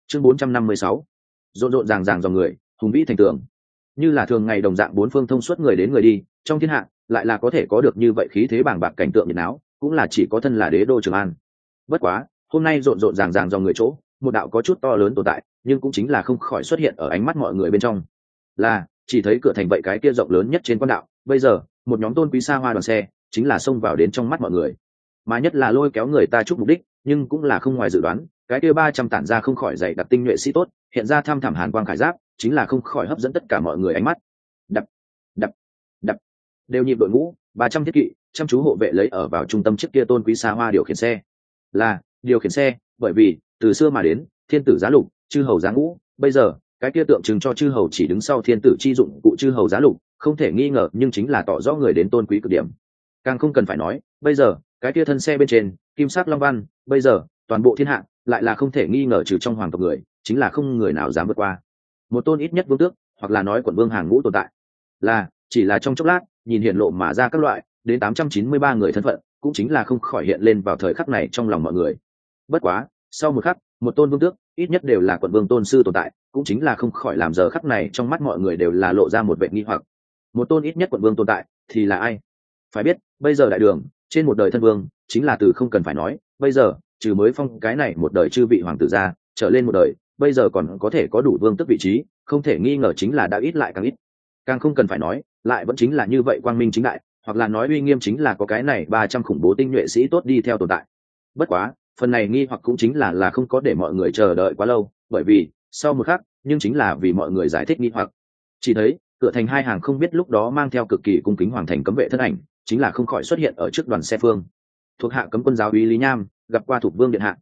Chương 456. Rộn rộn ràng ràng dòng người, hùng vĩ thành tường. Như là thường ngày đồng dạng bốn phương thông suốt người đến người đi, trong thiên hạ lại là có thể có được như vậy khí thế bàng bạc cảnh tượng nhiệt náo, cũng là chỉ có thân là đế đô Trường An. Bất quá, hôm nay rộn rộn ràng ràng dòng người chỗ, một đạo có chút to lớn tồn tại, nhưng cũng chính là không khỏi xuất hiện ở ánh mắt mọi người bên trong. Là, chỉ thấy cửa thành vậy cái kia rộng lớn nhất trên quan đạo, bây giờ, một nhóm tôn quý xa hoa đoàn xe, chính là xông vào đến trong mắt mọi người. Mà nhất là lôi kéo người ta chúc mục đích, nhưng cũng là không ngoài dự đoán, cái kia 300 tản ra không khỏi dày đặc tinh nhuệ sĩ tốt, hiện ra tham thẳm hàn quang khải giáp, chính là không khỏi hấp dẫn tất cả mọi người ánh mắt. Đập, đập, đập, đều nhịp đội ngũ, 300 thiết kỵ, chăm chú hộ vệ lấy ở vào trung tâm chiếc kia tôn quý xa hoa điều khiển xe. Là điều khiển xe, bởi vì từ xưa mà đến, thiên tử giá lục, chư hầu giá ngũ, bây giờ cái kia tượng trưng cho chư hầu chỉ đứng sau thiên tử chi dụng cụ chư hầu giá lục, không thể nghi ngờ nhưng chính là tỏ rõ người đến tôn quý cực điểm. Càng không cần phải nói, bây giờ cái kia thân xe bên trên kim sắc long văn, bây giờ toàn bộ thiên hạ lại là không thể nghi ngờ trừ trong hoàng tộc người, chính là không người nào dám vượt qua một tôn ít nhất vương tước, hoặc là nói quận vương hàng ngũ tồn tại. Là chỉ là trong chốc lát, nhìn hiện lộ mà ra các loại đến 893 người thân phận, cũng chính là không khỏi hiện lên vào thời khắc này trong lòng mọi người. Bất quá, sau một khắc, một tôn vương tước, ít nhất đều là quận vương tôn sư tồn tại, cũng chính là không khỏi làm giờ khắc này trong mắt mọi người đều là lộ ra một vẻ nghi hoặc. Một tôn ít nhất quận vương tồn tại thì là ai? Phải biết, bây giờ đại đường trên một đời thân vương, chính là từ không cần phải nói, bây giờ trừ mới phong cái này một đời chư vị hoàng tử ra, trở lên một đời, bây giờ còn có thể có đủ vương tước vị trí, không thể nghi ngờ chính là đã ít lại càng ít. Càng không cần phải nói, lại vẫn chính là như vậy quang minh chính đại, hoặc là nói uy nghiêm chính là có cái này 300 khủng bố tinh nhuệ sĩ tốt đi theo tồn tại. Bất quá, phần này nghi hoặc cũng chính là không có để mọi người chờ đợi quá lâu, bởi vì sau một khắc, nhưng chính là vì mọi người giải thích nghi hoặc. Chỉ thấy cửa thành hai hàng không biết lúc đó mang theo cực kỳ cung kính hoàng thành cấm vệ thân ảnh, chính là không khỏi xuất hiện ở trước đoàn xe phương. Thuộc hạ cấm quân giáo úy Lý Nham gặp qua thuộc vương điện hạ.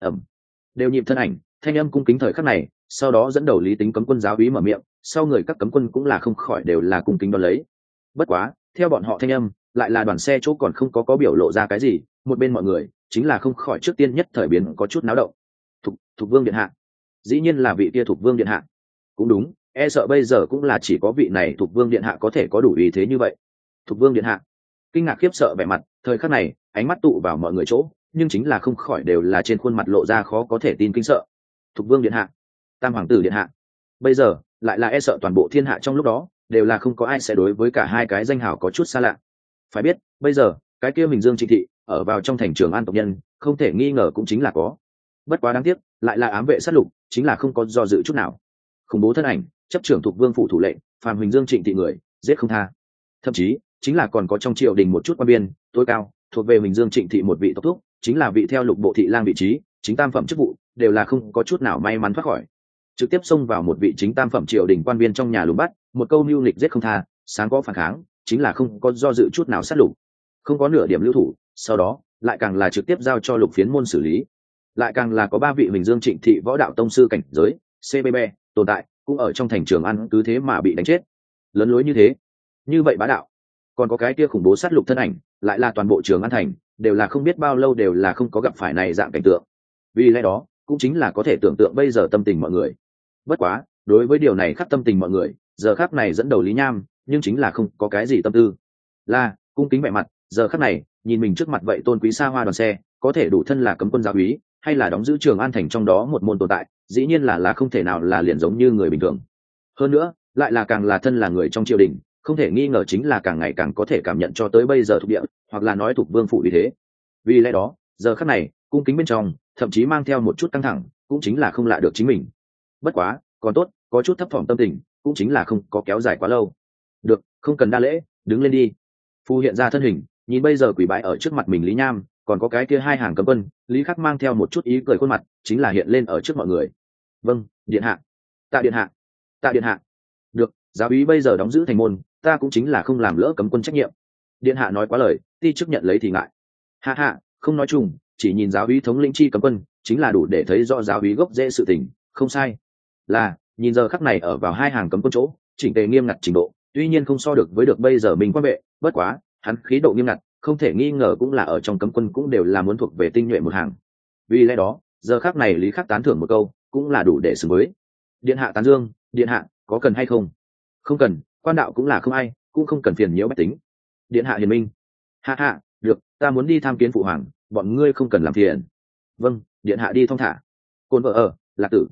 Đều nhịp thân ảnh, thanh âm cung kính thời khắc này, sau đó dẫn đầu Lý Tính cấm quân giáo úy mở miệng, sau người các cấm quân cũng là không khỏi đều là cung kính đón lấy. Bất quá, theo bọn họ thanh âm, lại là đoàn xe chỗ còn không có biểu lộ ra cái gì, một bên mọi người chính là không khỏi trước tiên nhất thời biến có chút náo động. Thục vương điện hạ, dĩ nhiên là vị kia Thục vương điện hạ. Cũng đúng, e sợ bây giờ cũng là chỉ có vị này Thục vương điện hạ có thể có đủ ý thế như vậy. Thục vương điện hạ, kinh ngạc khiếp sợ vẻ mặt, thời khắc này ánh mắt tụ vào mọi người chỗ, nhưng chính là không khỏi đều là trên khuôn mặt lộ ra khó có thể tin kinh sợ. Thục vương điện hạ, tam hoàng tử điện hạ, bây giờ lại là e sợ toàn bộ thiên hạ trong lúc đó đều là không có ai sẽ đối với cả hai cái danh hào có chút xa lạ. Phải biết, bây giờ cái kia Bình Dương Trịnh thị ở vào trong thành Trường An tộc nhân, không thể nghi ngờ cũng chính là có. Bất quá đáng tiếc, lại là ám vệ sát lục, chính là không có do dự chút nào. Khủng bố thân ảnh, chấp trưởng thuộc vương phủ thủ lệnh, phàm Bình Dương Trịnh thị người, giết không tha. Thậm chí, chính là còn có trong triều đình một chút quan biên tối cao, thuộc về Bình Dương Trịnh thị một vị tộc thúc, chính là vị theo lục bộ thị lang vị trí, chính tam phẩm chức vụ, đều là không có chút nào may mắn thoát khỏi. Trực tiếp xông vào một vị chính tam phẩm triều đình quan viên trong nhà lùng bắt, một câu mưu nghịch giết không tha, sáng có phản kháng, chính là không có do dự chút nào sát lục, không có nửa điểm lưu thủ, sau đó lại càng là trực tiếp giao cho lục phiến môn xử lý. Lại càng là có 3 vị Bình Dương Trịnh thị võ đạo tông sư cảnh giới CBB tồn tại, cũng ở trong thành Trường An cứ thế mà bị đánh chết. Lớn lối như thế, như vậy bá đạo. Còn có cái kia khủng bố sát lục thân ảnh, lại là toàn bộ Trường An thành đều là không biết bao lâu đều là không có gặp phải này dạng cảnh tượng. Vì lẽ đó, cũng chính là có thể tưởng tượng bây giờ tâm tình mọi người. Bất quá, đối với điều này khắc tâm tình mọi người, giờ khắc này dẫn đầu Lý Nham, nhưng chính là không có cái gì tâm tư. Là cung kính vẻ mặt, giờ khắc này nhìn mình trước mặt vậy tôn quý xa hoa đoàn xe, có thể đủ thân là cấm quân giáo úy, hay là đóng giữ Trường An thành trong đó một môn tồn tại, dĩ nhiên là không thể nào là liền giống như người bình thường. Hơn nữa, lại là càng là thân là người trong triều đình, không thể nghi ngờ chính là càng ngày càng có thể cảm nhận cho tới bây giờ thuộc địa, hoặc là nói thuộc vương phủ vì thế. Vì lẽ đó, giờ khắc này, cung kính bên trong, thậm chí mang theo một chút căng thẳng, cũng chính là không lạ được chính mình. Bất quá, còn tốt, có chút thấp thỏm tâm tình, cũng chính là không có kéo dài quá lâu. Được, không cần đa lễ, đứng lên đi. Phu hiện ra thân hình, nhìn bây giờ quỷ bái ở trước mặt mình Lý Nham, còn có cái kia hai hàng cấm quân, Lý Khắc mang theo một chút ý cười khuôn mặt, chính là hiện lên ở trước mọi người. Vâng, điện hạ. Tạ điện hạ. Tạ điện hạ. Được, giáo úy bây giờ đóng giữ thành môn, ta cũng chính là không làm lỡ cấm quân trách nhiệm. Điện hạ nói quá lời, ti chức nhận lấy thì ngại. Hạ hạ, không nói chung, chỉ nhìn giáo úy thống lĩnh chi cấm quân, chính là đủ để thấy rõ giáo úy gốc rễ sự tình, không sai. Là, nhìn giờ khắc này ở vào hai hàng cấm quân chỗ, chỉnh tề nghiêm ngặt trình độ, tuy nhiên không so được với được bây giờ mình quan vệ, bất quá, hắn khí độ nghiêm ngặt, không thể nghi ngờ cũng là ở trong cấm quân cũng đều là muốn thuộc về tinh nhuệ một hàng. Vì lẽ đó, giờ khắc này Lý Khắc tán thưởng một câu, cũng là đủ để xứng với. Điện hạ tán dương, điện hạ, có cần hay không? Không cần, quan đạo cũng là không ai, cũng không cần phiền nhiễu bách tính. Điện hạ hiền minh. Hạ hạ, được, ta muốn đi tham kiến phụ hoàng, bọn ngươi không cần làm phiền. Vâng, điện hạ đi thong thả. Côn vợ ở, Lạc Tử.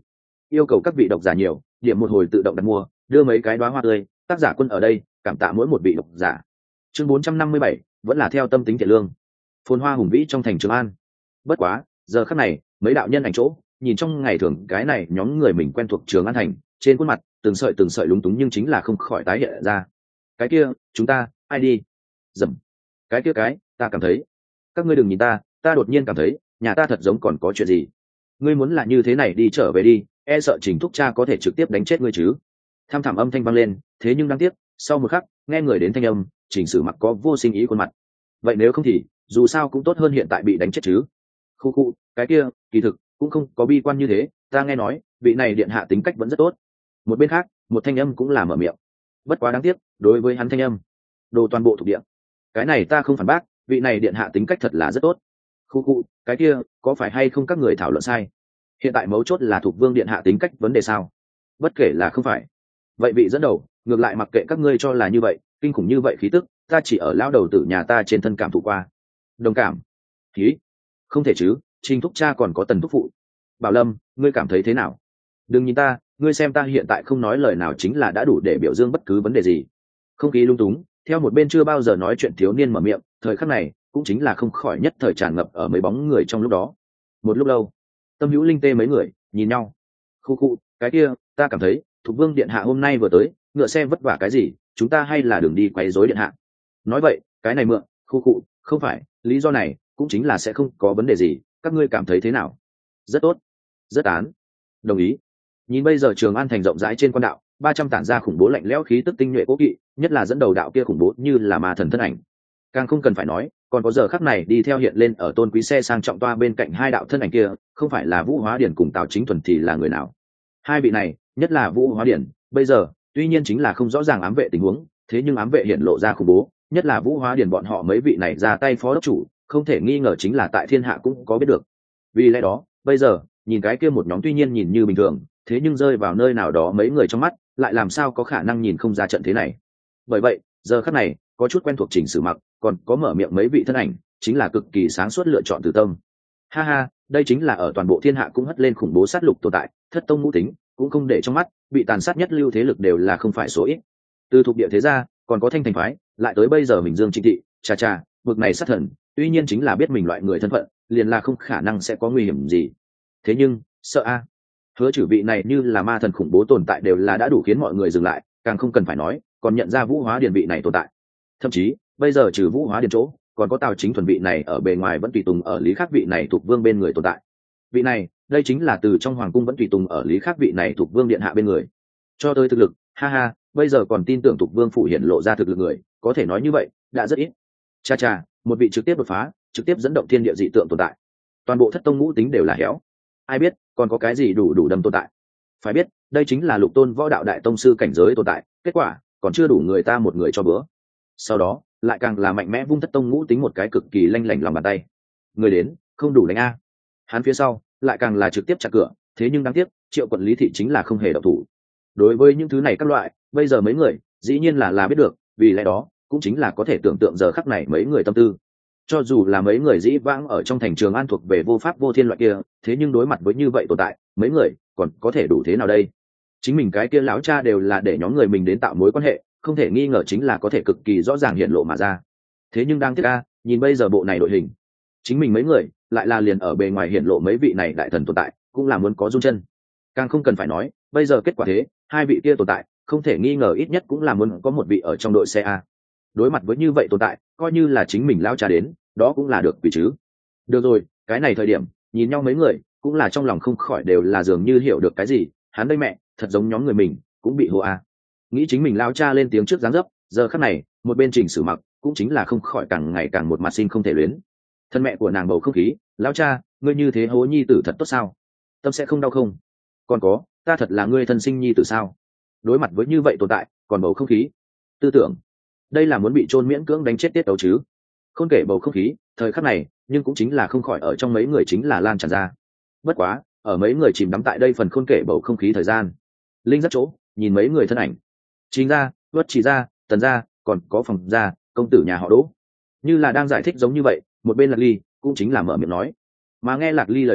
yêu cầu các vị độc giả nhiều, điểm một hồi tự động đặt mua, đưa mấy cái đóa hoa tươi, tác giả Quân ở đây, cảm tạ mỗi một vị độc giả. Chương 457, vẫn là theo tâm tính thiện lương. Phồn hoa hùng vĩ trong thành Trường An. Bất quá, giờ khắc này, mấy đạo nhân ảnh chỗ, nhìn trong ngày thường cái này nhóm người mình quen thuộc Trường An thành, trên khuôn mặt, từng sợi lúng túng nhưng chính là không khỏi tái hiện ra. Cái kia, chúng ta, ai đi? Dầm. Cái kia ta cảm thấy. Các ngươi đừng nhìn ta đột nhiên cảm thấy, nhà ta thật giống còn có chuyện gì. Ngươi muốn là như thế này đi trở về đi, e sợ Trình thúc cha có thể trực tiếp đánh chết ngươi chứ. Tham thảm âm thanh vang lên, thế nhưng đáng tiếc, sau một khắc, nghe người đến thanh âm, Trình Sử Mặc có vô sinh ý khuôn mặt. Vậy nếu không thì, dù sao cũng tốt hơn hiện tại bị đánh chết chứ. Khu, cái kia, kỳ thực cũng không có bi quan như thế, ta nghe nói, vị này điện hạ tính cách vẫn rất tốt. Một bên khác, một thanh âm cũng là mở miệng. Bất quá đáng tiếc, đối với hắn thanh âm, đồ toàn bộ thuộc địa. Cái này ta không phản bác, vị này điện hạ tính cách thật là rất tốt. Khu, cái kia, có phải hay không các người thảo luận sai? Hiện tại mấu chốt là thuộc vương điện hạ tính cách vấn đề sao? Bất kể là không phải, vậy vị dẫn đầu, ngược lại mặc kệ các ngươi cho là như vậy, kinh khủng như vậy khí tức, ta chỉ ở lao đầu tử nhà ta trên thân cảm thụ qua. Đồng cảm? Khí? Không thể chứ, Trình thúc cha còn có Tần thúc phụ. Bảo Lâm, ngươi cảm thấy thế nào? Đừng nhìn ta, ngươi xem ta hiện tại không nói lời nào chính là đã đủ để biểu dương bất cứ vấn đề gì. Không khí lung túng, theo một bên chưa bao giờ nói chuyện thiếu niên mở miệng, thời khắc này cũng chính là không khỏi nhất thời tràn ngập ở mấy bóng người trong lúc đó. Một lúc lâu, Tâm Hữu Linh tê mấy người nhìn nhau. Khu, cái kia, ta cảm thấy Thục Vương điện hạ hôm nay vừa tới, ngựa xe vất vả cái gì, chúng ta hay là đường đi quấy rối điện hạ. Nói vậy, cái này mượn, khu, không phải, lý do này cũng chính là sẽ không có vấn đề gì, các ngươi cảm thấy thế nào? Rất tốt, rất án, đồng ý. Nhìn bây giờ Trường An thành rộng rãi trên quan đạo, 300 tản ra khủng bố lạnh lẽo khí tức tinh nhuệ cố kỵ, nhất là dẫn đầu đạo kia khủng bố như là ma thần thân ảnh. Càng không cần phải nói, còn có giờ khắc này đi theo hiện lên ở tôn quý xe sang trọng toa bên cạnh hai đạo thân ảnh kia, không phải là Vũ Hóa Điển cùng Tào Chính Thuần thì là người nào? Hai vị này, nhất là Vũ Hóa Điển, bây giờ tuy nhiên chính là không rõ ràng ám vệ tình huống, thế nhưng ám vệ hiện lộ ra khủng bố, nhất là Vũ Hóa Điển bọn họ mấy vị này ra tay phó đốc chủ, không thể nghi ngờ chính là tại thiên hạ cũng có biết được. Vì lẽ đó, bây giờ, nhìn cái kia một nhóm tuy nhiên nhìn như bình thường, thế nhưng rơi vào nơi nào đó mấy người trong mắt, lại làm sao có khả năng nhìn không ra trận thế này. Bởi vậy, giờ khắc này, có chút quen thuộc Trình Sử Mặc, còn có mở miệng mấy vị thân ảnh, chính là cực kỳ sáng suốt lựa chọn từ tâm. Ha ha, đây chính là ở toàn bộ thiên hạ cũng hất lên khủng bố sát lục tồn tại, thất tông ngũ tính, cũng không để trong mắt, bị tàn sát nhất lưu thế lực đều là không phải số ít. Từ thuộc địa thế ra, còn có Thanh Thành phái, lại tới bây giờ mình Dương Trịnh thị, cha, bực này sát thần, tuy nhiên chính là biết mình loại người thân phận, liền là không khả năng sẽ có nguy hiểm gì. Thế nhưng, sợ a. Hứa Chử vị này như là ma thần khủng bố tồn tại đều là đã đủ khiến mọi người dừng lại, càng không cần phải nói, còn nhận ra Vũ Hóa Điền vị này tồn tại. Thậm chí, bây giờ trừ Vũ Hóa Điền chỗ, còn có Tào Chính Thuần vị này ở bề ngoài vẫn tùy tùng ở Lý Khắc vị này thuộc vương bên người tồn tại. Vị này, đây chính là từ trong hoàng cung vẫn tùy tùng ở Lý Khắc vị này thuộc vương điện hạ bên người. Cho tới thực lực, ha ha, bây giờ còn tin tưởng thuộc vương phủ hiện lộ ra thực lực người, có thể nói như vậy, đã rất ít. Cha, một vị trực tiếp đột phá, trực tiếp dẫn động thiên địa dị tượng tồn tại. Toàn bộ thất tông ngũ tính đều là héo. Ai biết, còn có cái gì đủ đâm tồn tại. Phải biết, đây chính là lục tôn võ đạo đại tông sư cảnh giới tồn tại, kết quả còn chưa đủ người ta một người cho bữa. Sau đó, lại càng là mạnh mẽ vung thất tông ngũ tính một cái cực kỳ lanh lảnh lòng bàn tay. Người đến, không đủ đánh a. Hắn phía sau, lại càng là trực tiếp chặt cửa, thế nhưng đáng tiếc, Triệu quận Lý thị chính là không hề động thủ. Đối với những thứ này các loại, bây giờ mấy người, dĩ nhiên là biết được, vì lẽ đó, cũng chính là có thể tưởng tượng giờ khắc này mấy người tâm tư. Cho dù là mấy người dĩ vãng ở trong thành Trường An thuộc về vô pháp vô thiên loại kia, thế nhưng đối mặt với như vậy tồn tại, mấy người còn có thể đủ thế nào đây? Chính mình cái kia lão cha đều là để nhóm người mình đến tạo mối quan hệ, không thể nghi ngờ chính là có thể cực kỳ rõ ràng hiện lộ mà ra. Thế nhưng đang tiếc a, nhìn bây giờ bộ này đội hình, chính mình mấy người lại là liền ở bề ngoài hiện lộ mấy vị này đại thần tồn tại, cũng là muốn có run chân. Càng không cần phải nói, bây giờ kết quả thế, hai vị kia tồn tại, không thể nghi ngờ ít nhất cũng là muốn có một vị ở trong đội xe a. Đối mặt với như vậy tồn tại, coi như là chính mình lão cha đến, đó cũng là được vì chứ. Được rồi, cái này thời điểm, nhìn nhau mấy người, cũng là trong lòng không khỏi đều là dường như hiểu được cái gì, hắn đây mẹ, thật giống nhóm người mình, cũng bị hô a. Nghĩ chính mình lao cha lên tiếng trước dáng dấp, giờ khắc này, một bên Trình Sử Mặc, cũng chính là không khỏi càng ngày càng một mặt sinh không thể luyến. Thân mẹ của nàng bầu không khí, lão cha, ngươi như thế hố nhi tử thật tốt sao? Tâm sẽ không đau không? Còn có, ta thật là ngươi thân sinh nhi tử sao? Đối mặt với như vậy tồn tại, còn bầu không khí, tư tưởng, đây là muốn bị chôn miễn cưỡng đánh chết tiết tấu chứ? Không kể bầu không khí, thời khắc này, nhưng cũng chính là không khỏi ở trong mấy người chính là lan tràn ra. Bất quá, ở mấy người chìm đắm tại đây phần khôn kể bầu không khí thời gian, linh rất chỗ, nhìn mấy người thân ảnh, chính ra, Vất Chỉ ra, Tần ra, còn có Phòng ra, công tử nhà họ Đỗ, như là đang giải thích giống như vậy, một bên Lạc Ly cũng chính là mở miệng nói, mà nghe Lạc Ly lời nói,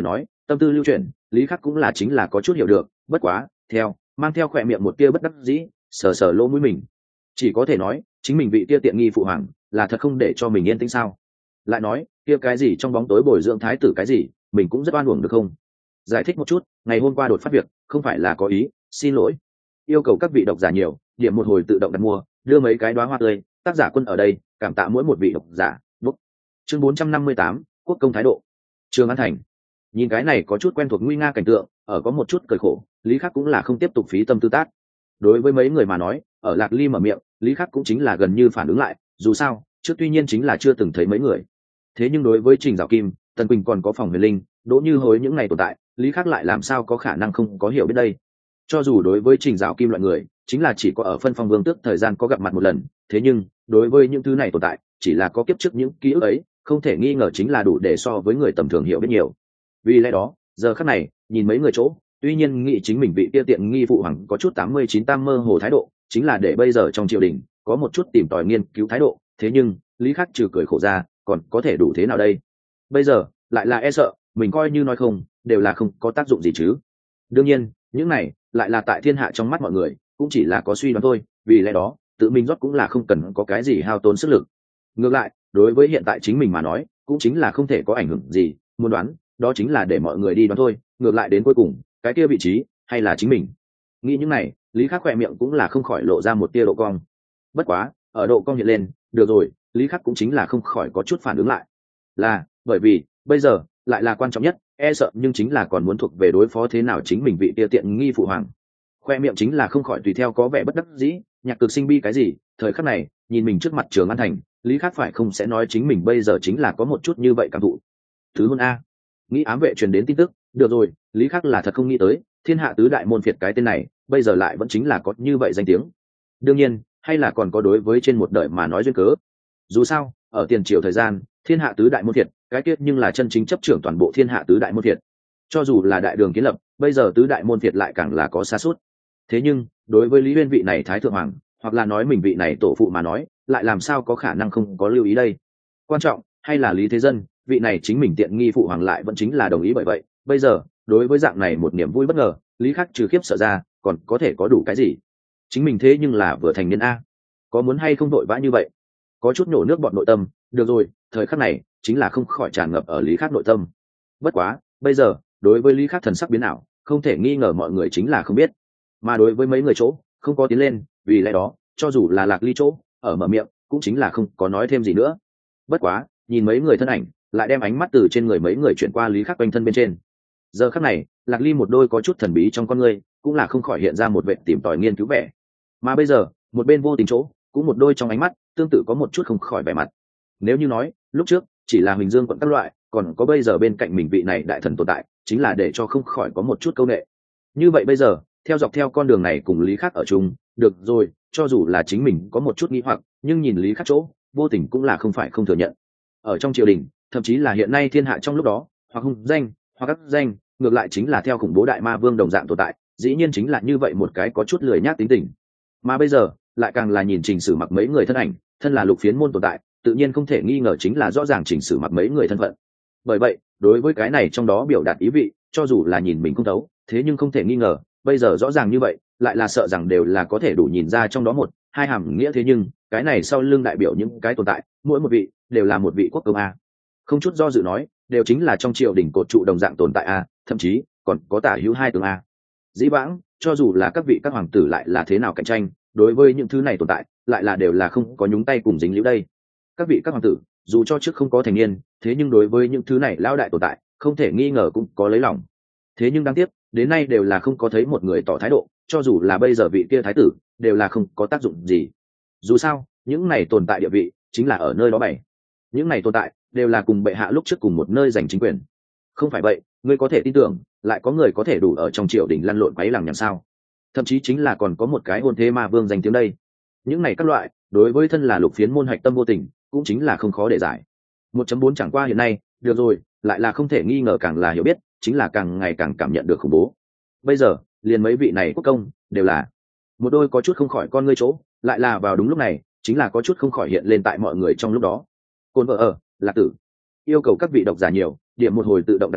Tâm tư lưu chuyển, lý khắc cũng là chính là có chút hiểu được, bất quá mang theo khỏe miệng một tia bất đắc dĩ, sờ sờ lỗ mũi mình, chỉ có thể nói chính mình bị tia tiện nghi phụ hoàng là thật không để cho mình yên tĩnh sao. Lại nói kia cái gì trong bóng tối bồi dưỡng thái tử cái gì, mình cũng rất oan uổng được không. Giải thích một chút, ngày hôm qua đột phát việc không phải là có ý, xin lỗi. Yêu cầu các vị độc giả nhiều điểm một hồi tự động đặt mua, đưa mấy cái đóa hoa tươi, tác giả Quân ở đây cảm tạ mỗi một vị độc giả. Bút. Chương 458, quốc công thái độ. Trường An Thành. Nhìn cái này có chút quen thuộc nguy nga cảnh tượng, ở có một chút cười khổ, lý khắc cũng là không tiếp tục phí tâm tư tác. Đối với mấy người mà nói, ở Lạc Ly mở miệng, lý khắc cũng chính là gần như phản ứng lại, dù sao trước tuy nhiên chính là chưa từng thấy mấy người. Thế nhưng đối với Trình Dạo Kim, Tần Quỳnh còn có Phòng Huyền Linh, Đỗ Như Hối những ngày tồn tại, lý khắc lại làm sao có khả năng không có hiểu biết đây. Cho dù đối với Trình Dạo Kim loại người chính là chỉ có ở Phân Phong Vương Tước thời gian có gặp mặt một lần, thế nhưng đối với những thứ này tồn tại chỉ là có kiếp trước những ký ức ấy, không thể nghi ngờ chính là đủ để so với người tầm thường hiểu biết nhiều. Vì lẽ đó giờ khắc này nhìn mấy người chỗ, tuy nhiên nghĩ chính mình bị kia tiện nghi phụ hoàng có chút 89 tam mơ hồ thái độ, chính là để bây giờ trong triều đình có một chút tìm tòi nghiên cứu thái độ, thế nhưng lý khắc trừ cười khổ ra còn có thể đủ thế nào đây. Bây giờ lại là e sợ mình coi như nói không đều là không có tác dụng gì chứ. Đương nhiên những này lại là tại thiên hạ trong mắt mọi người cũng chỉ là có suy đoán thôi, vì lẽ đó tự mình rót cũng là không cần có cái gì hao tốn sức lực. Ngược lại đối với hiện tại chính mình mà nói cũng chính là không thể có ảnh hưởng gì, muốn đoán đó chính là để mọi người đi đoán thôi, ngược lại đến cuối cùng cái kia vị trí hay là chính mình. Nghĩ những này lý khắc khỏe miệng cũng là không khỏi lộ ra một tia độ cong. Bất quá ở độ cong hiện lên được rồi, lý khắc cũng chính là không khỏi có chút phản ứng lại, là bởi vì bây giờ lại là quan trọng nhất e sợ nhưng chính là còn muốn thuộc về đối phó thế nào chính mình vị tia tiện nghi phụ hoàng. Khoe miệng chính là không khỏi tùy theo có vẻ bất đắc dĩ, nhạc cực sinh bi cái gì, thời khắc này nhìn mình trước mặt Trường An Thành, lý khắc phải không sẽ nói chính mình bây giờ chính là có một chút như vậy cảm thụ. Thứ hôn a, nghĩ ám vệ truyền đến tin tức, được rồi, lý khắc là thật không nghĩ tới thiên hạ tứ đại môn phiệt cái tên này bây giờ lại vẫn chính là có như vậy danh tiếng. Đương nhiên hay là còn có đối với trên một đời mà nói duyên cớ. Dù sao ở tiền triều thời gian thiên hạ tứ đại môn phiệt cái tiết nhưng là chân chính chấp trưởng toàn bộ thiên hạ tứ đại môn phiệt, cho dù là đại đường kiến lập bây giờ tứ đại môn phiệt lại càng là có xa suốt. Thế nhưng đối với lý uyên vị này thái thượng hoàng hoặc là nói mình vị này tổ phụ mà nói lại làm sao có khả năng không có lưu ý đây. Quan trọng hay là lý thế dân vị này chính mình tiện nghi phụ hoàng lại vẫn chính là đồng ý. Bởi vậy bây giờ đối với dạng này một niềm vui bất ngờ, lý khắc trừ khiếp sợ ra còn có thể có đủ cái gì. Chính mình thế nhưng là vừa thành niên a, có muốn hay không vội vã như vậy. Có chút nổ nước bọt nội tâm, được rồi, thời khắc này chính là không khỏi tràn ngập ở lý khắc nội tâm. Bất quá bây giờ đối với lý khắc thần sắc biến ảo không thể nghi ngờ mọi người chính là không biết, mà đối với mấy người chỗ không có tiến lên, vì lẽ đó cho dù là Lạc Ly chỗ ở mở miệng cũng chính là không có nói thêm gì nữa. Bất quá nhìn mấy người thân ảnh lại đem ánh mắt từ trên người mấy người chuyển qua lý khắc quanh thân bên trên. Giờ khắc này Lạc Ly một đôi có chút thần bí trong con người cũng là không khỏi hiện ra một vệ tìm tòi nghiên cứu vẻ, mà bây giờ một bên vô tình chỗ cũng một đôi trong ánh mắt tương tự có một chút không khỏi vẻ mặt. Nếu như nói lúc trước chỉ là Huỳnh Dương quận các loại, còn có bây giờ bên cạnh mình vị này đại thần tồn tại chính là để cho không khỏi có một chút câu nệ, như vậy bây giờ theo dọc theo con đường này cùng lý khắc ở chung, được rồi, cho dù là chính mình có một chút nghi hoặc nhưng nhìn lý khắc chỗ vô tình cũng là không phải không thừa nhận. Ở trong triều đình thậm chí là hiện nay thiên hạ trong lúc đó hoặc hung danh hoặc ác danh, ngược lại chính là theo khủng bố đại ma vương đồng dạng tồn tại, dĩ nhiên chính là như vậy một cái có chút lười nhác tính tình. Mà bây giờ lại càng là nhìn Trình Sử Mặc mấy người thân ảnh, thân là lục phiến môn tồn tại, tự nhiên không thể nghi ngờ chính là rõ ràng Trình Sử Mặc mấy người thân phận. Bởi vậy đối với cái này trong đó biểu đạt ý vị, cho dù là nhìn mình không thấu, thế nhưng không thể nghi ngờ bây giờ rõ ràng như vậy lại là sợ rằng đều là có thể đủ nhìn ra trong đó một hai hàm nghĩa. Thế nhưng cái này sau lưng đại biểu những cái tồn tại, mỗi một vị đều là một vị quốc công a, không chút do dự nói đều chính là trong triều đình cột trụ đồng dạng tồn tại a, thậm chí còn có tả hữu hai tướng a. Dĩ vãng cho dù là các vị các hoàng tử lại là thế nào cạnh tranh, đối với những thứ này tồn tại lại là đều là không có nhúng tay cùng dính líu đây. Các vị các hoàng tử dù cho trước không có thành niên, thế nhưng đối với những thứ này lão đại tồn tại không thể nghi ngờ cũng có lấy lòng. Thế nhưng đáng tiếc đến nay đều là không có thấy một người tỏ thái độ, cho dù là bây giờ vị kia thái tử đều là không có tác dụng gì. Dù sao những này tồn tại địa vị chính là ở nơi đó bày, những này tồn tại đều là cùng bệ hạ lúc trước cùng một nơi giành chính quyền. Không phải vậy ngươi có thể tin tưởng lại có người có thể đủ ở trong triều đình lăn lộn quấy lằng nhằng sao? Thậm chí chính là còn có một cái hôn thế ma vương danh tiếng đây. Những này các loại đối với thân là lục phiến môn hạch tâm vô tình cũng chính là không khó để giải. 1.4 chẳng qua hiện nay được rồi, lại là không thể nghi ngờ càng là hiểu biết chính là càng ngày càng cảm nhận được khủng bố. Bây giờ liền mấy vị này quốc công đều là một đôi có chút không khỏi con ngươi chỗ, lại là vào đúng lúc này chính là có chút không khỏi hiện lên tại mọi người trong lúc đó. Côn vợ ở Lạc Tử yêu cầu các vị độc giả nhiều điểm một hồi tự động đặt mua,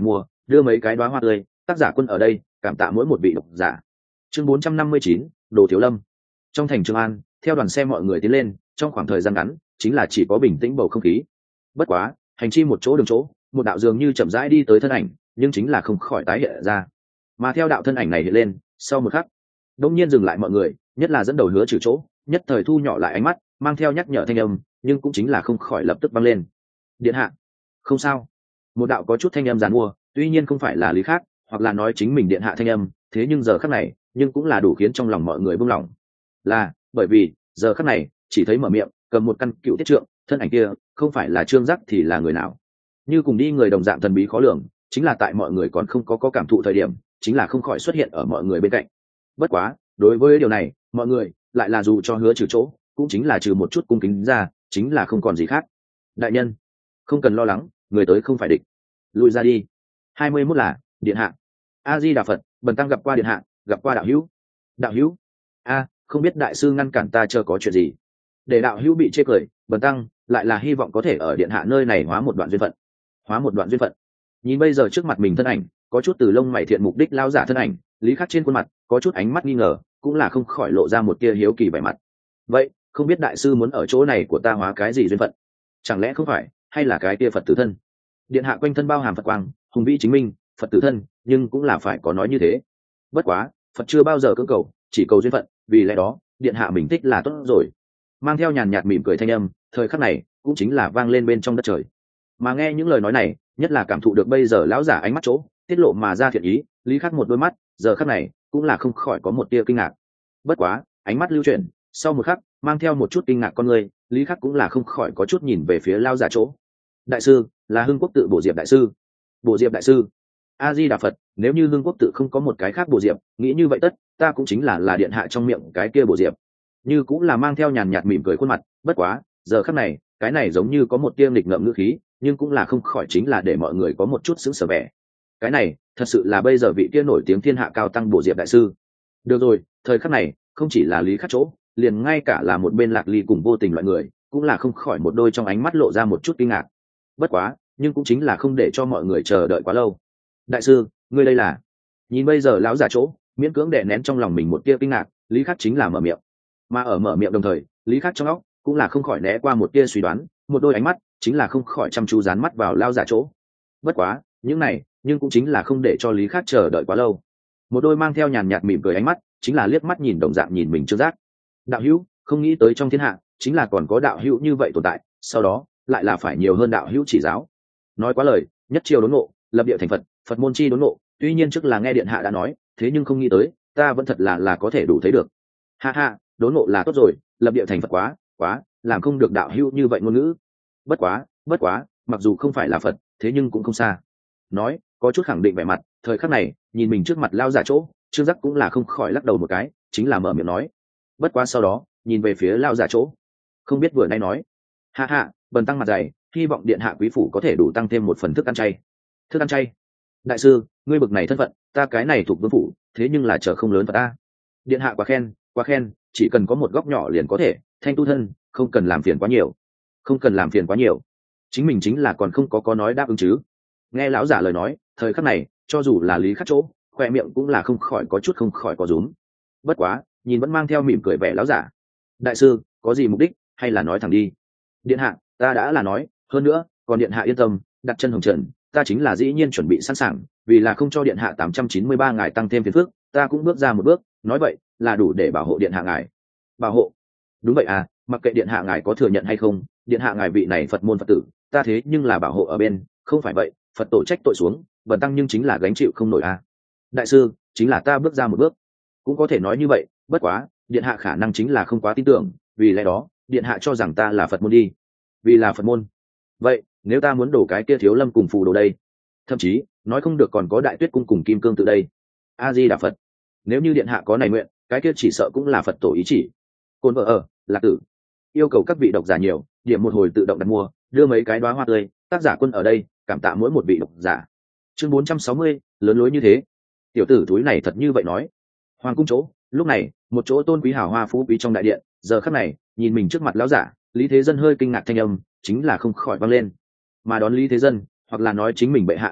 đưa mấy cái đoá hoa tươi, tác giả quân ở đây cảm tạ mỗi một vị độc giả. Chương 459, Đồ Thiếu Lâm. Trong thành Trường An, theo đoàn xe mọi người tiến lên, trong khoảng thời gian ngắn chính là chỉ có bình tĩnh bầu không khí. Bất quá hành chi một chỗ đường chỗ, một đạo dường như chậm rãi đi tới thân ảnh, nhưng chính là không khỏi tái hiện ra. Mà theo đạo thân ảnh này hiện lên, sau một khắc đông nhiên dừng lại mọi người, nhất là dẫn đầu Hứa Trừ chỗ, nhất thời thu nhỏ lại ánh mắt, mang theo nhắc nhở thanh âm, nhưng cũng chính là không khỏi lập tức vang lên. Điện hạ, không sao. Một đạo có chút thanh âm giàn mua, tuy nhiên không phải là Lý Khác, hoặc là nói chính mình điện hạ thanh âm, thế nhưng giờ khắc này, nhưng cũng là đủ khiến trong lòng mọi người buông lỏng. Là bởi vì giờ khắc này, chỉ thấy mở miệng, cầm một căn cựu tiết trượng, thân ảnh kia không phải là Trương Giác thì là người nào? Như cùng đi người đồng dạng thần bí khó lường, chính là tại mọi người còn không có cảm thụ thời điểm, chính là không khỏi xuất hiện ở mọi người bên cạnh. Bất quá đối với điều này, mọi người lại là dù cho Hứa Trừ chỗ, cũng chính là trừ một chút cung kính ra, chính là không còn gì khác. Đại nhân, không cần lo lắng, người tới không phải địch, lui ra đi. 21 là điện hạ. A Di Đà Phật, bần tăng gặp qua điện hạ, gặp qua đạo hữu. Đạo hữu? Không biết đại sư ngăn cản ta chờ có chuyện gì? Để đạo hữu bị chê cười, bần tăng lại là hy vọng có thể ở điện hạ nơi này hóa một đoạn duyên phận. Hóa một đoạn duyên phận. Nhìn bây giờ trước mặt mình thân ảnh, có chút từ lông mày thiện mục đích lao giả thân ảnh, Lý Khắc trên khuôn mặt có chút ánh mắt nghi ngờ, cũng là không khỏi lộ ra một tia hiếu kỳ vẻ mặt. Vậy không biết đại sư muốn ở chỗ này của ta hóa cái gì duyên phận? Chẳng lẽ không phải hay là cái tia Phật tử thân? Điện hạ quanh thân bao hàm Phật quang, hùng vĩ chính minh, Phật tử thân, nhưng cũng là phải có nói như thế. Bất quá Phật chưa bao giờ cưỡng cầu, chỉ cầu duyên phận, vì lẽ đó điện hạ mình thích là tốt rồi. Mang theo nhàn nhạt mỉm cười thanh âm, thời khắc này cũng chính là vang lên bên trong đất trời. Mà nghe những lời nói này, nhất là cảm thụ được bây giờ lão giả ánh mắt chỗ tiết lộ mà ra thiện ý, Lý Khắc một đôi mắt giờ khắc này cũng là không khỏi có một tia kinh ngạc. Bất quá ánh mắt lưu chuyển, sau một khắc mang theo một chút kinh ngạc con người, Lý Khắc cũng là không khỏi có chút nhìn về phía lão giả chỗ. Đại sư là Hưng Quốc tự Bổ Diệp đại sư. Bổ Diệp đại sư. A Di Đà Phật, nếu như Hưng Quốc tự không có một cái khác Bổ Diệp, nghĩ như vậy tất ta cũng chính là điện hạ trong miệng cái kia Bổ Diệp. Như cũng là mang theo nhàn nhạt mỉm cười khuôn mặt, bất quá giờ khắc này cái này giống như có một tia nghịch ngợm ngữ khí, nhưng cũng là không khỏi chính là để mọi người có một chút sững sờ vẻ. Cái này thật sự là bây giờ vị kia nổi tiếng thiên hạ cao tăng Bổ Diệp đại sư. Được rồi, thời khắc này không chỉ là Lý Khắc chỗ, liền ngay cả là một bên Lạc Ly cùng Vô Tình loại người, cũng là không khỏi một đôi trong ánh mắt lộ ra một chút kinh ngạc. Bất quá nhưng cũng chính là không để cho mọi người chờ đợi quá lâu. Đại sư, ngươi đây là? Nhìn bây giờ lão giả chỗ miễn cưỡng đè nén trong lòng mình một tia kinh ngạc, Lý Khắc chính là mở miệng. Mà ở mở miệng đồng thời, Lý Khắc trong óc cũng là không khỏi né qua một tia suy đoán, một đôi ánh mắt chính là không khỏi chăm chú dán mắt vào lão giả chỗ. Bất quá những này nhưng cũng chính là không để cho Lý Khắc chờ đợi quá lâu. Một đôi mang theo nhàn nhạt mỉm cười ánh mắt chính là liếc mắt nhìn đồng dạng nhìn mình Trương Giác. Đạo hữu, không nghĩ tới trong thiên hạ chính là còn có đạo hữu như vậy tồn tại, sau đó lại là phải nhiều hơn đạo hữu chỉ giáo. Nói quá lời, nhất chiêu đốn ngộ, lập địa thành Phật, Phật môn chi đốn ngộ, tuy nhiên trước là nghe điện hạ đã nói, thế nhưng không nghĩ tới ta vẫn thật là có thể đủ thấy được. Ha ha, đốn ngộ là tốt rồi, lập địa thành Phật quá làm không được đạo hữu như vậy ngôn ngữ. Bất quá mặc dù không phải là Phật, thế nhưng cũng không xa. Nói có chút khẳng định vẻ mặt, thời khắc này nhìn mình trước mặt lao giả chỗ, Trương Giác cũng là không khỏi lắc đầu một cái, chính là mở miệng nói. Bất quá sau đó nhìn về phía lao giả chỗ, không biết vừa nay nói. Ha ha, bần tăng mặt dày, hy vọng điện hạ quý phủ có thể đủ tăng thêm một phần thức ăn chay. Thức ăn chay? Đại sư, ngươi bực này thân phận, ta cái này thuộc vương phủ, thế nhưng là chờ không lớn vào ta. Điện hạ quá khen, chỉ cần có một góc nhỏ liền có thể, thanh tu thân, không cần làm phiền quá nhiều. Không cần làm phiền quá nhiều. Chính mình chính là còn không có nói đáp ứng chứ. Nghe lão giả lời nói, thời khắc này cho dù là Lý Khắc chỗ, khoe miệng cũng là không khỏi có rúm. Bất quá nhìn vẫn mang theo mỉm cười vẻ lão giả. Đại sư có gì mục đích, hay là nói thẳng đi. Điện hạ, ta đã là nói, hơn nữa còn điện hạ yên tâm, đặt chân hồng trần, ta chính là dĩ nhiên chuẩn bị sẵn sàng, vì là không cho điện hạ 893 ngài tăng thêm phiền phức, ta cũng bước ra một bước, nói vậy là đủ để bảo hộ điện hạ ngài. Bảo hộ? Đúng vậy à, mặc kệ điện hạ ngài có thừa nhận hay không, điện hạ ngài vị này Phật môn Phật tử, ta thế nhưng là bảo hộ ở bên, không phải vậy Phật tổ trách tội xuống, bần tăng nhưng chính là gánh chịu không nổi à. Đại sư, chính là ta bước ra một bước. Cũng có thể nói như vậy, bất quá điện hạ khả năng chính là không quá tin tưởng, vì lẽ đó điện hạ cho rằng ta là Phật môn đi. Vì là Phật môn? Vậy nếu ta muốn đổ cái kia Thiếu Lâm cùng phù đồ đây, thậm chí nói không được còn có Đại Tuyết cung cùng Kim Cương tự đây. A Di Đà Phật, nếu như điện hạ có này nguyện, cái kia chỉ sợ cũng là Phật tổ ý chỉ. Côn vợ ở Lạc Tử yêu cầu các vị độc giả nhiều, điểm một hồi tự động đặt mua, đưa mấy cái đóa hoa tươi, tác giả quân ở đây cảm tạ mỗi một vị độc giả. Chương 460, lớn lối như thế. Tiểu tử túi này thật như vậy nói. Hoàng cung chỗ, lúc này một chỗ tôn quý hào hoa phú quý trong đại điện, giờ khắc này nhìn mình trước mặt lão giả, Lý Thế Dân hơi kinh ngạc thanh âm chính là không khỏi vang lên. Mà đón Lý Thế Dân, hoặc là nói chính mình bệ hạ ánh mắt,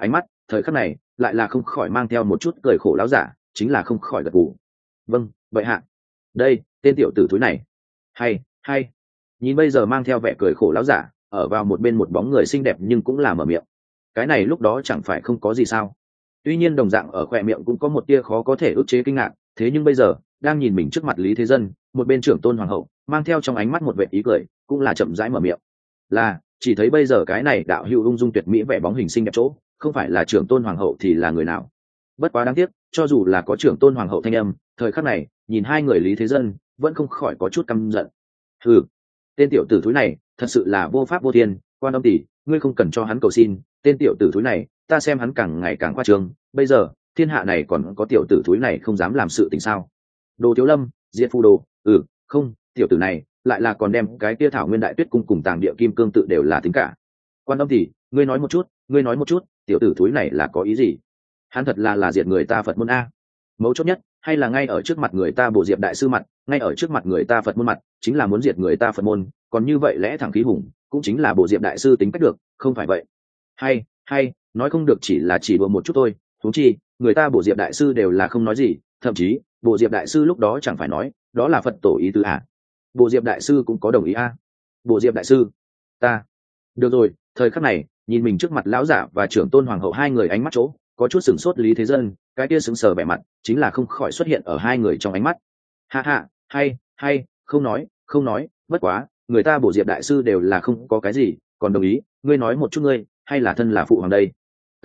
thời khắc này lại là không khỏi mang theo một chút cười khổ láo giả, chính là không khỏi gật gù. Vâng vậy hạ. Đây tên tiểu tử thúi này hay nhìn bây giờ mang theo vẻ cười khổ láo giả, ở vào một bên một bóng người xinh đẹp nhưng cũng là mở miệng. Cái này lúc đó chẳng phải không có gì sao? Tuy nhiên đồng dạng ở khoe miệng cũng có một tia khó có thể ức chế kinh ngạc, thế nhưng bây giờ đang nhìn mình trước mặt Lý Thế Dân, một bên trưởng tôn hoàng hậu mang theo trong ánh mắt một vẻ ý cười, cũng là chậm rãi mở miệng. Là chỉ thấy bây giờ cái này đạo hữu ung dung tuyệt mỹ vẻ bóng hình xinh đẹp chỗ, không phải là trưởng tôn hoàng hậu thì là người nào? Bất quá đáng tiếc, cho dù là có trưởng tôn hoàng hậu thanh âm, thời khắc này nhìn hai người Lý Thế Dân vẫn không khỏi có chút căm giận. Hừ, tên tiểu tử thúi này thật sự là vô pháp vô thiên, Quan Âm tỷ, ngươi không cần cho hắn cầu xin, tên tiểu tử thúi này ta xem hắn càng ngày càng khoa trương, bây giờ thiên hạ này còn có tiểu tử thúi này không dám làm sự tình sao? Đồ Thiếu Lâm, Diệt Phù Đồ, không, tiểu tử này lại là còn đem cái kia Thảo Nguyên Đại Tuyết cung cùng Tàng Địa Kim Cương tự đều là tính cả. Quan Âm tỷ, ngươi nói một chút, tiểu tử thúi này là có ý gì? Hắn thật là diệt người ta Phật môn a. Mấu chốt nhất hay là ngay ở trước mặt người ta Bồ Diệp đại sư mặt, ngay ở trước mặt người ta Phật môn mặt, chính là muốn diệt người ta Phật môn, còn như vậy lẽ thẳng khí hùng, cũng chính là Bồ Diệp đại sư tính cách được, không phải vậy? Hay, nói không được chỉ đùa một chút thôi, huống chi người ta Bồ Diệp đại sư đều là không nói gì, thậm chí Bồ Diệp đại sư lúc đó chẳng phải nói đó là Phật tổ ý tứ à? Bồ Diệp đại sư cũng có đồng ý a. Bồ Diệp đại sư, ta được rồi. Thời khắc này nhìn mình trước mặt lão giả và trưởng tôn hoàng hậu hai người ánh mắt chỗ có chút sửng sốt Lý Thế Dân, cái kia sững sờ vẻ mặt chính là không khỏi xuất hiện ở hai người trong ánh mắt. Ha, hay, không nói, bất quá người ta Bổ Diệp đại sư đều là không có cái gì, còn đồng ý, ngươi nói một chút ngươi hay là thân là phụ hoàng đây?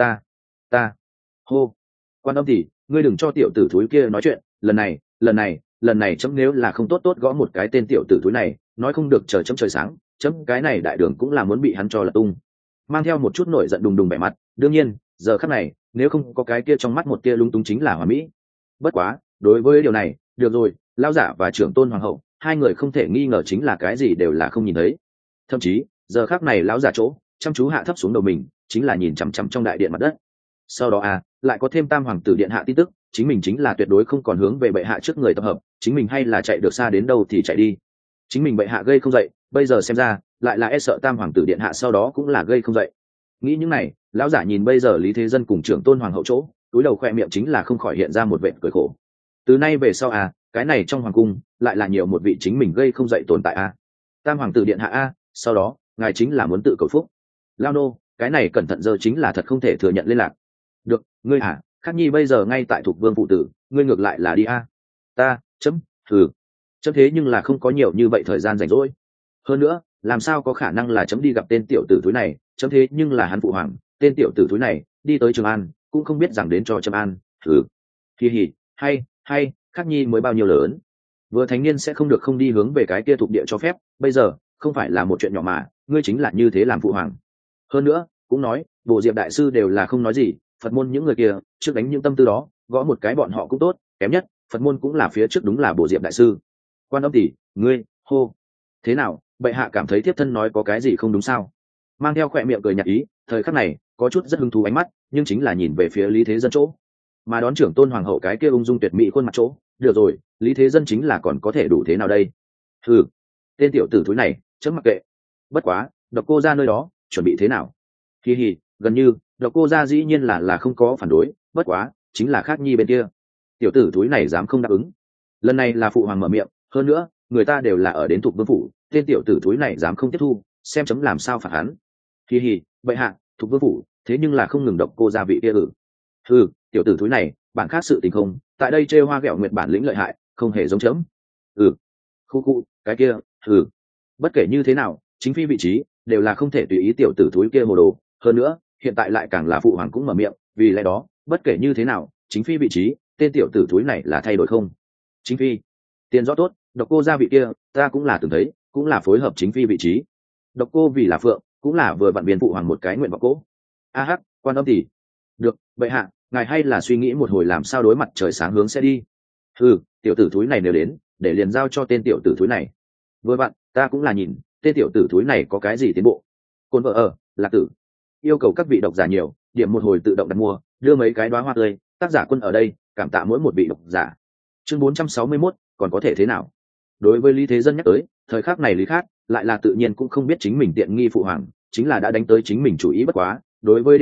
Ta hô. Quan Âm tỷ, ngươi đừng cho tiểu tử thúi kia nói chuyện, lần này chấm nếu là không tốt gõ một cái tên tiểu tử thúi này, nói không được chờ chấm trời sáng, chấm cái này đại đường cũng là muốn bị hắn cho là tung. Mang theo một chút nổi giận đùng đùng vẻ mặt, đương nhiên giờ khắc này nếu không có cái kia trong mắt một tia lung túng chính là Hòa Mỹ. Bất quá đối với điều này, được rồi, lão giả và trưởng tôn hoàng hậu hai người không thể nghi ngờ chính là cái gì đều là không nhìn thấy. Thậm chí giờ khắc này lão giả chỗ chăm chú hạ thấp xuống đầu mình, chính là nhìn chằm chằm trong đại điện mặt đất. Sau đó lại có thêm tam hoàng tử điện hạ tin tức, chính mình chính là tuyệt đối không còn hướng về bệ hạ trước người tập hợp, chính mình hay là chạy được xa đến đâu thì chạy đi. Chính mình bệ hạ gây không dậy, bây giờ xem ra lại là e sợ tam hoàng tử điện hạ sau đó cũng là gây không dậy. Nghĩ những này, lão giả nhìn bây giờ Lý Thế Dân cùng trưởng tôn hoàng hậu chỗ, túi đầu khoe miệng chính là không khỏi hiện ra một vệt cười khổ. Từ nay về sau cái này trong hoàng cung lại là nhiều một vị chính mình gây không dậy tồn tại tam hoàng tử điện hạ sau đó ngài chính là muốn tự cầu phúc. Lao nô cái này cẩn thận giờ chính là thật không thể thừa nhận liên lạc. Được, ngươi Khắc Nhi bây giờ ngay tại Thục Vương phụ tử, ngươi ngược lại là đi ta chấm thế nhưng là không có nhiều như vậy thời gian rảnh rỗi. Hơn nữa làm sao có khả năng là chấm đi gặp tên tiểu tử thúi này, chấm thế nhưng là hắn phụ hoàng, tên tiểu tử thúi này đi tới Trường An cũng không biết rằng đến cho chấm an. Kỳ hỉ, hay Khắc Nhi mới bao nhiêu lớn, vừa thành niên sẽ không được không đi hướng về cái kia thuộc địa cho phép, bây giờ không phải là một chuyện nhỏ mà ngươi chính là như thế làm phụ hoàng. Hơn nữa cũng nói Bộ Diệp đại sư đều là không nói gì, Phật môn những người kia trước đánh những tâm tư đó, gõ một cái bọn họ cũng tốt, kém nhất Phật môn cũng là phía trước đúng là Bộ Diệp đại sư. Quan Âm tỷ, ngươi hô thế nào, bệ hạ cảm thấy thiếp thân nói có cái gì không đúng sao? Mang theo khỏe miệng cười nhạt ý, thời khắc này có chút rất hứng thú ánh mắt, nhưng chính là nhìn về phía Lý Thế Dân chỗ, mà đón trưởng tôn hoàng hậu cái kia ung dung tuyệt mỹ khuôn mặt chỗ. Được rồi, Lý Thế Dân chính là còn có thể đủ thế nào đây? Tên tiểu tử thúi này chấm mặc kệ. Bất quá Độc Cô gia nơi đó chuẩn bị thế nào? Gần như Độc Cô gia dĩ nhiên là không có phản đối, bất quá chính là Khắc Nhi bên kia, tiểu tử thúi này dám không đáp ứng. Lần này là phụ hoàng mở miệng, hơn nữa người ta đều là ở đến Thục Vương phủ, tên tiểu tử thúi này dám không tiếp thu, xem chấm làm sao phạt hắn. Bệ hạ, Thục Vương phủ thế nhưng là không ngừng Độc Cô gia vị kia tiểu tử thúi này bản khác sự tình không, tại đây trêu hoa ghẹo nguyệt bản lĩnh lợi hại, không hề giống chấm. Khu cái kia bất kể như thế nào, chính phi vị trí đều là không thể tùy ý tiểu tử thúi kia hồ đồ. Hơn nữa hiện tại lại càng là phụ hoàng cũng mở miệng, vì lẽ đó bất kể như thế nào, chính phi vị trí tên tiểu tử thúi này là thay đổi không. Chính phi tiền rõ tốt, Độc Cô gia vị kia ta cũng là từng thấy, cũng là phối hợp chính phi vị trí. Độc Cô vì là phượng, cũng là vừa vặn biến phụ hoàng một cái nguyện vọng cố. Quan Âm tỷ, được, bệ hạ ngài hay là suy nghĩ một hồi làm sao đối mặt trời sáng hướng sẽ đi. Tiểu tử thúi này nếu đến, để liền giao cho tên tiểu tử thúi này. Vừa vặn ta cũng là nhìn tên tiểu tử thúi này có cái gì tiến bộ. Côn vợ Lạc Tử yêu cầu các vị độc giả nhiều điểm một hồi tự động đặt mua, đưa mấy cái đóa hoa tươi, tác giả Quân ở đây cảm tạ mỗi một vị độc giả. Chương 461, còn có thể thế nào? Đối với Lý Thế Dân nhắc tới, thời khắc này Lý Khát lại là tự nhiên cũng không biết chính mình tiện nghi phụ hoàng chính là đã đánh tới chính mình chủ ý. Bất quá đối với điều này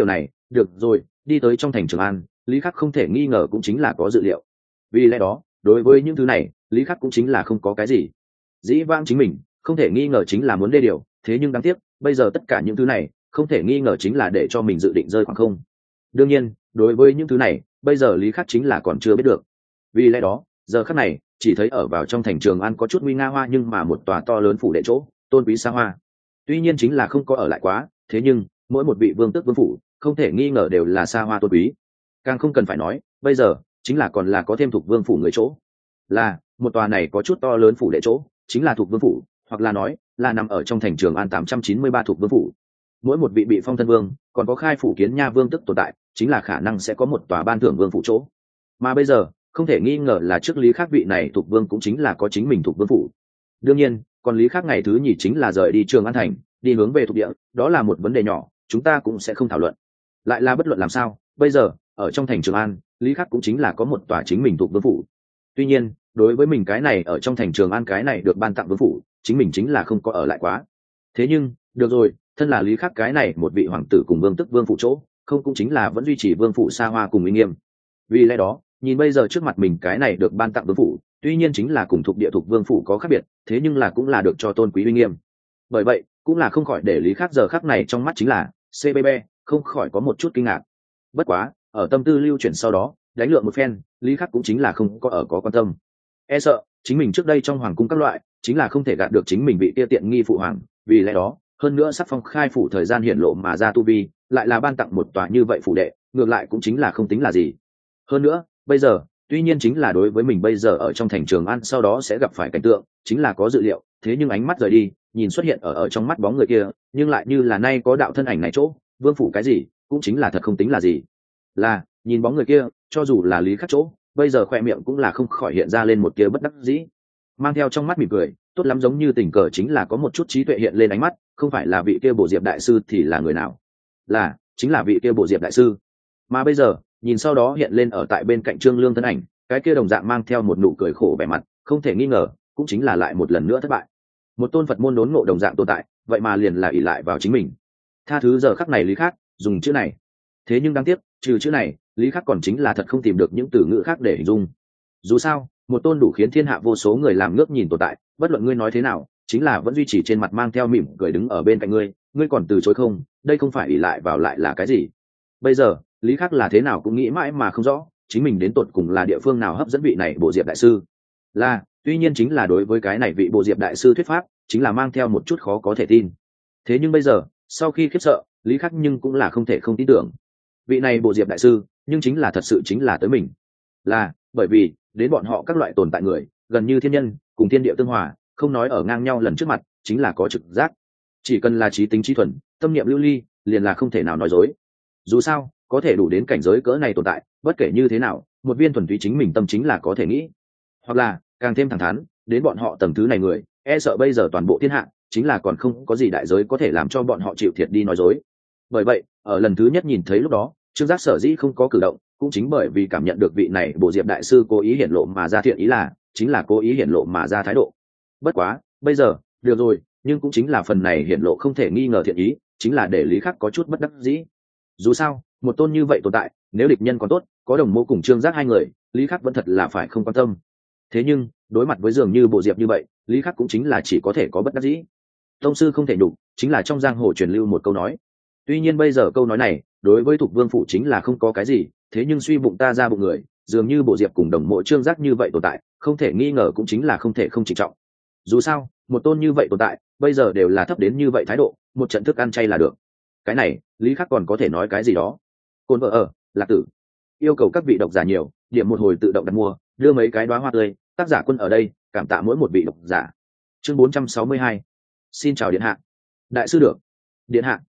được rồi, đi tới trong thành Trường An, lý khắc không thể nghi ngờ cũng chính là có dự liệu. Vì lẽ đó đối với những thứ này lý khắc cũng chính là không có cái gì. Dĩ vãng chính mình không thể nghi ngờ chính là muốn đê điều, thế nhưng đáng tiếc bây giờ tất cả những thứ này không thể nghi ngờ chính là để cho mình dự định rơi khoảng không. Đương nhiên đối với những thứ này bây giờ lý khắc chính là còn chưa biết được. Vì lẽ đó giờ khắc này chỉ thấy ở vào trong thành Trường An có chút nguy nga hoa, nhưng mà một tòa to lớn phủ đệ chỗ tôn quý xa hoa. Tuy nhiên chính là không có ở lại quá, thế nhưng mỗi một vị vương tước vương phủ không thể nghi ngờ đều là xa hoa tôn quý. Càng không cần phải nói bây giờ chính là còn là có thêm thuộc vương phủ người chỗ, là một tòa này có chút to lớn phủ đệ chỗ chính là thuộc vương phủ, hoặc là nói là nằm ở trong thành Trường An 893 thuộc vương phủ. Mỗi một vị bị phong thân vương còn có khai phủ kiến nha vương tức tồn tại chính là khả năng sẽ có một tòa ban thưởng vương phủ chỗ. Mà bây giờ không thể nghi ngờ là trước lý khác vị này thuộc vương cũng chính là có chính mình thuộc vương phủ. Đương nhiên còn lý khác ngày thứ nhì chính là rời đi Trường An thành đi hướng về thuộc địa, đó là một vấn đề nhỏ chúng ta cũng sẽ không thảo luận. Lại là bất luận làm sao bây giờ ở trong thành Trường An lý khác cũng chính là có một tòa chính mình thuộc vương phủ. Tuy nhiên đối với mình cái này ở trong thành Trường An cái này được ban tặng vương phủ chính mình chính là không có ở lại quá. Thế nhưng được rồi, thân là lý khắc cái này một vị hoàng tử cùng vương tức vương phủ chỗ không cũng chính là vẫn duy trì vương phủ xa hoa cùng uy nghiêm. Vì lẽ đó nhìn bây giờ trước mặt mình cái này được ban tặng vương phủ tuy nhiên chính là cùng thuộc địa thuộc vương phủ có khác biệt, thế nhưng là cũng là được cho tôn quý uy nghiêm. Bởi vậy cũng là không khỏi để lý khắc giờ khắc này trong mắt chính là cbb không khỏi có một chút kinh ngạc. Bất quá ở tâm tư lưu chuyển sau đó đánh lượng một phen lý khắc cũng chính là không có quan tâm. E sợ chính mình trước đây trong hoàng cung các loại chính là không thể gạt được chính mình bị tia tiện nghi phụ hoàng. Vì lẽ đó hơn nữa sắc phong khai phủ thời gian hiển lộ mà ra tu vi lại là ban tặng một tòa như vậy phủ đệ, ngược lại cũng chính là không tính là gì. Hơn nữa bây giờ tuy nhiên chính là đối với mình bây giờ ở trong thành Trường An sau đó sẽ gặp phải cảnh tượng chính là có dự liệu, thế nhưng ánh mắt rời đi nhìn xuất hiện ở trong mắt bóng người kia nhưng lại như là nay có đạo thân ảnh này chỗ vương phủ cái gì cũng chính là thật không tính là gì. Là nhìn bóng người kia cho dù là lý khắc chỗ bây giờ khoe miệng cũng là không khỏi hiện ra lên một tia bất đắc dĩ, mang theo trong mắt mỉm cười tốt lắm, giống như tình cờ chính là có một chút trí tuệ hiện lên ánh mắt. Không phải là vị kia Bổ Diệp đại sư thì là người nào? Là chính là vị kia Bổ Diệp đại sư. Mà bây giờ nhìn sau đó hiện lên ở tại bên cạnh Trương Lương thân ảnh, cái kia đồng dạng mang theo một nụ cười khổ vẻ mặt, không thể nghi ngờ cũng chính là lại một lần nữa thất bại. Một tôn Phật môn đốn ngộ đồng dạng tồn tại vậy mà liền là ỷ lại vào chính mình. Tha thứ giờ khắc này lý khắc dùng chữ này, thế nhưng đáng tiếc trừ chữ này lý khắc còn chính là thật không tìm được những từ ngữ khác để hình dung. Dù sao một tôn đủ khiến thiên hạ vô số người làm ngước nhìn tồn tại, bất luận ngươi nói thế nào chính là vẫn duy trì trên mặt mang theo mỉm cười đứng ở bên cạnh ngươi còn từ chối không? Đây không phải ỷ lại vào lại là cái gì? Bây giờ lý khắc là thế nào cũng nghĩ mãi mà không rõ chính mình đến tột cùng là địa phương nào hấp dẫn vị này Bổ Diệp đại sư. Là tuy nhiên chính là đối với cái này vị Bổ Diệp đại sư thuyết pháp chính là mang theo một chút khó có thể tin. Thế nhưng bây giờ sau khi khiếp sợ lý khắc nhưng cũng là không thể không tin tưởng vị này Bổ Diệp đại sư nhưng chính là thật sự chính là tới mình. Là bởi vì đến bọn họ các loại tồn tại người gần như thiên nhân cùng thiên địa tương hòa, không nói ở ngang nhau lần trước mặt chính là có trực giác, chỉ cần là trí tính trí thuần tâm niệm lưu ly liền là không thể nào nói dối. Dù sao có thể đủ đến cảnh giới cỡ này tồn tại bất kể như thế nào một viên thuần túy chính mình tâm chính là có thể nghĩ, hoặc là càng thêm thẳng thắn đến bọn họ tầng thứ này người e sợ bây giờ toàn bộ thiên hạ chính là còn không có gì đại giới có thể làm cho bọn họ chịu thiệt đi nói dối. Bởi vậy ở lần thứ nhất nhìn thấy lúc đó Trương Giác sở dĩ không có cử động cũng chính bởi vì cảm nhận được vị này Bổ Diệp đại sư cố ý hiển lộ mà ra thiện ý, là chính là cố ý hiển lộ mà ra thái độ. Bất quá bây giờ được rồi, nhưng cũng chính là phần này hiển lộ không thể nghi ngờ thiện ý chính là để lý khắc có chút bất đắc dĩ. Dù sao một tôn như vậy tồn tại nếu địch nhân còn tốt có đồng mô cùng Trương Giác hai người lý khắc vẫn thật là phải không quan tâm. Thế nhưng đối mặt với dường như Bổ Diệp như vậy lý khắc cũng chính là chỉ có thể có bất đắc dĩ. Tông sư không thể nhục chính là trong giang hồ truyền lưu một câu nói. Tuy nhiên bây giờ câu nói này đối với Thục Vương phủ chính là không có cái gì, thế nhưng suy bụng ta ra bụng người dường như Bổ Diệp cùng đồng mộ Trương Giác như vậy tồn tại không thể nghi ngờ cũng chính là không thể không trịnh trọng. Dù sao một tôn như vậy tồn tại bây giờ đều là thấp đến như vậy thái độ, một trận thức ăn chay là được. Cái này lý khắc còn có thể nói cái gì đó. Côn vợ ở Lạc Tử yêu cầu các vị độc giả nhiều điểm một hồi tự động đặt mua đưa mấy cái đóa hoa tươi, tác giả Quân ở đây cảm tạ mỗi một vị độc giả. Chương 462. Xin chào điện hạ. Đại sư được. Điện hạ.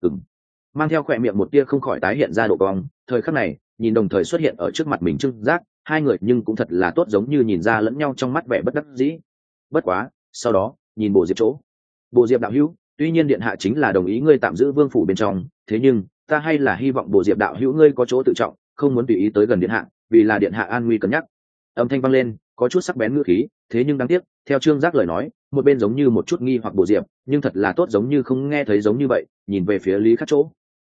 Mang theo khỏe miệng một tia không khỏi tái hiện ra độ cong, thời khắc này nhìn đồng thời xuất hiện ở trước mặt mình Trương Giác, hai người nhưng cũng thật là tốt giống như nhìn ra lẫn nhau trong mắt vẻ bất đắc dĩ. Bất quá sau đó nhìn Bổ Diệp chỗ, Bổ Diệp đạo hữu, tuy nhiên điện hạ chính là đồng ý ngươi tạm giữ vương phủ bên trong, thế nhưng ta hay là hy vọng Bổ Diệp đạo hữu ngươi có chỗ tự trọng, không muốn tùy ý tới gần điện hạ, vì là điện hạ an nguy cân nhắc. Âm thanh vang lên có chút sắc bén ngữ khí, thế nhưng đáng tiếc theo Trương Giác lời nói một bên giống như một chút nghi hoặc Bổ Diệp nhưng thật là tốt giống như không nghe thấy giống như vậy nhìn về phía lý khắc chỗ.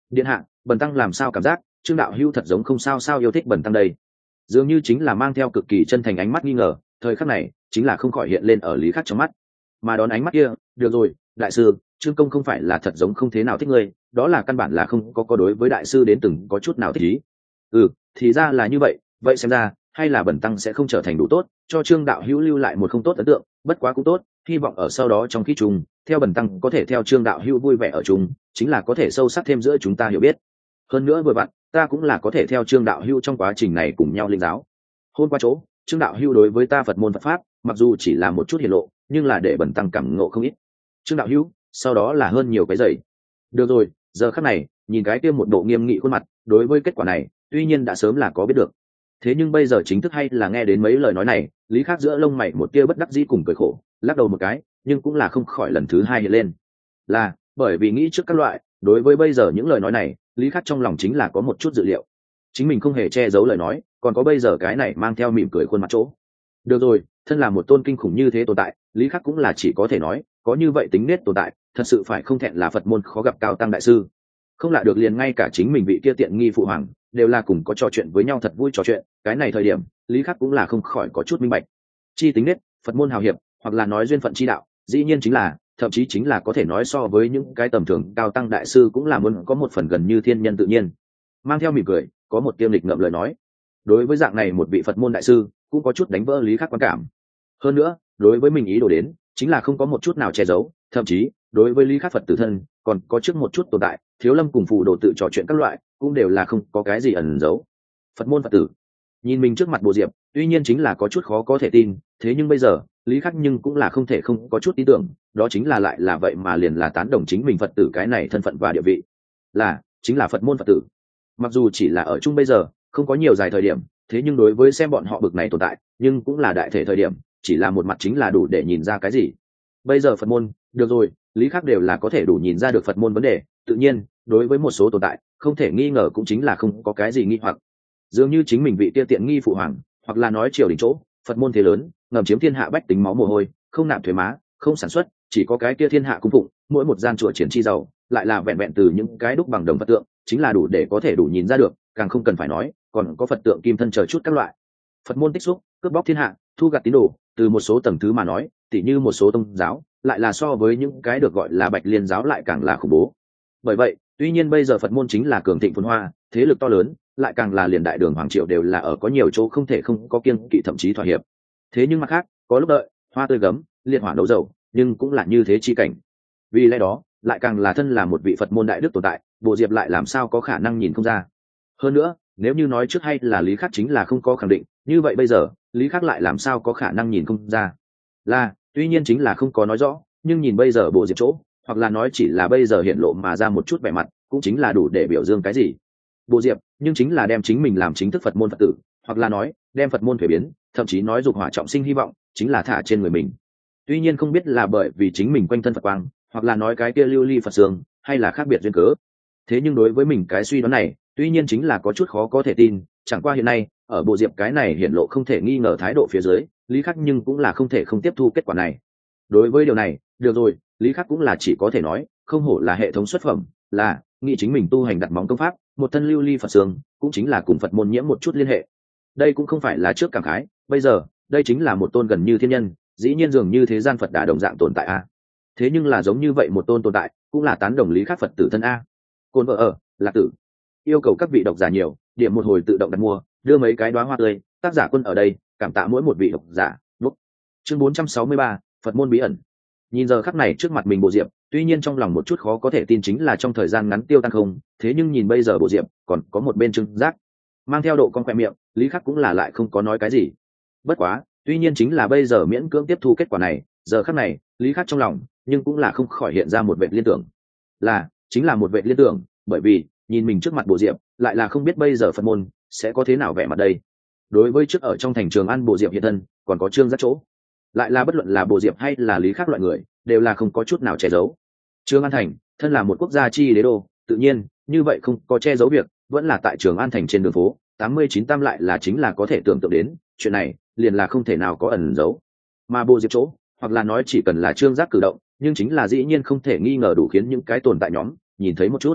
điện hạ, bần tăng làm sao cảm giác Trương đạo hữu thật giống không sao sao yêu thích bần tăng đây. Dường như chính là mang theo cực kỳ chân thành ánh mắt nghi ngờ, thời khắc này chính là không khỏi hiện lên ở Lý Khắc trong mắt. Mà đón ánh mắt kia, được rồi, đại sư, Trương công không phải là thật giống không thế nào thích ngươi, đó là căn bản là không có đối với đại sư đến từng có chút nào thích ý. Thì ra là như vậy, vậy xem ra hay là bần tăng sẽ không trở thành đủ tốt cho Trương đạo hữu lưu lại một không tốt ấn tượng, bất quá cũng tốt, hy vọng ở sau đó trong khi chung theo bần tăng có thể theo Trương đạo hữu vui vẻ ở chung, chính là có thể sâu sắc thêm giữa chúng ta hiểu biết. Hơn nữa vừa vặn ta cũng là có thể theo Trương đạo hữu trong quá trình này cùng nhau linh giáo. Hôm qua chỗ Trương đạo hữu đối với ta Phật môn Phật pháp mặc dù chỉ là một chút hiển lộ, nhưng là để bần tăng cảm ngộ không ít. Trương đạo hữu sau đó là hơn nhiều cái giày. Được rồi, giờ khắc này nhìn cái kia một bộ nghiêm nghị khuôn mặt, đối với kết quả này tuy nhiên đã sớm là có biết được, thế nhưng bây giờ chính thức hay là nghe đến mấy lời nói này, Lý Khắc giữa lông mày một tia bất đắc dĩ cùng cười khổ, lắc đầu một cái, nhưng cũng là không khỏi lần thứ hai hiện lên. Là bởi vì nghĩ trước các loại, đối với bây giờ những lời nói này, Lý Khắc trong lòng chính là có một chút dự liệu, chính mình không hề che giấu lời nói, còn có bây giờ cái này mang theo mỉm cười khuôn mặt chỗ. Được rồi, thân là một tôn kinh khủng như thế tồn tại, Lý Khắc cũng là chỉ có thể nói, có như vậy tính nết tồn tại, thật sự phải không thẹn là Phật môn khó gặp cao tăng đại sư. Không lạ được liền ngay cả chính mình vị kia tiện nghi phụ hoàng đều là cùng có trò chuyện với nhau thật vui trò chuyện, cái này thời điểm Lý Khắc cũng là không khỏi có chút minh bạch. Chi tính nết, Phật môn hào hiệp, hoặc là nói duyên phận chi đạo, dĩ nhiên chính là, thậm chí chính là có thể nói so với những cái tầm thường cao tăng đại sư cũng là muốn có một phần gần như thiên nhân tự nhiên. Mang theo mỉm cười, có một tiêm lịch ngậm lời nói. Đối với dạng này một vị Phật môn đại sư, cũng có chút đánh vỡ Lý Khắc quan cảm. Hơn nữa, đối với mình ý đồ đến, chính là không có một chút nào che giấu, thậm chí đối với Lý Khắc Phật tử thân, còn có trước một chút tồn tại, Thiếu Lâm cùng phụ đồ tự trò chuyện các loại, cũng đều là không có cái gì ẩn giấu. Phật môn Phật tử nhìn mình trước mặt Bồ Diệp, tuy nhiên chính là có chút khó có thể tin, thế nhưng bây giờ Lý Khắc nhưng cũng là không thể không có chút tin tưởng, đó chính là lại là vậy mà liền là tán đồng chính mình Phật tử cái này thân phận và địa vị, là chính là Phật môn Phật tử. Mặc dù chỉ là ở chung bây giờ không có nhiều dài thời điểm, thế nhưng đối với xem bọn họ bực này tồn tại, nhưng cũng là đại thể thời điểm, chỉ là một mặt chính là đủ để nhìn ra cái gì. Bây giờ Phật môn, được rồi, Lý Khắc đều là có thể đủ nhìn ra được Phật môn vấn đề, tự nhiên đối với một số tồn tại không thể nghi ngờ cũng chính là không có cái gì nghi hoặc. Dường như chính mình vị tiêu tiện nghi phụ hoàng, hoặc là nói triều đình chỗ Phật môn thế lớn, ngầm chiếm thiên hạ bách tính máu mồ hôi, không nạp thuế má, không sản xuất, chỉ có cái kia thiên hạ cung phụng, mỗi một gian chùa triển chi giàu lại là vẹn vẹn từ những cái đúc bằng đồng Phật tượng, chính là đủ để có thể đủ nhìn ra được, càng không cần phải nói còn có Phật tượng kim thân chờ chút các loại. Phật môn tích xúc, cướp bóc thiên hạ, thu gặt tín đồ, từ một số tầng thứ mà nói, tỉ như một số tôn giáo lại là so với những cái được gọi là Bạch Liên giáo lại càng là khủng bố. Bởi vậy tuy nhiên bây giờ Phật môn chính là cường thịnh phồn hoa, thế lực to lớn, lại càng là liền đại đường hoàng triều đều là ở có nhiều chỗ không thể không có kiêng kỵ, thậm chí thỏa hiệp. Thế nhưng mặt khác có lúc đợi hoa tươi gấm, liệt hỏa nấu dầu, nhưng cũng là như thế chi cảnh. Vì lẽ đó lại càng là thân là một vị Phật môn đại đức tồn tại, Bộ Diệp lại làm sao có khả năng nhìn không ra. Hơn nữa nếu như nói trước hay là Lý Khắc chính là không có khẳng định, như vậy bây giờ Lý Khắc lại làm sao có khả năng nhìn không ra. Là tuy nhiên chính là không có nói rõ, nhưng nhìn bây giờ Bộ Diệp chỗ, hoặc là nói chỉ là bây giờ hiện lộ mà ra một chút vẻ mặt, cũng chính là đủ để biểu dương cái gì. Bộ Diệp nhưng chính là đem chính mình làm chính thức Phật môn Phật tử, hoặc là nói đem Phật môn thuế biến, thậm chí nói dục hỏa trọng sinh hy vọng chính là thả trên người mình. Tuy nhiên không biết là bởi vì chính mình quanh thân Phật quang, hoặc là nói cái kia lưu ly Phật sương, hay là khác biệt duyên cớ. Thế nhưng đối với mình cái suy đoán này tuy nhiên chính là có chút khó có thể tin, chẳng qua hiện nay ở Bộ Diệp cái này hiện lộ không thể nghi ngờ thái độ phía dưới, Lý Khắc nhưng cũng là không thể không tiếp thu kết quả này. Đối với điều này, được rồi, Lý Khắc cũng là chỉ có thể nói không hổ là hệ thống xuất phẩm, là nghĩ chính mình tu hành đặt móng công pháp, một thân lưu ly Phật sương, cũng chính là cùng Phật môn nhiễm một chút liên hệ. Đây cũng không phải là trước cảm khái, bây giờ đây chính là một tôn gần như thiên nhân, dĩ nhiên dường như thế gian Phật đã đồng dạng tồn tại a. Thế nhưng là giống như vậy một tôn tồn tại, cũng là tán đồng Lý Khắc Phật tử thân a. Côn vợ ở Lạc Tử yêu cầu các vị độc giả nhiều, điểm một hồi tự động đặt mua, đưa mấy cái đóa hoa tươi, tác giả Quân ở đây, cảm tạ mỗi một vị độc giả. Bút. Chương 463, Phật môn bí ẩn. Nhìn giờ khắc này trước mặt mình Bộ Diệp, tuy nhiên trong lòng một chút khó có thể tin chính là trong thời gian ngắn tiêu tan không, thế nhưng nhìn bây giờ Bộ Diệp, còn có một bên trưng giác, mang theo độ con khoe miệng, Lý Khắc cũng là lại không có nói cái gì. Bất quá, tuy nhiên chính là bây giờ miễn cưỡng tiếp thu kết quả này, giờ khắc này, Lý Khắc trong lòng, nhưng cũng là không khỏi hiện ra một vệt liên tưởng. Là, chính là một vệt liên tưởng, bởi vì nhìn mình trước mặt Bộ Diệp, lại là không biết bây giờ Phật môn sẽ có thế nào vẻ mặt đây. Đối với trước ở trong thành Trường An Bộ Diệp hiện thân, còn có Trương Giác chỗ, lại là bất luận là Bộ Diệp hay là Lý Khắc loại người, đều là không có chút nào che giấu. Trường An thành, thân là một quốc gia chi đế đô, tự nhiên như vậy không có che giấu việc, vẫn là tại Trường An thành trên đường phố 89 tam lại là chính là có thể tưởng tượng đến, chuyện này liền là không thể nào có ẩn giấu. Mà Bộ Diệp chỗ, hoặc là nói chỉ cần là Trương Giác cử động, nhưng chính là dĩ nhiên không thể nghi ngờ đủ khiến những cái tồn tại nhóm nhìn thấy một chút.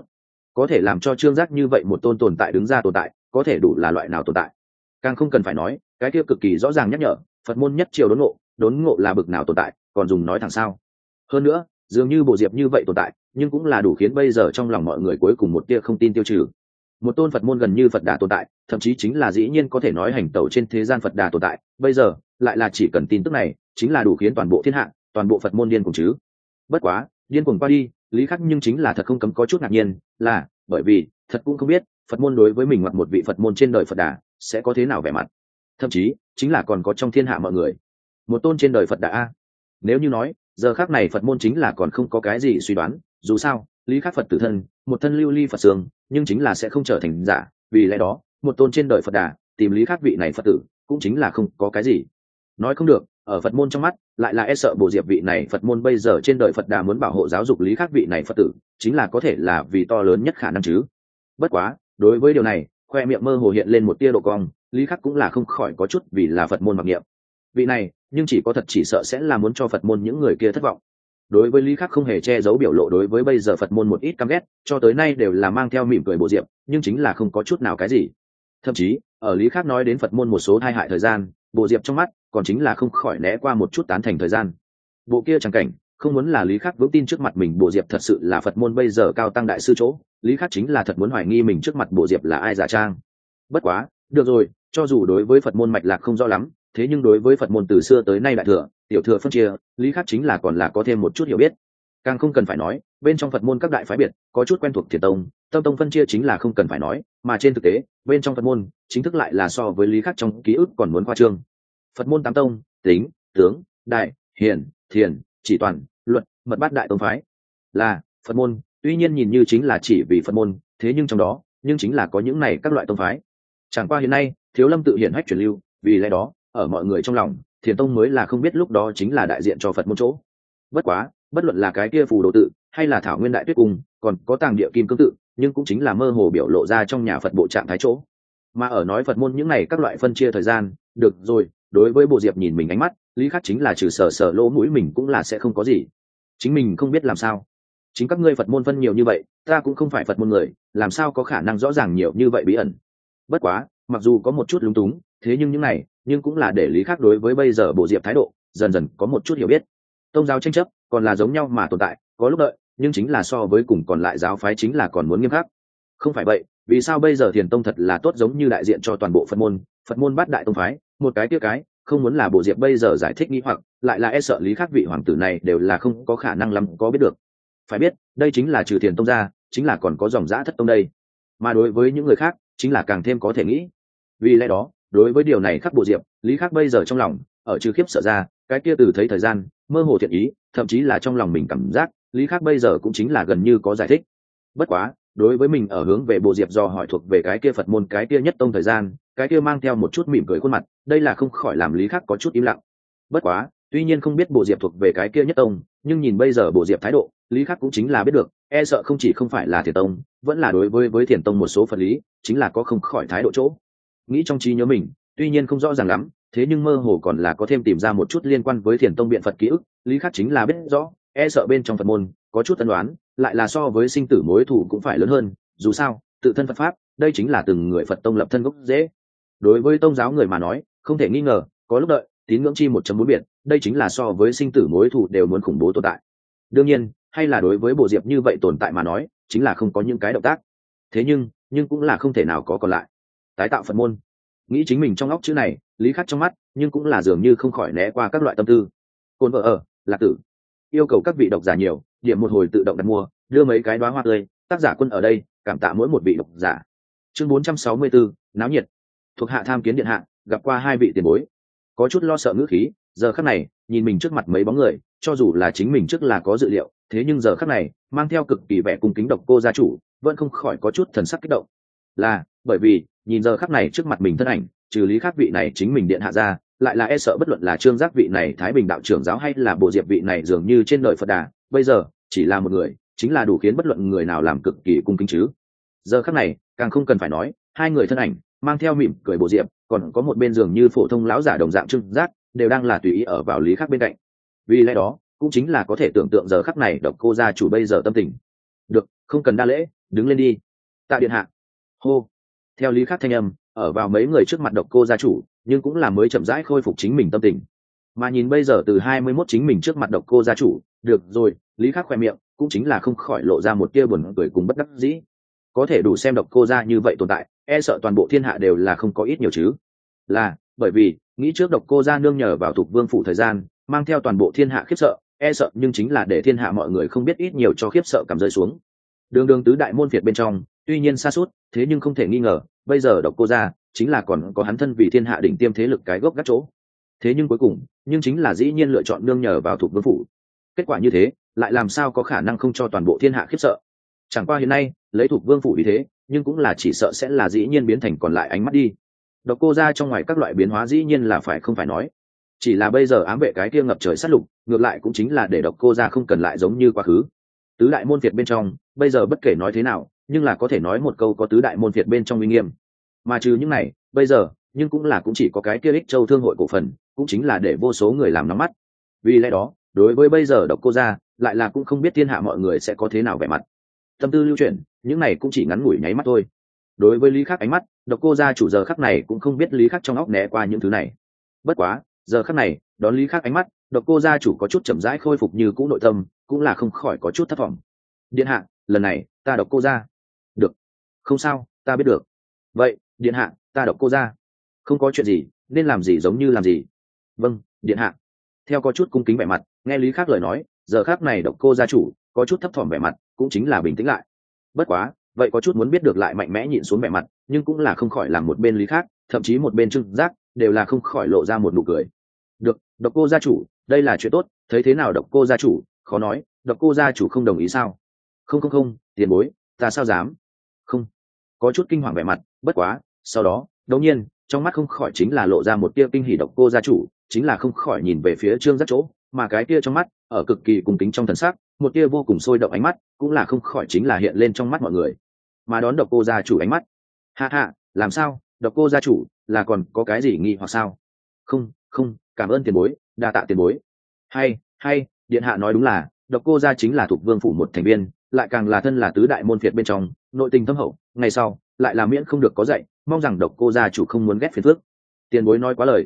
có thể làm cho trương giác như vậy một tôn tồn tại đứng ra tồn tại, có thể đủ là loại nào tồn tại. Càng không cần phải nói cái kia cực kỳ rõ ràng nhắc nhở Phật môn nhất triều đốn ngộ là bực nào tồn tại, còn dùng nói thẳng sao. Hơn nữa dường như Bộ Diệp như vậy tồn tại, nhưng cũng là đủ khiến bây giờ trong lòng mọi người cuối cùng một tia không tin tiêu trừ. Một tôn Phật môn gần như Phật Đà tồn tại, thậm chí chính là dĩ nhiên có thể nói hành tẩu trên thế gian Phật Đà tồn tại, bây giờ lại là chỉ cần tin tức này chính là đủ khiến toàn bộ thiên hạ, toàn bộ Phật môn điên cuồng chứ. Bất quá điên cuồng qua đi, lý khắc nhưng chính là thật không cấm có chút ngạc nhiên, là bởi vì thật cũng không biết Phật môn đối với mình hoặc một vị Phật môn trên đời Phật Đà sẽ có thế nào vẻ mặt, thậm chí chính là còn có trong thiên hạ mọi người một tôn trên đời Phật Đà a. Nếu như nói giờ khác này Phật môn chính là còn không có cái gì suy đoán, dù sao lý khắc Phật tử thân, một thân lưu ly Phật xương, nhưng chính là sẽ không trở thành giả, vì lẽ đó một tôn trên đời Phật Đà tìm lý khắc vị này Phật tử cũng chính là không có cái gì nói không được. Ở Phật môn trong mắt lại là e sợ Bộ Diệp vị này Phật môn bây giờ trên đời Phật Đà muốn bảo hộ giáo dục lý khắc vị này Phật tử, chính là có thể là vì to lớn nhất khả năng chứ. Bất quá đối với điều này, khoe miệng mơ hồ hiện lên một tia độ cong, lý khắc cũng là không khỏi có chút vì là Phật môn mặc niệm vị này, nhưng chỉ có thật chỉ sợ sẽ là muốn cho Phật môn những người kia thất vọng. Đối với lý khắc không hề che giấu biểu lộ đối với bây giờ Phật môn một ít căm ghét, cho tới nay đều là mang theo mỉm cười Bộ Diệp, nhưng chính là không có chút nào cái gì. Thậm chí ở lý khắc nói đến Phật môn một số tai hại thời gian, Bộ Diệp trong mắt còn chính là không khỏi né qua một chút tán thành thời gian. Bộ kia chẳng cảnh không muốn là lý khắc vững tin trước mặt mình Bộ Diệp thật sự là Phật môn bây giờ cao tăng đại sư chỗ, lý khắc chính là thật muốn hoài nghi mình trước mặt Bộ Diệp là ai giả trang. Bất quá được rồi, cho dù đối với Phật môn mạch lạc không rõ lắm, thế nhưng đối với Phật môn từ xưa tới nay đại thừa tiểu thừa phân chia, lý khắc chính là còn là có thêm một chút hiểu biết. Càng không cần phải nói bên trong Phật môn các đại phái biệt có chút quen thuộc Thiền tông, Tâm tông phân chia chính là không cần phải nói, mà trên thực tế bên trong Phật môn chính thức lại là so với lý khắc trong ký ức còn muốn khoa trương. Phật môn tám tông: tính, tướng, đại, hiền, thiền, chỉ toàn, luật, mật bát đại tông phái. Là Phật môn tuy nhiên nhìn như chính là chỉ vì Phật môn, thế nhưng trong đó nhưng chính là có những này các loại tông phái. Chẳng qua hiện nay Thiếu Lâm tự hiển hách truyền lưu, vì lẽ đó ở mọi người trong lòng Thiền tông mới là không biết lúc đó chính là đại diện cho Phật môn chỗ. Bất quá bất luận là cái kia Phù Đồ tự hay là Thảo Nguyên Đại Tuyết Cung, còn có Tàng Địa Kim Cương tự, nhưng cũng chính là mơ hồ biểu lộ ra trong nhà Phật bộ trạng thái chỗ. Mà ở nói Phật môn những này các loại phân chia thời gian, được rồi, đối với Bộ Diệp nhìn mình ánh mắt, lý khắc chính là trừ sờ sờ lỗ mũi mình cũng là sẽ không có gì. Chính mình không biết làm sao. Chính các ngươi Phật môn phân nhiều như vậy, ta cũng không phải Phật môn người, làm sao có khả năng rõ ràng nhiều như vậy bí ẩn. Bất quá mặc dù có một chút lúng túng, thế nhưng những này nhưng cũng là để lý khắc đối với bây giờ Bộ Diệp thái độ dần dần có một chút hiểu biết. Tông giáo tranh chấp còn là giống nhau mà tồn tại, có lúc đợi, nhưng chính là so với cùng còn lại giáo phái chính là còn muốn nghiêm khắc. Không phải vậy, vì sao bây giờ Thiền tông thật là tốt giống như đại diện cho toàn bộ Phật môn bát đại tông phái, một cái kia cái không muốn là Bộ Diệp bây giờ giải thích nghi hoặc lại là e sợ lý khắc vị hoàng tử này đều là không có khả năng lắm có biết được. Phải biết đây chính là trừ Thiền tông ra chính là còn có dòng dã Thất tông đây, mà đối với những người khác chính là càng thêm có thể nghĩ. Vì lẽ đó đối với điều này khắc Bộ Diệp, lý khắc bây giờ trong lòng ở trừ khiếp sợ ra, cái kia từ thấy thời gian mơ hồ thiện ý, thậm chí là trong lòng mình cảm giác lý khắc bây giờ cũng chính là gần như có giải thích. Bất quá đối với mình ở hướng về Bộ Diệp do hỏi thuộc về cái kia Phật môn cái kia nhất tông thời gian, cái kia mang theo một chút mỉm cười khuôn mặt, đây là không khỏi làm lý khắc có chút im lặng. Bất quá tuy nhiên không biết Bộ Diệp thuộc về cái kia nhất tông, nhưng nhìn bây giờ Bộ Diệp thái độ, lý khắc cũng chính là biết được e sợ không chỉ không phải là Thiền tông, vẫn là đối với Thiền tông một số Phật lý chính là có không khỏi thái độ chỗ. Nghĩ trong trí nhớ mình tuy nhiên không rõ ràng lắm, thế nhưng mơ hồ còn là có thêm tìm ra một chút liên quan với Thiền tông biện Phật ký ức, lý khắc chính là biết rõ e sợ bên trong Phật môn có chút tân đoán, lại là so với sinh tử mối thù cũng phải lớn hơn. Dù sao tự thân Phật pháp đây chính là từng người Phật tông lập thân gốc dễ. Đối với tông giáo người mà nói, không thể nghi ngờ có lúc đợi tín ngưỡng chi 1.4 biệt, đây chính là so với sinh tử mối thù đều muốn khủng bố tồn tại. Đương nhiên hay là đối với Bộ Diệp như vậy tồn tại mà nói, chính là không có những cái động tác, thế nhưng cũng là không thể nào có còn lại. Tái tạo Phật môn, nghĩ chính mình trong óc chữ này, lý khắc trong mắt nhưng cũng là dường như không khỏi né qua các loại tâm tư. Côn vợ ở Lạc Tử yêu cầu các vị độc giả nhiều điểm một hồi tự động đặt mua, đưa mấy cái đóa hoa tươi, tác giả Quân ở đây cảm tạ mỗi một vị độc giả. Chương 464, náo nhiệt. Thuộc hạ tham kiến điện hạ, gặp qua hai vị tiền bối. Có chút lo sợ ngữ khí, giờ khắc này nhìn mình trước mặt mấy bóng người, cho dù là chính mình trước là có dự liệu, thế nhưng giờ khắc này mang theo cực kỳ vẻ cung kính Độc Cô gia chủ vẫn không khỏi có chút thần sắc kích động. Là bởi vì nhìn giờ khắc này trước mặt mình thân ảnh, trừ lý khắc vị này chính mình điện hạ ra, lại là e sợ bất luận là Trương Giác vị này Thái Bình đạo trưởng giáo hay là Bộ Diệp vị này dường như trên đời Phật Đà, bây giờ chỉ là một người chính là đủ khiến bất luận người nào làm cực kỳ cung kính chứ. Giờ khắc này càng không cần phải nói, hai người thân ảnh mang theo mỉm cười Bộ Diệp, còn có một bên dường như phổ thông lão giả đồng dạng Trương Giác, đều đang là tùy ý ở vào lý khắc bên cạnh. Vì lẽ đó cũng chính là có thể tưởng tượng giờ khắc này Độc Cô gia chủ bây giờ tâm tình. Được, không cần đa lễ, đứng lên đi. Tạ điện hạ. Hô. Theo lý khắc thanh âm ở vào mấy người trước mặt độc cô gia chủ, nhưng cũng là mới chậm rãi khôi phục chính mình tâm tình. Mà nhìn bây giờ từ 21 chính mình trước mặt độc cô gia chủ, được rồi, lý khắc khoe miệng cũng chính là không khỏi lộ ra một tia buồn cười cùng bất đắc dĩ. Có thể đủ xem độc cô gia như vậy tồn tại, e sợ toàn bộ thiên hạ đều là không có ít nhiều chứ. Là bởi vì nghĩ trước độc cô gia nương nhờ vào Thục Vương phủ thời gian, mang theo toàn bộ thiên hạ khiếp sợ, e sợ nhưng chính là để thiên hạ mọi người không biết ít nhiều cho khiếp sợ cảm rơi xuống. Đường đường tứ đại môn phiệt bên trong, tuy nhiên xa suốt, thế nhưng không thể nghi ngờ, bây giờ độc cô gia chính là còn có hắn thân vì thiên hạ đỉnh tiêm thế lực cái gốc gác chỗ. Thế nhưng cuối cùng, nhưng chính là dĩ nhiên lựa chọn nương nhờ vào Thục Vương phủ. Kết quả như thế, lại làm sao có khả năng không cho toàn bộ thiên hạ khiếp sợ? Chẳng qua hiện nay, lấy Thục Vương phủ vì thế, nhưng cũng là chỉ sợ sẽ là dĩ nhiên biến thành còn lại ánh mắt đi. Độc cô gia trong ngoài các loại biến hóa dĩ nhiên là phải không phải nói, chỉ là bây giờ ám vệ cái kia ngập trời sát lục, ngược lại cũng chính là để độc cô gia không cần lại giống như quá khứ. Tứ đại môn phiệt bên trong, bây giờ bất kể nói thế nào, nhưng là có thể nói một câu có tứ đại môn phiệt bên trong uy nghiêm. Mà trừ những này, bây giờ, nhưng cũng là cũng chỉ có cái kia Ích Châu Thương hội cổ phần, cũng chính là để vô số người làm nóng mắt. Vì lẽ đó, đối với bây giờ độc cô gia, lại là cũng không biết thiên hạ mọi người sẽ có thế nào vẻ mặt. Tâm tư lưu chuyển, những này cũng chỉ ngắn ngủi nháy mắt thôi. Đối với Lý Khắc ánh mắt, độc cô gia chủ giờ khắc này cũng không biết Lý Khắc trong óc né qua những thứ này. Bất quá, giờ khắc này, đón Lý Khắc ánh mắt, độc cô gia chủ có chút chậm rãi khôi phục như cũ nội tâm, cũng là không khỏi có chút thất vọng. Điện hạ, lần này, ta độc cô gia. Được. Không sao, ta biết được. Vậy, điện hạ, ta độc cô gia. Không có chuyện gì, nên làm gì giống như làm gì. Vâng, điện hạ. Theo có chút cung kính vẻ mặt, nghe Lý Khắc lời nói, giờ khắc này độc cô gia chủ có chút thấp thỏm vẻ mặt, cũng chính là bình tĩnh lại. Bất quá, vậy có chút muốn biết được lại mạnh mẽ nhịn xuống vẻ mặt, nhưng cũng là không khỏi làm một bên Lý Khắc, thậm chí một bên Trương Giác, đều là không khỏi lộ ra một nụ cười. Được, độc cô gia chủ, đây là chuyện tốt, thấy thế nào độc cô gia chủ, khó nói, độc cô gia chủ không đồng ý sao? Không, tiền bối, ta sao dám? Không. Có chút kinh hoàng vẻ mặt, bất quá, sau đó, đột nhiên, trong mắt không khỏi chính là lộ ra một tia kinh hỉ độc cô gia chủ, chính là không khỏi nhìn về phía Trương Giác chỗ, mà cái tia trong mắt, ở cực kỳ cung kính trong thần sắc, một tia vô cùng sôi động ánh mắt, cũng là không khỏi chính là hiện lên trong mắt mọi người. Mà đón độc cô gia chủ ánh mắt. Ha, làm sao, độc cô gia chủ, là còn có cái gì nghi hoặc sao? Không, cảm ơn tiền bối, đa tạ tiền bối. Hay, điện hạ nói đúng là, độc cô gia chính là thuộc vương phủ một thành viên, lại càng là thân là tứ đại môn phiệt bên trong, nội tình thâm hậu, ngày sau, lại là miễn không được có dạy, mong rằng độc cô gia chủ không muốn ghét phiền phức. Tiền bối nói quá lời,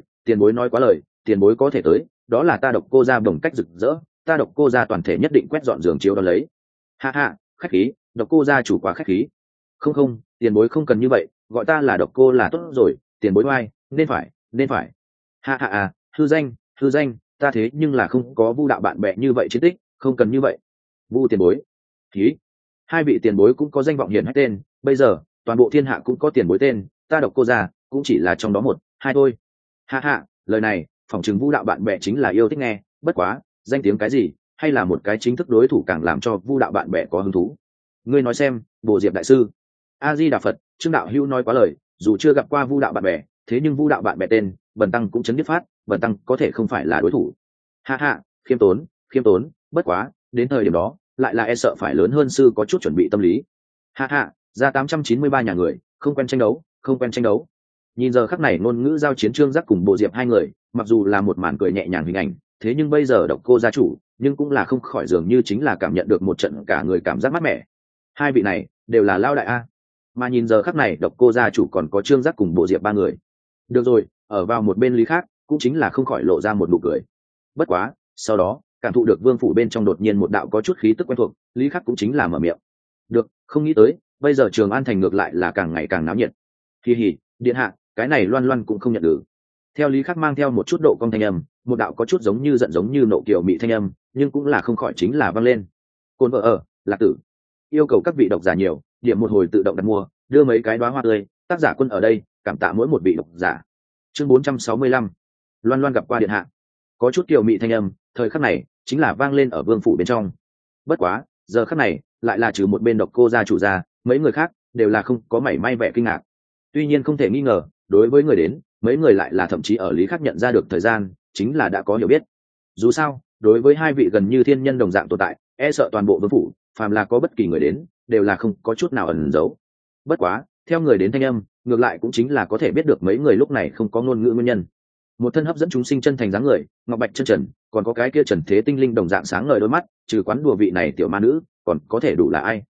tiền bối có thể tới, đó là ta độc cô gia bồng cách rực rỡ, ta độc cô gia toàn thể nhất định quét dọn giường chiếu đó lấy. Ha, khách khí, độc cô gia chủ quá khách khí. Không, tiền bối không cần như vậy, gọi ta là độc cô là tốt rồi, tiền bối oai, nên phải. Ha, hư danh, ta thế nhưng là không có vu đạo bạn bè như vậy chiến tích, không cần như vậy. Vu tiền bối. Khí. Hai vị tiền bối cũng có danh vọng hiển hách tên, bây giờ, toàn bộ thiên hạ cũng có tiền bối tên, ta độc cô gia cũng chỉ là trong đó một, hai thôi. Ha, lời này, phỏng chừng vu đạo bạn bè chính là yêu thích nghe, bất quá, danh tiếng cái gì, hay là một cái chính thức đối thủ càng làm cho vu đạo bạn bè có hứng thú. Ngươi nói xem, Bồ Diệp đại sư. A Di Đà Phật, Trương đạo hữu nói quá lời, dù chưa gặp qua vu đạo bạn bè, thế nhưng vu đạo bạn bè tên, bần tăng cũng chấn biết phát, bần tăng có thể không phải là đối thủ. Ha, khiêm tốn, bất quá, đến thời điểm đó, lại là e sợ phải lớn hơn sư có chút chuẩn bị tâm lý. Ha, ra 893 nhà người, không quen tranh đấu. Nhìn giờ khắc này ngôn ngữ giao chiến Trương Giác cùng Bồ Diệp hai người, mặc dù là một màn cười nhẹ nhàng hình ảnh, thế nhưng bây giờ độc cô gia chủ, nhưng cũng là không khỏi dường như chính là cảm nhận được một trận cả người cảm giác mát mẻ. Hai vị này đều là lao đại a. Mà nhìn giờ khắc này độc cô gia chủ còn có Trương Giác cùng Bồ Diệp ba người. Được rồi, ở vào một bên Lý khác, cũng chính là không khỏi lộ ra một nụ cười. Bất quá, sau đó, cảm thụ được vương phủ bên trong đột nhiên một đạo có chút khí tức quen thuộc, Lý khắc cũng chính là mở miệng. Được, không nghĩ tới, bây giờ Trường An thành ngược lại là càng ngày càng náo nhiệt. Kỳ hỉ, điện hạ, cái này Loan cũng không nhận được. Theo Lý khắc mang theo một chút độ cong thanh âm, một đạo có chút giống như giận giống như nộ kiều mị thanh âm, nhưng cũng là không khỏi chính là vang lên. Côn vợ ở, Lạc Tử, yêu cầu các vị độc giả nhiều, điểm một hồi tự động đặt mua, đưa mấy cái đóa hoa tươi, tác giả quân ở đây, cảm tạ mỗi một vị độc giả. Chương 465, Loan gặp qua điện hạ. Có chút kiều mị thanh âm, thời khắc này chính là vang lên ở vương phủ bên trong. Bất quá, giờ khắc này lại là trừ một bên độc cô gia chủ gia, mấy người khác đều là không có mảy may vẻ kinh ngạc. Tuy nhiên không thể nghi ngờ, đối với người đến, mấy người lại là thậm chí ở Lý khắc nhận ra được thời gian, chính là đã có hiểu biết. Dù sao, đối với hai vị gần như thiên nhân đồng dạng tồn tại, e sợ toàn bộ vương phủ, phàm là có bất kỳ người đến, đều là không có chút nào ẩn giấu. Bất quá, theo người đến thanh âm, ngược lại cũng chính là có thể biết được mấy người lúc này không có ngôn ngữ nguyên nhân. Một thân hấp dẫn chúng sinh chân thành dáng người, ngọc bạch chân trần, còn có cái kia trần thế tinh linh đồng dạng sáng ngời đôi mắt, trừ quán đùa vị này tiểu ma nữ, còn có thể đủ là ai?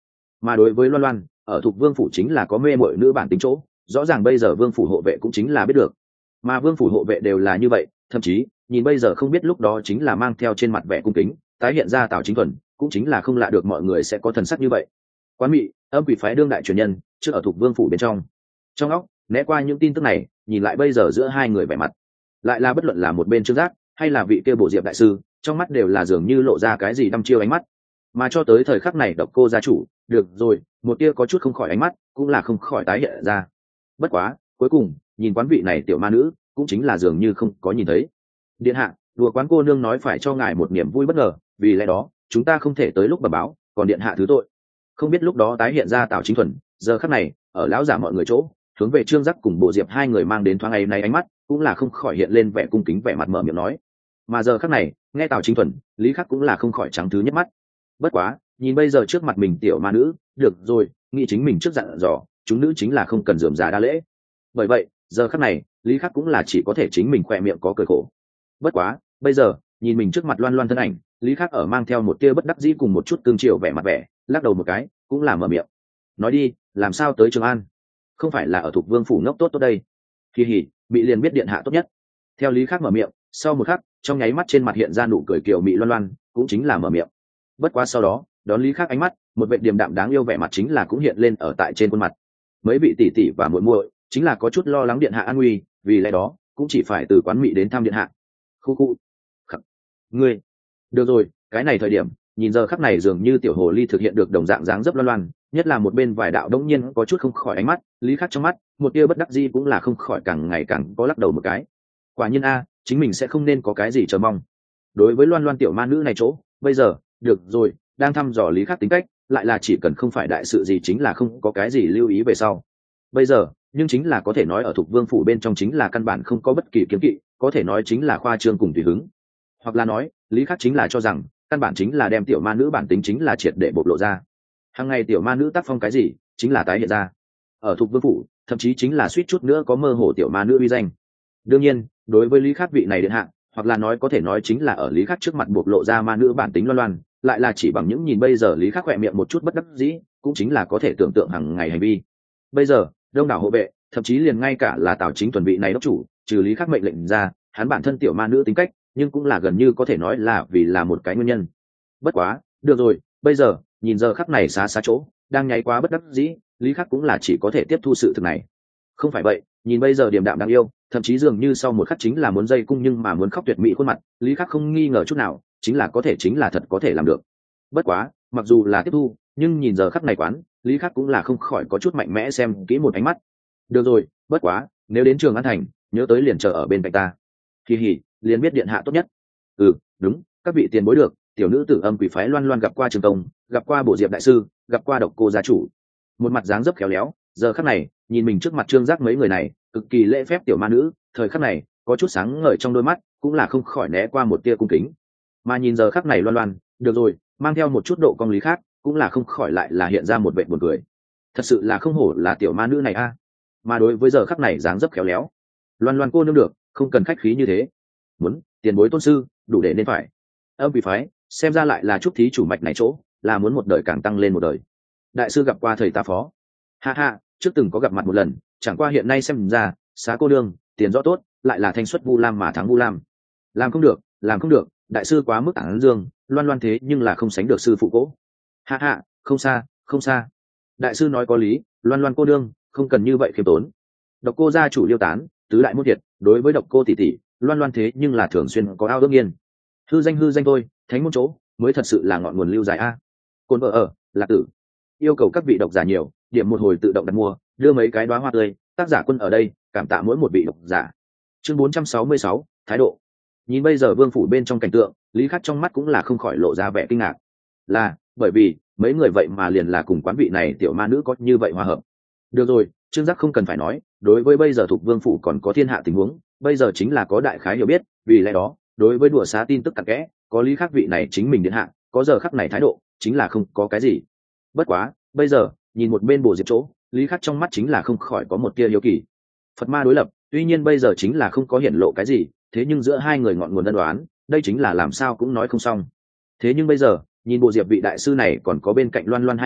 Mà đối với Loan Loan, ở thuộc vương phủ chính là có mê muội nữ bản tính chỗ, rõ ràng bây giờ vương phủ hộ vệ cũng chính là biết được, mà vương phủ hộ vệ đều là như vậy, thậm chí nhìn bây giờ không biết lúc đó chính là mang theo trên mặt vẻ cung kính tái hiện ra Tào Chính Thuần, cũng chính là không lạ được mọi người sẽ có thần sắc như vậy. Quán Mị, Âm Quỷ phái đương đại truyền nhân, trước ở thuộc vương phủ bên trong óc né qua những tin tức này, nhìn lại bây giờ giữa hai người vẻ mặt, lại là bất luận là một bên Trương Giác hay là vị kia Bổ Diệp đại sư, trong mắt đều là dường như lộ ra cái gì đăm chiêu ánh mắt. Mà cho tới thời khắc này Độc Cô gia chủ, được rồi, một tia có chút không khỏi ánh mắt cũng là không khỏi tái hiện ra. Bất quá cuối cùng nhìn quán vị này tiểu ma nữ cũng chính là dường như không có nhìn thấy. Điện hạ, đùa quán cô nương nói phải cho ngài một niềm vui bất ngờ, vì lẽ đó chúng ta không thể tới lúc bẩm báo, còn điện hạ thứ tội. Không biết lúc đó tái hiện ra Tào Chính Thuần, giờ khắc này ở lão giả mọi người chỗ, hướng về Trương Giác cùng Bộ Diệp hai người mang đến thoáng ấy này ánh mắt cũng là không khỏi hiện lên vẻ cung kính, vẻ mặt mở miệng nói. Mà giờ khắc này nghe Tào Chính Thuần, Lý Khắc cũng là không khỏi trắng thứ nhất mắt. Bất quá nhìn bây giờ trước mặt mình tiểu ma nữ, được rồi, nghĩ chính mình trước dặn dò chúng nữ chính là không cần rườm rà đa lễ. Bởi vậy giờ khắc này Lý Khắc cũng là chỉ có thể chính mình khỏe miệng có cười khổ. Bất quá bây giờ nhìn mình trước mặt Loan Loan thân ảnh, Lý Khắc ở mang theo một tia bất đắc dĩ cùng một chút tương chiều vẻ mặt vẻ, lắc đầu một cái cũng là mở miệng nói đi, làm sao tới Trường An, không phải là ở thuộc vương phủ ngốc tốt tốt đây. Kỳ hỉ, bị liền biết điện hạ tốt nhất. Theo Lý Khắc mở miệng, sau một khắc trong nháy mắt trên mặt hiện ra nụ cười kiều mị Loan Loan cũng chính là mở miệng. Bất quá sau đó đón Lý Khắc ánh mắt, một vẻ điềm đạm đáng yêu vẻ mặt chính là cũng hiện lên ở tại trên khuôn mặt. Mấy vị tỷ tỷ và muội muội chính là có chút lo lắng điện hạ an nguy, vì lẽ đó cũng chỉ phải từ Quán Mị đến thăm điện hạ. Khu khu khắc. Ngươi được rồi, cái này thời điểm nhìn giờ khắc này dường như tiểu hồ ly thực hiện được đồng dạng dáng dấp Loan Loan, nhất là một bên vài đạo đống nhiên có chút không khỏi ánh mắt, Lý Khắc trong mắt một tia bất đắc dĩ cũng là không khỏi càng ngày càng có lắc đầu một cái. Quả nhiên a, chính mình sẽ không nên có cái gì chờ mong. Đối với Loan Loan tiểu ma nữ này chỗ, bây giờ được rồi, đang thăm dò Lý Khắc tính cách, lại là chỉ cần không phải đại sự gì chính là không có cái gì lưu ý về sau. Bây giờ nhưng chính là có thể nói ở thuộc vương phủ bên trong chính là căn bản không có bất kỳ kiến kỵ, có thể nói chính là khoa trương cùng tùy hứng, hoặc là nói Lý Khắc chính là cho rằng căn bản chính là đem tiểu ma nữ bản tính chính là triệt để bộc lộ ra. Hàng ngày tiểu ma nữ tác phong cái gì chính là tái hiện ra ở thuộc vương phủ, thậm chí chính là suýt chút nữa có mơ hồ tiểu ma nữ uy danh. Đương nhiên đối với Lý Khắc vị này điện hạ, hoặc là nói có thể nói chính là ở Lý Khắc trước mặt bộc lộ ra ma nữ bản tính Loan Loan, lại là chỉ bằng những nhìn bây giờ Lý Khắc khỏe miệng một chút bất đắc dĩ, cũng chính là có thể tưởng tượng hàng ngày hành vi. Bây giờ đông đảo hộ vệ, thậm chí liền ngay cả là Tào Chính Thuần vị này đốc chủ, trừ Lý Khắc mệnh lệnh ra, hắn bản thân tiểu ma nữ tính cách nhưng cũng là gần như có thể nói là vì là một cái nguyên nhân. Bất quá được rồi, bây giờ nhìn giờ khắc này xa xa chỗ đang nháy quá bất đắc dĩ, Lý Khắc cũng là chỉ có thể tiếp thu sự thực này. Không phải vậy nhìn bây giờ điềm đạm đáng yêu, thậm chí dường như sau một khắc chính là muốn dây cung nhưng mà muốn khóc tuyệt mỹ khuôn mặt, Lý Khắc không nghi ngờ chút nào chính là có thể chính là thật có thể làm được. Bất quá mặc dù là tiếp thu, nhưng nhìn giờ khắc này quán, Lý Khắc cũng là không khỏi có chút mạnh mẽ xem kỹ một ánh mắt. Được rồi, bất quá nếu đến Trường An thành, nhớ tới liền chờ ở bên cạnh ta. Kỳ hỉ, liền biết điện hạ tốt nhất. Ừ đúng, các vị tiền bối được, tiểu nữ tử Âm Quỷ phái Loan Loan gặp qua Trường Công, gặp qua Bộ Diệp đại sư, gặp qua Độc Cô gia chủ. Một mặt dáng dấp khéo léo, giờ khắc này nhìn mình trước mặt Trương Giác mấy người này, cực kỳ lễ phép tiểu ma nữ, thời khắc này có chút sáng ngời trong đôi mắt, cũng là không khỏi né qua một tia cung kính. Mà nhìn giờ khắc này Loan Loan, được rồi, mang theo một chút độ cong lý khác, cũng là không khỏi lại là hiện ra một vẻ buồn cười. Thật sự là không hổ là tiểu ma nữ này a. Mà đối với giờ khắc này dáng dấp khéo léo, Loan Loan cô nương được, không cần khách khí như thế. Muốn tiền bối tôn sư, đủ để nên phải. Âm Quỷ phái xem ra lại là chúc thí chủ mạch này chỗ, là muốn một đời càng tăng lên một đời. Đại sư gặp qua thầy ta phó. Ha ha, trước từng có gặp mặt một lần, chẳng qua hiện nay xem ra xá cô đương tiền rõ tốt, lại là thanh xuất Vu Lam mà thắng Vu Lam. Làm không được, làm không được, đại sư quá mức tảng dương, Loan Loan thế nhưng là không sánh được sư phụ cỗ. Ha ha, không xa không xa, đại sư nói có lý, Loan Loan cô đương không cần như vậy khiêm tốn. Độc Cô gia chủ liêu tán, tứ đại môn thiệt, đối với Độc Cô tỷ tỷ, Loan Loan thế nhưng là thường xuyên có ao ước nghiên. Hư danh thôi, thánh môn chỗ mới thật sự là ngọn nguồn lưu dài a. Côn vợ ở Lạc Tử yêu cầu các vị độc giả nhiều điểm một hồi tự động đặt mua, đưa mấy cái đóa hoa tươi, tác giả Quân ở đây cảm tạ mỗi một vị độc giả. Chương 466, thái độ. Nhìn bây giờ vương phủ bên trong cảnh tượng, Lý Khắc trong mắt cũng là không khỏi lộ ra vẻ kinh ngạc, là bởi vì mấy người vậy mà liền là cùng quán vị này tiểu ma nữ có như vậy hòa hợp. Được rồi, Trương Giác không cần phải nói, đối với bây giờ thuộc vương phủ còn có thiên hạ tình huống, bây giờ chính là có đại khái hiểu biết, vì lẽ đó đối với đùa xá tin tức cặn kẽ, có Lý Khắc vị này chính mình điện hạ, có giờ khắc này thái độ chính là không có cái gì. Bất quá bây giờ nhìn một bên Bồ Diệp chỗ, Lý Khắc trong mắt chính là không khỏi có một tia hiếu kỳ. Phật ma đối lập, tuy nhiên bây giờ chính là không có hiển lộ cái gì, thế nhưng giữa hai người ngọn nguồn ân đoán, đây chính là làm sao cũng nói không xong. Thế nhưng bây giờ nhìn Bồ Diệp vị đại sư này còn có bên cạnh Loan Loan hai người,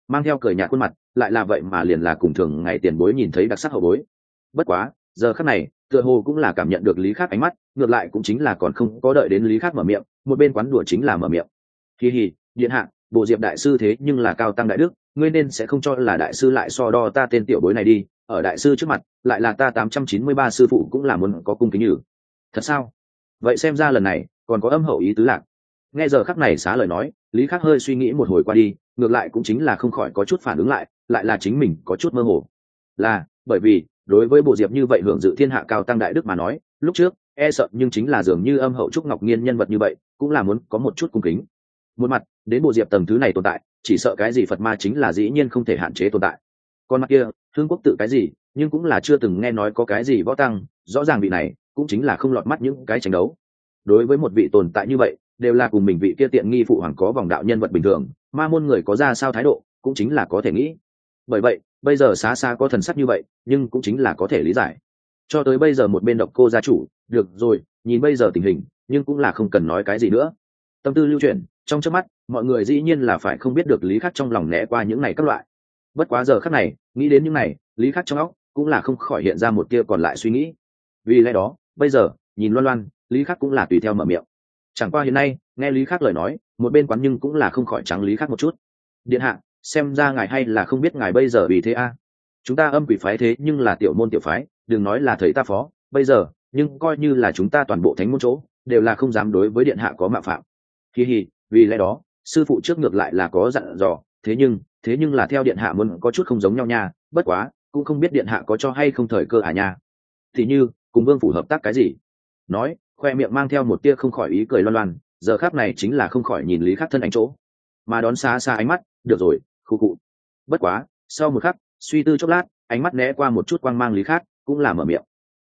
mang theo cười nhạt khuôn mặt, lại là vậy mà liền là cùng thường ngày tiền bối nhìn thấy đặc sắc hậu bối. Bất quá giờ khắc này tựa hồ cũng là cảm nhận được Lý Khắc ánh mắt, ngược lại cũng chính là còn không có đợi đến Lý Khắc mở miệng, một bên quán đùa chính là mở miệng. Hi hi, điện hạ, Bộ Diệp đại sư thế nhưng là cao tăng đại đức, ngươi nên sẽ không cho là đại sư lại so đo ta tên tiểu bối này đi, ở đại sư trước mặt, lại là ta 893 sư phụ cũng là muốn có cung kính nhử. Thật sao? Vậy xem ra lần này còn có âm hậu ý tứ lạc. Nghe giờ khắc này xá lời nói, Lý Khắc hơi suy nghĩ một hồi qua đi, ngược lại cũng chính là không khỏi có chút phản ứng lại là chính mình có chút mơ hồ. Là, bởi vì đối với Bộ Diệp như vậy hưởng dự thiên hạ cao tăng đại đức mà nói, lúc trước e sợ nhưng chính là dường như âm hậu trúc ngọc nghiên nhân vật như vậy, cũng là muốn có một chút cung kính. Một mặt, đến Bộ Diệp tầng thứ này tồn tại, chỉ sợ cái gì Phật ma chính là dĩ nhiên không thể hạn chế tồn tại. Còn mặt kia, Hương Quốc tự cái gì, nhưng cũng là chưa từng nghe nói có cái gì võ tăng, rõ ràng vị này cũng chính là không lọt mắt những cái tranh đấu. Đối với một vị tồn tại như vậy, đều là cùng mình vị kia tiện nghi phụ hoàng có vòng đạo nhân vật bình thường, ma môn người có ra sao thái độ, cũng chính là có thể nghĩ. Bởi vậy, bây giờ xá xa có thần sắc như vậy, nhưng cũng chính là có thể lý giải. Cho tới bây giờ một bên Độc Cô gia chủ, được rồi, nhìn bây giờ tình hình, nhưng cũng là không cần nói cái gì nữa. Tâm tư lưu chuyển, trong chớp mắt, mọi người dĩ nhiên là phải không biết được Lý Khắc trong lòng né qua những này các loại. Bất quá giờ khắc này, nghĩ đến những này, Lý Khắc trong óc cũng là không khỏi hiện ra một tia còn lại suy nghĩ. Vì lẽ đó, bây giờ, nhìn Loan Loan, Lý Khắc cũng là tùy theo mở miệng. Chẳng qua hiện nay, nghe Lý Khắc lời nói, một bên quán nhưng cũng là không khỏi trắng Lý Khắc một chút. Điện hạ, xem ra ngài hay là không biết ngài bây giờ vì thế a. Chúng ta Âm Quỷ phái thế nhưng là tiểu môn tiểu phái, đừng nói là thầy ta phó, bây giờ, nhưng coi như là chúng ta toàn bộ thánh môn chỗ, đều là không dám đối với điện hạ có mạo phạm. Hi hi, vì lẽ đó, sư phụ trước ngược lại là có dặn dò, thế nhưng là theo điện hạ muốn có chút không giống nhau nha, bất quá, cũng không biết điện hạ có cho hay không thời cơ à nha. Thì như, cùng Vương phủ hợp tác cái gì? Nói, khoe miệng mang theo một tia không khỏi ý cười loan loan, giờ khắc này chính là không khỏi nhìn Lý Khắc thân ảnh chỗ, mà đón xa xa ánh mắt, được rồi, khu cụ. Bất quá, sau một khắc, suy tư chốc lát, ánh mắt né qua một chút quang mang Lý Khắc, cũng là mở miệng.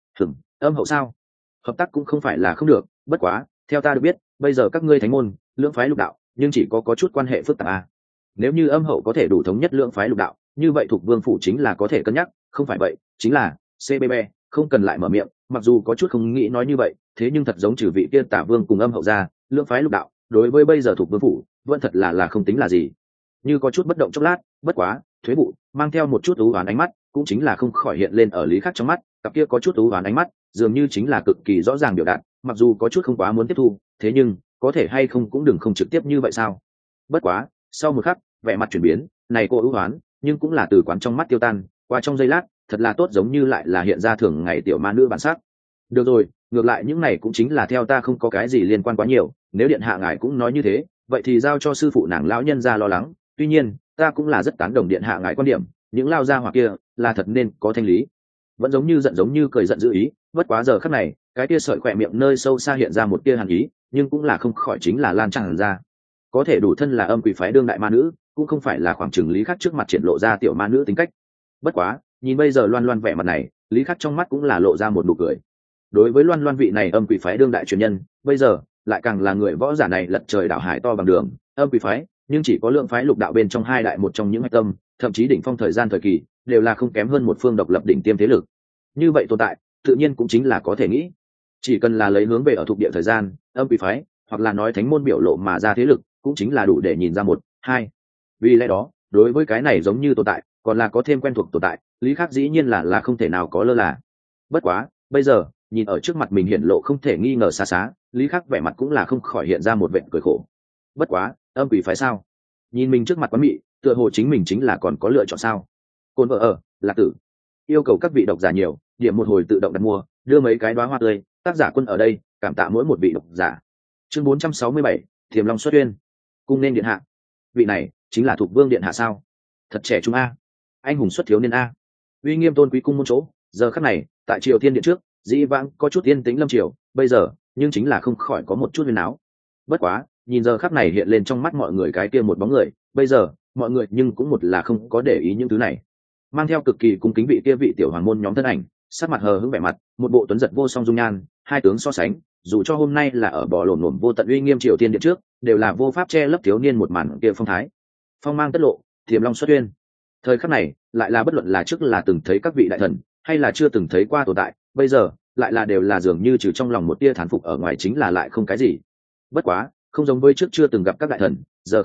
Âm hậu sao? Hợp tác cũng không phải là không được, bất quá, theo ta được biết, bây giờ các ngươi thánh môn, lưỡng phái lục đạo, nhưng chỉ có chút quan hệ phức tạp à. Nếu như âm hậu có thể đủ thống nhất lưỡng phái lục đạo, như vậy thuộc Vương phủ chính là có thể cân nhắc, không phải vậy, chính là CBB, không cần lại mở miệng, mặc dù có chút không nghĩ nói như vậy, thế nhưng thật giống trừ vị kia Tả Vương cùng âm hậu ra, lưỡng phái lục đạo, đối với bây giờ thuộc Vương phủ, vẫn thật là không tính là gì. Như có chút bất động chốc lát, bất quá, Thuế Vụ mang theo một chút u uất ánh mắt, cũng chính là không khỏi hiện lên ở Lý Khắc trong mắt, cặp kia có chút u uất ánh mắt, dường như chính là cực kỳ rõ ràng biểu đạt, mặc dù có chút không quá muốn tiếp thu, thế nhưng có thể hay không cũng đừng không trực tiếp như vậy sao? Bất quá, sau một khắc, vẻ mặt chuyển biến, này cô ưu hoán, nhưng cũng là từ quán trong mắt tiêu tan, qua trong giây lát, thật là tốt giống như lại là hiện ra thường ngày tiểu ma nữ bản sắc. Được rồi, ngược lại những này cũng chính là theo ta không có cái gì liên quan quá nhiều, nếu điện hạ ngài cũng nói như thế, vậy thì giao cho sư phụ nàng lão nhân ra lo lắng, tuy nhiên, ta cũng là rất tán đồng điện hạ ngài quan điểm, những lao gia hỏa kia là thật nên có thanh lý. Vẫn giống như giận giống như cười giận dữ ý, bất quá giờ khắc này, cái tia sợi khỏe miệng nơi sâu xa hiện ra một tia hàn ý, nhưng cũng là không khỏi chính là lan tràn ra. Có thể đủ thân là Âm Quỷ phái đương đại ma nữ, cũng không phải là khoảng chừng Lý Khắc trước mặt triển lộ ra tiểu ma nữ tính cách. Bất quá, nhìn bây giờ Loan Loan vẻ mặt này, Lý Khắc trong mắt cũng là lộ ra một nụ cười. Đối với Loan Loan vị này Âm Quỷ phái đương đại truyền nhân, bây giờ lại càng là người võ giả này lật trời đảo hải to bằng đường, Âm Quỷ phái, nhưng chỉ có lượng phái lục đạo bên trong hai đại một trong những hạch tâm, thậm chí đỉnh phong thời gian thời kỳ, đều là không kém hơn một phương độc lập đỉnh tiêm thế lực. Như vậy tồn tại, tự nhiên cũng chính là có thể nghĩ, chỉ cần là lấy hướng về ở thuộc địa thời gian, Âm Quỷ phái, hoặc là nói thánh môn biểu lộ mà ra thế lực, cũng chính là đủ để nhìn ra một, hai. Vì lẽ đó, đối với cái này giống như tồn tại, còn là có thêm quen thuộc tồn tại, Lý Khắc dĩ nhiên là không thể nào có lơ là. Bất quá, bây giờ, nhìn ở trước mặt mình hiện lộ không thể nghi ngờ xa xá, Lý Khắc vẻ mặt cũng là không khỏi hiện ra một vệt cười khổ. Bất quá, Âm Quỷ phái sao? Nhìn mình trước mặt quán mị, tựa hồ chính mình chính là còn có lựa chọn sao? Côn vợ ở, Lạc Tử. Yêu cầu các vị độc giả nhiều, điểm một hồi tự động đặt mua, đưa mấy cái đóa hoa tươi, tác giả Quân ở đây, cảm tạ mỗi một vị độc giả. Chương 467, Thiềm Long xuất tuyên. Cung nên điện hạ. Vị này chính là Thục Vương điện hạ sao? Thật trẻ trung a, anh hùng xuất thiếu niên a. Uy nghiêm tôn quý cung môn chỗ, giờ khắc này, tại Triều Thiên điện trước, dĩ vãng có chút yên tĩnh lâm triều, bây giờ, nhưng chính là không khỏi có một chút huyền áo. Bất quá, nhìn giờ khắc này hiện lên trong mắt mọi người cái kia một bóng người, bây giờ, mọi người nhưng cũng một là không có để ý những thứ này. Mang theo cực kỳ cung kính vị kia vị tiểu hoàng môn nhóm thân ảnh, sắc mặt hờ hững vẻ mặt, một bộ tuấn giật vô song dung nhan, hai tướng so sánh, dù cho hôm nay là ở bò lổn lổn vô tận uy nghiêm Triều Thiên điện trước, đều là vô pháp che lấp thiếu niên một màn kia phong thái. Phong mang tất lộ, Thiềm Long xuất uyên. Thời khắc này, lại là bất luận là trước là từng thấy các vị đại thần, hay là chưa từng thấy qua tồn tại, bây giờ, lại là đều là dường như trừ trong lòng một tia thán phục ở ngoài chính là lại không cái gì. Bất quá, không giống với trước chưa từng gặp các đại thần, giờ khắc này,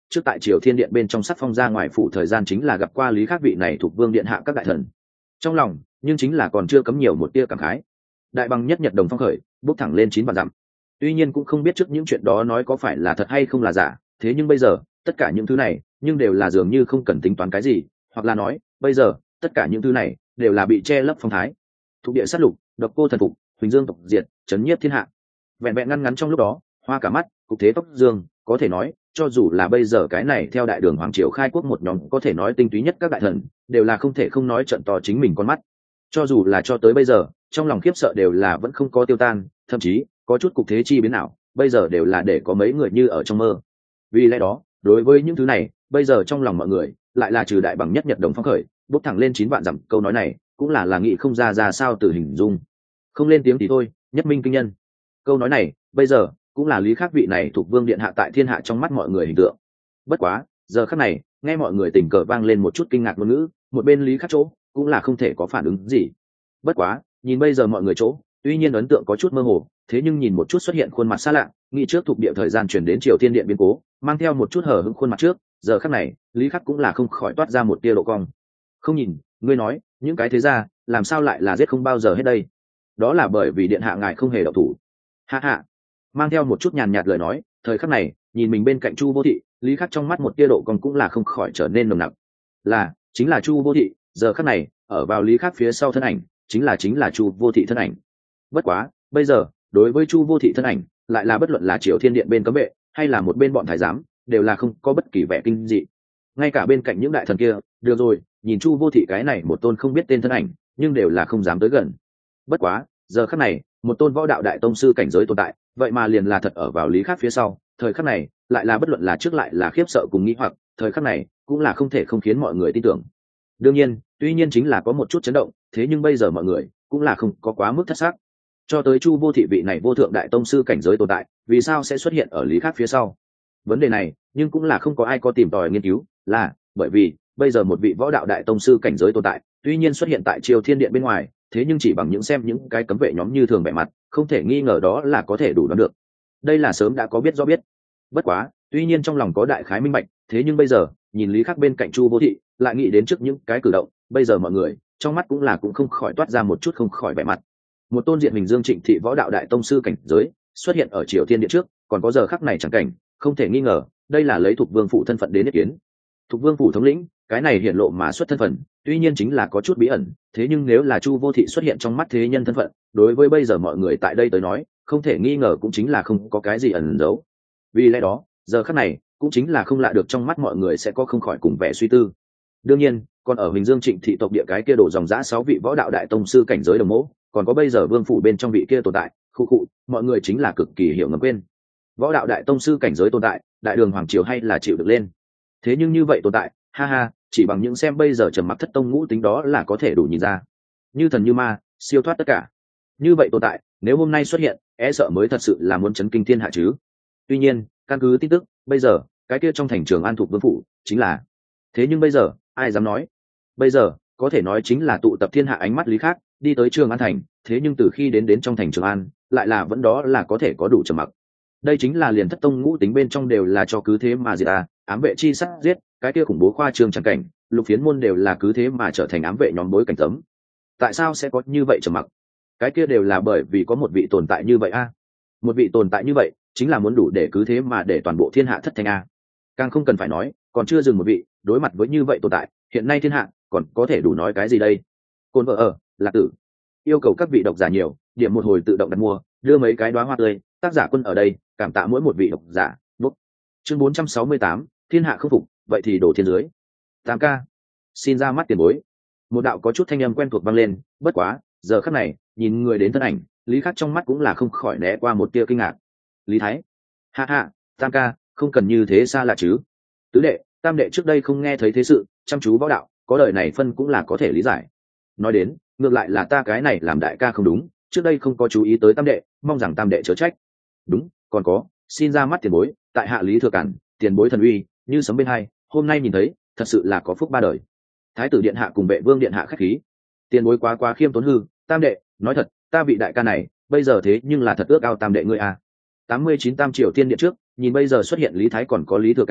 trước tại triều thiên điện bên trong sắc phong ra ngoài phủ thời gian chính là gặp qua lý khắc vị này thuộc vương điện hạ các đại thần. Trong lòng nhưng chính là còn chưa cấm nhiều một tia cảm khái. Đại bằng nhất nhật đồng phong khởi, bước thẳng lên 9 vạn dặm. Tuy nhiên cũng không biết trước những chuyện đó nói có phải là thật hay không là giả, thế nhưng bây giờ tất cả những thứ này nhưng đều là dường như không cần tính toán cái gì, hoặc là nói bây giờ tất cả những thứ này đều là bị che lấp phong thái. Thuộc địa sát lục, độc cô thần phục, huỳnh dương tộc diệt, chấn nhiếp thiên hạ. Vẹn vẹn ngăn ngắn trong lúc đó, hoa cả mắt, cục thế tóc dương, có thể nói cho dù là bây giờ cái này theo đại đường hoàng triều khai quốc một nhóm có thể nói tinh túy nhất các đại thần đều là không thể không nói trận to chính mình con mắt. Cho dù là cho tới bây giờ trong lòng khiếp sợ đều là vẫn không có tiêu tan, thậm chí có chút cục thế chi biến nào bây giờ đều là để có mấy người như ở trong mơ. Vì lẽ đó đối với những thứ này bây giờ trong lòng mọi người lại là trừ đại bằng nhất nhật đồng phong khởi bốc thẳng lên 9 vạn dặm, câu nói này cũng là nghĩ không ra sao từ hình dung. Không lên tiếng thì thôi, nhất minh kinh nhân, câu nói này bây giờ cũng là lý khắc vị này thuộc vương điện hạ tại thiên hạ trong mắt mọi người hình tượng. Bất quá giờ khắc này nghe mọi người tình cờ vang lên một chút kinh ngạc ngôn ngữ, một bên lý khắc chỗ cũng là không thể có phản ứng gì. Bất quá nhìn bây giờ mọi người chỗ tuy nhiên ấn tượng có chút mơ hồ, thế nhưng nhìn một chút xuất hiện khuôn mặt xa lạ nghĩ trước thuộc địa thời gian chuyển đến triều thiên điện biến cố mang theo một chút hở hững khuôn mặt trước, giờ khắc này lý khắc cũng là không khỏi toát ra một tia độ cong. Không nhìn ngươi nói những cái thế ra làm sao lại là giết không bao giờ hết đây? Đó là bởi vì điện hạ ngài không hề động thủ. Hạ hạ, mang theo một chút nhàn nhạt lời nói, thời khắc này nhìn mình bên cạnh Chu Vô Thị, lý khắc trong mắt một tia độ cong cũng là không khỏi trở nên nồng nặc. Chính là Chu Vô Thị, giờ khắc này ở vào lý khắc phía sau thân ảnh chính là Chu Vô Thị thân ảnh. Bất quá bây giờ đối với Chu Vô Thị thân ảnh lại là bất luận là triều thiên điện bên cấm vệ hay là một bên bọn thái giám đều là không có bất kỳ vẻ kinh dị. Ngay cả bên cạnh những đại thần kia được rồi, nhìn Chu Vô Thị cái này một tôn không biết tên thân ảnh nhưng đều là không dám tới gần. Bất quá giờ khắc này một tôn võ đạo đại tông sư cảnh giới tồn tại vậy mà liền là thật ở vào lý khắc phía sau, thời khắc này lại là bất luận là trước lại là khiếp sợ cùng nghĩ hoặc, thời khắc này cũng là không thể không khiến mọi người tin tưởng. Đương nhiên tuy nhiên chính là có một chút chấn động, thế nhưng bây giờ mọi người cũng là không có quá mức thất sắc. Cho tới Chu Vô Thị vị này vô thượng đại tông sư cảnh giới tồn tại vì sao sẽ xuất hiện ở lý khắc phía sau, vấn đề này nhưng cũng là không có ai có tìm tòi nghiên cứu, là bởi vì bây giờ một vị võ đạo đại tông sư cảnh giới tồn tại tuy nhiên xuất hiện tại triều thiên điện bên ngoài, thế nhưng chỉ bằng những xem những cái cấm vệ nhóm như thường vẻ mặt không thể nghi ngờ đó là có thể đủ đoán được. Đây là sớm đã có biết do biết. Bất quá tuy nhiên trong lòng có đại khái minh bạch, thế nhưng bây giờ nhìn lý khắc bên cạnh Chu Vô Thị lại nghĩ đến trước những cái cử động, bây giờ mọi người trong mắt cũng không khỏi toát ra một chút không khỏi vẻ mặt. Một tôn diện hình dương trịnh thị võ đạo đại tông sư cảnh giới xuất hiện ở triều thiên điện trước, còn có giờ khắc này chẳng cảnh không thể nghi ngờ đây là lấy thuộc vương phủ thân phận đến ý kiến. Thuộc vương phủ thống lĩnh cái này hiện lộ mà xuất thân phận tuy nhiên chính là có chút bí ẩn, thế nhưng nếu là Chu Vô Thị xuất hiện trong mắt thế nhân thân phận, đối với bây giờ mọi người tại đây tới nói không thể nghi ngờ cũng chính là không có cái gì ẩn giấu. Vì lẽ đó giờ khắc này cũng chính là không lạ được trong mắt mọi người sẽ có không khỏi cùng vẻ suy tư. Đương nhiên còn ở Huỳnh Dương Trịnh thị tộc địa cái kia đổ dòng dã 6 vị võ đạo đại tông sư cảnh giới đồng mẫu, còn có bây giờ vương phủ bên trong vị kia tồn tại khu mọi người chính là cực kỳ hiểu ngầm quên. Võ đạo đại tông sư cảnh giới tồn tại đại đường hoàng triều hay là chịu được lên, thế nhưng như vậy tồn tại ha ha chỉ bằng những xem bây giờ trầm mặc thất tông ngũ tính đó là có thể đủ nhìn ra, như thần như ma siêu thoát tất cả. Như vậy tồn tại nếu hôm nay xuất hiện e sợ mới thật sự là muốn chấn kinh thiên hạ chứ. Tuy nhiên căn cứ tin tức bây giờ cái kia trong thành Trường An thuộc vương phủ chính là, thế nhưng bây giờ ai dám nói, bây giờ có thể nói chính là tụ tập thiên hạ ánh mắt lý khác đi tới Trường An thành, thế nhưng từ khi đến trong thành Trường An lại là vẫn đó là có thể có đủ trầm mặc. Đây chính là liền thất tông ngũ tính bên trong đều là cho cứ thế mà diệt ám vệ chi sát giết, cái kia khủng bố khoa trương chẳng cảnh lục phiến môn đều là cứ thế mà trở thành ám vệ nhóm bối cảnh tấm. Tại sao sẽ có như vậy trầm mặc? Cái kia đều là bởi vì có một vị tồn tại như vậy một vị tồn tại như vậy chính là muốn đủ để cứ thế mà để toàn bộ thiên hạ thất thanh càng không cần phải nói còn chưa dừng một vị, đối mặt với như vậy tồn tại hiện nay thiên hạ còn có thể đủ nói cái gì đây. Côn vợ ở Lạc Tử yêu cầu các vị độc giả nhiều điểm một hồi tự động đặt mua, đưa mấy cái đóa hoa tươi, tác giả Quân ở đây cảm tạ mỗi một vị độc giả. Bút chương 468, thiên hạ không phục vậy thì đổ thiên dưới. Tam ca xin ra mắt tiền bối. Một đạo có chút thanh âm quen thuộc vang lên, bất quá giờ khắc này nhìn người đến thân ảnh lý khắc trong mắt cũng là không khỏi né qua một tia kinh ngạc. Lý Thái, hạ hạ Tam ca không cần như thế xa lạ chứ. Tứ đệ tam đệ trước đây không nghe thấy thế sự chăm chú võ đạo, có đời này phân cũng là có thể lý giải. Nói đến ngược lại là ta cái này làm đại ca không đúng, trước đây không có chú ý tới tam đệ, mong rằng tam đệ chớ trách. Đúng, còn có xin ra mắt tiền bối, tại hạ Lý Thừa Cản, tiền bối thần uy như sấm bên hai, hôm nay nhìn thấy thật sự là có phúc ba đời. Thái tử điện hạ cùng vệ vương điện hạ khách khí, tiền bối quá khiêm tốn hư. Tam đệ nói thật, ta vị đại ca này bây giờ thế nhưng là thật ước ao tam đệ ngươi 89 tam triều tiên điện trước, nhìn bây giờ xuất hiện Lý Thái còn có Lý Thừa Cản,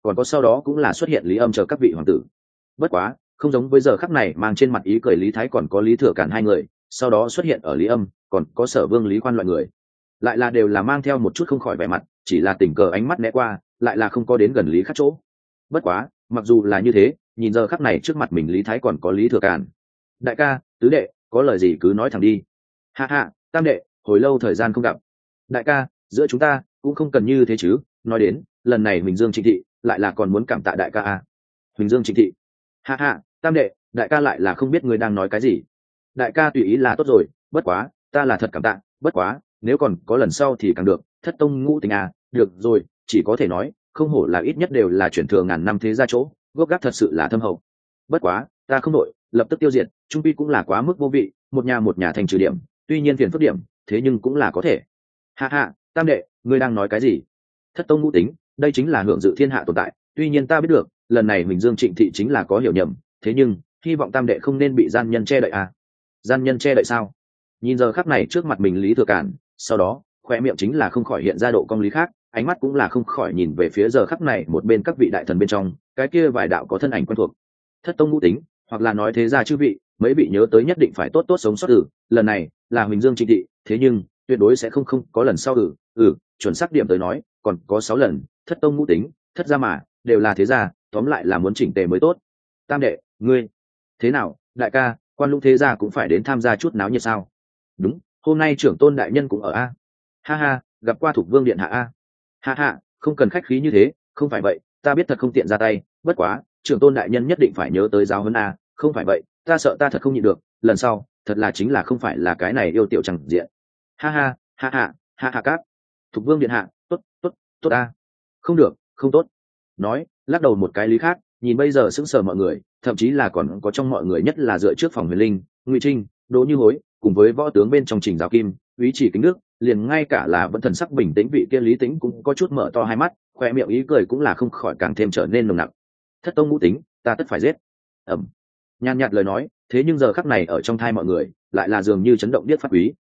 còn có sau đó cũng là xuất hiện Lý Âm chờ các vị hoàng tử. Bất quá không giống với giờ khắc này mang trên mặt ý cười Lý Thái còn có Lý Thừa Cản hai người, sau đó xuất hiện ở Lý Âm còn có Sở Vương Lý Khoan loại người, lại là đều là mang theo một chút không khỏi vẻ mặt, chỉ là tình cờ ánh mắt né qua, lại là không có đến gần Lý Khắc chỗ. Bất quá mặc dù là như thế, nhìn giờ khắc này trước mặt mình Lý Thái còn có Lý Thừa Cản. Đại ca, tứ đệ, có lời gì cứ nói thẳng đi. Hạ hạ, tam đệ, hồi lâu thời gian không gặp. Đại ca, giữa chúng ta cũng không cần như thế chứ, nói đến lần này Huỳnh Dương Trịnh thị lại là còn muốn cảm tạ đại ca à. Huỳnh Dương Trịnh thị. Hạ hạ, tam đệ, đại ca lại là không biết người đang nói cái gì. Đại ca tùy ý là tốt rồi, bất quá ta là thật cảm tạ, bất quá nếu còn có lần sau thì càng được. Thất tông ngũ tình à, được rồi, chỉ có thể nói không hổ là ít nhất đều là chuyển thừa ngàn năm thế gia chỗ, gốc gác thật sự là thâm hậu. Bất quá ta không đội lập tức tiêu diệt, trung pi cũng là quá mức vô vị, một nhà thành trừ điểm, tuy nhiên phiền phức điểm, thế nhưng cũng là có thể. Hạ hạ, tam đệ, ngươi đang nói cái gì? Thất tông ngũ tính, đây chính là hưởng dự thiên hạ tồn tại, tuy nhiên ta biết được lần này Huỳnh Dương Trịnh thị chính là có hiểu nhầm, thế nhưng hy vọng tam đệ không nên bị gian nhân che đậy à. Gian nhân che đậy sao? Nhìn giờ khắc này trước mặt mình Lý Thừa Cản, sau đó khoe miệng chính là không khỏi hiện ra độ cong lý khác, ánh mắt cũng là không khỏi nhìn về phía giờ khắc này một bên các vị đại thần bên trong, cái kia vài đạo có thân ảnh quen thuộc. Thất tông ngũ tính, hoặc là nói thế ra chư vị, mấy vị nhớ tới nhất định phải tốt tốt sống sót tử, lần này là Huỳnh Dương Trịnh thị, thế nhưng tuyệt đối sẽ không có lần sau. Chuẩn xác điểm tới nói còn có 6 lần. Thất tông ngũ tính, thất gia mà đều là thế gia, tóm lại là muốn chỉnh tề mới tốt. Tam đệ, ngươi thế nào? Đại ca, quan lũng thế gia cũng phải đến tham gia chút náo nhiệt sao? Đúng, hôm nay trưởng tôn đại nhân cũng ở a. Ha ha, gặp qua Thục Vương điện hạ a. Ha ha, không cần khách khí như thế, không phải vậy ta biết thật không tiện ra tay, bất quá trưởng tôn đại nhân nhất định phải nhớ tới giáo huấn a, không phải vậy ta sợ ta thật không nhịn được, lần sau thật là chính là không phải là cái này yêu tiểu chẳng diện. Ha ha, ha ha các. Thục Vương điện hạ, tốt a. Không được, không tốt. Nói lắc đầu một cái Lý khác, nhìn bây giờ sững sờ mọi người, thậm chí là còn có trong mọi người nhất là dựa trước phòng Huyền Linh, Ngụy Trinh, Đỗ Như Hối, cùng với võ tướng bên trong Trình Giáo Kim, Úy Chỉ Kính Đức, liền ngay cả là vẫn thần sắc bình tĩnh vị kia Lý Tĩnh cũng có chút mở to hai mắt, khoe miệng ý cười cũng là không khỏi càng thêm trở nên nồng nặc. Thất tông ngũ tính, ta tất phải giết. Ẩm. Nhàn nhạt lời nói, thế nhưng giờ khắc này ở trong thai mọi người, lại là dường như chấn động điếc phát quý.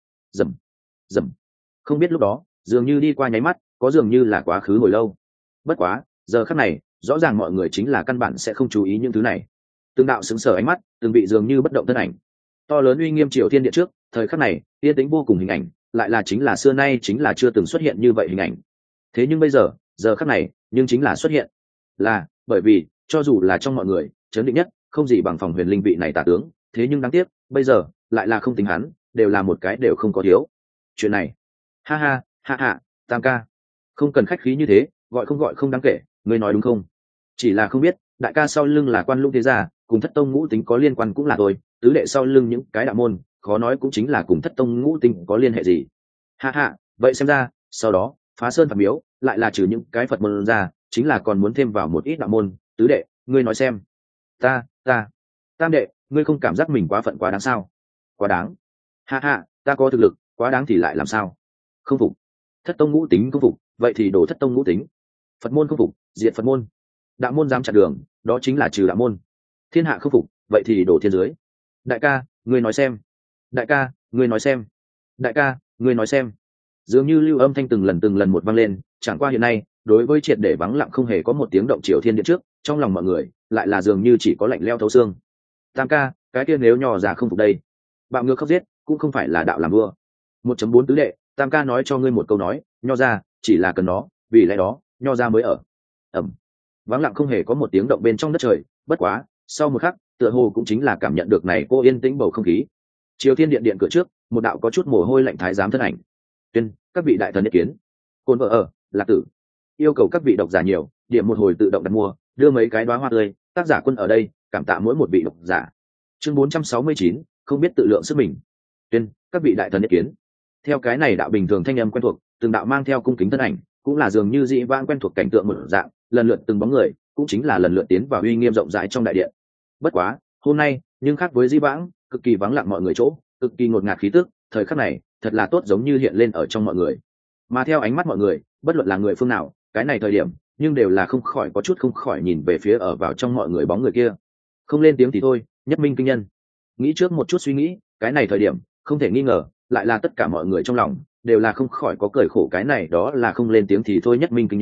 Rầm. Không biết lúc đó, dường như đi qua nháy mắt, có dường như là quá khứ hồi lâu. Bất quá, giờ khắc này, rõ ràng mọi người chính là căn bản sẽ không chú ý những thứ này. Từng đạo sững sờ ánh mắt, từng vị dường như bất động thân ảnh. To lớn uy nghiêm Triều Thiên Điện trước, thời khắc này, yên tĩnh vô cùng hình ảnh, lại là chính là xưa nay chính là chưa từng xuất hiện như vậy hình ảnh. Thế nhưng bây giờ, giờ khắc này, nhưng chính là xuất hiện. Là, bởi vì, cho dù là trong mọi người, chấn định nhất, không gì bằng phòng Huyền Linh vị này tả tướng, thế nhưng đáng tiếc, bây giờ, lại là không tính hắn, đều là một cái đều không có thiếu. Chuyện này, ha ha, Tam ca, không cần khách khí như thế, gọi không đáng kể, ngươi nói đúng không? Chỉ là không biết, đại ca sau lưng là quan lũng thế gia, cùng thất tông ngũ tính có liên quan cũng là tôi, tứ đệ sau lưng những cái đạo môn, khó nói cũng chính là cùng thất tông ngũ tính có liên hệ gì. Ha, vậy xem ra, sau đó, phá sơn phạt miếu, lại là trừ những cái Phật môn ra, chính là còn muốn thêm vào một ít đạo môn, tứ đệ, ngươi nói xem. Ta, tam đệ, ngươi không cảm giác mình quá phận quá đáng sao? Quá đáng. Ha, ta có thực lực, quá đáng thì lại làm sao? Không phục. Thất tông ngũ tính không phục, vậy thì đổ thất tông ngũ tính. Phật môn không phục, diệt Phật môn. Đạo môn dám chặn đường, đó chính là trừ đạo môn. Thiên hạ không phục, vậy thì đổ thiên dưới. Đại ca, ngươi nói xem. Đại ca, ngươi nói xem. Đại ca, ngươi nói xem. Dường như lưu âm thanh từng lần một vang lên, chẳng qua hiện nay, đối với triệt để vắng lặng không hề có một tiếng động Triều Thiên Điện trước, trong lòng mọi người lại là dường như chỉ có lạnh lẽo thấu xương. Tam ca, cái kia nếu nhỏ già không phục đây, bạo ngược khóc giết, cũng không phải là đạo làm vua. 1.4 tứ đệ, Tam ca nói cho ngươi một câu nói, nho ra chỉ là cần nó, vì lẽ đó nho ra mới ở. Ẩm. Vắng lặng không hề có một tiếng động bên trong đất trời, bất quá sau một khắc tựa hồ cũng chính là cảm nhận được này cô yên tĩnh bầu không khí. Triều Thiên Điện cửa trước, một đạo có chút mồ hôi lạnh thái giám thân ảnh. Tuyên, các vị đại thần ý kiến. Côn vợ ở, Lạc Tử. Yêu cầu các vị độc giả nhiều, điểm một hồi tự động đặt mua, đưa mấy cái đóa hoa tươi, tác giả Quân ở đây, cảm tạ mỗi một vị độc giả. Chương 469, không biết tự lượng sức mình. Tuyên, các vị đại thần ý kiến. Theo cái này đạo bình thường thanh âm quen thuộc, từng đạo mang theo cung kính thân ảnh, cũng là dường như dị vãng quen thuộc cảnh tượng một dạng, lần lượt từng bóng người, cũng chính là lần lượt tiến vào uy nghiêm rộng rãi trong đại điện. Bất quá, hôm nay, nhưng khác với dị vãng, cực kỳ vắng lặng mọi người chỗ, cực kỳ ngột ngạt khí tức, thời khắc này, thật là tốt giống như hiện lên ở trong mọi người. Mà theo ánh mắt mọi người, bất luận là người phương nào, cái này thời điểm, nhưng đều là không khỏi có chút không khỏi nhìn về phía ở vào trong mọi người bóng người kia. Không lên tiếng thì thôi, nhất minh kinh nhân. Nghĩ trước một chút suy nghĩ, cái này thời điểm, không thể nghi ngờ, lại là tất cả mọi người trong lòng đều là không khỏi có cười khổ, cái này đó là không lên tiếng thì thôi nhất minh kinh nhân,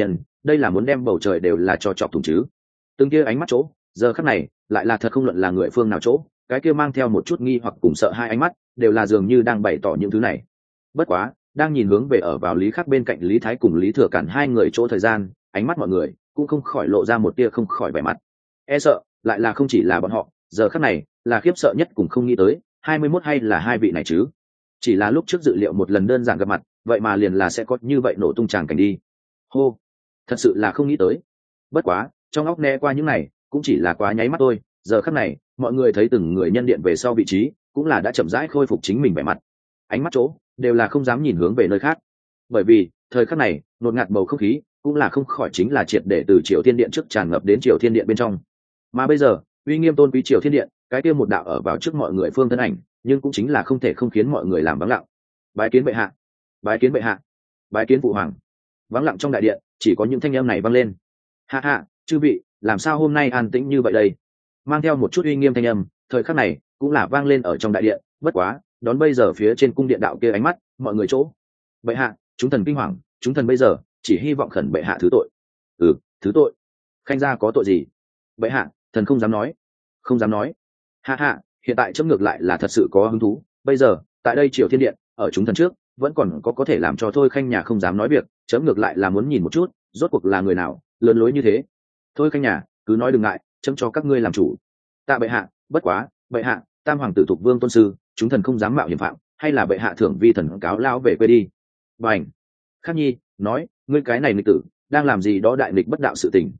đây là muốn đem bầu trời đều là cho chọc thủng chứ. Từng kia ánh mắt chỗ giờ khắc này lại là thật không luận là người phương nào chỗ, cái kia mang theo một chút nghi hoặc cùng sợ hai ánh mắt đều là dường như đang bày tỏ những thứ này. Bất quá đang nhìn hướng về ở vào Lý Khắc bên cạnh Lý Thái cùng Lý Thừa Cản hai người chỗ thời gian, ánh mắt mọi người cũng không khỏi lộ ra một tia không khỏi vẻ mặt e sợ, lại là không chỉ là bọn họ giờ khắc này là khiếp sợ nhất cùng không nghĩ tới 21 hay là hai vị này chứ. Chỉ là lúc trước dự liệu một lần đơn giản gặp mặt, vậy mà liền là sẽ có như vậy nổ tung tràng cảnh đi. Hô, thật sự là không nghĩ tới. Bất quá trong óc né qua những này cũng chỉ là quá nháy mắt thôi. Giờ khắc này mọi người thấy từng người nhân điện về sau vị trí cũng là đã chậm rãi khôi phục chính mình vẻ mặt, ánh mắt chỗ đều là không dám nhìn hướng về nơi khác, bởi vì thời khắc này ngột ngạt bầu không khí cũng là không khỏi chính là triệt để từ Triều Thiên Điện trước tràn ngập đến Triều Thiên Điện bên trong. Mà bây giờ uy nghiêm tôn quý Triều Thiên Điện, cái kia một đạo ở vào trước mọi người phương thân ảnh, nhưng cũng chính là không thể không khiến mọi người làm vắng lặng. Bái kiến bệ hạ, bái kiến bệ hạ, bái kiến phụ hoàng. Vắng lặng trong đại điện chỉ có những thanh âm này vang lên. Hạ hạ, chư vị, làm sao hôm nay an tĩnh như vậy đây? Mang theo một chút uy nghiêm thanh âm, thời khắc này cũng là vang lên ở trong đại điện. Bất quá đón bây giờ phía trên cung điện đạo kia ánh mắt mọi người chỗ, bệ hạ, chúng thần kinh hoàng, chúng thần bây giờ chỉ hy vọng khẩn bệ hạ thứ tội. Thứ tội? Khanh gia có tội gì? Bệ hạ, thần không dám nói, không dám nói. Hạ hạ, hiện tại chấm ngược lại là thật sự có hứng thú. Bây giờ tại đây Triều Thiên Điện, ở chúng thần trước vẫn còn có thể làm cho thôi khanh nhà không dám nói việc, chấm ngược lại là muốn nhìn một chút rốt cuộc là người nào lớn lối như thế. Thôi khanh nhà cứ nói đừng ngại, chấm cho các ngươi làm chủ. Tạ bệ hạ. Bất quá bệ hạ, tam hoàng tử Thục Vương tôn sư, chúng thần không dám mạo hiểm phạm, hay là bệ hạ thưởng vi thần cáo lao về quê đi. Bảnh. Khắc Nhi nói, ngươi cái này nghịch tử đang làm gì đó đại nghịch bất đạo sự tình.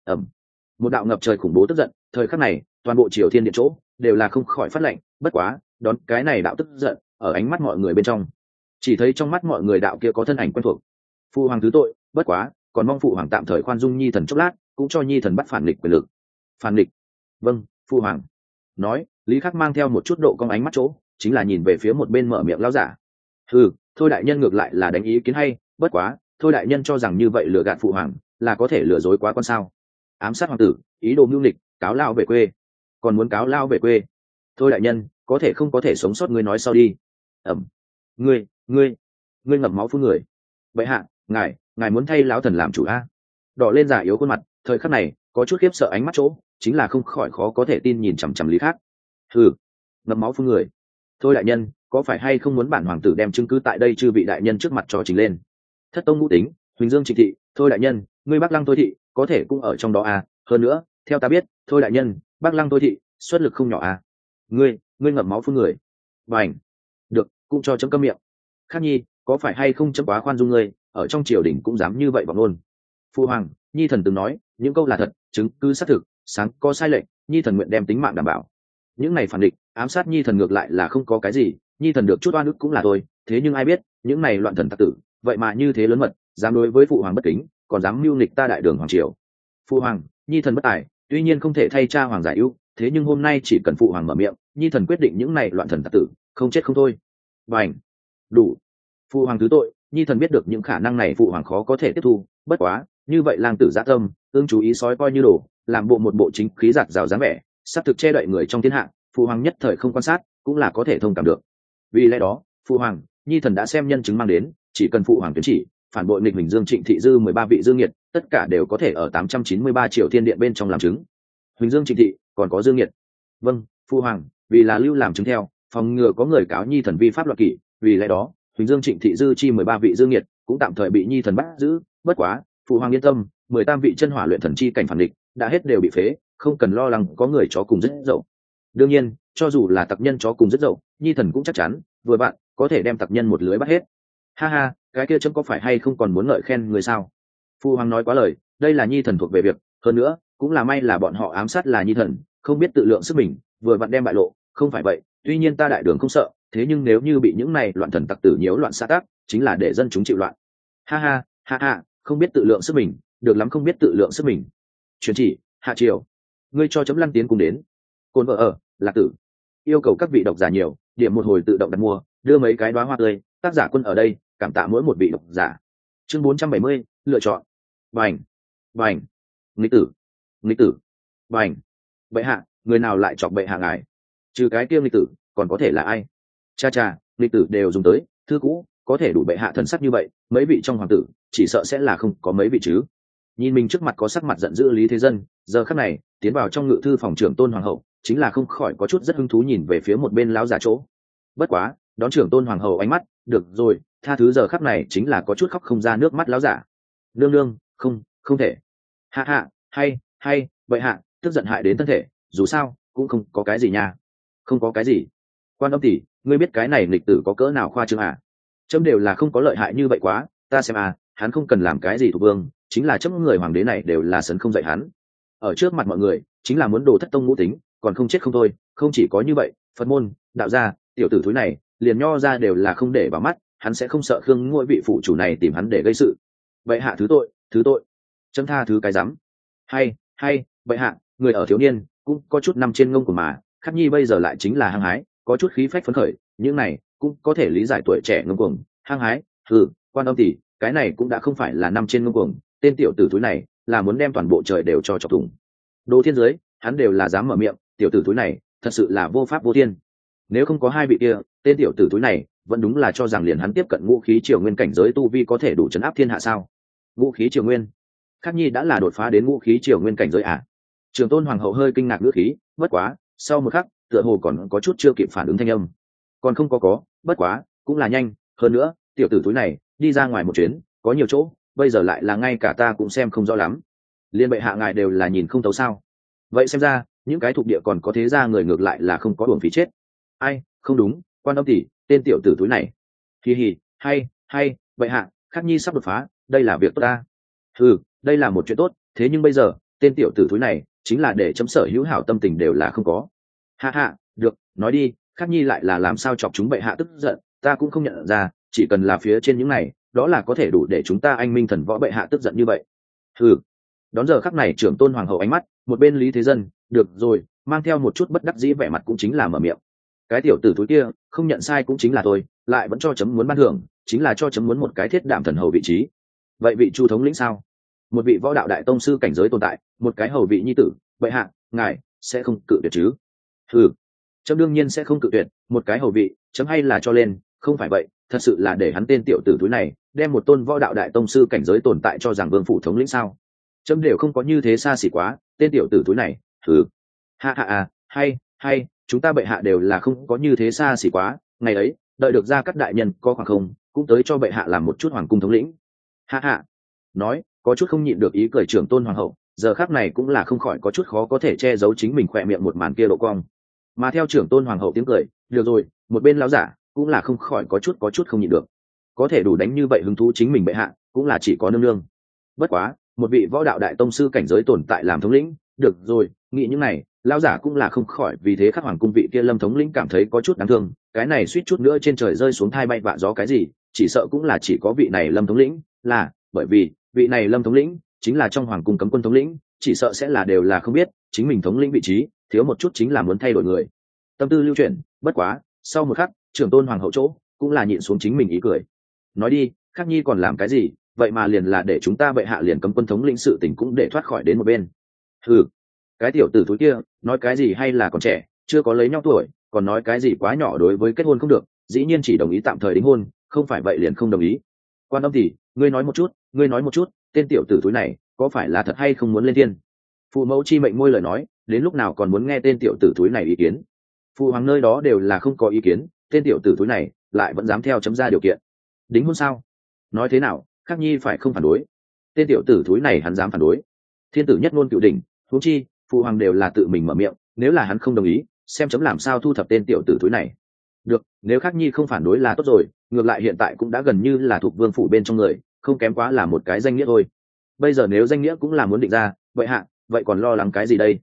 Một đạo ngập trời khủng bố tức giận, thời khắc này toàn bộ Triều Thiên Điện chỗ đều là không khỏi phát lệnh. Bất quá đón cái này đạo tức giận ở ánh mắt mọi người bên trong, chỉ thấy trong mắt mọi người đạo kia có thân ảnh quen thuộc. Phụ hoàng thứ tội, bất quá còn mong phụ hoàng tạm thời khoan dung nhi thần chốc lát, cũng cho nhi thần bắt phản nghịch quyền lực. Phản nghịch? Vâng, phụ hoàng. Nói, Lý Khắc mang theo một chút độ cong ánh mắt chỗ chính là nhìn về phía một bên mở miệng lão giả. Thôi đại nhân ngược lại là đánh ý kiến hay, bất quá thôi đại nhân cho rằng như vậy lừa gạt phụ hoàng là có thể lừa dối quá con sao? Ám sát hoàng tử, ý đồ mưu nghịch, cáo lao về quê. Còn muốn cáo lao về quê? Thôi đại nhân có thể không có thể sống sót, ngươi nói sau đi. Ngươi ngậm máu phun người. Bệ hạ, ngài muốn thay lão thần làm chủ a? Đỏ lên giả yếu khuôn mặt, thời khắc này có chút khiếp sợ ánh mắt chỗ chính là không khỏi khó có thể tin nhìn chằm chằm Lý Khắc. Ngậm máu phun người. Thôi đại nhân có phải hay không muốn bản hoàng tử đem chứng cứ tại đây chư vị đại nhân trước mặt cho trình lên? Thất tông ngũ tính, Huỳnh Dương Trịnh thị, thôi đại nhân, ngươi Bắc Lăng thôi thị có thể cũng ở trong đó à? Hơn nữa theo ta biết, thôi đại nhân, Bắc Lăng thôi thị xuất lực không nhỏ à? Ngươi ngậm máu phun người. Bảnh. Được, cũng cho chấm câm miệng. Khắc Nhi có phải hay không chấm quá khoan dung ngươi, ở trong triều đình cũng dám như vậy vọng luôn. Phu hoàng, nhi thần từng nói những câu là thật, chứng cứ xác thực, sáng có sai lệch, nhi thần nguyện đem tính mạng đảm bảo. Những này phản địch ám sát nhi thần ngược lại là không có cái gì, nhi thần được chút oan ức cũng là thôi. Thế nhưng ai biết những này loạn thần tặc tử vậy mà như thế lớn mật, dám đối với phụ hoàng bất kính, còn dám mưu nghịch ta đại đường hoàng triều. Phụ hoàng, nhi thần bất tài, tuy nhiên không thể thay cha hoàng giải ưu, thế nhưng hôm nay chỉ cần phụ hoàng mở miệng, nhi thần quyết định những này loạn thần tặc tử không chết không thôi. Bảnh. Đủ. Phụ hoàng thứ tội, nhi thần biết được những khả năng này phụ hoàng khó có thể tiếp thu, bất quá như vậy lang tử dã tâm, tương chú ý sói coi như đồ, làm bộ một bộ chính khí giạt rào dáng vẻ, sắp thực che đậy người trong thiên hạ, phụ hoàng nhất thời không quan sát cũng là có thể thông cảm được. Vì lẽ đó phụ hoàng, nhi thần đã xem nhân chứng mang đến, chỉ cần phụ hoàng tuyên chỉ, phản bội nghịch Huỳnh Dương Trịnh thị dư 13 vị dương nghiệt, tất cả đều có thể ở 893 triệu thiên điện bên trong làm chứng. Huỳnh Dương Trịnh thị còn có dương nghiệt? Vâng phụ hoàng, vì là lưu làm chứng theo, phòng ngừa có người cáo nhi thần vi pháp luật kỷ, vì lẽ đó Huỳnh Dương Trịnh thị dư chi 13 vị dương nghiệt cũng tạm thời bị nhi thần bắt giữ. Bất quá phụ hoàng yên tâm, 18 vị chân hỏa luyện thần chi cảnh phản địch đã hết đều bị phế, không cần lo lắng có người chó cùng rất dậu. Đương nhiên cho dù là tặc nhân chó cùng rất dậu, nhi thần cũng chắc chắn vừa bạn có thể đem tặc nhân một lưới bắt hết. Ha ha, cái kia chấm có phải hay không còn muốn ngợi khen người sao? Phụ hoàng nói quá lời, đây là nhi thần thuộc về việc, hơn nữa cũng là may là bọn họ ám sát là nhi thần, không biết tự lượng sức mình, vừa vặn đem bại lộ. Không phải vậy, tuy nhiên ta đại đường không sợ, thế nhưng nếu như bị những này loạn thần tặc tử nhiễu loạn xã tác, chính là để dân chúng chịu loạn. Ha ha, không biết tự lượng sức mình, được lắm, không biết tự lượng sức mình. Truyền chỉ, hạ triều, ngươi cho chấm lăn tiến cùng đến. Côn vợ ở, Lạc Tử. Yêu cầu các vị độc giả nhiều, điểm một hồi tự động đặt mua, đưa mấy cái đóa hoa tươi, tác giả Quân ở đây, cảm tạ mỗi một vị độc giả. Chương 470, lựa chọn. Bảnh. Nghịch tử. Bảnh. Bệ hạ, người nào lại chọc bệ hạ ngài? Trừ cái kia nghịch tử còn có thể là ai? Cha, nghịch tử đều dùng tới thư cũ, có thể đủ bệ hạ thần sắc như vậy, mấy vị trong hoàng tử chỉ sợ sẽ là không có mấy vị chứ. Nhìn mình trước mặt có sắc mặt giận dữ Lý Thế Dân, giờ khắc này tiến vào trong ngự thư phòng trưởng Tôn Hoàng hậu chính là không khỏi có chút rất hứng thú nhìn về phía một bên lão giả chỗ. Bất quá đón trưởng Tôn Hoàng hậu ánh mắt, được rồi, tha thứ, giờ khắc này chính là có chút khóc không ra nước mắt lão giả. Nương nương, không thể. Hạ hạ, hay vậy hạ tức giận hại đến thân thể, dù sao cũng không có cái gì nha. Không có cái gì. Quan âm tỷ, ngươi biết cái này lịch tử có cỡ nào khoa trương à? Chấm đều là không có lợi hại như vậy quá, ta xem à, hắn không cần làm cái gì thuộc vương, chính là chấm người hoàng đế này đều là sấn không dạy hắn. Ở trước mặt mọi người chính là muốn đồ thất tông ngũ tính, còn không chết không thôi. Không chỉ có như vậy, Phật môn, đạo gia, tiểu tử thúi này liền nho ra đều là không để vào mắt, hắn sẽ không sợ Khương Ngôi vị phụ chủ này tìm hắn để gây sự. Vậy hạ thứ tội, chấm tha thứ cái rắm. Hay vậy hạ, người ở thiếu niên cũng có chút nằm trên ngông của mà, Khắc Nhi bây giờ lại chính là hăng hái, có chút khí phách phấn khởi, những này cũng có thể lý giải tuổi trẻ ngông cuồng hăng hái. Quan âm tỷ, cái này cũng đã không phải là năm trên ngông cuồng, tên tiểu tử thúi này là muốn đem toàn bộ trời đều cho chọc thủng. Đồ thiên giới hắn đều là dám mở miệng, tiểu tử thúi này thật sự là vô pháp vô thiên. Nếu không có hai vị kia, tên tiểu tử thúi này vẫn đúng là cho rằng liền hắn tiếp cận ngũ khí triều nguyên cảnh giới tu vi có thể đủ chấn áp thiên hạ sao? Ngũ khí triều nguyên, Khắc Nhi đã là đột phá đến ngũ khí triều nguyên cảnh giới à? Trường Tôn Hoàng hậu hơi kinh ngạc ngữ khí, bất quá sau một khắc tựa hồ còn có chút chưa kịp phản ứng thanh âm. Còn không có, bất quá cũng là nhanh. Hơn nữa tiểu tử túi này đi ra ngoài một chuyến có nhiều chỗ, bây giờ lại là ngay cả ta cũng xem không rõ lắm. Liên bệ hạ ngài đều là nhìn không thấu sao? Vậy xem ra những cái thuộc địa còn có thế ra người ngược lại là không có uổng phí chết. Ai, không đúng, quan âm tỷ, tên tiểu tử túi này. Hì, hay bệ hạ, Khắc Nhi sắp đột phá, đây là việc tốt ta. Đây là một chuyện tốt, thế nhưng bây giờ tên tiểu tử túi này chính là để chấm sở hữu hảo tâm tình đều là không có. Hạ, được, nói đi, Khắc Nhi lại là làm sao chọc chúng bệ hạ tức giận, ta cũng không nhận ra, chỉ cần là phía trên những này, đó là có thể đủ để chúng ta anh minh thần võ bệ hạ tức giận như vậy. Đón giờ khắc này trưởng Tôn Hoàng hậu ánh mắt, một bên Lý Thế Dân, được rồi, mang theo một chút bất đắc dĩ vẻ mặt cũng chính là mở miệng. Cái tiểu tử túi kia không nhận sai cũng chính là thôi, lại vẫn cho chấm muốn ban thưởng, chính là cho chấm muốn một cái thiết đảm thần hầu vị trí. Vậy vị Chu thống lĩnh sao? Một vị võ đạo đại tông sư cảnh giới tồn tại, một cái hầu vị nhi tử, bệ hạ ngài sẽ không cự tuyệt chứ? Chấm đương nhiên sẽ không cự tuyệt, một cái hầu vị chấm hay là cho lên, không phải vậy thật sự là để hắn tên tiểu tử túi này đem một tôn võ đạo đại tông sư cảnh giới tồn tại cho rằng vương phủ thống lĩnh sao? Chấm đều không có như thế xa xỉ quá, tên tiểu tử túi này. Hạ hay chúng ta bệ hạ đều là không có như thế xa xỉ quá, ngày ấy đợi được ra các đại nhân có khoảng không cũng tới cho bệ hạ làm một chút hoàng cung thống lĩnh. Hạ nói có chút không nhịn được ý cười trưởng Tôn Hoàng hậu, giờ khác này cũng là không khỏi có chút khó có thể che giấu chính mình khỏe miệng một màn kia độ cong. Mà theo trưởng Tôn Hoàng hậu tiếng cười, được rồi, một bên lão giả cũng là không khỏi có chút không nhịn được, có thể đủ đánh như vậy hứng thú chính mình bệ hạ cũng là chỉ có nương nương. Bất quá một vị võ đạo đại tông sư cảnh giới tồn tại làm thống lĩnh, được rồi, nghĩ những này lão giả cũng là không khỏi vì thế khắc hoàng cung vị kia Lâm thống lĩnh cảm thấy có chút đáng thương, cái này suýt chút nữa trên trời rơi xuống thai bay vạ gió cái gì, chỉ sợ cũng là chỉ có vị này Lâm thống lĩnh, là bởi vì vị này Lâm thống lĩnh chính là trong hoàng cung cấm quân thống lĩnh, chỉ sợ sẽ là đều là không biết chính mình thống lĩnh vị trí thiếu một chút chính là muốn thay đổi người. Tâm tư lưu chuyển, bất quá sau một khắc trưởng Tôn Hoàng hậu chỗ cũng là nhịn xuống chính mình ý cười, nói đi, Khắc Nhi còn làm cái gì, vậy mà liền là để chúng ta bệ hạ liền cấm quân thống lĩnh sự tình cũng để thoát khỏi đến một bên. Cái tiểu tử thúi kia nói cái gì hay là còn trẻ, chưa có lấy nhau tuổi, còn nói cái gì quá nhỏ đối với kết hôn không được, dĩ nhiên chỉ đồng ý tạm thời đính hôn, không phải vậy liền không đồng ý. Quan âm tỷ, ngươi nói một chút, tên tiểu tử thúi này có phải là thật hay không muốn lên thiên? Phụ mẫu chi mệnh môi lời nói, đến lúc nào còn muốn nghe tên tiểu tử thúi này ý kiến? Phụ hoàng nơi đó đều là không có ý kiến, tên tiểu tử thúi này lại vẫn dám theo chấm ra điều kiện đính hôn sao? Nói thế nào, Khắc Nhi phải không phản đối? Tên tiểu tử thúi này hắn dám phản đối? Thiên tử nhất ngôn cựu đỉnh, huống chi phụ hoàng đều là tự mình mở miệng, nếu là hắn không đồng ý, xem chấm làm sao thu thập tên tiểu tử thúi này. Được, nếu Khắc Nhi không phản đối là tốt rồi, ngược lại hiện tại cũng đã gần như là thuộc vương phủ bên trong người, không kém quá là một cái danh nghĩa thôi. Bây giờ nếu danh nghĩa cũng là muốn định ra, vậy hạ, vậy còn lo lắng cái gì đây?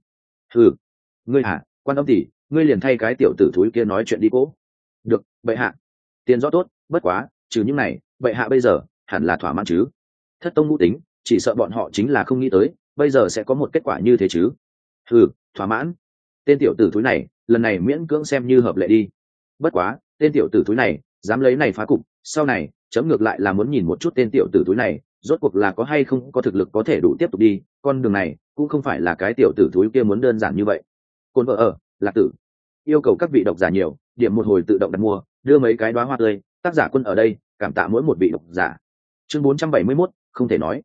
Ngươi hả, Quan âm tỷ, ngươi liền thay cái tiểu tử thúi kia nói chuyện đi cố. Được, bệ hạ. Tiền rõ tốt, bất quá trừ những này, bệ hạ bây giờ hẳn là thỏa mãn chứ? Thất tông ngũ tính, chỉ sợ bọn họ chính là không nghĩ tới bây giờ sẽ có một kết quả như thế chứ. Thỏa mãn. Tên tiểu tử thúi này lần này miễn cưỡng xem như hợp lệ đi. Bất quá tên tiểu tử thúi này dám lấy này phá cục, sau này chấm ngược lại là muốn nhìn một chút tên tiểu tử thúi này rốt cuộc là có hay không có thực lực có thể đủ tiếp tục đi, con đường này cũng không phải là cái tiểu tử thúi kia muốn đơn giản như vậy. Côn vợ ở Lạc Tử yêu cầu các vị độc giả nhiều điểm một hồi tự động đặt mua, đưa mấy cái đóa hoa tươi, tác giả Quân ở đây cảm tạ mỗi một vị độc giả. Chương 471, không thể nói.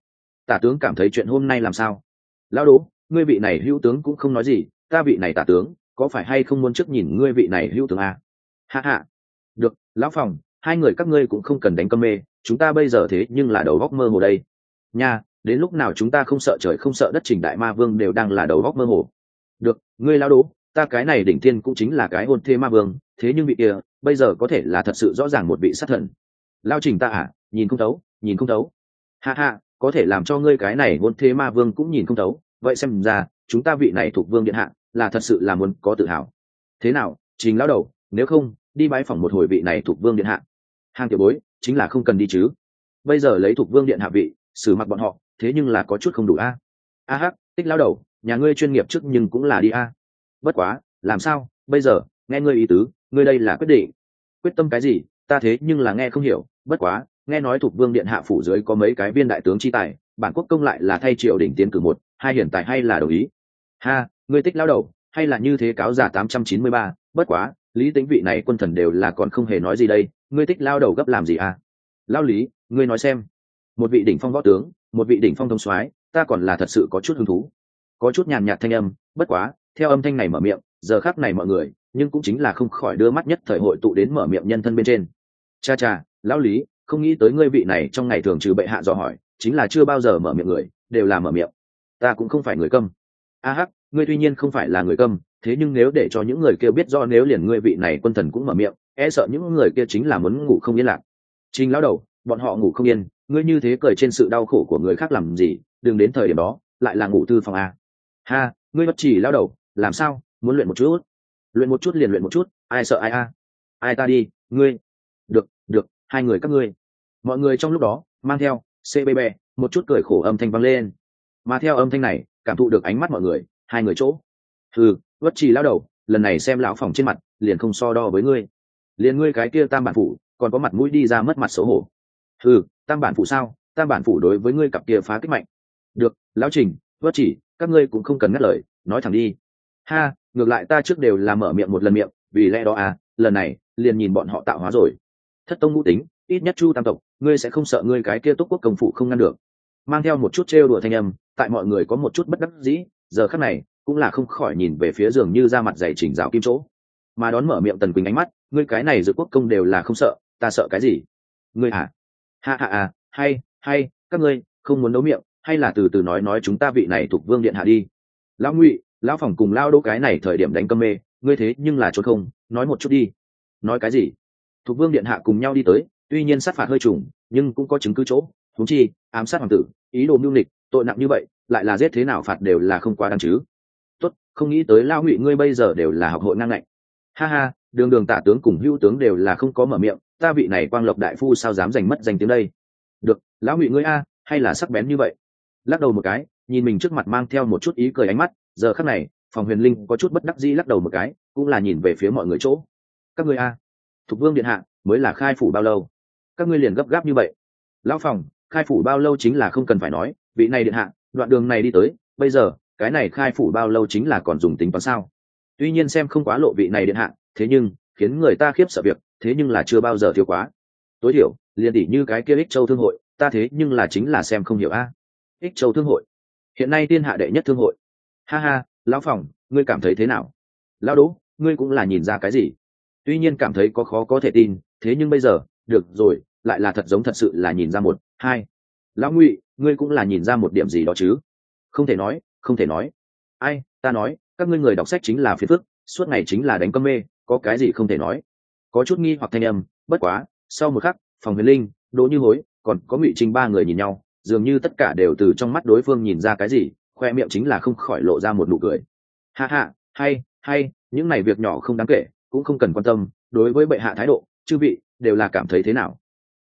Tả tướng cảm thấy chuyện hôm nay làm sao? Lão Đỗ, ngươi vị này hữu tướng cũng không nói gì, ta vị này tả tướng có phải hay không muốn trước nhìn ngươi vị này hữu tướng à? Hạ hạ. Được, lão phòng, hai người các ngươi cũng không cần đánh cơm mê, chúng ta bây giờ thế nhưng là đầu góc mơ hồ đây nha. Đến lúc nào chúng ta không sợ trời không sợ đất, Trình Đại Ma Vương đều đang là đầu góc mơ hồ. Được, ngươi Lão Đỗ, ta cái này đỉnh tiên cũng chính là cái hôn thê ma vương, thế nhưng vị kia bây giờ có thể là thật sự rõ ràng một vị sát thần. Lao Trình ta à, nhìn không thấu, nhìn không thấu. Ha ha, có thể làm cho ngươi cái này hôn thê ma vương cũng nhìn không thấu, vậy xem ra chúng ta vị này thuộc vương điện hạ là thật sự là muốn có tự hào. Thế nào, Trình lão đầu, nếu không đi bái phỏng một hồi vị này thuộc vương điện hạ. Hàng tiểu bối chính là không cần đi chứ, bây giờ lấy thuộc vương điện hạ vị xử mặc bọn họ thế nhưng là có chút không đủ a. A hắc, Tích lão đầu, nhà ngươi chuyên nghiệp trước nhưng cũng là đi a. Bất quá làm sao bây giờ, nghe ngươi ý tứ, ngươi đây là quyết định quyết tâm cái gì, ta thế nhưng là nghe không hiểu. Bất quá nghe nói thuộc vương điện hạ phủ dưới có mấy cái viên đại tướng chi tài, bản quốc công lại là thay triều đình tiến cử một hai hiển tài, hay là đồng ý. Ha, ngươi Tích lão đầu, hay là như thế cáo giả 893. Bất quá Lý Tĩnh vị này quân thần đều là còn không hề nói gì đây, ngươi Tích lão đầu gấp làm gì à? Lão Lý, ngươi nói xem, một vị đỉnh phong võ tướng, một vị đỉnh phong thông soái, ta còn là thật sự có chút hứng thú. Có chút nhàn nhạt thanh âm, bất quá theo âm thanh này mở miệng, giờ khắc này mọi người nhưng cũng chính là không khỏi đưa mắt nhất thời hội tụ đến mở miệng nhân thân bên trên. Cha cha, lão Lý, không nghĩ tới ngươi vị này trong ngày thường trừ bệ hạ dò hỏi chính là chưa bao giờ mở miệng người đều là mở miệng. Ta cũng không phải người câm. A hắc, ngươi tuy nhiên không phải là người câm, thế nhưng nếu để cho những người kia biết do nếu liền ngươi vị này quân thần cũng mở miệng, e sợ những người kia chính là muốn ngủ không yên lạc. Trình lão đầu, bọn họ ngủ không yên, ngươi như thế cười trên sự đau khổ của người khác làm gì, đừng đến thời điểm đó lại là ngủ tư phòng a. Ha, ngươi bất chỉ lão đầu, làm sao, muốn luyện một chút? Luyện một chút liền luyện một chút, ai sợ ai a? Ai ta đi, ngươi. Được, được, hai người các ngươi. Mọi người trong lúc đó mang theo cbb một chút cười khổ âm thanh vang lên, mà theo âm thanh này cảm thụ được ánh mắt mọi người, hai người chỗ. Bất chỉ lão đầu, lần này xem lão phòng trên mặt liền không so đo với ngươi, liền ngươi cái kia tam bản phủ còn có mặt mũi đi ra mất mặt xấu hổ. Tam bản phủ sao? Tam bản phủ đối với ngươi cặp kia phá kích mạnh. Được, lão Trình, Bất chỉ, các ngươi cũng không cần ngắt lời, nói thẳng đi. Ha, ngược lại ta trước đều là mở miệng một lần miệng, vì lẽ đó à, lần này liền nhìn bọn họ tạo hóa rồi. Thất tông ngũ tính, ít nhất Chu tam tộc, ngươi sẽ không sợ ngươi cái kia Túc quốc công phủ không ngăn được. Mang theo một chút trêu đùa thanh âm, tại mọi người có một chút bất đắc dĩ, giờ khắc này cũng là không khỏi nhìn về phía giường như ra mặt dày Trình Dạo Kim chỗ, mà đón mở miệng Tần Quỳnh ánh mắt, ngươi cái này Dự quốc công đều là không sợ, ta sợ cái gì? Ngươi hả? Ha ha à, hay, các ngươi không muốn đấu miệng, hay là từ từ nói chúng ta vị này thuộc vương điện hạ đi. Lão Ngụy, lão phòng cùng lao Đỗ cái này thời điểm đánh cơm mê, ngươi thế nhưng là trốn không, nói một chút đi. Nói cái gì? Thuộc vương điện hạ cùng nhau đi tới, tuy nhiên sát phạt hơi trùng, nhưng cũng có chứng cứ chỗ, huống chi ám sát hoàng tử, ý đồ mưu nghịch, tội nặng như vậy, lại là giết thế nào phạt đều là không quá đáng chứ. Tốt, không nghĩ tới lao Ngụy ngươi bây giờ đều là học hội ngang ngạnh. Ha ha, đường tả tướng cùng hữu tướng đều là không có mở miệng, ta vị này quang lộc đại phu sao dám giành mất danh tiếng đây. Được, lão Ngụy ngươi a, hay là sắc bén như vậy. Lắc đầu một cái, nhìn mình trước mặt mang theo một chút ý cười ánh mắt, giờ khắc này Phòng Huyền Linh có chút bất đắc dĩ lắc đầu một cái, cũng là nhìn về phía mọi người chỗ. Các ngươi a, Thục vương điện hạ mới là khai phủ bao lâu, các ngươi liền gấp gáp như vậy? Lão Phòng, khai phủ bao lâu chính là không cần phải nói, vị này điện hạ đoạn đường này đi tới, bây giờ cái này khai phủ bao lâu chính là còn dùng tính toán sao? Tuy nhiên xem không quá lộ vị này điện hạ, thế nhưng khiến người ta khiếp sợ việc, thế nhưng là chưa bao giờ thiếu quá. Tối thiểu liền tỷ như cái kia Ích Châu thương hội, ta thế nhưng là chính là xem không hiểu a. Ích Châu thương hội, hiện nay thiên hạ đệ nhất thương hội. Ha ha, lão Phòng, ngươi cảm thấy thế nào? Lão Đỗ, ngươi cũng là nhìn ra cái gì? Tuy nhiên cảm thấy có khó có thể tin, thế nhưng bây giờ được rồi, lại là thật giống thật sự là nhìn ra một hai. Lão Ngụy, ngươi cũng là nhìn ra một điểm gì đó chứ? Không thể nói, không thể nói. Ai, ta nói các ngươi người đọc sách chính là phiền phức, suốt ngày chính là đánh cơm mê, có cái gì không thể nói? Có chút nghi hoặc thanh âm, bất quá sau một khắc Phòng Huyền Linh, Đỗ Như Hối còn có Ngụy Trinh ba người nhìn nhau, dường như tất cả đều từ trong mắt đối phương nhìn ra cái gì, khoe miệng chính là không khỏi lộ ra một nụ cười. Ha ha, hay, những này việc nhỏ không đáng kể, cũng không cần quan tâm, đối với bệ hạ thái độ chư vị đều là cảm thấy thế nào?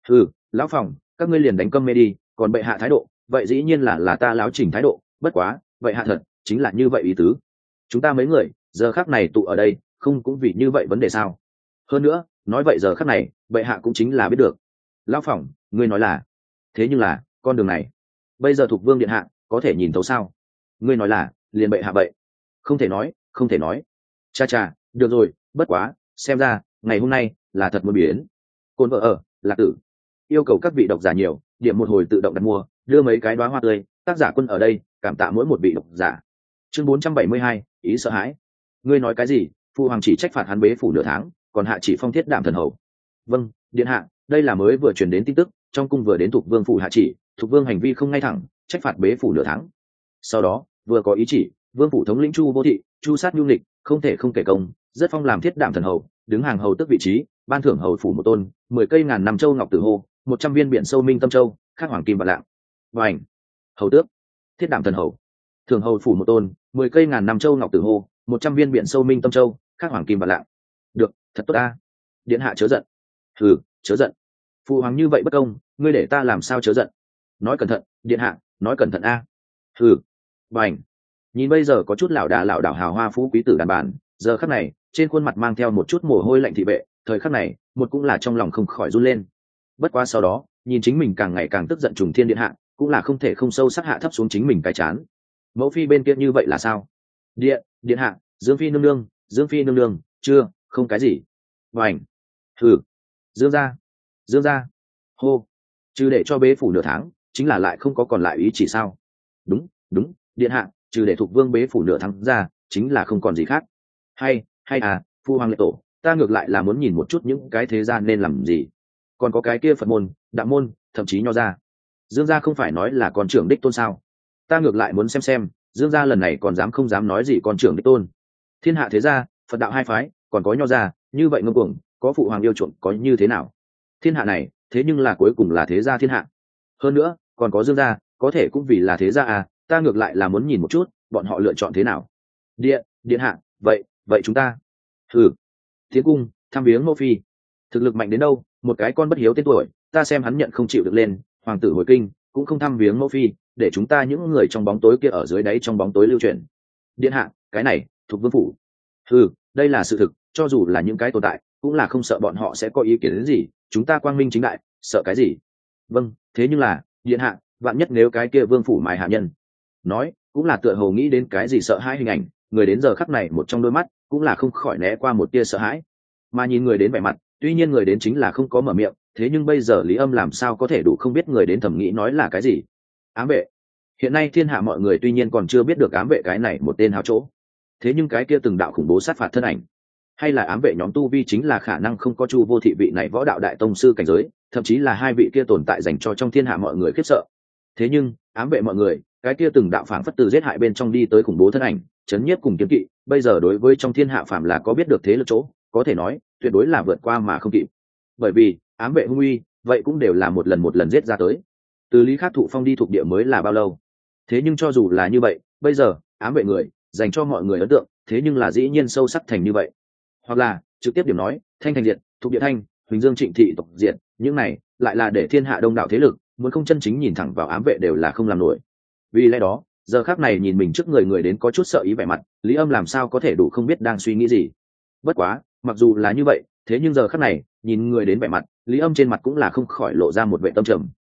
Lão Phòng, các ngươi liền đánh cơm mê đi, còn bệ hạ thái độ vậy dĩ nhiên là ta lão Trình thái độ, bất quá vậy hạ thật chính là như vậy ý tứ. Chúng ta mấy người giờ khắc này tụ ở đây không cũng vì như vậy vấn đề sao? Hơn nữa nói vậy giờ khắc này bệ hạ cũng chính là biết được. Lão Phòng, ngươi nói là, thế nhưng là con đường này bây giờ Thục vương điện hạ có thể nhìn thấu sao? Ngươi nói là liền bệ hạ vậy, không thể nói, không thể nói. Cha, được rồi, bất quá xem ra ngày hôm nay là thật muốn biến. Côn vợ ở Lạc Tử yêu cầu các vị độc giả nhiều điểm một hồi tự động đặt mua, đưa mấy cái đóa hoa tươi tác giả quân ở đây cảm tạ mỗi một vị độc giả. Chương 472, ý sợ hãi. Ngươi nói cái gì? Phụ hoàng chỉ trách phạt hắn bế phủ nửa tháng, còn hạ chỉ phong thiết đảm thần hầu. Vâng, điện hạ, đây là mới vừa truyền đến tin tức, trong cung vừa đến Thục Vương phủ hạ chỉ, Thục Vương hành vi không ngay thẳng, trách phạt bế phủ nửa tháng. Sau đó, vừa có ý chỉ, Vương phủ thống lĩnh Chu Vô Thị, Chu Sát Nhu Nghịch, không thể không kể công, rất phong làm thiết đảm thần hầu, đứng hàng hầu tước vị trí, ban thưởng hầu phủ một tôn, 10 cây ngàn năm châu ngọc tử hô, 100 viên biển sâu minh tâm châu, khắc hoàng kim bạc lạng. Vành, hầu tước, thiết đảm thần hầu, thưởng hầu phủ một tôn, 10 cây ngàn năm châu ngọc tử hô, 100 viên biển sâu minh tâm châu, khắc hoàng kim bạc lạng. Được, thật tốt ta. Điện hạ chớ giận. Hừ, chớ giận. Phụ hoàng như vậy bất công, ngươi để ta làm sao chớ giận? Nói cẩn thận, điện hạ, nói cẩn thận a. Hừ. Bành. Nhìn bây giờ có chút lảo đảo hào hoa phú quý tử đàn bàn, giờ khắc này, trên khuôn mặt mang theo một chút mồ hôi lạnh thị vệ, thời khắc này, một cũng là trong lòng không khỏi run lên. Bất quá sau đó, nhìn chính mình càng ngày càng tức giận trùng thiên điện hạ, cũng là không thể không sâu sắc hạ thấp xuống chính mình cái chán. Mẫu phi bên kia như vậy là sao? Điện hạ, Dương phi nương nương, chưa, không cái gì. Bành. Hừ. Dương gia. Hô. Chứ để cho bế phủ nửa tháng, chính là lại không có còn lại ý chỉ sao? Đúng, điện hạ, trừ để Thục Vương bế phủ nửa tháng ra, chính là không còn gì khác. Hay à, phu hoàng lệ tổ, ta ngược lại là muốn nhìn một chút những cái thế gian nên làm gì. Còn có cái kia Phật môn, Đạo môn, thậm chí Nho gia. Dương gia không phải nói là con trưởng đích tôn sao? Ta ngược lại muốn xem, Dương gia lần này còn dám không dám nói gì con trưởng đích tôn. Thiên hạ thế gia, Phật đạo hai phái, còn có Nho gia, như vậy ngông cuồng, có phụ hoàng yêu chuộng có như thế nào? Thiên hạ này, thế nhưng là cuối cùng là thế gia thiên hạ. Hơn nữa, còn có Dương gia, có thể cũng vì là thế gia à, ta ngược lại là muốn nhìn một chút, bọn họ lựa chọn thế nào. Điện hạ, vậy chúng ta tiến cung thăm viếng mẫu phi. Thực lực mạnh đến đâu, một cái con bất hiếu tên tuổi, ta xem hắn nhận không chịu được lên, hoàng tử hồi kinh cũng không thăm viếng mẫu phi, để chúng ta những người trong bóng tối kia ở dưới đáy trong bóng tối lưu truyền. Điện hạ, cái này thuộc vương phủ. Đây là sự thực, cho dù là những cái tồn tại cũng là không sợ bọn họ sẽ có ý kiến đến gì, chúng ta quang minh chính đại, sợ cái gì? Vâng, thế nhưng là điện hạ, vạn nhất nếu cái kia vương phủ mài hạ nhân. Nói cũng là tựa hồ nghĩ đến cái gì sợ hãi hình ảnh, người đến giờ khắc này một trong đôi mắt cũng là không khỏi né qua một tia sợ hãi, mà nhìn người đến vẻ mặt, tuy nhiên người đến chính là không có mở miệng, thế nhưng bây giờ Lý Âm làm sao có thể đủ không biết người đến thẩm nghĩ nói là cái gì? Ám vệ. Hiện nay thiên hạ mọi người tuy nhiên còn chưa biết được ám vệ cái này một tên háo chỗ, thế nhưng cái kia từng đạo khủng bố sát phạt thân ảnh, hay là ám vệ nhóm tu vi chính là khả năng không có Chu Vô Thị vị này võ đạo đại tông sư cảnh giới, thậm chí là hai vị kia tồn tại dành cho trong thiên hạ mọi người khiếp sợ. Thế nhưng ám vệ mọi người, cái kia từng đạo phảng phất từ giết hại bên trong đi tới khủng bố thân ảnh, chấn nhiếp cùng kiếm kỵ, bây giờ đối với trong thiên hạ phàm là có biết được thế lực chỗ, có thể nói tuyệt đối là vượt qua mà không kịp. Bởi vì ám vệ hung uy, vậy cũng đều là một lần giết ra tới. Từ Lý Khắc Thụ Phong đi thuộc địa mới là bao lâu? Thế nhưng cho dù là như vậy, bây giờ ám vệ người dành cho mọi người ấn tượng, thế nhưng là dĩ nhiên sâu sắc thành như vậy. Hoặc là trực tiếp điểm nói, Thanh Thành diệt, thuộc địa Thanh, Huỳnh Dương Trịnh thị tộc diệt, những này lại là để thiên hạ đông đảo thế lực muốn không chân chính nhìn thẳng vào ám vệ đều là không làm nổi. Vì lẽ đó giờ khắc này nhìn mình trước người đến có chút sợ ý vẻ mặt, Lý Âm làm sao có thể đủ không biết đang suy nghĩ gì. Bất quá mặc dù là như vậy, thế nhưng giờ khắc này nhìn người đến vẻ mặt, Lý Âm trên mặt cũng là không khỏi lộ ra một vẻ tâm trầm.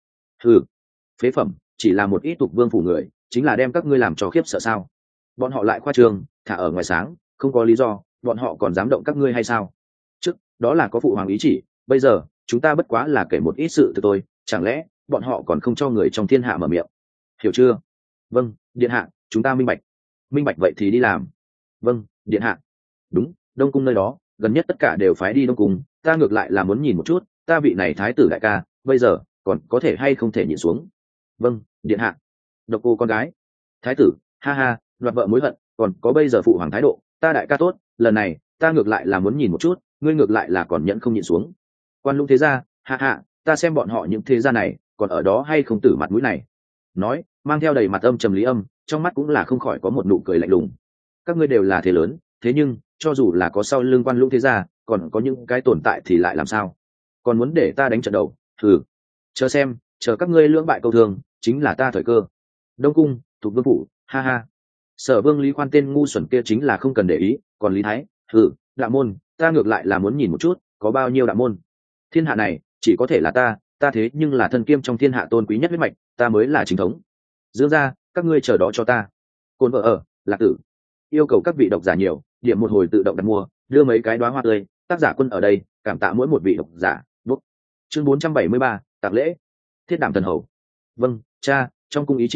Phế phẩm, chỉ là một ít tục vương phủ người, chính là đem các ngươi làm cho khiếp sợ sao? Bọn họ lại khoa trương, thả ở ngoài sáng, không có lý do bọn họ còn dám động các ngươi hay sao? Trước đó là có phụ hoàng ý chỉ, bây giờ chúng ta bất quá là kể một ít sự từ tôi, chẳng lẽ bọn họ còn không cho người trong thiên hạ mở miệng? Hiểu chưa? Vâng, điện hạ, chúng ta minh bạch vậy thì đi làm. Vâng, điện hạ. Đúng, Đông cung nơi đó gần nhất tất cả đều phái đi Đông cung, ta ngược lại là muốn nhìn một chút, ta vị này thái tử đại ca bây giờ còn có thể hay không thể nhịn xuống. Vâng, điện hạ. Độc cô con gái thái tử, ha ha, đoạt vợ mối hận, còn có bây giờ phụ hoàng thái độ, ta đại ca tốt, lần này ta ngược lại là muốn nhìn một chút, ngươi ngược lại là còn nhẫn không nhịn xuống. Quan Lũng thế gia, ha ha, ta xem bọn họ những thế gia này còn ở đó hay không tử mặt mũi này. Nói mang theo đầy mặt âm trầm Lý Âm, trong mắt cũng là không khỏi có một nụ cười lạnh lùng. Các ngươi đều là thế lớn, thế nhưng cho dù là có sau lưng Quan Lũng thế gia, còn có những cái tồn tại thì lại làm sao? Còn muốn để ta đánh trận đầu? Chờ xem, chờ các ngươi lưỡng bại câu thường, chính là ta thời cơ. Đông cung, Thục Vương phủ, ha ha. Sở Vương Lý Khoan tên ngu xuẩn kia chính là không cần để ý, còn Lý Thái, đạo môn, ta ngược lại là muốn nhìn một chút, có bao nhiêu đạo môn. Thiên hạ này chỉ có thể là ta thế nhưng là thân kiêm trong thiên hạ tôn quý nhất huyết mạch, ta mới là chính thống. Dương gia, các ngươi chờ đó cho ta. Côn vợ ở, Lạc Tử. Yêu cầu các vị độc giả nhiều, điểm một hồi tự động đặt mua, đưa mấy cái đóa hoa tươi, tác giả Quân ở đây, cảm tạ mỗi một vị độc giả. Bút. Chương 473, tạc lễ. Thiết Đảm thần hầu. Vâng, cha, trong cung ý chỉ,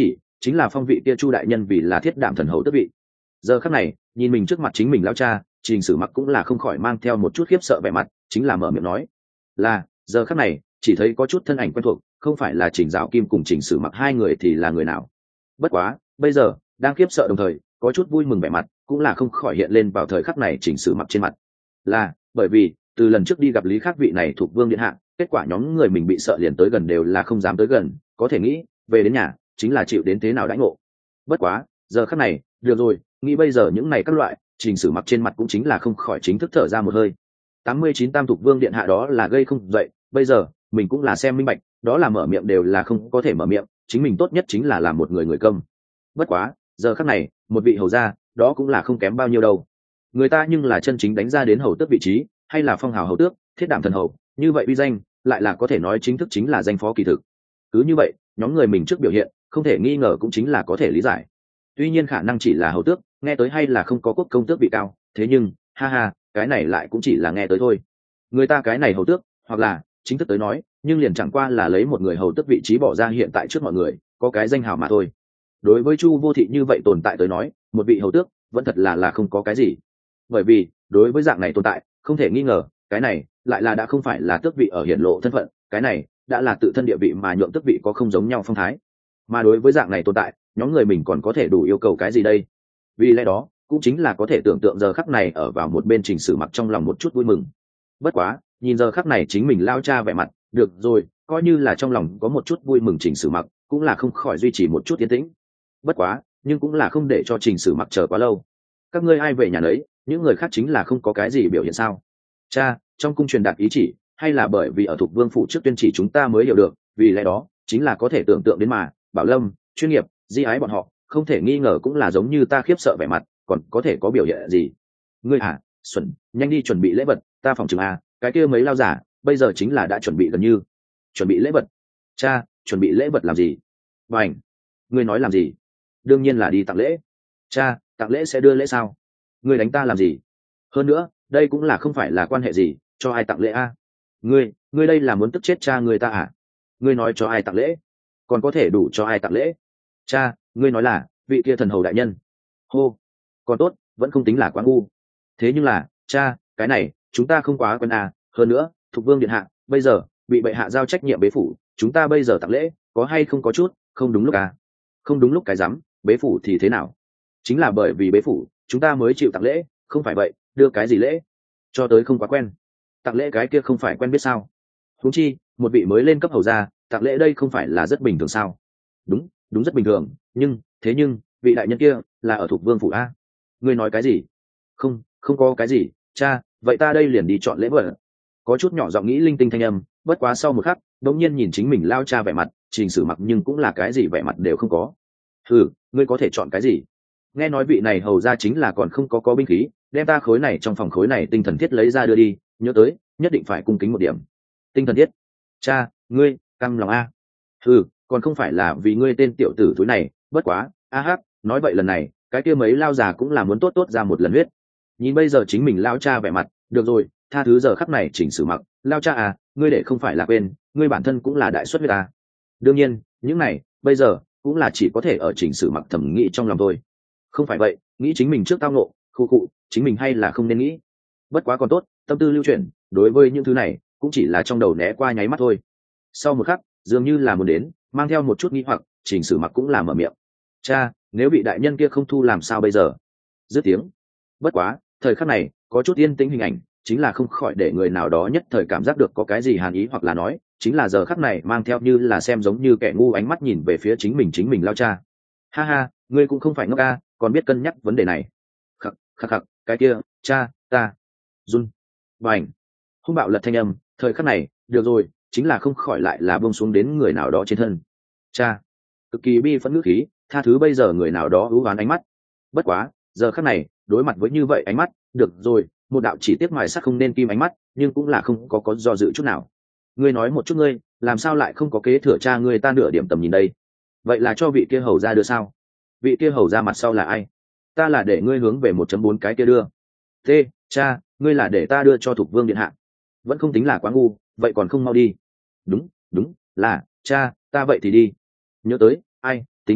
chính là phong vị kia Chu đại nhân vì là thiết đảm thần hầu tước vị. Giờ khắc này nhìn mình trước mặt chính mình lão cha, Trình Sử Mặc cũng là không khỏi mang theo một chút khiếp sợ vẻ mặt, chính là mở miệng nói là giờ khắc này chỉ thấy có chút thân ảnh quen thuộc, không phải là Trình Dạo Kim cùng Trình Sử Mặc hai người thì là người nào. Bất quá bây giờ đang khiếp sợ đồng thời có chút vui mừng vẻ mặt cũng là không khỏi hiện lên vào thời khắc này Trình Sử Mặc trên mặt, là bởi vì từ lần trước đi gặp Lý Khắc vị này thuộc vương điện hạ, kết quả nhóm người mình bị sợ liền tới gần đều là không dám tới gần, có thể nghĩ về đến nhà chính là chịu đến thế nào đãi ngộ. Bất quá giờ khắc này được rồi, nghĩ bây giờ những này các loại Trình Sử Mặc trên mặt cũng chính là không khỏi chính thức thở ra một hơi. 89 tam thuộc vương điện hạ đó là gây không dậy, bây giờ mình cũng là xem minh bạch, đó là mở miệng đều là không có thể mở miệng, chính mình tốt nhất chính là làm một người người công. Bất quá giờ khắc này một vị hầu gia đó cũng là không kém bao nhiêu đâu, người ta nhưng là chân chính đánh ra đến hầu tước vị trí, hay là phong hào hầu tước, thiết đảm thần hầu, như vậy uy danh lại là có thể nói chính thức chính là danh phó kỳ thực. Cứ như vậy nhóm người mình trước biểu hiện không thể nghi ngờ cũng chính là có thể lý giải. Tuy nhiên khả năng chỉ là hầu tước, nghe tới hay là không có quốc công tước vị cao, thế nhưng ha ha, cái này lại cũng chỉ là nghe tới thôi. Người ta cái này hầu tước, hoặc là chính thức tới nói, nhưng liền chẳng qua là lấy một người hầu tước vị trí bỏ ra hiện tại trước mọi người, có cái danh hào mà thôi. Đối với Chu Vô Thị như vậy tồn tại tới nói, một vị hầu tước vẫn thật là không có cái gì. Bởi vì đối với dạng này tồn tại, không thể nghi ngờ, cái này lại là đã không phải là tước vị ở hiển lộ thân phận, cái này đã là tự thân địa vị mà nhượng tước vị có không giống nhau phong thái. Mà đối với dạng này tồn tại, nhóm người mình còn có thể đủ yêu cầu cái gì đây? Vì lẽ đó cũng chính là có thể tưởng tượng giờ khắc này ở vào một bên Trình Sử Mặc trong lòng một chút vui mừng. Bất quá nhìn giờ khắc này chính mình lao cha vẻ mặt, được rồi, coi như là trong lòng có một chút vui mừng, Trình Sử Mặc cũng là không khỏi duy trì một chút yên tĩnh. Bất quá nhưng cũng là không để cho Trình Sử Mặc chờ quá lâu. Các ngươi ai về nhà nấy, những người khác chính là không có cái gì biểu hiện sao? Cha, trong cung truyền đạt ý chỉ, hay là bởi vì ở thuộc vương phủ trước tuyên chỉ chúng ta mới hiểu được, vì lẽ đó chính là có thể tưởng tượng đến mà, Bảo Lâm, chuyên nghiệp, Di Ái bọn họ không thể nghi ngờ cũng là giống như ta khiếp sợ vẻ mặt, còn có thể có biểu hiện gì? Ngươi à, xuẩn, nhanh đi chuẩn bị lễ vật, ta phòng chừng à, cái kia mấy lao giả bây giờ chính là đã chuẩn bị gần như. Chuẩn bị lễ vật? Cha, chuẩn bị lễ vật làm gì? Bảnh, ngươi nói làm gì? Đương nhiên là đi tặng lễ. Cha, tặng lễ sẽ đưa lễ sao? Ngươi đánh ta làm gì? Hơn nữa đây cũng là không phải là quan hệ gì, cho ai tặng lễ à? Ngươi đây là muốn tức chết cha người ta à? Ngươi nói cho ai tặng lễ, còn có thể đủ cho ai tặng lễ? Cha, ngươi nói là vị kia thần hầu đại nhân. Hô, còn tốt, vẫn không tính là quá ngu. Thế nhưng là cha, cái này chúng ta không quá quen à, hơn nữa thuộc vương điện hạ bây giờ bị bệ hạ giao trách nhiệm bế phủ, chúng ta bây giờ tặng lễ có hay không có chút không đúng lúc à? Không đúng lúc cái rắm, bế phủ thì thế nào? Chính là bởi vì bế phủ chúng ta mới chịu tặng lễ, không phải vậy đưa cái gì lễ? Cho tới không quá quen. Tặng lễ cái kia không phải quen biết sao? Huống chi một vị mới lên cấp hầu gia tặng lễ đây không phải là rất bình thường sao? Đúng, đúng rất bình thường, nhưng thế nhưng vị đại nhân kia là ở thuộc vương phủ a. Ngươi nói cái gì? Không có cái gì, cha, vậy ta đây liền đi chọn lễ vật. Có chút nhỏ giọng nghĩ linh tinh thanh âm, bất quá sau một khắc đống nhiên nhìn chính mình lao cha vẻ mặt, Trình Sử Mặc nhưng cũng là cái gì vẻ mặt đều không có. Ngươi có thể chọn cái gì? Nghe nói vị này hầu ra chính là còn không có binh khí, đem ta khối này trong phòng khối này tinh thần thiết lấy ra đưa đi, nhớ tới nhất định phải cung kính một điểm. Tinh thần thiết? Cha, ngươi căm lòng a? Còn không phải là vì ngươi tên tiểu tử thúi này, bất quá nói vậy lần này cái kia mấy lao già cũng là muốn tốt tốt ra một lần huyết. Nhìn bây giờ chính mình lao cha vẻ mặt, được rồi, tha thứ giờ khắc này Chỉnh Sử Mặc, lao cha à, ngươi để không phải là quên, ngươi bản thân cũng là đại xuất huyết à. Đương nhiên những này bây giờ cũng là chỉ có thể ở Chỉnh Sử Mặc thẩm nghĩ trong lòng thôi, không phải vậy nghĩ chính mình trước tao nộ khu chính mình hay là không nên nghĩ. Bất quá còn tốt, tâm tư lưu chuyển đối với những thứ này cũng chỉ là trong đầu né qua nháy mắt thôi. Sau một khắc dường như là muốn đến mang theo một chút nghi hoặc, Chỉnh Sử Mặc cũng là mở miệng, cha, nếu bị đại nhân kia không thu làm sao bây giờ? Dứt tiếng. Bất quá thời khắc này có chút yên tĩnh hình ảnh chính là không khỏi để người nào đó nhất thời cảm giác được có cái gì hàn ý, hoặc là nói chính là giờ khắc này mang theo như là xem giống như kẻ ngu ánh mắt nhìn về phía chính mình lao cha. Ha ha, ngươi cũng không phải ngốc ca, còn biết cân nhắc vấn đề này. Khắc, cái kia cha, ta run. Bành, hung bạo lật thanh âm thời khắc này được rồi chính là không khỏi lại là buông xuống đến người nào đó trên thân. Cha, cực kỳ bi phẫn ngữ khí, tha thứ bây giờ người nào đó ưu oán ánh mắt. Bất quá giờ khắc này đối mặt với như vậy ánh mắt, được rồi, một đạo chỉ tiếc mài sắc không nên kim ánh mắt, nhưng cũng là không có do dự chút nào. Ngươi nói một chút, ngươi làm sao lại không có kế thừa cha ngươi ta nửa điểm tầm nhìn đây? Vậy là cho vị kia hầu ra đưa sao? Vị kia hầu ra mặt sau là ai? Ta là để ngươi hướng về 1.4 cái kia đưa. Cha, ngươi là để ta đưa cho Thục Vương điện hạ. Vẫn không tính là quá ngu, vậy còn không mau đi. Đúng, là cha, ta vậy thì đi. Nhớ tới ai tính toán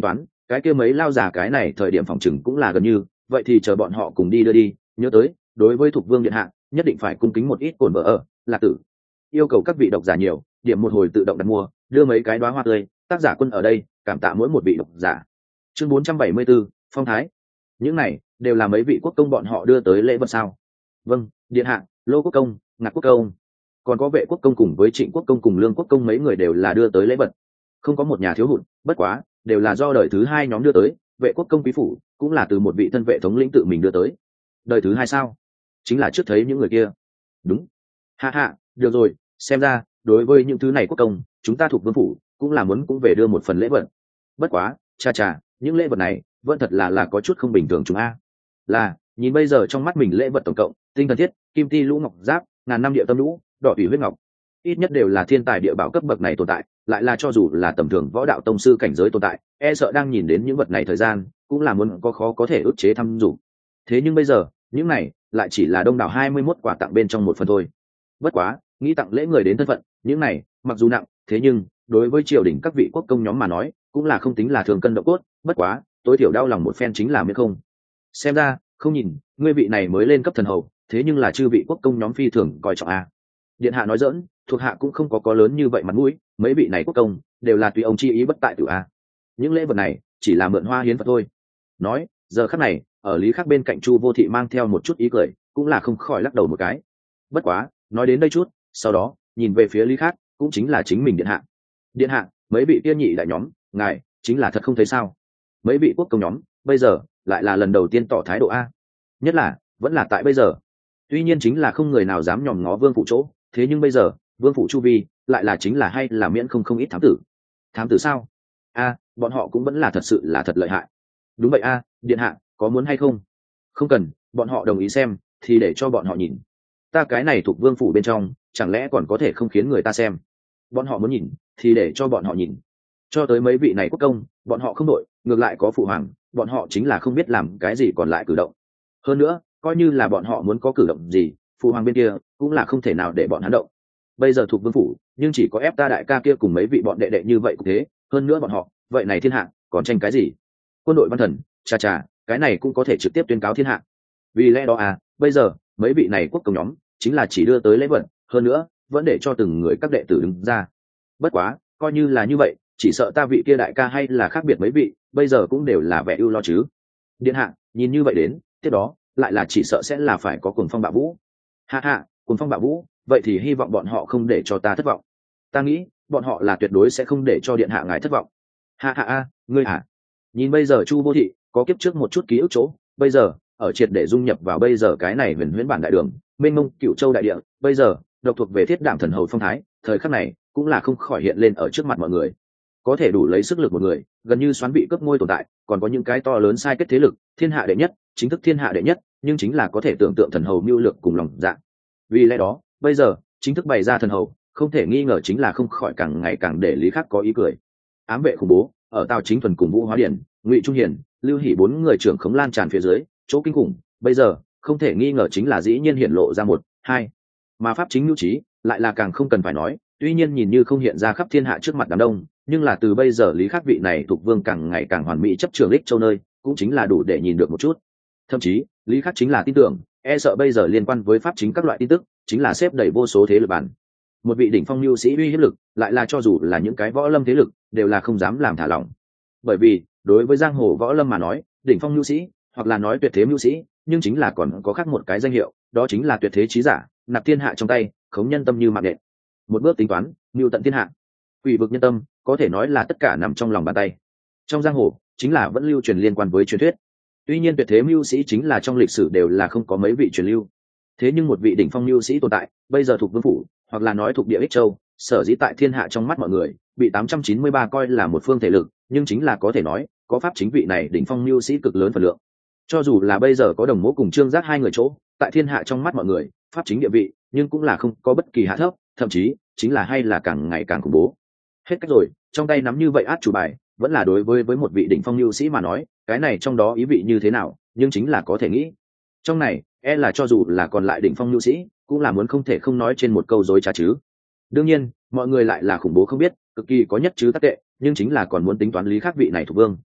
cái kia mấy lao già cái này thời điểm phòng chừng cũng là gần như vậy thì chờ bọn họ cùng đi đưa đi. Nhớ tới đối với Thục Vương điện hạ nhất định phải cung kính một ít cồn vợ ở Lạc Tử. Yêu cầu các vị độc giả nhiều điểm một hồi tự động đặt mua, đưa mấy cái đóa hoa tươi, tác giả Quân ở đây cảm tạ mỗi một vị độc giả. Chương 474, phong thái. Những này đều là mấy vị quốc công bọn họ đưa tới lễ vật sao? Vâng, điện hạ, Lô quốc công, Ngạc quốc công, còn có Vệ quốc công cùng với Trịnh quốc công cùng Lương quốc công mấy người đều là đưa tới lễ vật. Không có một nhà thiếu hụt, bất quá đều là do đời thứ hai nhóm đưa tới. Vệ quốc công quý phủ cũng là từ một vị thân vệ thống lĩnh tự mình đưa tới. Đời thứ hai sao? Chính là trước thấy những người kia. Đúng. Hạ hạ, được rồi, xem ra đối với những thứ này quốc công, chúng ta thuộc vương phủ cũng là muốn cũng về đưa một phần lễ vật. Bất quá, cha, những lễ vật này vẫn thật là có chút không bình thường chúng a. Là, nhìn bây giờ trong mắt mình lễ vật tổng cộng, tinh thần thiết, kim ti lũ ngọc giáp, ngàn năm địa tâm lũ, đỏ thủy huyết ngọc, ít nhất đều là thiên tài địa bảo cấp bậc này tồn tại, lại là cho dù là tầm thường võ đạo tông sư cảnh giới tồn tại, e sợ đang nhìn đến những vật này thời gian, cũng là muốn có khó có thể ức chế thăm dò. Thế nhưng bây giờ, những này lại chỉ là đông đảo 21 quả tặng bên trong một phần thôi. Bất quá, nghĩ tặng lễ người đến thân phận, những này mặc dù nặng, thế nhưng đối với triều đình các vị quốc công nhóm mà nói, cũng là không tính là thường cân độ cốt. Bất quá, tối thiểu đau lòng một phen chính là miễn không. Xem ra, không nhìn, ngươi vị này mới lên cấp thần hầu, thế nhưng là chư vị quốc công nhóm phi thường coi trọng a. Điện hạ nói giỡn, thuộc hạ cũng không có lớn như vậy mặt mũi, mấy vị này quốc công đều là tùy ông chi ý bất tại tử a. Những lễ vật này chỉ là mượn hoa hiến vật thôi. Nói, giờ khắc này, ở Lý Khắc bên cạnh Chu Vô Thị mang theo một chút ý cười, cũng là không khỏi lắc đầu một cái. Bất quá, nói đến đây chút, sau đó nhìn về phía Lý Khắc, cũng chính là chính mình điện hạ. Điện hạ, mấy vị kia nhị đại nhóm, ngài chính là thật không thấy sao? Mấy vị quốc công nhóm, bây giờ lại là lần đầu tiên tỏ thái độ a. Nhất là, vẫn là tại bây giờ. Tuy nhiên chính là không người nào dám nhòm ngó vương phủ chỗ, thế nhưng bây giờ, vương phủ chu vi lại là chính là hay là miễn không ít thám tử. Thám tử sao? A, bọn họ cũng vẫn là thật sự là thật lợi hại. Đúng vậy a, điện hạ, có muốn hay không? Không cần, bọn họ đồng ý xem, thì để cho bọn họ nhìn. Ta cái này thuộc vương phủ bên trong, chẳng lẽ còn có thể không khiến người ta xem? Bọn họ muốn nhìn, thì để cho bọn họ nhìn. Cho tới mấy vị này quốc công, bọn họ không đội, ngược lại có phụ hoàng, bọn họ chính là không biết làm cái gì còn lại cử động. Hơn nữa, coi như là bọn họ muốn có cử động gì, phụ hoàng bên kia cũng là không thể nào để bọn hắn động. Bây giờ thuộc vương phủ, nhưng chỉ có ép ta đại ca kia cùng mấy vị bọn đệ đệ như vậy cũng thế, hơn nữa bọn họ, vậy này thiên hạ, còn tranh cái gì? Quân đội văn thần, cha, cái này cũng có thể trực tiếp tuyên cáo thiên hạ. Vì lẽ đó à, bây giờ mấy vị này quốc công nhóm chính là chỉ đưa tới lễ vật, hơn nữa vẫn để cho từng người các đệ tử đứng ra. Bất quá, coi như là như vậy, chỉ sợ ta vị kia đại ca hay là khác biệt mấy vị, bây giờ cũng đều là vẻ ưu lo chứ. Điện hạ, nhìn như vậy đến, tiếp đó lại là chỉ sợ sẽ là phải có cuồng phong bạo vũ. Hạ, cuồng phong bạo vũ, vậy thì hy vọng bọn họ không để cho ta thất vọng. Ta nghĩ, bọn họ là tuyệt đối sẽ không để cho điện hạ ngài thất vọng. Hạ, ngươi hả? Nhìn bây giờ Chu Vô Thị có kiếp trước một chút ký ức chỗ, bây giờ ở triệt để dung nhập vào bây giờ cái này huyền huyễn bản đại đường, mênh mông Cửu Châu đại địa, bây giờ độc thuộc về thiết đảm thần hầu phong thái, thời khắc này cũng là không khỏi hiện lên ở trước mặt mọi người. Có thể đủ lấy sức lực một người, gần như xoán bị cướp ngôi tồn tại, còn có những cái to lớn sai kết thế lực, thiên hạ đệ nhất, chính thức thiên hạ đệ nhất, nhưng chính là có thể tưởng tượng thần hầu mưu lược cùng lòng dạ. Vì lẽ đó, bây giờ chính thức bày ra thần hầu, không thể nghi ngờ chính là không khỏi càng ngày càng để Lý Khắc có ý cười. Ám vệ khủng bố, ở Tào Chính Thuần cùng Vũ Hóa Điển, Ngụy Trung Hiền, Lưu Hỷ bốn người trưởng khống lan tràn phía dưới, chỗ kinh khủng, bây giờ không thể nghi ngờ chính là dĩ nhiên hiện lộ ra một, hai, mà pháp chính nhu trí lại là càng không cần phải nói. Tuy nhiên nhìn như không hiện ra khắp thiên hạ trước mặt đám đông, nhưng là từ bây giờ Lý Khắc vị này thuộc vương càng ngày càng hoàn mỹ chấp trường Lích Châu nơi, cũng chính là đủ để nhìn được một chút. Thậm chí Lý Khắc chính là tin tưởng, e sợ bây giờ liên quan với pháp chính các loại tin tức, chính là xếp đầy vô số thế lực bản. Một vị đỉnh phong lưu sĩ uy hiếp lực, lại là cho dù là những cái võ lâm thế lực, đều là không dám làm thả lỏng. Bởi vì đối với giang hồ võ lâm mà nói, đỉnh phong lưu sĩ, hoặc là nói tuyệt thế lưu sĩ, nhưng chính là còn có khác một cái danh hiệu, đó chính là tuyệt thế trí giả, nạp thiên hạ trong tay, khống nhân tâm như mạng nện. Một bước tính toán, mưu tận thiên hạ, quỷ vực nhân tâm, có thể nói là tất cả nằm trong lòng bàn tay. Trong giang hồ, chính là vẫn lưu truyền liên quan với truyền thuyết. Tuy nhiên tuyệt thế mưu sĩ chính là trong lịch sử đều là không có mấy vị truyền lưu. Thế nhưng một vị đỉnh phong mưu sĩ tồn tại, bây giờ thuộc vương phủ, hoặc là nói thuộc địa Ích Châu, sở dĩ tại thiên hạ trong mắt mọi người, bị 893 coi là một phương thể lực, nhưng chính là có thể nói, có pháp chính vị này đỉnh phong mưu sĩ cực lớn phần lượng. Cho dù là bây giờ có Đồng Mỗ cùng Trương Giác hai người chỗ, tại thiên hạ trong mắt mọi người, pháp chính địa vị, nhưng cũng là không có bất kỳ hạ thấp, thậm chí chính là hay là càng ngày càng khủng bố. Hết cách rồi, trong tay nắm như vậy át chủ bài, vẫn là đối với một vị đỉnh phong mưu sĩ mà nói, cái này trong đó ý vị như thế nào, nhưng chính là có thể nghĩ. Trong này, e là cho dù là còn lại đỉnh phong mưu sĩ, cũng là muốn không thể không nói trên một câu dối trá chứ. Đương nhiên, mọi người lại là khủng bố không biết, cực kỳ có nhất chứ tác tệ, nhưng chính là còn muốn tính toán Lý Khắc vị này thuộc vương.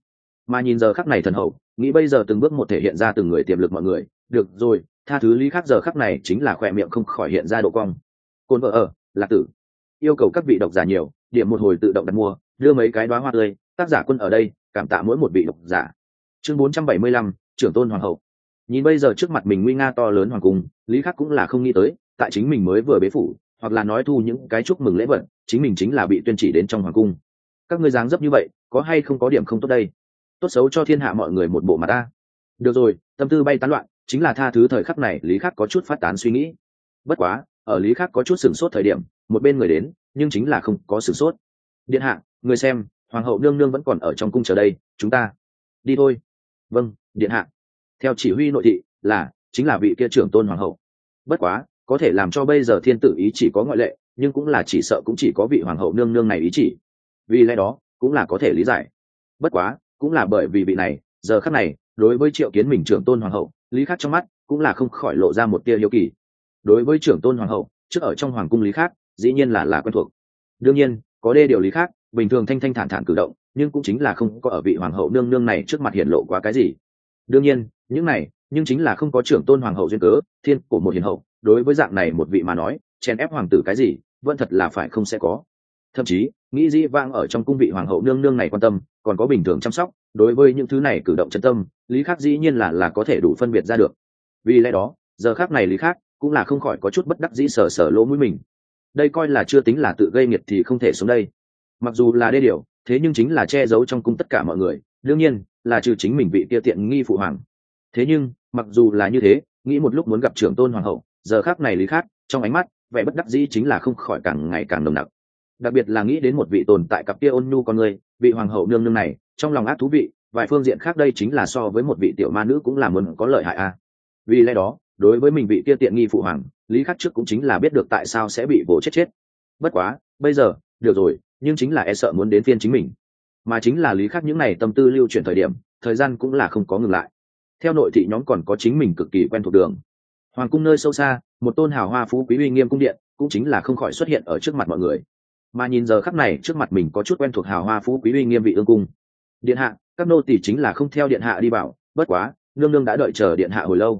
Mà nhìn giờ khắc này thần hậu nghĩ bây giờ từng bước một thể hiện ra từng người tiềm lực mọi người, được rồi, tha thứ lý khắc giờ khắc này chính là khỏe miệng không khỏi hiện ra độ cong. Côn vợ ở lạc tử yêu cầu các vị độc giả nhiều điểm một hồi tự động đặt mua, đưa mấy cái đóa hoa tươi, tác giả Quân ở đây cảm tạ mỗi một vị độc giả. Chương 475, trưởng tôn hoàng hậu. Nhìn bây giờ trước mặt mình nguy nga to lớn hoàng cung, lý khắc cũng là không nghĩ tới tại chính mình mới vừa bế phủ, hoặc là nói thu những cái chúc mừng lễ vật, chính mình chính là bị tuyên chỉ đến trong hoàng cung. Các ngươi dáng dấp như vậy có hay không có điểm không tốt đây? Tốt xấu cho thiên hạ mọi người một bộ mặt ta. Được rồi, tâm tư bay tán loạn, chính là tha thứ thời khắc này lý khắc có chút phát tán suy nghĩ. Bất quá ở lý khắc có chút sửng sốt thời điểm, một bên người đến nhưng chính là không có sửng sốt. Điện hạ, người xem, hoàng hậu nương nương vẫn còn ở trong cung chờ đây, chúng ta đi thôi. Vâng, điện hạ. Theo chỉ huy nội thị là chính là vị kia trưởng tôn hoàng hậu. Bất quá có thể làm cho bây giờ thiên tử ý chỉ có ngoại lệ, nhưng cũng là chỉ sợ cũng chỉ có vị hoàng hậu nương nương này ý chỉ, vì lẽ đó cũng là có thể lý giải. Bất quá cũng là bởi vì vị này giờ khắc này đối với triệu kiến mình trưởng tôn hoàng hậu, lý khắc trong mắt cũng là không khỏi lộ ra một tia hiếu kỳ. Đối với trưởng tôn hoàng hậu trước ở trong hoàng cung lý khắc dĩ nhiên là quen thuộc. Đương nhiên có đê điều lý khắc bình thường thanh thanh thản thản cử động, nhưng cũng chính là không có ở vị hoàng hậu nương nương này trước mặt hiển lộ quá cái gì. Đương nhiên những này nhưng chính là không có trưởng tôn hoàng hậu duyên cớ, thiên của một hiền hậu đối với dạng này một vị mà nói chèn ép hoàng tử cái gì vẫn thật là phải không sẽ có. Thậm chí nghĩ dĩ vang ở trong cung vị hoàng hậu nương nương này quan tâm còn có bình thường chăm sóc, đối với những thứ này cử động chân tâm lý khắc dĩ nhiên là có thể đủ phân biệt ra được. Vì lẽ đó giờ khắc này lý khắc cũng là không khỏi có chút bất đắc dĩ sờ lỗ mũi mình. Đây coi là chưa tính là tự gây nghiệt thì không thể xuống đây. Mặc dù là đê điều, thế nhưng chính là che giấu trong cung tất cả mọi người, đương nhiên là trừ chính mình vị kia tiện nghi phụ hoàng. Thế nhưng mặc dù là như thế, nghĩ một lúc muốn gặp trưởng tôn hoàng hậu, giờ khắc này lý khắc trong ánh mắt vẻ bất đắc dĩ chính là không khỏi càng ngày càng nồng nặc. Đặc biệt là nghĩ đến một vị tồn tại cặp kia ôn nhu con người, vị hoàng hậu nương nương này trong lòng ác thú vị, vài phương diện khác đây chính là so với một vị tiểu ma nữ cũng là muốn có lợi hại a. Vì lẽ đó đối với mình vị kia tiện nghi phụ hoàng, lý khắc trước cũng chính là biết được tại sao sẽ bị vồ chết. Bất quá bây giờ được rồi, nhưng chính là e sợ muốn đến phiên chính mình, mà chính là lý khắc những này tâm tư lưu chuyển thời điểm, thời gian cũng là không có ngừng lại. Theo nội thị nhóm còn có chính mình cực kỳ quen thuộc đường hoàng cung nơi sâu xa, một tôn hào hoa phú quý uy nghiêm cung điện cũng chính là không khỏi xuất hiện ở trước mặt mọi người. Mà nhìn giờ khắc này trước mặt mình có chút quen thuộc hào hoa phú quý uy nghiêm vị ương cung. Điện hạ, các nô tỳ chính là không theo điện hạ đi bảo, bất quá nương nương đã đợi chờ điện hạ hồi lâu.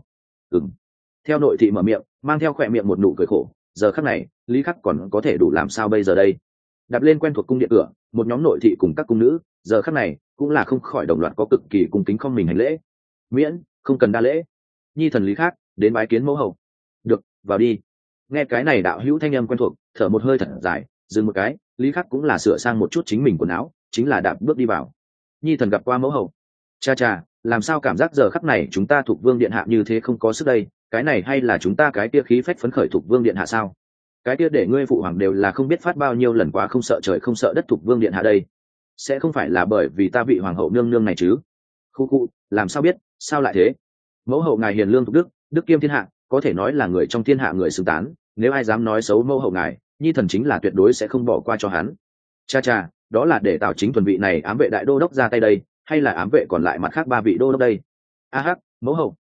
Theo nội thị mở miệng, mang theo khỏe miệng một nụ cười khổ. Giờ khắc này lý khắc còn có thể đủ làm sao bây giờ đây? Đạp lên quen thuộc cung điện cửa, một nhóm nội thị cùng các cung nữ giờ khắc này cũng là không khỏi đồng loạt có cực kỳ cung kính không mình hành lễ. Miễn không cần đa lễ, nhi thần lý khắc đến bái kiến mẫu hậu. Được, vào đi. Nghe cái này đạo hữu thanh âm quen thuộc, thở một hơi thật dài, dừng một cái, lý khắc cũng là sửa sang một chút chính mình quần áo, chính là đạp bước đi vào. Nhi thần gặp qua mẫu hậu. Cha, làm sao cảm giác giờ khắc này chúng ta thuộc vương điện hạ như thế không có sức đây? Cái này hay là chúng ta cái kia khí phách phấn khởi thuộc vương điện hạ sao? Cái kia để ngươi phụ hoàng đều là không biết phát bao nhiêu lần quá không sợ trời không sợ đất thuộc vương điện hạ đây. Sẽ không phải là bởi vì ta vị hoàng hậu nương nương này chứ? Khu, làm sao biết, sao lại thế? Mẫu hậu ngài hiền lương thục đức, đức kiêm thiên hạ, có thể nói là người trong thiên hạ người xứng tán, nếu ai dám nói xấu mẫu hậu ngài, nhi thần chính là tuyệt đối sẽ không bỏ qua cho hắn. Cha, đó là để Tào Chính thuần vị này ám vệ đại đô đốc ra tay đây, hay là ám vệ còn lại mặt khác ba vị đô đốc đây? Mẫu hậu,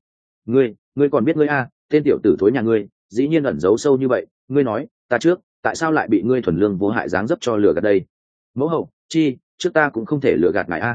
ngươi còn biết ngươi tên tiểu tử thối nhà ngươi dĩ nhiên ẩn giấu sâu như vậy, ngươi nói ta trước tại sao lại bị ngươi thuần lương vô hại dáng dấp cho lừa gạt đây? Mẫu hậu, trước ta cũng không thể lừa gạt ngài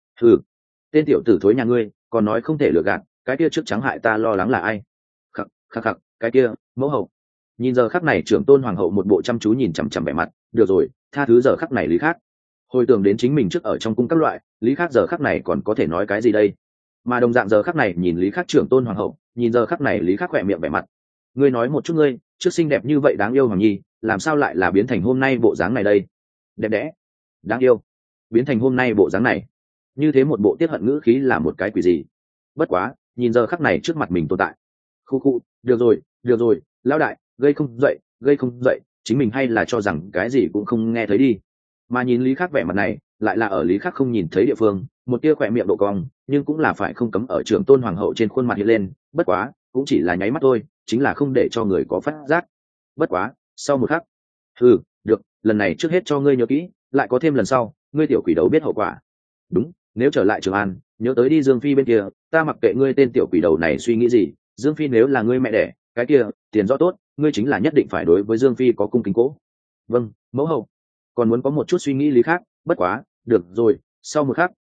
tên tiểu tử thối nhà ngươi còn nói không thể lừa gạt, cái kia trước trắng hại ta lo lắng là ai? Khắc, cái kia mẫu hậu. Nhìn giờ khắc này trưởng tôn hoàng hậu một bộ chăm chú nhìn chằm chằm vẻ mặt, được rồi, tha thứ giờ khắc này lý khắc. Hồi tưởng đến chính mình trước ở trong cung các loại, lý khắc giờ khắc này còn có thể nói cái gì đây? Mà đồng dạng giờ khắc này nhìn lý khắc trưởng tôn hoàng hậu, nhìn giờ khắc này lý khắc khỏe miệng vẻ mặt. Ngươi nói một chút ngươi, trước xinh đẹp như vậy đáng yêu hoàng nhi, làm sao lại là biến thành hôm nay bộ dáng này đây? Đẹp đẽ, đáng yêu, biến thành hôm nay bộ dáng này. Như thế một bộ tiết hận ngữ khí là một cái quỷ gì? Bất quá, nhìn giờ khắc này trước mặt mình tồn tại. Khu, được rồi, lão đại, gây không dậy, chính mình hay là cho rằng cái gì cũng không nghe thấy đi. Mà nhìn lý khắc vẻ mặt này, lại là ở lý khắc không nhìn thấy địa phương, một tia khỏe miệng độ cong, nhưng cũng là phải không cấm ở trưởng tôn hoàng hậu trên khuôn mặt hiện lên, bất quá, cũng chỉ là nháy mắt thôi, chính là không để cho người có phát giác. Bất quá, sau một khắc, được, lần này trước hết cho ngươi nhớ kỹ, lại có thêm lần sau, ngươi tiểu quỷ đầu biết hậu quả. Đúng, nếu trở lại Trường An, nhớ tới đi Dương Phi bên kia, ta mặc kệ ngươi tên tiểu quỷ đầu này suy nghĩ gì, Dương Phi nếu là ngươi mẹ đẻ, cái kia tiền rõ tốt, ngươi chính là nhất định phải đối với Dương Phi có cung kính cố. Vâng, mẫu hậu. Còn muốn có một chút suy nghĩ lý khác, bất quá, được rồi, sau một khắc,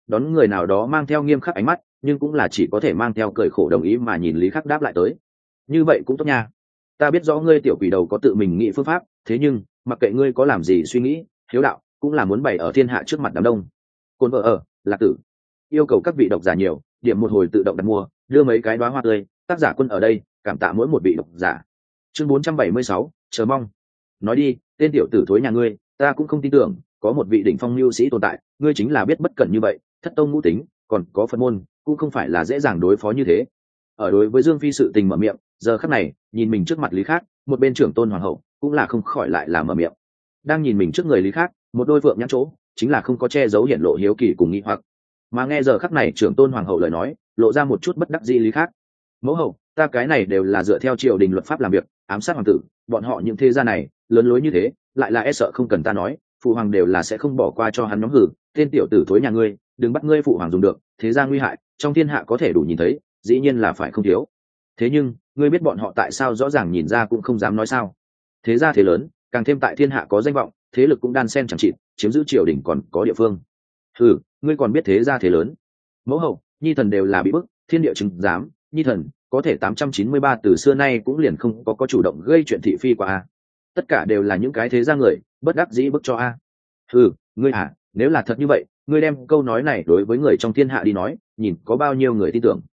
đón người nào đó mang theo nghiêm khắc ánh mắt, nhưng cũng là chỉ có thể mang theo cười khổ đồng ý mà nhìn lý khắc đáp lại tới. Như vậy cũng tốt nha, ta biết rõ ngươi tiểu quỷ đầu có tự mình nghĩ phương pháp, thế nhưng mặc kệ ngươi có làm gì suy nghĩ, hiếu đạo cũng là muốn bày ở thiên hạ trước mặt đám đông. Cồn vợ ở Lạc Tử yêu cầu các vị độc giả nhiều, điểm một hồi tự động đặt mua, đưa mấy cái đóa hoa tươi, tác giả Quân ở đây, cảm tạ mỗi một vị độc giả. Chương 476, chờ mong. Nói đi, tên tiểu tử thối nhà ngươi, ta cũng không tin tưởng có một vị đỉnh phong lưu sĩ tồn tại, ngươi chính là biết bất cẩn như vậy, thất tông ngũ tính, còn có Phật môn, cũng không phải là dễ dàng đối phó như thế. Ở đối với Dương Phi sự tình mở miệng, giờ khắc này, nhìn mình trước mặt Lý Khác, một bên trưởng tôn hoàng hậu, cũng là không khỏi lại là mở miệng. Đang nhìn mình trước người Lý Khác, một đôi vượng nhãn chỗ, chính là không có che giấu hiển lộ hiếu kỳ cùng nghi hoặc. Mà nghe giờ khắc này trưởng tôn hoàng hậu lời nói, lộ ra một chút bất đắc dĩ Lý Khác. Mẫu hậu, ta cái này đều là dựa theo triều đình luật pháp làm việc, ám sát hoàng tử, bọn họ những thế gia này, lớn lối như thế, lại là e sợ không cần ta nói, phụ hoàng đều là sẽ không bỏ qua cho hắn nhóm hử, tên tiểu tử thối nhà ngươi, đừng bắt ngươi phụ hoàng dùng được, thế gia nguy hại, trong thiên hạ có thể đủ nhìn thấy, dĩ nhiên là phải không thiếu. Thế nhưng, ngươi biết bọn họ tại sao rõ ràng nhìn ra cũng không dám nói sao? Thế gia thế lớn, càng thêm tại thiên hạ có danh vọng, thế lực cũng đan xen chẳng chịt, chiếm giữ triều đình còn có địa phương. Ngươi còn biết thế gia thế lớn? Mẫu hậu, nhi thần đều là bị bức, thiên địa chứng giám, nhi thần có thể 893 từ xưa nay cũng liền không có chủ động gây chuyện thị phi qua a. Tất cả đều là những cái thế gia người, bất đắc dĩ bức cho a. Ngươi à, nếu là thật như vậy, ngươi đem câu nói này đối với người trong thiên hạ đi nói, nhìn có bao nhiêu người tin tưởng.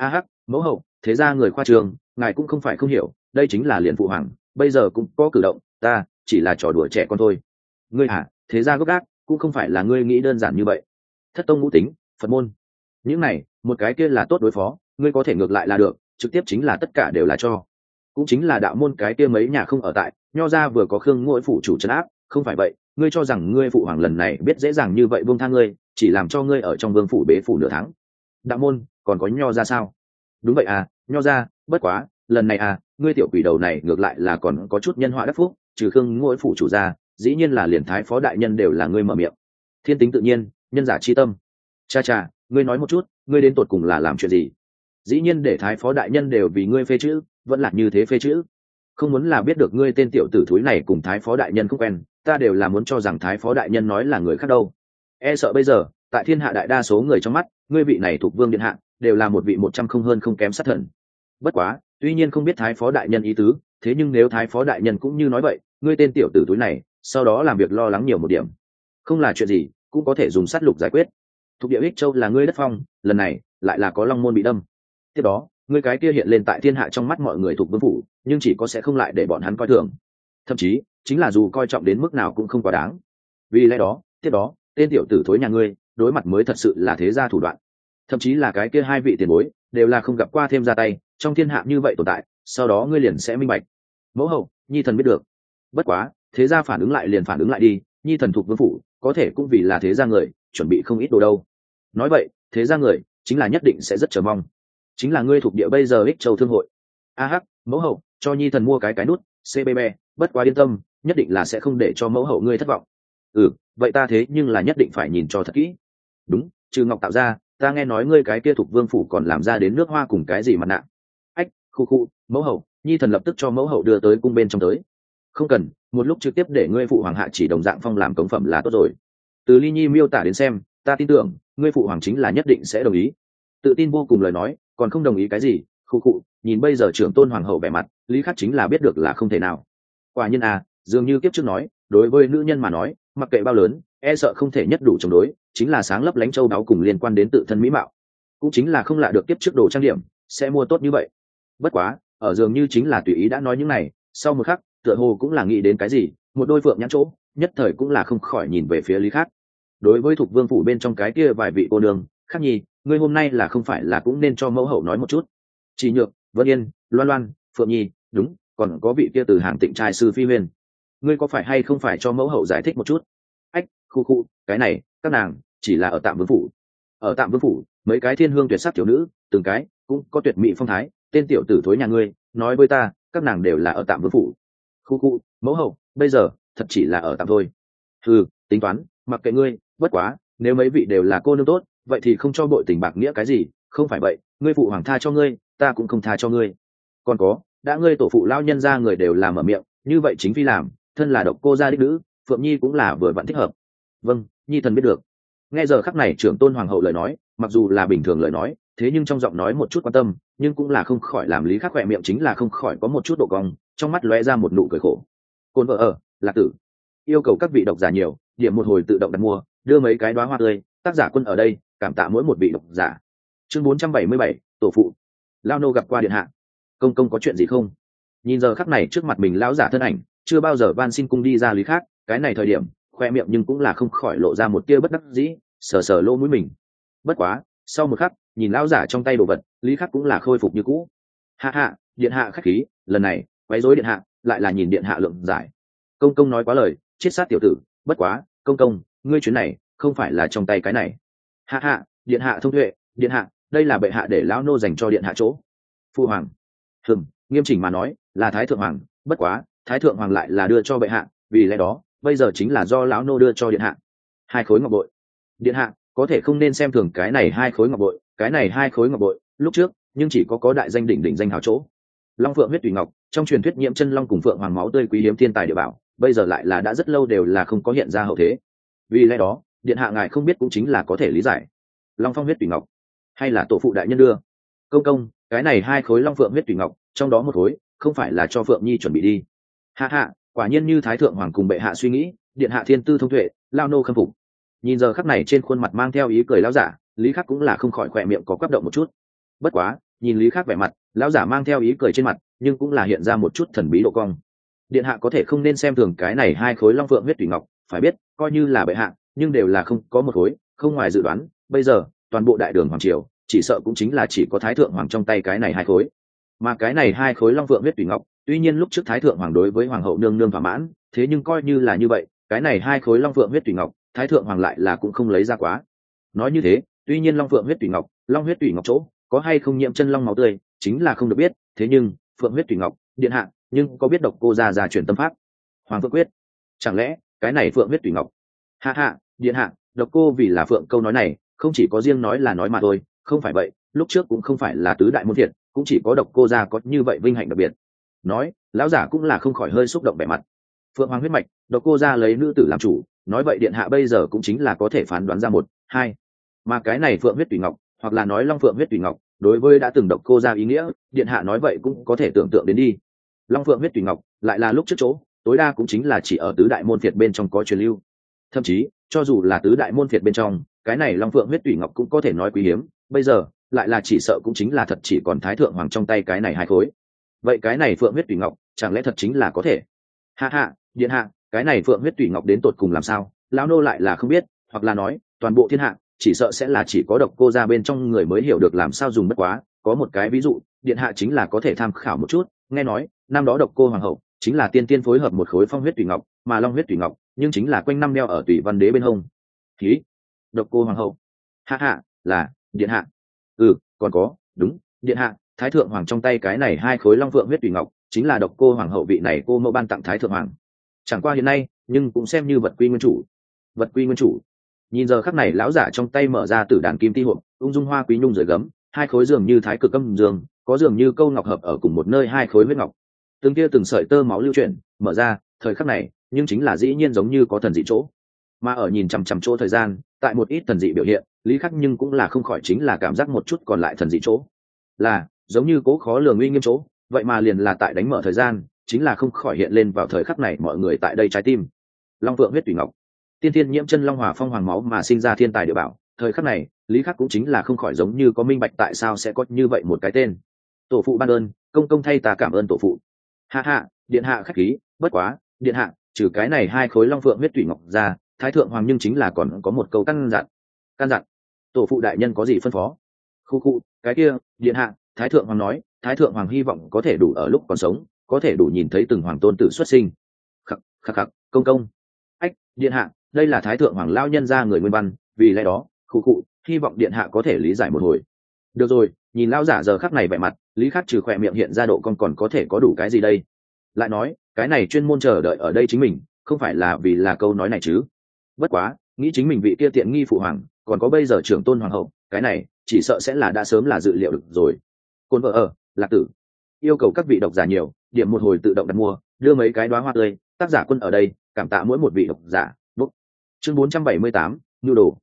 Mẫu hậu, thế gia người khoa trường, ngài cũng không phải không hiểu, đây chính là liền phụ hoàng, bây giờ cũng có cử động, ta chỉ là trò đùa trẻ con thôi. Ngươi à, thế gia gốc gác, cũng không phải là ngươi nghĩ đơn giản như vậy. Thất tông ngũ tính, Phật môn, những này, một cái kia là tốt đối phó, ngươi có thể ngược lại là được, trực tiếp chính là tất cả đều là cho. Cũng chính là đạo môn cái kia mấy nhà không ở tại, nho ra vừa có Khương Ngỗi phủ chủ trấn áp, không phải vậy, ngươi cho rằng ngươi phụ hoàng lần này biết dễ dàng như vậy buông tha ngươi, chỉ làm cho ngươi ở trong vương phủ bế phủ nửa tháng. Đạo môn, còn có nho ra sao? Đúng vậy à, nho ra, bất quá, lần này à, ngươi tiểu quỷ đầu này ngược lại là còn có chút nhân họa đắc phúc, trừ Khương Ngỗi phủ chủ ra, dĩ nhiên là liền thái phó đại nhân đều là ngươi mở miệng. Thiên tính tự nhiên, nhân giả chi tâm. Cha, ngươi nói một chút, ngươi đến tột cùng là làm chuyện gì? Dĩ nhiên để thái phó đại nhân đều vì ngươi phê chữ, vẫn là như thế phê chữ. Không muốn là biết được ngươi tên tiểu tử thúi này cùng thái phó đại nhân không quen, ta đều là muốn cho rằng thái phó đại nhân nói là người khác đâu. E sợ bây giờ, tại thiên hạ đại đa số người trong mắt, ngươi vị này thuộc vương điện hạ, đều là một vị 100 không hơn không kém sát thần. Bất quá, tuy nhiên không biết thái phó đại nhân ý tứ, thế nhưng nếu thái phó đại nhân cũng như nói vậy, ngươi tên tiểu tử thúi này, sau đó làm việc lo lắng nhiều một điểm. Không là chuyện gì, cũng có thể dùng sát lục giải quyết. Thuộc địa Ích Châu là ngươi đất phong, lần này lại là có Long môn bị đâm. Tiếp đó, ngươi cái kia hiện lên tại thiên hạ trong mắt mọi người thuộc vương phủ, nhưng chỉ có sẽ không lại để bọn hắn coi thường. Thậm chí, chính là dù coi trọng đến mức nào cũng không quá đáng. Vì lẽ đó, tiếp đó, tên tiểu tử thối nhà ngươi, đối mặt mới thật sự là thế gia thủ đoạn. Thậm chí là cái kia hai vị tiền bối, đều là không gặp qua thêm ra tay, trong thiên hạ như vậy tồn tại, sau đó ngươi liền sẽ minh bạch. Mẫu hậu, nhi thần biết được. Bất quá, thế gia phản ứng lại liền phản ứng lại đi, nhi thần thuộc vương phủ, có thể cũng vì là thế gia người, chuẩn bị không ít đồ đâu. Nói vậy, thế gia người, chính là nhất định sẽ rất chờ mong. Chính là ngươi thuộc địa bây giờ Ích Châu thương hội. Mẫu hậu, cho nhi thần mua cái nút, CBB, bất quá yên tâm, nhất định là sẽ không để cho mẫu hậu ngươi thất vọng. Vậy ta thế nhưng là nhất định phải nhìn cho thật kỹ. Đúng, trừ ngọc tạo ra, ta nghe nói ngươi cái kia thuộc vương phủ còn làm ra đến nước hoa cùng cái gì mặt nạ. Khu, mẫu hậu, nhi thần lập tức cho mẫu hậu đưa tới cung bên trong tới. Không cần, một lúc trực tiếp để ngươi phụ hoàng hạ chỉ đồng dạng phong làm cống phẩm là tốt rồi. Từ Ly Nhi miêu tả đến xem, ta tin tưởng, ngươi phụ hoàng chính là nhất định sẽ đồng ý. Tự tin vô cùng lời nói, còn không đồng ý cái gì? Khu, nhìn bây giờ trưởng tôn hoàng hậu vẻ mặt, Lý Khắc chính là biết được là không thể nào. Quả nhiên à, dường như kiếp trước nói, đối với nữ nhân mà nói, mặc kệ bao lớn, e sợ không thể nhất đủ chống đối, chính là sáng lấp lánh châu đáo cùng liên quan đến tự thân mỹ mạo. Cũng chính là không lạ được kiếp trước đồ trang điểm, sẽ mua tốt như vậy. Bất quá, ở dường như chính là tùy ý đã nói những này, sau một khắc, tựa hồ cũng là nghĩ đến cái gì, một đôi phượng nhãn chỗ, nhất thời cũng là không khỏi nhìn về phía Lý Khắc. Đối với thuộc vương phủ bên trong cái kia vài vị cô nương, Khắc Nhi, ngươi hôm nay là không phải là cũng nên cho mẫu hậu nói một chút. Chỉ Nhược, Vân Yên, Loan, Phượng Nhi, đúng, còn có vị kia từ hàng Tịnh trai sư Phi Huyền, ngươi có phải hay không phải cho mẫu hậu giải thích một chút? Khu, cái này, các nàng chỉ là ở tạm vương phủ. Ở tạm vương phủ, mấy cái thiên hương tuyệt sắc tiểu nữ, từng cái cũng có tuyệt mỹ phong thái, tên tiểu tử thối nhà ngươi, nói với ta, các nàng đều là ở tạm vương phủ. Khu, mẫu hậu, bây giờ thật chỉ là ở tạm thôi. Tính toán, mặc kệ ngươi, bất quá, nếu mấy vị đều là cô nương tốt, vậy thì không cho bội tình bạc nghĩa cái gì, không phải vậy, ngươi phụ hoàng tha cho ngươi, ta cũng không tha cho ngươi. Còn có, đã ngươi tổ phụ lao nhân ra người đều làm ở miệng, như vậy chính phi làm, thân là độc cô gia đích nữ, Phượng Nhi cũng là vừa vặn thích hợp. Vâng, nhi thần biết được. Nghe giờ khắc này trưởng tôn hoàng hậu lời nói mặc dù là bình thường lời nói, thế nhưng trong giọng nói một chút quan tâm, nhưng cũng là không khỏi làm Lý Khắc khỏe miệng chính là không khỏi có một chút độ cong, trong mắt lóe ra một nụ cười khổ. Côn vợ ở, Lạc Tử. Yêu cầu các vị độc giả nhiều, điểm một hồi tự động đặt mua, đưa mấy cái đóa hoa tươi, tác giả Quân ở đây, cảm tạ mỗi một vị độc giả. Chương 477, tổ phụ. Lao nô gặp qua điện hạ. Công công có chuyện gì không? Nhìn giờ khắc này trước mặt mình lão giả thân ảnh, chưa bao giờ van xin cung đi ra Lý Khắc, cái này thời điểm, khoe miệng nhưng cũng là không khỏi lộ ra một tia bất đắc dĩ, sờ sờ lỗ mũi mình. Bất quá, sau một khắc, nhìn lão giả trong tay đồ vật, Lý Khắc cũng là khôi phục như cũ. Hạ hạ, điện hạ khách khí, lần này quấy rối điện hạ, lại là nhìn điện hạ lượng giải. Công công nói quá lời, chết sát tiểu tử. Bất quá, công công, ngươi chuyến này không phải là trong tay cái này. Hạ hạ, điện hạ thông tuệ, điện hạ, đây là bệ hạ để lão nô dành cho điện hạ chỗ. Phu hoàng. Nghiêm chỉnh mà nói là thái thượng hoàng, bất quá thái thượng hoàng lại là đưa cho bệ hạ, vì lẽ đó bây giờ chính là do lão nô đưa cho điện hạ. Hai khối ngọc bội. Điện hạ có thể không nên xem thường cái này hai khối ngọc bội, cái này hai khối ngọc bội lúc trước nhưng chỉ có đại danh đỉnh danh hào chỗ. Long phượng huyết tùy ngọc, trong truyền thuyết nhiễm chân long cùng phượng hoàng máu tươi quý hiếm thiên tài địa bảo, bây giờ lại là đã rất lâu đều là không có hiện ra hậu thế. Vì lẽ đó điện hạ ngài không biết cũng chính là có thể lý giải. Long phong huyết tùy ngọc, hay là tổ phụ đại nhân đưa? Công công, cái này hai khối long phượng huyết tùy ngọc, trong đó một khối không phải là cho phượng nhi chuẩn bị đi. Hạ hạ, quả nhiên như thái thượng hoàng cùng bệ hạ suy nghĩ, điện hạ thiên tư thông tuệ, lao nô khâm phục. Nhìn giờ khắc này trên khuôn mặt mang theo ý cười lão giả, Lý Khắc cũng là không khỏi khỏe miệng có quắp động một chút. Bất quá nhìn Lý Khắc vẻ mặt, lão giả mang theo ý cười trên mặt, nhưng cũng là hiện ra một chút thần bí độ cong. Điện hạ có thể không nên xem thường cái này hai khối long phượng huyết tùy ngọc, phải biết coi như là bệ hạ nhưng đều là không có một khối, không ngoài dự đoán bây giờ toàn bộ đại đường hoàng triều chỉ sợ cũng chính là chỉ có thái thượng hoàng trong tay cái này hai khối. Mà cái này hai khối long phượng huyết tùy ngọc, tuy nhiên lúc trước thái thượng hoàng đối với hoàng hậu nương nương thỏa mãn, thế nhưng coi như là như vậy, cái này hai khối long phượng huyết tùy ngọc thái thượng hoàng lại là cũng không lấy ra quá. Nói như thế, tuy nhiên long phượng huyết tùy ngọc, long huyết tùy ngọc chỗ có hay không nhiễm chân long máu tươi chính là không được biết, thế nhưng phượng huyết tùy ngọc điện hạ nhưng có biết độc cô gia truyền tâm pháp hoàng phượng quyết? Chẳng lẽ cái này phượng huyết tùy ngọc? Hạ hạ, điện hạ, độc cô vì là phượng câu nói này không chỉ có riêng nói là nói mà thôi, không phải vậy lúc trước cũng không phải là tứ đại môn thiệt, cũng chỉ có độc cô gia có như vậy vinh hạnh đặc biệt. Nói lão giả cũng là không khỏi hơi xúc động vẻ mặt. Phượng hoàng huyết mạch, độc cô gia lấy nữ tử làm chủ, nói vậy điện hạ bây giờ cũng chính là có thể phán đoán ra một hai. Mà cái này phượng huyết tùy ngọc, hoặc là nói long phượng huyết tùy ngọc, đối với đã từng độc cô gia ý nghĩa, điện hạ nói vậy cũng có thể tưởng tượng đến đi. Long phượng huyết tùy ngọc lại là lúc trước chỗ tối đa cũng chính là chỉ ở tứ đại môn phiệt bên trong có truyền lưu, thậm chí cho dù là tứ đại môn phiệt bên trong, cái này long phượng huyết tùy ngọc cũng có thể nói quý hiếm, bây giờ lại là chỉ sợ cũng chính là thật chỉ còn thái thượng hoàng trong tay cái này hai khối. Vậy cái này phượng huyết tùy ngọc chẳng lẽ thật chính là có thể? Hạ hạ, điện hạ, cái này phượng huyết tùy ngọc đến tột cùng làm sao, lão nô lại là không biết, hoặc là nói toàn bộ thiên hạ chỉ sợ sẽ là chỉ có độc cô gia bên trong người mới hiểu được làm sao dùng. Bất quá có một cái ví dụ điện hạ chính là có thể tham khảo một chút, nghe nói năm đó độc cô hoàng hậu chính là tiên tiên phối hợp một khối phong huyết tùy ngọc, mà long huyết tùy ngọc nhưng chính là quanh năm đeo ở tùy văn đế bên hông. Khí, độc cô hoàng hậu. Hạ hạ, là điện hạ. Còn có, đúng, điện hạ, thái thượng hoàng trong tay cái này hai khối long phượng huyết tùy ngọc chính là độc cô hoàng hậu vị này cô mẫu ban tặng thái thượng hoàng. Chẳng qua hiện nay nhưng cũng xem như vật quy nguyên chủ. Vật quy nguyên chủ. Nhìn giờ khắc này lão giả trong tay mở ra tử đàn kim ti hộp, ung dung hoa quý nhung rời gấm, hai khối dường như thái cực âm dương, có dường như câu ngọc hợp ở cùng một nơi, hai khối huyết ngọc từng kia từng sợi tơ máu lưu chuyển mở ra, thời khắc này nhưng chính là dĩ nhiên giống như có thần dị chỗ. Mà ở nhìn chằm chằm chỗ thời gian, tại một ít thần dị biểu hiện, Lý Khắc nhưng cũng là không khỏi chính là cảm giác một chút còn lại thần dị chỗ, là giống như cố khó lường uy nghiêm chỗ, vậy mà liền là tại đánh mở thời gian, chính là không khỏi hiện lên vào thời khắc này mọi người tại đây trái tim. Long phượng huyết tùy ngọc, tiên thiên nhiễm chân long hỏa phong hoàng máu mà sinh ra thiên tài địa bảo, thời khắc này Lý Khắc cũng chính là không khỏi giống như có minh bạch tại sao sẽ có như vậy một cái tên. Tổ phụ ban ơn, công công thay ta cảm ơn tổ phụ. Hạ hạ, điện hạ khách khí, bất quá điện hạ trừ cái này hai khối long phượng huyết tùy ngọc ra, thái thượng hoàng nhưng chính là còn có một câu căn dặn. Căn dặn? Tổ phụ đại nhân có gì phân phó? Khu cái kia điện hạ, thái thượng hoàng nói thái thượng hoàng hy vọng có thể đủ ở lúc còn sống có thể đủ nhìn thấy từng hoàng tôn tử xuất sinh. Khắc công công. Ách, điện hạ, đây là thái thượng hoàng lao nhân ra người nguyên văn, vì lẽ đó khu hy vọng điện hạ có thể lý giải một hồi. Được rồi, nhìn lao giả giờ khắc này vẻ mặt, Lý Khắc trừ khỏe miệng hiện ra độ con còn có thể có đủ cái gì đây? Lại nói cái này chuyên môn chờ đợi ở đây chính mình, không phải là vì là câu nói này chứ? Bất quá nghĩ chính mình vị kia tiện nghi phụ hoàng còn có bây giờ trưởng tôn hoàng hậu, cái này chỉ sợ sẽ là đã sớm là dự liệu được rồi. Côn vợ ở, Lạc Tử. Yêu cầu các vị độc giả nhiều, điểm một hồi tự động đặt mua, đưa mấy cái đóa hoa tươi, tác giả Quân ở đây, cảm tạ mỗi một vị độc giả. Chương 478, nhu đồ.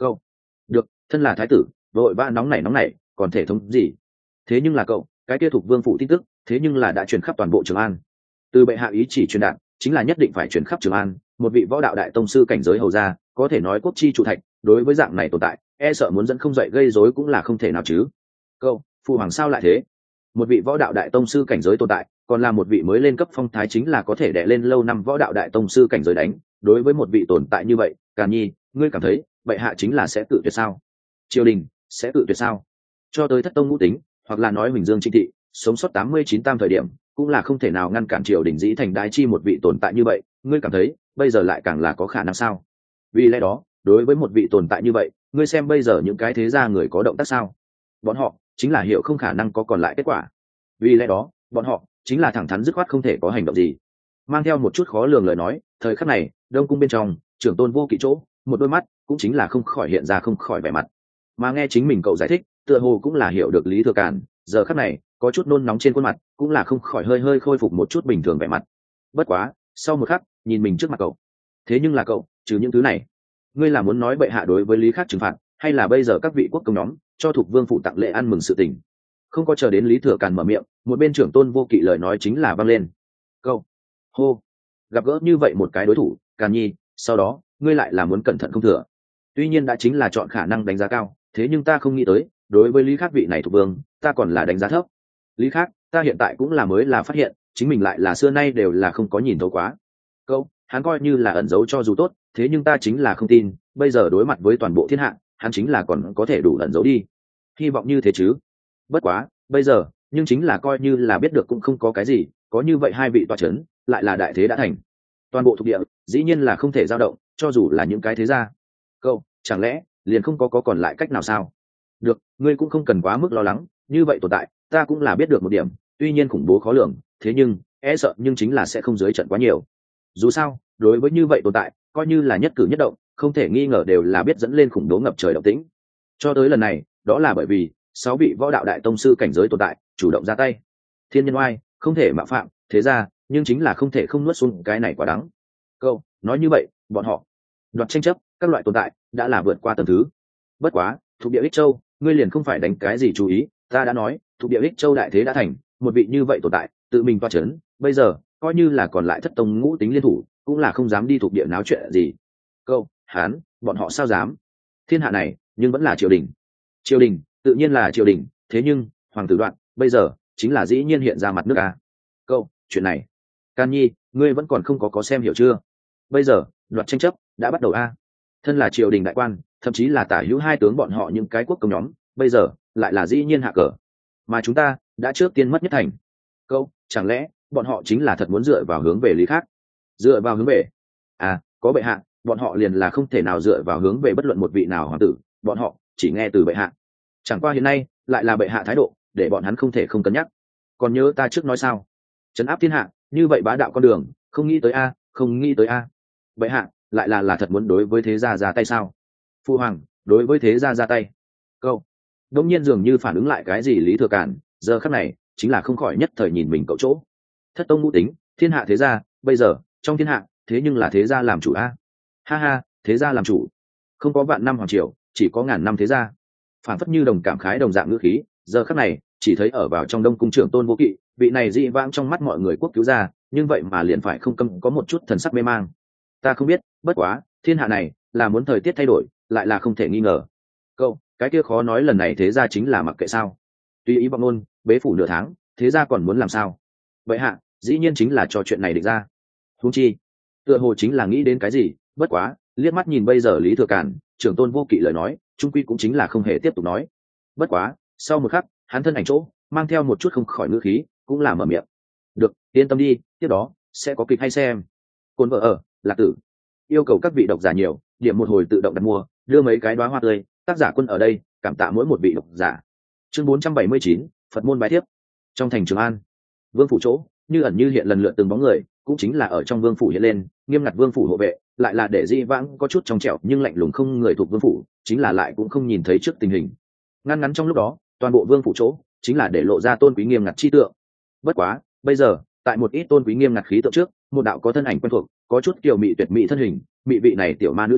Cậu, được, thân là thái tử, vội vã nóng nảy còn thể thống gì? Thế nhưng là cậu, cái kia thuộc vương phủ tin tức thế nhưng là đã truyền khắp toàn bộ Trường An. Từ bệ hạ ý chỉ truyền đạt chính là nhất định phải truyền khắp Trường An, một vị võ đạo đại tông sư cảnh giới hầu gia có thể nói quốc chi chủ thạch, đối với dạng này tồn tại e sợ muốn dẫn không dậy gây rối cũng là không thể nào chứ. Cậu, phụ hoàng sao lại thế? Một vị võ đạo đại tông sư cảnh giới tồn tại còn là một vị mới lên cấp phong thái chính là có thể đè lên lâu năm võ đạo đại tông sư cảnh giới đánh, đối với một vị tồn tại như vậy, Càn Nhi, ngươi cảm thấy bệ hạ chính là sẽ tự tuyệt sao? Triều đình sẽ tự tuyệt sao? Cho tới thất tông ngũ tính, hoặc là nói Huỳnh Dương Trinh thị, sống sót 89 tam thời điểm, cũng là không thể nào ngăn cản triều đình dĩ thành đái chi một vị tồn tại như vậy, ngươi cảm thấy bây giờ lại càng là có khả năng sao? Vì lẽ đó, đối với một vị tồn tại như vậy, ngươi xem bây giờ những cái thế gia người có động tác sao? Bọn họ chính là hiểu không khả năng có còn lại kết quả. Vì lẽ đó, bọn họ chính là thẳng thắn dứt khoát không thể có hành động gì. Mang theo một chút khó lường lời nói, thời khắc này, Đông cung bên trong, trưởng tôn vô kỵ chỗ, một đôi mắt cũng chính là không khỏi hiện ra không khỏi vẻ mặt. Mà nghe chính mình cậu giải thích, tựa hồ cũng là hiểu được Lý Thừa Càn, giờ khắc này, có chút nôn nóng trên khuôn mặt, cũng là không khỏi hơi khôi phục một chút bình thường vẻ mặt. Bất quá, sau một khắc, nhìn mình trước mặt cậu. Thế nhưng là cậu, trừ những thứ này, ngươi là muốn nói bệ hạ đối với Lý Khắc trừng phạt, hay là bây giờ các vị quốc công nhóm cho thuộc vương phụ tặng lễ ăn mừng sự tình? Không có chờ đến Lý Thừa Càn mở miệng, một bên trưởng tôn vô kỵ lời nói chính là vang lên. Câu hô, gặp gỡ như vậy một cái đối thủ, Càn Nhi, sau đó ngươi lại là muốn cẩn thận không thừa. Tuy nhiên đã chính là chọn khả năng đánh giá cao, thế nhưng ta không nghĩ tới, đối với Lý Khắc vị này thuộc vương, ta còn là đánh giá thấp. Lý Khắc, ta hiện tại cũng là mới là phát hiện, chính mình lại là xưa nay đều là không có nhìn thấu quá. Câu, hắn coi như là ẩn giấu cho dù tốt, thế nhưng ta chính là không tin, bây giờ đối mặt với toàn bộ thiên hạ, hắn chính là còn có thể đủ ẩn giấu đi. Hy vọng như thế chứ. Bất quá, bây giờ, nhưng chính là coi như là biết được cũng không có cái gì, có như vậy hai vị tọa chấn, lại là đại thế đã thành. Toàn bộ thuộc địa, dĩ nhiên là không thể dao động, cho dù là những cái thế gia. Câu, chẳng lẽ liền không có còn lại cách nào sao? Được, ngươi cũng không cần quá mức lo lắng, như vậy tồn tại, ta cũng là biết được một điểm, tuy nhiên khủng bố khó lường, thế nhưng e sợ nhưng chính là sẽ không dưới trận quá nhiều. Dù sao, đối với như vậy tồn tại, coi như là nhất cử nhất động, không thể nghi ngờ đều là biết dẫn lên khủng bố ngập trời động tĩnh. Cho tới lần này, đó là bởi vì 6 vị võ đạo đại tông sư cảnh giới tồn tại chủ động ra tay. Thiên nhân oai, không thể mạo phạm, thế ra, nhưng chính là không thể không nuốt xuống cái này quả đắng. Câu nói như vậy, bọn họ đoạt tranh chấp các loại tồn tại đã là vượt qua tầng thứ. Bất quá, thuộc địa Ích Châu, ngươi liền không phải đánh cái gì chú ý, ta đã nói, thuộc địa Ích Châu đại thế đã thành, một vị như vậy tồn tại, tự mình toa chấn, bây giờ, coi như là còn lại thất tông ngũ tính liên thủ, cũng là không dám đi thuộc địa náo chuyện gì. Câu, hán, bọn họ sao dám? Thiên hạ này, nhưng vẫn là triều đình. Triều đình, tự nhiên là triều đình, thế nhưng, hoàng tử Đoạn, bây giờ, chính là dĩ nhiên hiện ra mặt nước à? Câu, chuyện này, Can Nhi, ngươi vẫn còn không có xem hiểu chưa? Bây giờ, Đoạt tranh chấp đã bắt đầu a. Thân là triều đình đại quan, thậm chí là tả hữu hai tướng bọn họ những cái quốc công nhóm, bây giờ lại là dĩ nhiên hạ cờ, mà chúng ta đã trước tiên mất nhất thành. Câu, chẳng lẽ bọn họ chính là thật muốn dựa vào hướng về Lý Khác? Dựa vào hướng về? À, có bệ hạ, bọn họ liền là không thể nào dựa vào hướng về bất luận một vị nào hoàng tử, bọn họ chỉ nghe từ bệ hạ. Chẳng qua hiện nay lại là bệ hạ thái độ, để bọn hắn không thể không cân nhắc. Còn nhớ ta trước nói sao? Trấn áp thiên hạ, như vậy bá đạo con đường, không nghĩ tới a, không nghĩ tới a. Bệ hạ lại là thật muốn đối với thế gia ra tay sao? Phu hoàng đối với thế gia ra tay. Câu đông nhiên dường như phản ứng lại cái gì Lý Thừa Càn, giờ khắc này chính là không khỏi nhất thời nhìn mình cậu chỗ. Thất tông ngũ tính, thiên hạ thế gia, bây giờ trong thiên hạ thế nhưng là thế gia làm chủ a. Ha ha, thế gia làm chủ, không có vạn năm hoàng triều, chỉ có ngàn năm thế gia. Phản phất như đồng cảm khái đồng dạng ngữ khí, giờ khắc này chỉ thấy ở vào trong Đông cung trưởng tôn vô kỵ, vị này dị vãng trong mắt mọi người quốc cứu gia, nhưng vậy mà liền phải không cấm có một chút thần sắc mê mang. Ta không biết, bất quá thiên hạ này là muốn thời tiết thay đổi, lại là không thể nghi ngờ. Câu cái kia khó nói lần này thế gia chính là mặc kệ sao? Tuy ý vọng ngôn, bế phủ nửa tháng, thế gia còn muốn làm sao? Vậy hạ dĩ nhiên chính là cho chuyện này định ra. Huống chi tựa hồ chính là nghĩ đến cái gì, bất quá liếc mắt nhìn bây giờ Lý Thừa Càn, trưởng tôn vô kỵ lời nói trung quy cũng chính là không hề tiếp tục nói. Bất quá sau một khắc, hắn thân ảnh chỗ mang theo một chút không khỏi ngữ khí, cũng là mở miệng. Được, yên tâm đi, tiếp đó sẽ có kịch hay xem. Cồn vợ ở Lạc Tử yêu cầu các vị độc giả nhiều, điểm một hồi tự động đặt mua, đưa mấy cái đóa hoa tươi, tác giả Quân ở đây cảm tạ mỗi một vị độc giả. Chương 479, Phật môn bái thiếp. Trong thành Trường An, vương phủ chỗ như ẩn như hiện lần lượt từng bóng người, cũng chính là ở trong vương phủ hiện lên, nghiêm ngặt vương phủ hộ vệ, lại là để di vãng có chút trong trẻo nhưng lạnh lùng không người thuộc vương phủ, chính là lại cũng không nhìn thấy trước tình hình. Ngăn ngắn trong lúc đó, toàn bộ vương phủ chỗ chính là để lộ ra tôn quý nghiêm ngặt chi tượng. Bất quá, bây giờ, tại một ít tôn quý nghiêm ngặt khí tượng trước, một đạo có thân ảnh quen thuộc, có chút kiều mị tuyệt mỹ thân hình, mị vị này tiểu ma nữ chỗ,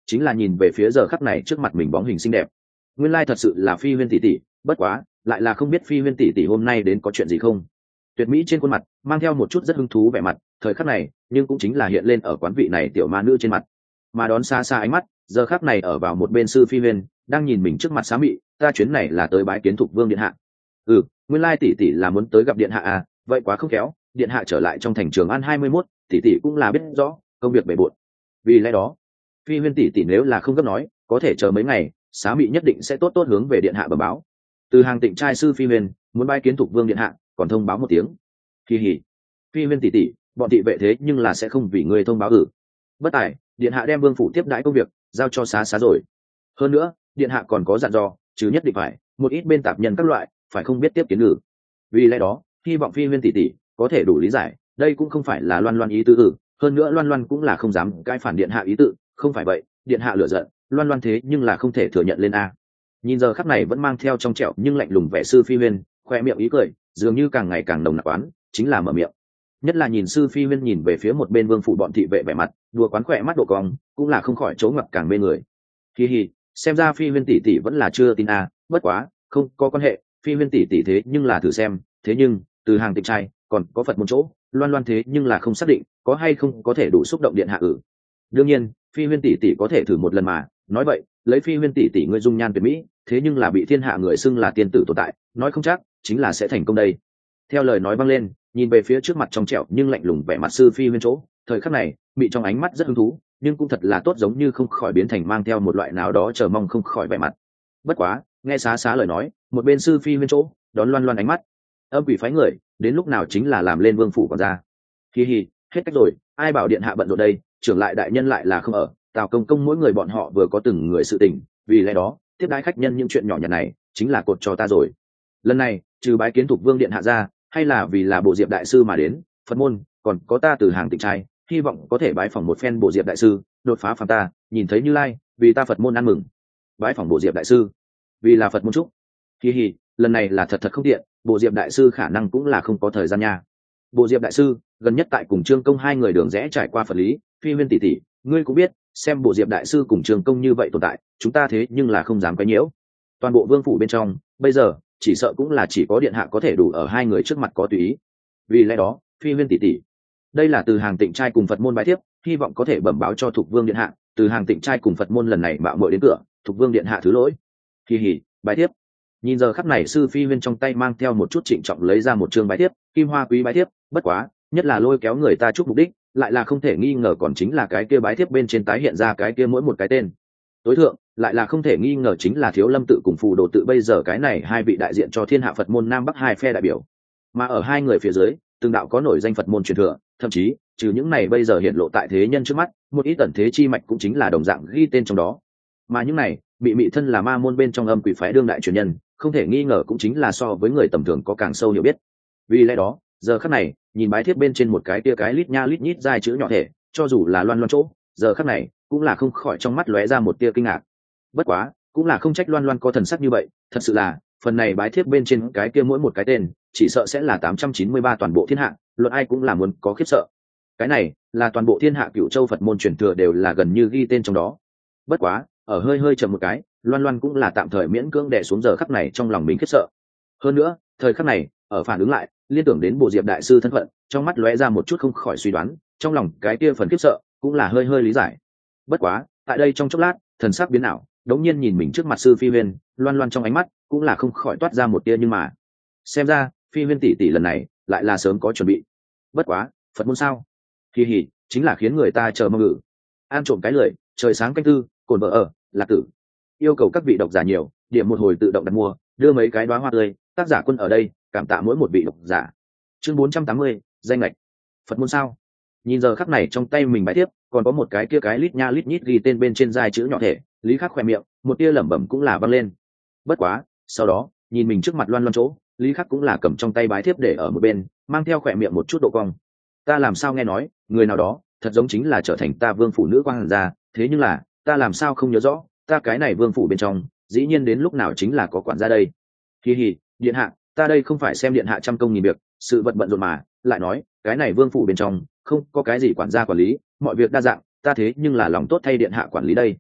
chính là nhìn về phía giờ khắc này trước mặt mình bóng hình xinh đẹp. Nguyên lai thật sự là Phi Huyên tỷ tỷ, bất quá lại là không biết Phi Huyên tỷ tỷ hôm nay đến có chuyện gì không. Tuyệt mỹ trên khuôn mặt mang theo một chút rất hứng thú vẻ mặt thời khắc này, nhưng cũng chính là hiện lên ở quán vị này tiểu ma nữ trên mặt. Mà đón xa xa ánh mắt giờ khắc này ở vào một bên sư Phi Huyên đang nhìn mình trước mặt xá mị, ta chuyến này là tới bái kiến Thục Vương điện hạ. Nguyên lai tỷ tỷ là muốn tới gặp điện hạ à, vậy quá không khéo, điện hạ trở lại trong thành Trường An 21, tỷ tỷ cũng là biết rõ công việc bề bộn. Vì lẽ đó Phi Huyên tỷ tỷ nếu là không gấp nói, có thể chờ mấy ngày, xá mị nhất định sẽ tốt tốt hướng về điện hạ bẩm báo. Từ hàng Tịnh trai sư Phi Huyên muốn bái kiến Thục Vương điện hạ, còn thông báo một tiếng. Kỳ hỉ, Phi Huyên tỷ tỷ, bọn thị vệ thế nhưng là sẽ không vì người thông báo bất tài, điện hạ đem vương phủ tiếp đãi công việc giao cho xá xá rồi. Hơn nữa điện hạ còn có dặn dò, chứ nhất định phải một ít bên tạp nhân các loại phải không biết tiếp kiến vì lẽ đó hy vọng Phi Huyên tỷ tỷ có thể đủ lý giải, đây cũng không phải là Loan Loan ý tứ hơn nữa Loan Loan cũng là không dám cãi phản điện hạ ý tự, không phải vậy điện hạ lựa giận, Loan Loan thế nhưng là không thể thừa nhận lên a. Nhìn giờ khắc này vẫn mang theo trong trẻo nhưng lạnh lùng vẻ sư Phi Huyên, khoe miệng ý cười dường như càng ngày càng nồng nặc quán, chính là mở miệng. Nhất là nhìn sư Phi Huyên nhìn về phía một bên vương phủ bọn thị vệ vẻ mặt đùa quán khỏe mắt độ cong, cũng là không khỏi trố ngập càng mê người. Hi hi, xem ra Phi Huyên tỷ tỷ vẫn là chưa tin a, bất quá không có quan hệ, Phi Huyên tỷ tỷ thế nhưng là thử xem, thế nhưng từ hàng Tịnh trai còn có Phật một chỗ, Loan Loan thế nhưng là không xác định có hay không có thể đủ xúc động điện hạ đương nhiên Phi Huyên tỷ tỷ có thể thử một lần mà, nói vậy lấy Phi Huyên tỷ tỷ ngươi dung nhan tuyệt mỹ, thế nhưng là bị thiên hạ người xưng là tiên tử tồn tại, nói không chắc chính là sẽ thành công đây. Theo lời nói vang lên, nhìn về phía trước mặt trong trẻo nhưng lạnh lùng vẻ mặt sư Phi Huyên chỗ, thời khắc này bị trong ánh mắt rất hứng thú, nhưng cũng thật là tốt giống như không khỏi biến thành mang theo một loại nào đó chờ mong không khỏi vẻ mặt. Bất quá nghe xá xá lời nói, một bên sư Phi Huyên chỗ đón Loan Loan ánh mắt, âm quỷ phái người đến lúc nào chính là làm lên vương phủ còn ra. Hi hi, hết cách rồi, ai bảo điện hạ bận rộn đây, trưởng lại đại nhân lại là không ở, Tào công công mỗi người bọn họ vừa có từng người sự tình, vì lẽ đó tiếp đái khách nhân những chuyện nhỏ nhặt này chính là cột cho ta rồi. Lần này trừ bái kiến Thục Vương điện hạ ra, hay là vì là Bộ Diệp đại sư mà đến, Phật môn còn có ta từ hàng Tịnh trai, hy vọng có thể bái phỏng một phen Bộ Diệp đại sư, đột phá phàm ta, nhìn thấy Như Lai, vì ta Phật môn ăn mừng. Bái phỏng Bộ Diệp đại sư, vì là Phật môn chúc. Hi hi, lần này là thật không tiện, Bộ Diệp đại sư khả năng cũng là không có thời gian nha. Bộ Diệp đại sư gần nhất tại cùng Trương Công hai người đường rẽ trải qua Phật lý, Phi Huyên tỷ tỷ, ngươi cũng biết, xem Bộ Diệp đại sư cùng Trương Công như vậy tồn tại, chúng ta thế nhưng là không dám quấy nhiễu. Toàn bộ vương phủ bên trong bây giờ chỉ sợ cũng là chỉ có điện hạ có thể đủ ở hai người trước mặt có tùy ý. Vì lẽ đó Phi Huyên tỷ tỷ, đây là từ hàng Tịnh trai cùng Phật môn bái tiếp, hy vọng có thể bẩm báo cho Thục Vương điện hạ, từ hàng Tịnh trai cùng Phật môn lần này mạo muội đến cửa, Thục Vương điện hạ thứ lỗi. Kỳ hỉ, bái tiếp. Nhìn giờ khắc này sư Phi Huyên trong tay mang theo một chút trịnh trọng lấy ra một chương bái tiếp, kim hoa quý bái tiếp, bất quá nhất là lôi kéo người ta chúc mục đích lại là không thể nghi ngờ còn chính là cái kia bái tiếp bên trên tái hiện ra cái kia mỗi một cái tên tối thượng, lại là không thể nghi ngờ chính là Thiếu Lâm tự cùng Phù Đồ tự bây giờ cái này hai vị đại diện cho thiên hạ Phật môn Nam Bắc hai phe đại biểu. Mà ở hai người phía dưới từng đạo có nổi danh Phật môn truyền thừa, thậm chí trừ những này bây giờ hiện lộ tại thế nhân trước mắt, một ít tẩn thế chi mạch cũng chính là đồng dạng ghi tên trong đó. Mà những này bị mị thân là ma môn bên trong âm quỷ phái đương đại truyền nhân, không thể nghi ngờ cũng chính là so với người tầm thường có càng sâu hiểu biết. Vì lẽ đó giờ khắc này nhìn bái thiếp bên trên một cái tia cái lít nha lít nhít dài chữ nhỏ thể, cho dù là Loan Loan chỗ giờ khắc này cũng là không khỏi trong mắt lóe ra một tia kinh ngạc. Bất quá cũng là không trách Loan Loan có thần sắc như vậy, thật sự là phần này bái thiếp bên trên cái kia mỗi một cái tên chỉ sợ sẽ là 893 toàn bộ thiên hạ, luận ai cũng là muốn có khiếp sợ. Cái này là toàn bộ thiên hạ Cửu Châu Phật môn truyền thừa đều là gần như ghi tên trong đó. Bất quá ở hơi hơi chậm một cái, Loan Loan cũng là tạm thời miễn cưỡng đè xuống giờ khắc này trong lòng mình khiếp sợ. Hơn nữa thời khắc này ở phản ứng lại liên tưởng đến Bộ Diệp đại sư thân phận, trong mắt lóe ra một chút không khỏi suy đoán, trong lòng cái kia phần khiếp sợ cũng là hơi hơi lý giải. Bất quá tại đây trong chốc lát thần sắc biến ảo, đống nhiên nhìn mình trước mặt sư Phi Huyên, Loan Loan trong ánh mắt cũng là không khỏi toát ra một tia nhưng mà xem ra Phi Huyên tỷ tỷ lần này lại là sớm có chuẩn bị. Bất quá Phật môn sao, kỳ hỉ chính là khiến người ta chờ mong ngự. An trộm cái lười, trời sáng canh tư, cồn vợ ở lạc tử. Yêu cầu các vị độc giả nhiều, điểm một hồi tự động đặt mua, đưa mấy cái đóa hoa tươi, tác giả Quân ở đây, cảm tạ mỗi một vị độc giả. Chương 480, danh lệch. Phật môn sao? Nhìn giờ khắc này trong tay mình bái tiếp, còn có một cái kia cái lít nha lít nhít ghi tên bên trên dài chữ nhỏ thể, Lý Khắc khỏe miệng, một tia lẩm bẩm cũng là vang lên. Bất quá, sau đó, nhìn mình trước mặt Loan Loan chỗ, Lý Khắc cũng là cầm trong tay bái thiếp để ở một bên, mang theo khỏe miệng một chút độ cong. Ta làm sao nghe nói, người nào đó, thật giống chính là trở thành ta vương phủ nữ quan hàn gia, thế nhưng là, ta làm sao không nhớ rõ, ta cái này vương phủ bên trong, dĩ nhiên đến lúc nào chính là có quản gia đây. Hi hi, điện hạ, ta đây không phải xem điện hạ trăm công nghìn việc, sự vật bận rộn mà, lại nói, cái này vương phủ bên trong, không có cái gì quản gia quản lý, mọi việc đa dạng, ta thế nhưng là lòng tốt thay điện hạ quản lý đây.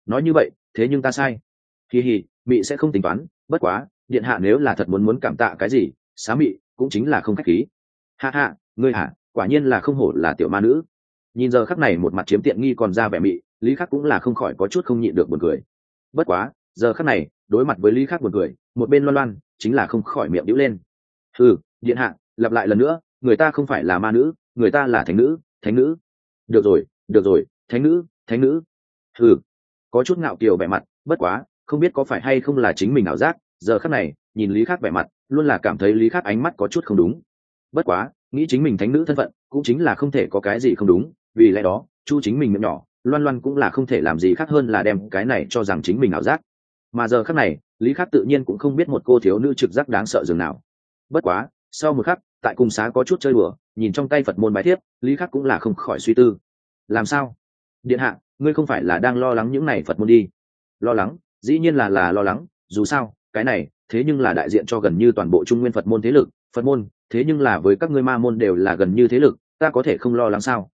nói như vậy thế nhưng ta sai. Hì hì, mị sẽ không tính toán, bất quá điện hạ nếu là thật muốn cảm tạ cái gì, xá mị cũng chính là không khách khí. Ha ha, ngươi hả, quả nhiên là không hổ là tiểu ma nữ. Nhìn giờ khắc này một mặt chiếm tiện nghi còn ra vẻ mị, lý khắc cũng là không khỏi có chút không nhịn được buồn cười. Bất quá giờ khắc này đối mặt với lý khắc buồn cười, một bên loan loan chính là không khỏi miệng đĩu lên. Điện hạ lặp lại lần nữa, người ta không phải là ma nữ, người ta là thánh nữ. Thánh nữ. Được rồi, thánh nữ. Có chút ngạo kiều vẻ mặt, bất quá không biết có phải hay không là chính mình ảo giác, giờ khắc này nhìn lý khắc vẻ mặt luôn là cảm thấy lý khắc ánh mắt có chút không đúng. Bất quá nghĩ chính mình thánh nữ thân phận cũng chính là không thể có cái gì không đúng, vì lẽ đó chu chính mình miệng nhỏ loan loan cũng là không thể làm gì khác hơn là đem cái này cho rằng chính mình ảo giác. Mà giờ khắc này lý khắc tự nhiên cũng không biết một cô thiếu nữ trực giác đáng sợ dường nào. Bất quá sau một khắc tại cung xá có chút chơi đùa, nhìn trong tay Phật môn bài thiếp, lý khắc cũng là không khỏi suy tư. Làm sao? Điện hạ, ngươi không phải là đang lo lắng những này Phật môn đi? Lo lắng? Dĩ nhiên là lo lắng, dù sao cái này thế nhưng là đại diện cho gần như toàn bộ Trung Nguyên Phật môn thế lực. Phật môn thế nhưng là với các ngươi ma môn đều là gần như thế lực, ta có thể không lo lắng sao?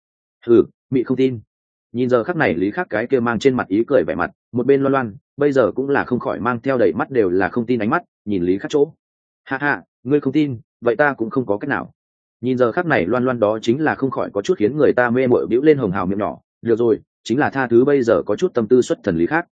Mị không tin. Nhìn giờ khắc này lý khắc cái kia mang trên mặt ý cười vẻ mặt, một bên loan loan bây giờ cũng là không khỏi mang theo đầy mắt đều là không tin ánh mắt nhìn lý khắc chỗ. Ha, ngươi không tin, vậy ta cũng không có cách nào. Nhìn giờ khắc này loan loan đó chính là không khỏi có chút khiến người ta mê mội bĩu lên hồng hào miệng nhỏ. Được rồi, chính là tha thứ bây giờ có chút tâm tư xuất thần lý khác.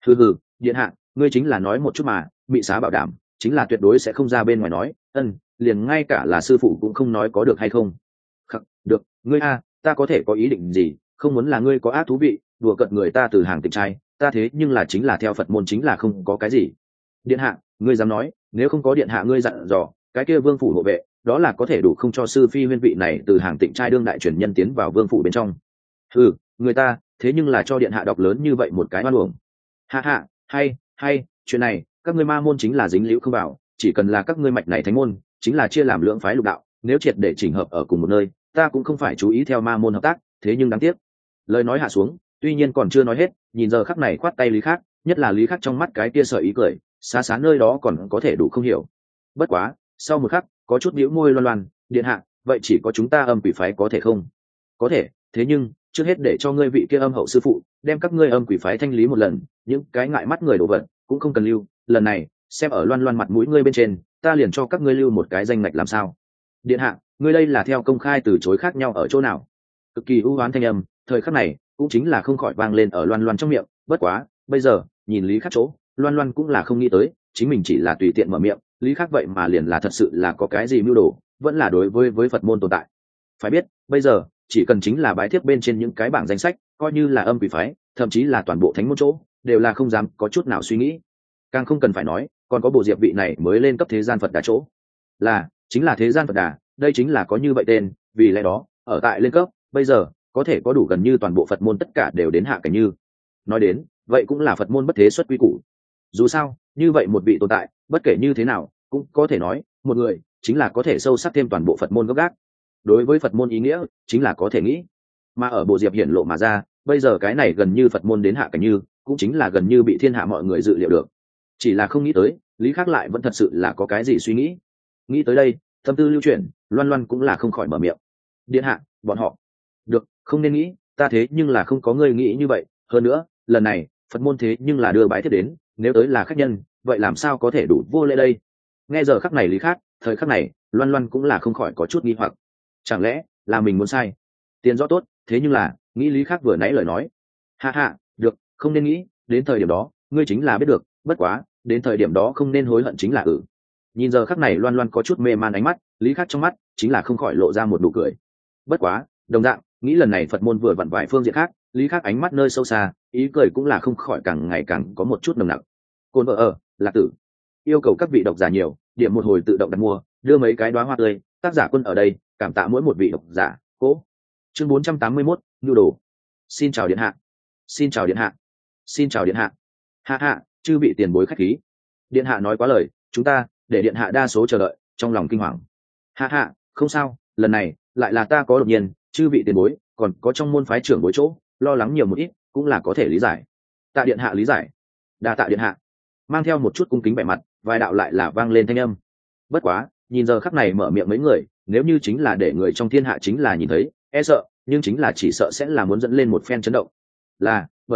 Điện hạ, ngươi chính là nói một chút mà, mị xá bảo đảm chính là tuyệt đối sẽ không ra bên ngoài nói. Liền ngay cả là sư phụ cũng không nói, có được hay không? Được, ngươi ta có thể có ý định gì, không muốn là ngươi có ác thú vị đùa cợt người ta từ hàng tịch trai, ta thế nhưng là chính là theo Phật môn, chính là không có cái gì. Điện hạ, ngươi dám nói nếu không có điện hạ ngươi dặn dò, cái kia vương phủ hộ vệ đó là có thể đủ không cho sư phi huyên vị này từ hàng tịnh trai đương đại truyền nhân tiến vào vương phủ bên trong? Người ta thế nhưng là cho điện hạ đọc lớn như vậy một cái oan uổng. Ha, hay chuyện này các ngươi ma môn chính là dính liễu không vào, chỉ cần là các ngươi mạch này thánh môn chính là chia làm lưỡng phái lục đạo, nếu triệt để chỉnh hợp ở cùng một nơi, ta cũng không phải chú ý theo ma môn hợp tác, thế nhưng đáng tiếc. Lời nói hạ xuống tuy nhiên còn chưa nói hết, nhìn giờ khắc này khoát tay lý khắc, nhất là lý khắc trong mắt cái kia sợi ý cười xa nơi đó còn có thể đủ không hiểu. Bất quá sau một khắc có chút bĩu môi loan loan, điện hạ vậy chỉ có chúng ta âm quỷ phái có thể không? Có thể, thế nhưng trước hết để cho ngươi vị kia âm hậu sư phụ đem các ngươi âm quỷ phái thanh lý một lần, những cái ngại mắt người đổ vật cũng không cần lưu, lần này xem ở loan loan mặt mũi ngươi bên trên, ta liền cho các ngươi lưu một cái danh ngạch làm sao? Điện hạ, ngươi đây là theo công khai từ chối khác nhau ở chỗ nào? Cực kỳ ưu oán thanh âm thời khắc này cũng chính là không khỏi vang lên ở loan loan trong miệng. Bất quá bây giờ nhìn lý khắc chỗ, loan loan cũng là không nghĩ tới chính mình chỉ là tùy tiện mở miệng, lý khắc vậy mà liền là thật sự là có cái gì mưu đồ, vẫn là đối với Phật môn tồn tại. Phải biết bây giờ chỉ cần chính là bái thiếp bên trên những cái bảng danh sách, coi như là âm quỷ phái thậm chí là toàn bộ thánh môn chỗ đều là không dám có chút nào suy nghĩ. Càng không cần phải nói còn có bộ diệp vị này mới lên cấp thế gian Phật Đà chỗ, chính là thế gian Phật Đà, đây chính là có như vậy tên. Vì lẽ đó ở tại lên cấp bây giờ có thể có đủ gần như toàn bộ Phật môn tất cả đều đến hạ cảnh như. Nói đến vậy cũng là Phật môn bất thế xuất quy củ. Dù sao như vậy một vị tồn tại bất kể như thế nào cũng có thể nói một người chính là có thể sâu sắc thêm toàn bộ Phật môn gốc gác. Đối với Phật môn ý nghĩa chính là có thể nghĩ, mà ở bộ diệp hiển lộ mà ra bây giờ cái này gần như Phật môn đến hạ cảnh như cũng chính là gần như bị thiên hạ mọi người dự liệu được. Chỉ là không nghĩ tới lý khắc lại vẫn thật sự là có cái gì suy nghĩ. Nghĩ tới đây tâm tư lưu chuyển, loan loan cũng là không khỏi mở miệng. Điện hạ, bọn họ được không nên nghĩ, ta thế nhưng là không có ngươi nghĩ như vậy. Hơn nữa lần này Phật môn thế nhưng là đưa bái thiếp đến, nếu tới là khách nhân vậy làm sao có thể đủ vô lễ đây? Nghe giờ khắc này lý khắc, thời khắc này loan loan cũng là không khỏi có chút nghi hoặc, chẳng lẽ là mình muốn sai? Tiền rõ tốt, thế nhưng là nghĩ lý khắc vừa nãy lời nói. Ha, được không nên nghĩ, đến thời điểm đó ngươi chính là biết được, bất quá đến thời điểm đó không nên hối hận chính là. Nhìn giờ khắc này loan loan có chút mê man ánh mắt, lý khắc trong mắt chính là không khỏi lộ ra một nụ cười. Bất quá đồng dạng nghĩ lần này Phật môn vừa vặn vài phương diện khác, lý khắc ánh mắt nơi sâu xa ý cười cũng là không khỏi càng ngày càng có một chút nồng nặc. Côn vợ ở lạc tử yêu cầu các vị độc giả nhiều điểm một hồi tự động đặt mua, đưa mấy cái đóa hoa tươi, tác giả Quân ở đây cảm tạ mỗi một vị độc giả. Cố chương 481, nhu đồ. Xin chào điện hạ. Xin chào điện hạ. Xin chào điện hạ. Ha, chư vị tiền bối khách khí, điện hạ nói quá lời, chúng ta để điện hạ đa số chờ đợi trong lòng kinh hoàng. Ha, không sao, lần này lại là ta có đột nhiên, chư vị tiền bối còn có trong môn phái trưởng bối chỗ lo lắng nhiều một ít cũng là có thể lý giải. Tạ điện hạ lý giải. Đa tạ điện hạ. Mang theo một chút cung kính vẻ mặt, vài đạo lại là vang lên thanh âm. Bất quá nhìn giờ khắc này mở miệng mấy người, nếu như chính là để người trong thiên hạ chính là nhìn thấy e sợ, nhưng chính là chỉ sợ sẽ là muốn dẫn lên một phen chấn động. Là bởi vì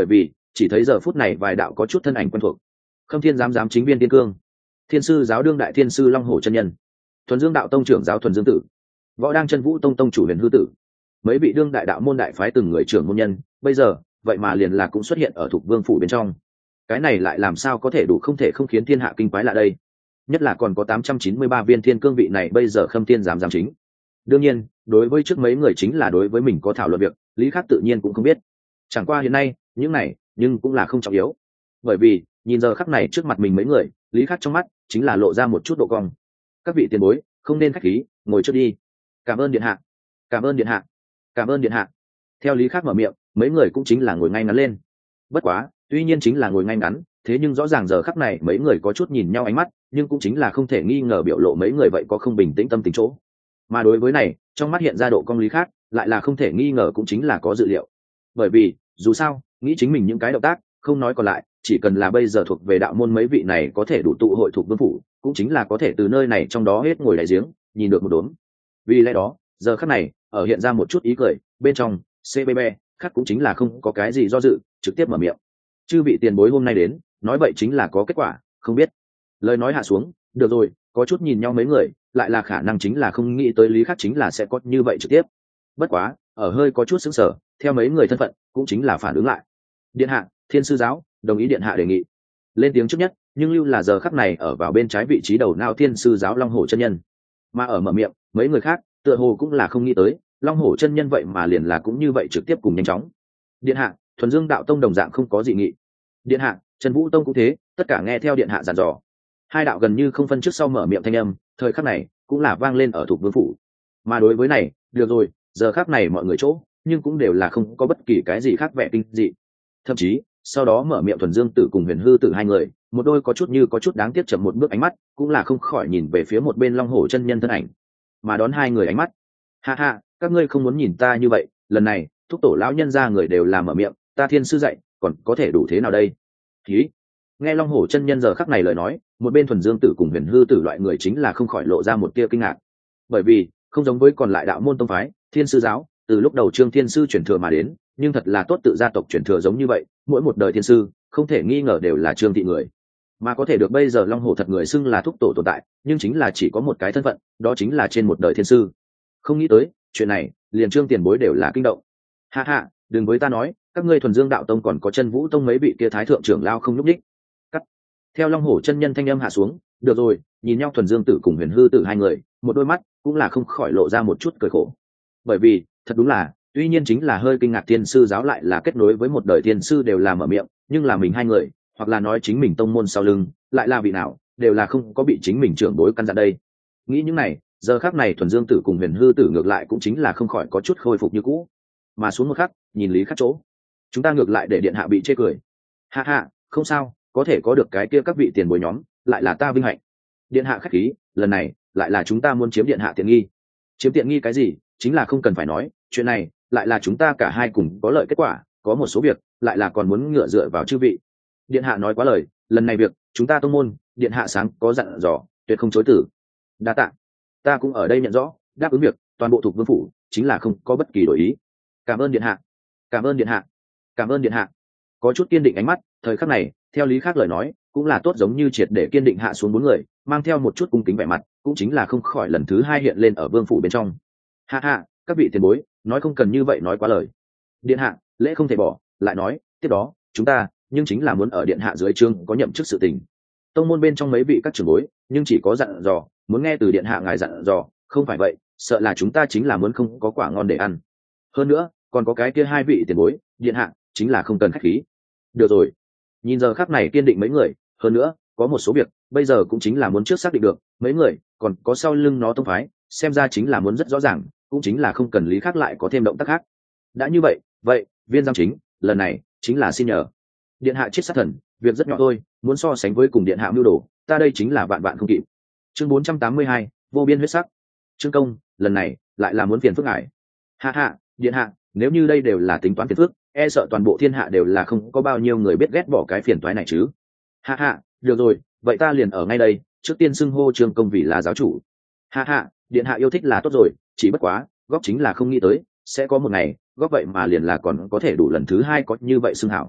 chỉ thấy giờ phút này vài đạo có chút thân ảnh quen thuộc. Khâm Thiên giám chính viên Tiên Cương, Thiên sư giáo đương đại thiên sư Long Hổ chân nhân, Thuần Dương đạo tông trưởng giáo Thuần Dương tử, Võ Đang chân vũ tông tông chủ Huyền Hư tử, mấy vị đương đại đạo môn đại phái từng người trưởng môn nhân, bây giờ vậy mà liền là cũng xuất hiện ở Thục Vương phủ bên trong. Cái này lại làm sao có thể đủ không thể không khiến thiên hạ kinh quái lạ đây? Nhất là còn có 893 viên thiên cương vị này bây giờ Khâm Thiên giám chính. Đương nhiên, đối với trước mấy người chính là đối với mình có thảo luận việc, lý khác tự nhiên cũng không biết. Chẳng qua hiện nay, những này nhưng cũng là không trọng yếu. Bởi vì, nhìn giờ khắc này trước mặt mình mấy người, lý khác trong mắt chính là lộ ra một chút độ cong. Các vị tiền bối, không nên khách khí, ngồi trước đi. Cảm ơn điện hạ. Cảm ơn điện hạ. Cảm ơn điện hạ. Theo lý khác mở miệng, mấy người cũng chính là ngồi ngay ngắn lên. Bất quá, tuy nhiên chính là ngồi ngay ngắn, thế nhưng rõ ràng giờ khắc này mấy người có chút nhìn nhau ánh mắt, nhưng cũng chính là không thể nghi ngờ biểu lộ mấy người vậy có không bình tĩnh tâm tình chỗ. Mà đối với này, trong mắt hiện ra độ cong lý khác, lại là không thể nghi ngờ cũng chính là có dự liệu. Bởi vì, dù sao, nghĩ chính mình những cái động tác, không nói còn lại, chỉ cần là bây giờ thuộc về đạo môn mấy vị này có thể đủ tụ hội thuộc vương phủ, cũng chính là có thể từ nơi này trong đó hết ngồi đại giếng, nhìn được một đốm. Vì lẽ đó, giờ khắc này, ở hiện ra một chút ý cười, bên trong, CBB, khác cũng chính là không có cái gì do dự, trực tiếp mở miệng. Chư vị tiền bối hôm nay đến, nói vậy chính là có kết quả, không biết. Lời nói hạ xuống, được rồi, có chút nhìn nhau mấy người, lại là khả năng chính là không nghĩ tới lý khác chính là sẽ có như vậy trực tiếp. Bất quá, ở hơi có chút sững sờ, theo mấy người thân phận, cũng chính là phản ứng lại. Điện hạ, Thiên sư giáo, đồng ý điện hạ đề nghị. Lên tiếng trước nhất, nhưng lưu là giờ khắc này ở vào bên trái vị trí đầu não Thiên sư giáo Long Hổ chân nhân. Mà ở mở miệng, mấy người khác, tựa hồ cũng là không nghĩ tới, Long Hổ chân nhân vậy mà liền là cũng như vậy trực tiếp cùng nhanh chóng. Điện hạ, Thuần Dương đạo tông đồng dạng không có dị nghị. Điện hạ, Trần Vũ tông cũng thế, tất cả nghe theo điện hạ dặn dò. Hai đạo gần như không phân trước sau mở miệng thanh âm, thời khắc này cũng là vang lên ở Thục Vương phủ. Mà đối với này, được rồi, giờ khắc này mọi người chỗ, nhưng cũng đều là không có bất kỳ cái gì khác vẻ kinh dị. Thậm chí, sau đó mở miệng Thuần Dương tử cùng Huyền Hư tử hai người, một đôi có chút đáng tiếc chậm một bước ánh mắt, cũng là không khỏi nhìn về phía một bên Long Hổ chân nhân thân ảnh, mà đón hai người ánh mắt. Ha ha, các ngươi không muốn nhìn ta như vậy, lần này, thúc tổ lão nhân ra người đều làm mở miệng, ta thiên sư dạy, còn có thể đủ thế nào đây? Khí. Nghe Long Hổ chân nhân giờ khắc này lời nói, một bên Thuần Dương tử cùng Huyền Hư tử loại người chính là không khỏi lộ ra một tia kinh ngạc. Bởi vì, không giống với còn lại đạo môn tông phái, Thiên sư giáo, từ lúc đầu Trương Thiên sư chuyển thừa mà đến, nhưng thật là tốt tự gia tộc chuyển thừa giống như vậy, mỗi một đời thiên sư, không thể nghi ngờ đều là Trương thị người. Mà có thể được bây giờ Long Hổ thật người xưng là thúc tổ tồn tại, nhưng chính là chỉ có một cái thân phận, đó chính là trên một đời thiên sư. Không nghĩ tới, chuyện này, liền Trương tiền bối đều là kinh động. Ha ha, đừng với ta nói, các ngươi Thuần Dương đạo tông còn có Chân Vũ tông mấy vị kia thái thượng trưởng lao không nhúc đích. Cắt. Theo Long Hổ chân nhân thanh âm hạ xuống, được rồi, nhìn nhau Thuần Dương tử cùng Huyền Hư tử hai người, một đôi mắt cũng là không khỏi lộ ra một chút cười khổ. Bởi vì, thật đúng là, tuy nhiên chính là hơi kinh ngạc thiên sư giáo lại là kết nối với một đời thiên sư đều là mở miệng, nhưng là mình hai người, hoặc là nói chính mình tông môn sau lưng, lại là vị nào, đều là không có bị chính mình trưởng bối căn dặn đây. Nghĩ những này, giờ khắc này Thuần Dương tử cùng Huyền Hư tử ngược lại cũng chính là không khỏi có chút khôi phục như cũ. Mà xuống một khắc, nhìn lý khắc chỗ, chúng ta ngược lại để điện hạ bị chê cười. Ha ha, không sao, có thể có được cái kia các vị tiền bối nhóm, lại là ta vinh hạnh. Điện hạ khách khí, lần này lại là chúng ta muốn chiếm điện hạ tiện nghi. Chiếm tiện nghi cái gì, chính là không cần phải nói, chuyện này lại là chúng ta cả hai cùng có lợi kết quả, có một số việc lại là còn muốn ngựa dựa vào chư vị. Điện hạ nói quá lời, lần này việc chúng ta tông môn, điện hạ sáng có dặn dò, tuyệt không chối từ. Đa tạ, ta cũng ở đây nhận rõ, đáp ứng việc toàn bộ thuộc vương phủ chính là không có bất kỳ đổi ý. Cảm ơn điện hạ. Cảm ơn điện hạ. Cảm ơn điện hạ. Có chút kiên định ánh mắt, thời khắc này, theo lý khác lời nói, cũng là tốt giống như triệt để kiên định hạ xuống bốn người, mang theo một chút cung kính vẻ mặt, cũng chính là không khỏi lần thứ hai hiện lên ở vương phủ bên trong. Ha ha, các vị tiền bối, nói không cần như vậy nói quá lời. Điện hạ, lễ không thể bỏ, lại nói, tiếp đó, chúng ta, nhưng chính là muốn ở điện hạ dưới trương có nhậm chức sự tình. Tông môn bên trong mấy vị các trưởng bối, nhưng chỉ có dặn dò, muốn nghe từ điện hạ ngài dặn dò, không phải vậy, sợ là chúng ta chính là muốn không có quả ngon để ăn. Hơn nữa, còn có cái kia hai vị tiền bối, điện hạ, chính là không cần khách khí. Được rồi, nhìn giờ khắc này kiên định mấy người, hơn nữa, có một số việc, bây giờ cũng chính là muốn trước xác định được, mấy người, còn có sau lưng nó tông phái, xem ra chính là muốn rất rõ ràng, cũng chính là không cần lý khác lại có thêm động tác khác. Đã như vậy, vậy, viên giám chính, lần này, chính là xin nhờ. Điện hạ chết sát thần, việc rất nhỏ thôi, muốn so sánh với cùng điện hạ mưu đồ, ta đây chính là vạn vạn không kịp. Chương 482, vô biên huyết sắc. Trương công, lần này, lại là muốn phiền phức ngài. Ha ha, điện hạ, nếu như đây đều là tính toán phiền phức, e sợ toàn bộ thiên hạ đều là không có bao nhiêu người biết ghét bỏ cái phiền toái này chứ. Ha ha, được rồi, vậy ta liền ở ngay đây, trước tiên xưng hô Trương công vì là giáo chủ. Ha ha, điện hạ yêu thích là tốt rồi, chỉ bất quá, góc chính là không nghĩ tới, sẽ có một ngày, góc vậy mà liền là còn có thể đủ lần thứ hai có như vậy xưng hảo.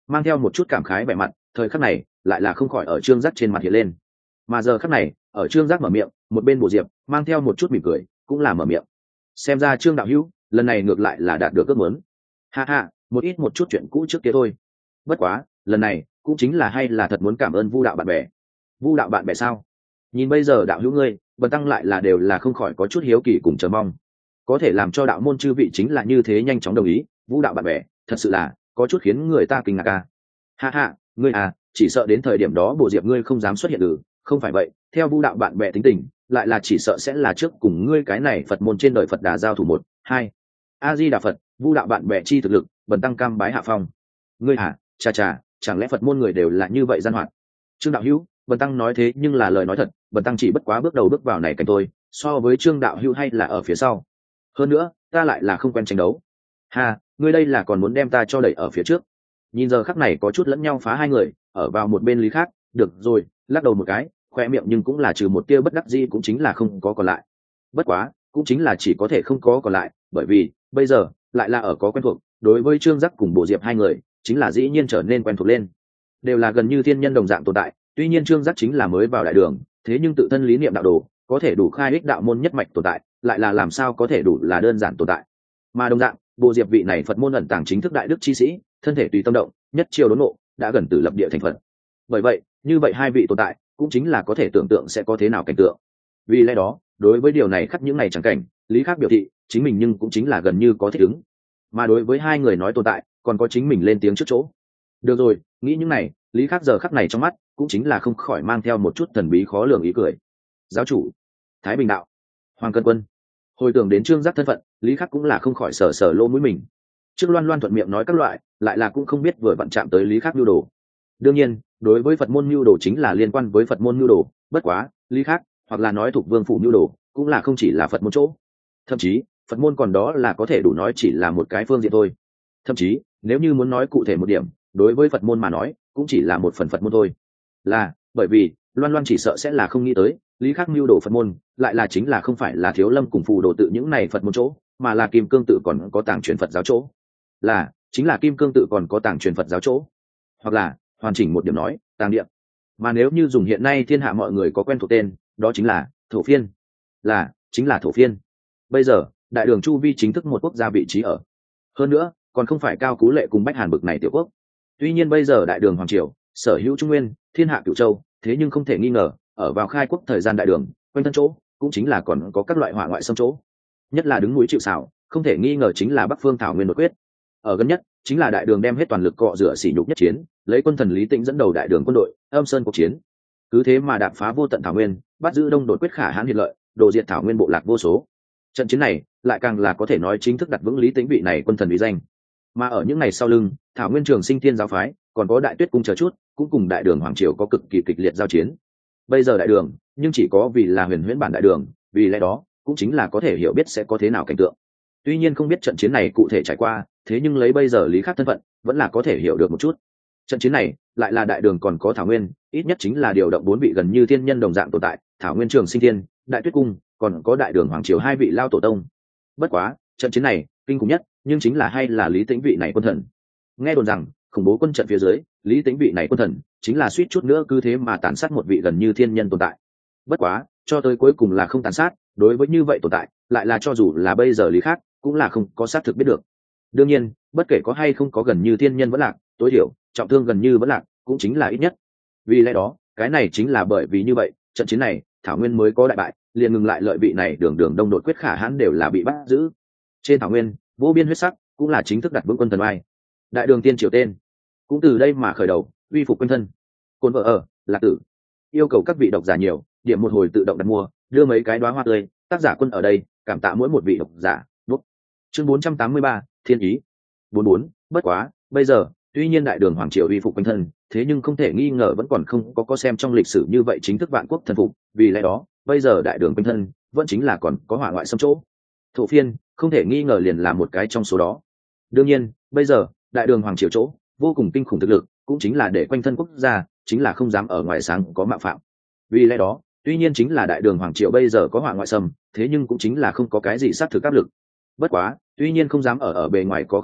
mang theo một chút cảm khái vẻ mặt, thời khắc này lại là không khỏi ở trương giác trên mặt hiện lên. Mà giờ khắc này ở trương giác mở miệng, một bên Bồ Diệp mang theo một chút mỉm cười cũng là mở miệng. Xem ra trương đạo hữu lần này ngược lại là đạt được ước muốn. Ha ha, một chút chuyện cũ trước kia thôi. Bất quá lần này cũng chính là hay là thật muốn cảm ơn Vu đạo bạn bè. Vu đạo bạn bè sao? Nhìn bây giờ đạo hữu ngươi bần tăng lại là đều là không khỏi có chút hiếu kỳ cùng chờ mong, có thể làm cho đạo môn chư vị chính là như thế nhanh chóng đồng ý. Vu đạo bạn bè thật sự là có chút khiến người ta kinh ngạc à. Ha ha, ngươi à, chỉ sợ đến thời điểm đó Bồ Diệp ngươi không dám xuất hiện được, không phải vậy theo Vu đạo bạn bè tính tình lại là chỉ sợ sẽ là trước cùng ngươi cái này Phật môn trên đời Phật Đà giao thủ 1, 2. A Di Đà Phật. Vu đạo bạn bè chi thực lực bần tăng cam bái hạ phong. Ngươi à, chà, chẳng lẽ Phật môn người đều là như vậy gian hoạt? Trương đạo hữu, bần tăng nói thế nhưng là lời nói thật, bần tăng chỉ bất quá bước đầu bước vào này cảnh thôi, so với Trương đạo hữu hay là ở phía sau. Hơn nữa ta lại là không quen tranh đấu. Ha, ngươi đây là còn muốn đem ta cho đẩy ở phía trước. Nhìn giờ khắc này có chút lẫn nhau phá hai người ở vào một bên Lý Khác, được rồi, lắc đầu một cái, khoe miệng nhưng cũng là trừ một tia bất đắc dĩ cũng chính là không có còn lại. Bất quá cũng chính là chỉ có thể không có còn lại, bởi vì bây giờ lại là ở có quen thuộc, đối với Trương Giác cùng Bồ Diệp hai người chính là dĩ nhiên trở nên quen thuộc lên, đều là gần như thiên nhân đồng dạng tồn tại. Tuy nhiên Trương Giác chính là mới vào đại đường, thế nhưng tự thân lý niệm đạo đồ có thể đủ khai ích đạo môn nhất mạch tồn tại, lại là làm sao có thể đủ là đơn giản tồn tại. Mà đồng dạng Bồ Diệp vị này Phật môn ẩn tàng chính thức đại đức chi sĩ, thân thể tùy tâm động, nhất chiêu đốn ngộ, đã gần từ lập địa thành Phật. Bởi vậy như vậy hai vị tồn tại cũng chính là có thể tưởng tượng sẽ có thế nào cảnh tượng. Vì lẽ đó đối với điều này khắc những này chẳng cảnh, Lý Khác biểu thị chính mình nhưng cũng chính là gần như có thích ứng. Mà đối với hai người nói tồn tại còn có chính mình lên tiếng trước chỗ. Được rồi, nghĩ những này, Lý Khác giờ khắc này trong mắt cũng chính là không khỏi mang theo một chút thần bí khó lường ý cười. Giáo chủ Thái Bình đạo, Hoàng Cân Quân. Hồi tưởng đến Trương Giác thân phận, Lý Khắc cũng là không khỏi sờ lỗ mũi mình. Trước Loan Loan thuận miệng nói các loại, lại là cũng không biết vừa vặn chạm tới Lý Khắc nhu đồ. Đương nhiên đối với Phật môn nhu đồ chính là liên quan với Phật môn nhu đồ, bất quá Lý Khắc hoặc là nói thuộc vương phủ nhu đồ cũng là không chỉ là Phật môn chỗ, thậm chí Phật môn còn đó là có thể đủ nói chỉ là một cái phương diện thôi. Thậm chí nếu như muốn nói cụ thể một điểm, đối với Phật môn mà nói cũng chỉ là một phần Phật môn thôi. Là bởi vì Loan Loan chỉ sợ sẽ là không nghĩ tới Lý Khắc mưu đồ Phật môn lại là chính là không phải là Thiếu Lâm cùng phù đồ tự những này Phật môn chỗ, mà là Kim Cương tự còn có tàng truyền Phật giáo chỗ. Là chính là Kim Cương tự còn có tàng truyền Phật giáo chỗ, hoặc là hoàn chỉnh một điểm nói tàng địa. Mà nếu như dùng hiện nay thiên hạ mọi người có quen thuộc tên, đó chính là Thổ Phiên. Là chính là Thổ Phiên. Bây giờ đại đường chu vi chính thức một quốc gia vị trí ở, hơn nữa còn không phải Cao Cú Lệ cùng Bách Hàn bực này tiểu quốc. Tuy nhiên bây giờ đại đường hoàng triều sở hữu Trung Nguyên, thiên hạ Cửu Châu, thế nhưng không thể nghi ngờ ở vào khai quốc thời gian đại đường quanh thân chỗ cũng chính là còn có các loại hỏa ngoại xâm chỗ, nhất là đứng núi chịu sào, không thể nghi ngờ chính là Bắc Phương Thảo Nguyên đột quyết. Ở gần nhất chính là đại đường đem hết toàn lực cọ rửa sỉ nhục nhất chiến, lấy quân thần Lý Tĩnh dẫn đầu đại đường quân đội âm sơn cuộc chiến, cứ thế mà đạp phá vô tận Thảo Nguyên, bắt giữ đông đột quyết khả hãn hiệt lợi, đồ diệt Thảo Nguyên bộ lạc vô số. Trận chiến này lại càng là có thể nói chính thức đặt vững Lý Tĩnh vị này quân thần uy danh. Mà ở những ngày sau lưng, Thảo Nguyên Trường Sinh Thiên giáo phái còn có Đại Tuyết cung chờ chút cũng cùng đại đường hoàng triều có cực kỳ kịch liệt giao chiến. Bây giờ đại đường nhưng chỉ có vì là huyền huyễn bản đại đường, vì lẽ đó cũng chính là có thể hiểu biết sẽ có thế nào cảnh tượng. Tuy nhiên không biết trận chiến này cụ thể trải qua, thế nhưng lấy bây giờ Lý Khắc thân phận vẫn là có thể hiểu được một chút. Trận chiến này lại là đại đường còn có Thảo Nguyên, ít nhất chính là điều động 4 vị gần như thiên nhân đồng dạng tồn tại, Thảo Nguyên Trường Sinh Thiên, Đại Tuyết cung, còn có đại đường hoàng triều 2 vị lao tổ tông. Bất quá trận chiến này kinh khủng nhất nhưng chính là hay là Lý Tĩnh vị này quân thần. Nghe đồn rằng khủng bố quân trận phía dưới, Lý Tĩnh vị này quân thần chính là suýt chút nữa cứ thế mà tàn sát một vị gần như thiên nhân tồn tại. Bất quá cho tới cuối cùng là không tàn sát, đối với như vậy tồn tại lại là cho dù là bây giờ Lý Khác cũng là không có xác thực biết được. Đương nhiên bất kể có hay không có gần như thiên nhân vẫn lạc, tối thiểu trọng thương gần như vẫn lạc cũng chính là ít nhất. Vì lẽ đó cái này chính là bởi vì như vậy trận chiến này Thảo Nguyên mới có đại bại, liền ngừng lại lợi vị này đường đường đông đột quyết khả hãn đều là bị bắt giữ. Trên Thảo Nguyên vô biên huyết sắc cũng là chính thức đặt vững quân thần oai, đại đường tiên triều tên cũng từ đây mà khởi đầu, uy phục quân thân. Côn vợ ở Lạc Tử yêu cầu các vị độc giả nhiều điểm một hồi tự động đặt mua, đưa mấy cái đóa hoa tươi, tác giả quân ở đây cảm tạ mỗi một vị độc giả. Đúc. Chương 483, Thiên ý 44. Bất quá bây giờ tuy nhiên đại đường hoàng triều uy phục quân thân, thế nhưng không thể nghi ngờ vẫn còn không có xem trong lịch sử như vậy chính thức vạn quốc thần phục, vì lẽ đó bây giờ đại đường quân thân vẫn chính là còn có hỏa ngoại xâm chỗ. Thổ Phiên không thể nghi ngờ liền là một cái trong số đó. Đương nhiên bây giờ đại đường hoàng triều chỗ vô cùng kinh khủng thực lực cũng chính là để quanh thân quốc gia chính là không dám ở ngoài sáng có mạo phạm. Vì lẽ đó tuy nhiên chính là đại đường hoàng triều bây giờ có hỏa ngoại xâm, thế nhưng cũng chính là không có cái gì sát thực áp lực. Bất quá tuy nhiên không dám ở bề ngoài có khiêu khích,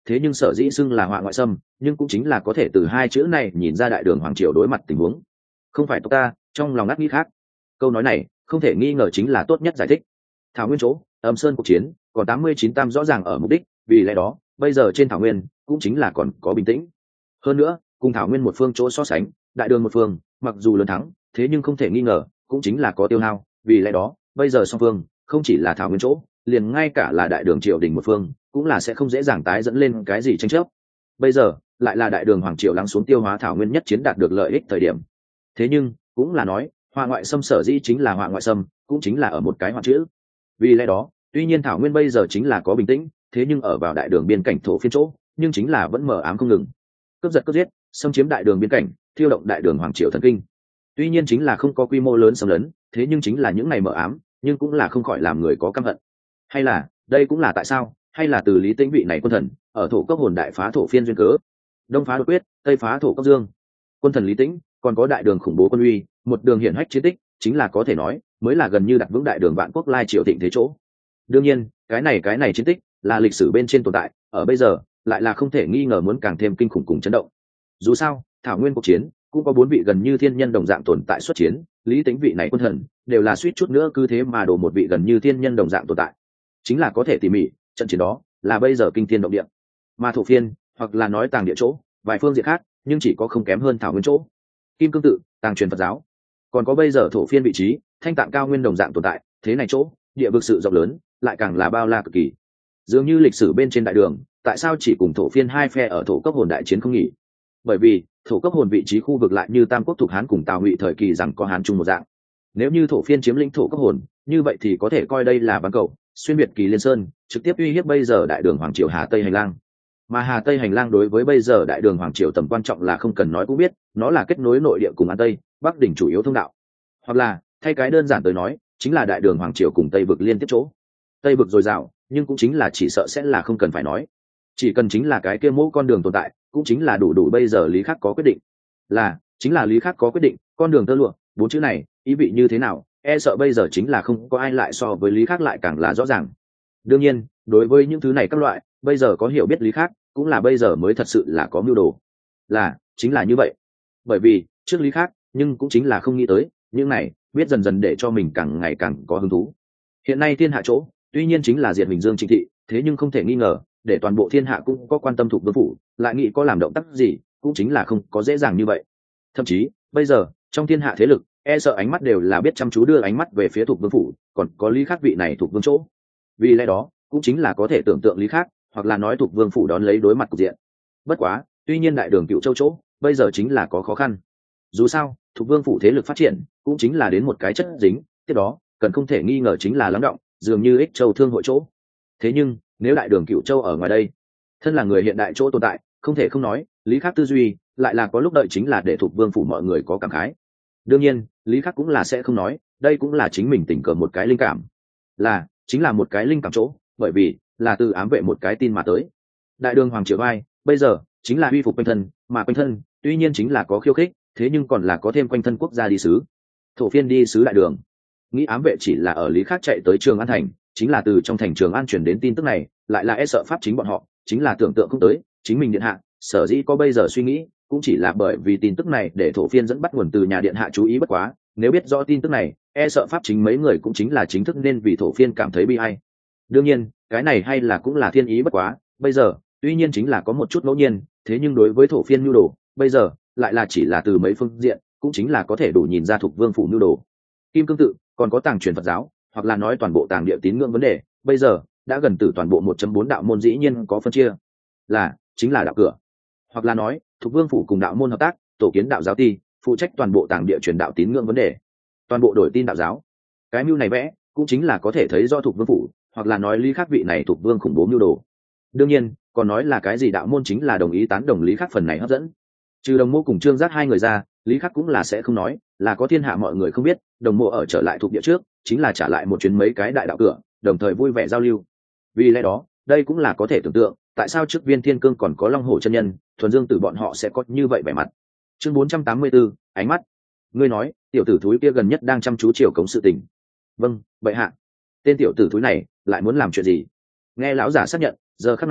thế nhưng sở dĩ xưng là họa ngoại xâm, nhưng cũng chính là có thể từ hai chữ này nhìn ra đại đường hoàng triều đối mặt tình huống. Không phải tộc ta, trong lòng ngắt nghĩ khác. Câu nói này không thể nghi ngờ chính là tốt nhất giải thích. Thảo nguyên chỗ, Âm Sơn cuộc chiến, còn 89 tam rõ ràng ở mục đích, vì lẽ đó, bây giờ trên thảo nguyên cũng chính là còn có bình tĩnh. Hơn nữa, cùng thảo nguyên một phương chỗ so sánh, đại đường một phương, mặc dù lớn thắng, thế nhưng không thể nghi ngờ, cũng chính là có tiêu hao, vì lẽ đó, bây giờ song phương, không chỉ là thảo nguyên chỗ, liền ngay cả là đại đường triều đình một phương, cũng là sẽ không dễ dàng tái dẫn lên cái gì tranh chấp. Bây giờ, lại là đại đường hoàng triều lắng xuống tiêu hóa thảo nguyên nhất chiến đạt được lợi ích thời điểm. Thế nhưng, cũng là nói, họa ngoại xâm sở dĩ chính là họa ngoại xâm, cũng chính là ở một cái họa chữ. Vì lẽ đó, tuy nhiên thảo nguyên bây giờ chính là có bình tĩnh, thế nhưng ở vào đại đường biên cảnh thổ phiên chỗ, nhưng chính là vẫn mờ ám không ngừng. Cướp giật cướp giết, xâm chiếm đại đường biên cảnh, thiêu động đại đường hoàng triều thần kinh. Tuy nhiên chính là không có quy mô lớn xâm lấn, thế nhưng chính là những ngày mờ ám, nhưng cũng là không khỏi làm người có căm hận. Hay là, đây cũng là tại sao, hay là từ Lý Tĩnh vị này quân thần, ở thổ cấp hồn đại phá thổ phiên duyên cớ. Đông phá đột quyết, tây phá thổ cấp dương. Quân thần Lý Tĩnh, còn có đại đường khủng bố quân uy, một đường hiển hách chiến tích, chính là có thể nói, mới là gần như đặt vững đại đường vạn quốc lai triều thịnh thế chỗ. Đương nhiên, cái này chiến tích là lịch sử bên trên tồn tại, ở bây giờ lại là không thể nghi ngờ muốn càng thêm kinh khủng cùng chấn động. Dù sao, thảo nguyên cuộc chiến cũng có 4 vị gần như thiên nhân đồng dạng tồn tại xuất chiến, Lý Tĩnh vị này quân thần đều là suýt chút nữa cứ thế mà đổ một vị gần như thiên nhân đồng dạng tồn tại. Chính là có thể tỉ mỉ, trận chiến đó là bây giờ kinh thiên động địa. Mà thổ phiên, hoặc là nói tàng địa chỗ, vài phương diện khác, nhưng chỉ có không kém hơn thảo nguyên chỗ. Kim cương tự, tàng truyền Phật giáo, còn có bây giờ thổ phiên vị trí, thanh tạng cao nguyên đồng dạng tồn tại, thế này chỗ, địa vực sự rộng lớn, lại càng là bao la cực kỳ. Dường như lịch sử bên trên đại đường, tại sao chỉ cùng thổ phiên hai phe ở thổ cấp hồn đại chiến không nghỉ? Bởi vì thổ cấp hồn vị trí khu vực lại như Tam Quốc thuộc Hán cùng Tào Ngụy thời kỳ rằng có Hán chung một dạng. Nếu như thổ phiên chiếm lĩnh thổ cấp hồn, như vậy thì có thể coi đây là bán cầu xuyên biệt kỳ liên sơn, trực tiếp uy hiếp bây giờ đại đường hoàng triều Hà Tây hành lang. Mà Hà Tây hành lang đối với bây giờ đại đường hoàng triều tầm quan trọng là không cần nói cũng biết, nó là kết nối nội địa cùng An Tây, Bắc đỉnh chủ yếu thông đạo. Hoặc là thay cái đơn giản tới nói, chính là đại đường hoàng triều cùng Tây vực liên tiếp chỗ. Tây vực dồi dào, nhưng cũng chính là chỉ sợ sẽ là không cần phải nói, chỉ cần chính là cái kia mỗi con đường tồn tại, cũng chính là đủ bây giờ Lý Khắc có quyết định, là chính là Lý Khắc có quyết định, con đường tơ lụa, 4 chữ này ý vị như thế nào, e sợ bây giờ chính là không có ai lại so với Lý Khắc lại càng là rõ ràng. Đương nhiên, đối với những thứ này các loại, bây giờ có hiểu biết Lý Khắc, cũng là bây giờ mới thật sự là có mưu đồ, là chính là như vậy. Bởi vì trước Lý Khắc, nhưng cũng chính là không nghĩ tới những này, biết dần dần để cho mình càng ngày càng có hứng thú. Hiện nay thiên hạ chỗ, tuy nhiên chính là diệt Bình Dương Trịnh thị, thế nhưng không thể nghi ngờ, để toàn bộ thiên hạ cũng có quan tâm Thục Vương phủ, lại nghĩ có làm động tác gì, cũng chính là không có dễ dàng như vậy. Thậm chí bây giờ trong thiên hạ thế lực, e sợ ánh mắt đều là biết chăm chú đưa ánh mắt về phía Thục Vương phủ, còn có Lý Khắc vị này Thục Vương chỗ. Vì lẽ đó cũng chính là có thể tưởng tượng Lý Khắc, hoặc là nói Thục Vương phủ đón lấy đối mặt cục diện. Bất quá, tuy nhiên đại đường Cựu Châu chỗ bây giờ chính là có khó khăn. Dù sao, Thục Vương phủ thế lực phát triển cũng chính là đến một cái chất dính, tiếp đó cần không thể nghi ngờ chính là lắng động, dường như Ích Châu thương hội chỗ. Thế nhưng nếu đại đường Cựu Châu ở ngoài đây, thân là người hiện đại chỗ tồn tại, không thể không nói Lý Khắc tư duy lại là có lúc đợi chính là để Thục Vương phủ mọi người có cảm khái. Đương nhiên Lý Khắc cũng là sẽ không nói, đây cũng là chính mình tình cờ một cái linh cảm, là chính là một cái linh cảm chỗ, bởi vì là từ ám vệ một cái tin mà tới. Đại đường hoàng triều ai bây giờ chính là uy phục quanh thân, mà quanh thân tuy nhiên chính là có khiêu khích, thế nhưng còn là có thêm quanh thân quốc gia đi sứ, thổ phiên đi sứ đại đường. Nghĩ ám vệ chỉ là ở Lý Khắc chạy tới Trường An thành, chính là từ trong thành Trường An chuyển đến tin tức này, lại là e sợ pháp chính bọn họ, chính là tưởng tượng không tới chính mình điện hạ sở dĩ có bây giờ suy nghĩ, cũng chỉ là bởi vì tin tức này để thổ phiên dẫn bắt nguồn từ nhà điện hạ chú ý. Bất quá nếu biết rõ tin tức này, e sợ pháp chính mấy người cũng chính là chính thức nên vì thổ phiên cảm thấy bi ai. Đương nhiên cái này hay là cũng là thiên ý. Bất quá bây giờ tuy nhiên chính là có một chút ngẫu nhiên, thế nhưng đối với thổ phiên nhu đồ bây giờ lại là chỉ là từ mấy phương diện, cũng chính là có thể đủ nhìn ra Thục Vương phủ nhu đồ. Kim cương tự, còn có tàng truyền Phật giáo, hoặc là nói toàn bộ tàng địa tín ngưỡng vấn đề, bây giờ đã gần từ toàn bộ 1.4 đạo môn dĩ nhiên có phân chia, là chính là đạo cửa, hoặc là nói Thục Vương phủ cùng đạo môn hợp tác, tổ kiến đạo giáo ti, phụ trách toàn bộ tàng địa truyền đạo tín ngưỡng vấn đề, toàn bộ đổi tin đạo giáo. Cái mưu này vẽ cũng chính là có thể thấy do Thục Vương phủ, hoặc là nói Lý Khắc vị này Thục Vương khủng bố mưu đồ. Đương nhiên còn nói là cái gì đạo môn chính là đồng ý tán đồng Lý Khắc phần này hấp dẫn. Trừ Đồng Mô cùng Trương Giác hai người ra, Lý Khắc cũng là sẽ không nói, là có thiên hạ mọi người không biết, Đồng Mô ở trở lại thuộc địa trước, chính là trả lại một chuyến mấy cái đại đạo cửa, đồng thời vui vẻ giao lưu. Vì lẽ đó, đây cũng là có thể tưởng tượng, tại sao trước Viên Thiên Cương còn có Long Hổ chân nhân, Thuần Dương Tử bọn họ sẽ có như vậy vẻ mặt. Chương 484, ánh mắt. Ngươi nói, tiểu tử thúi kia gần nhất đang chăm chú chiều cống sự tình. Vâng, bệ hạ. Tên tiểu tử thúi này lại muốn làm chuyện gì? Nghe lão giả xác nhận, giờ khắc này,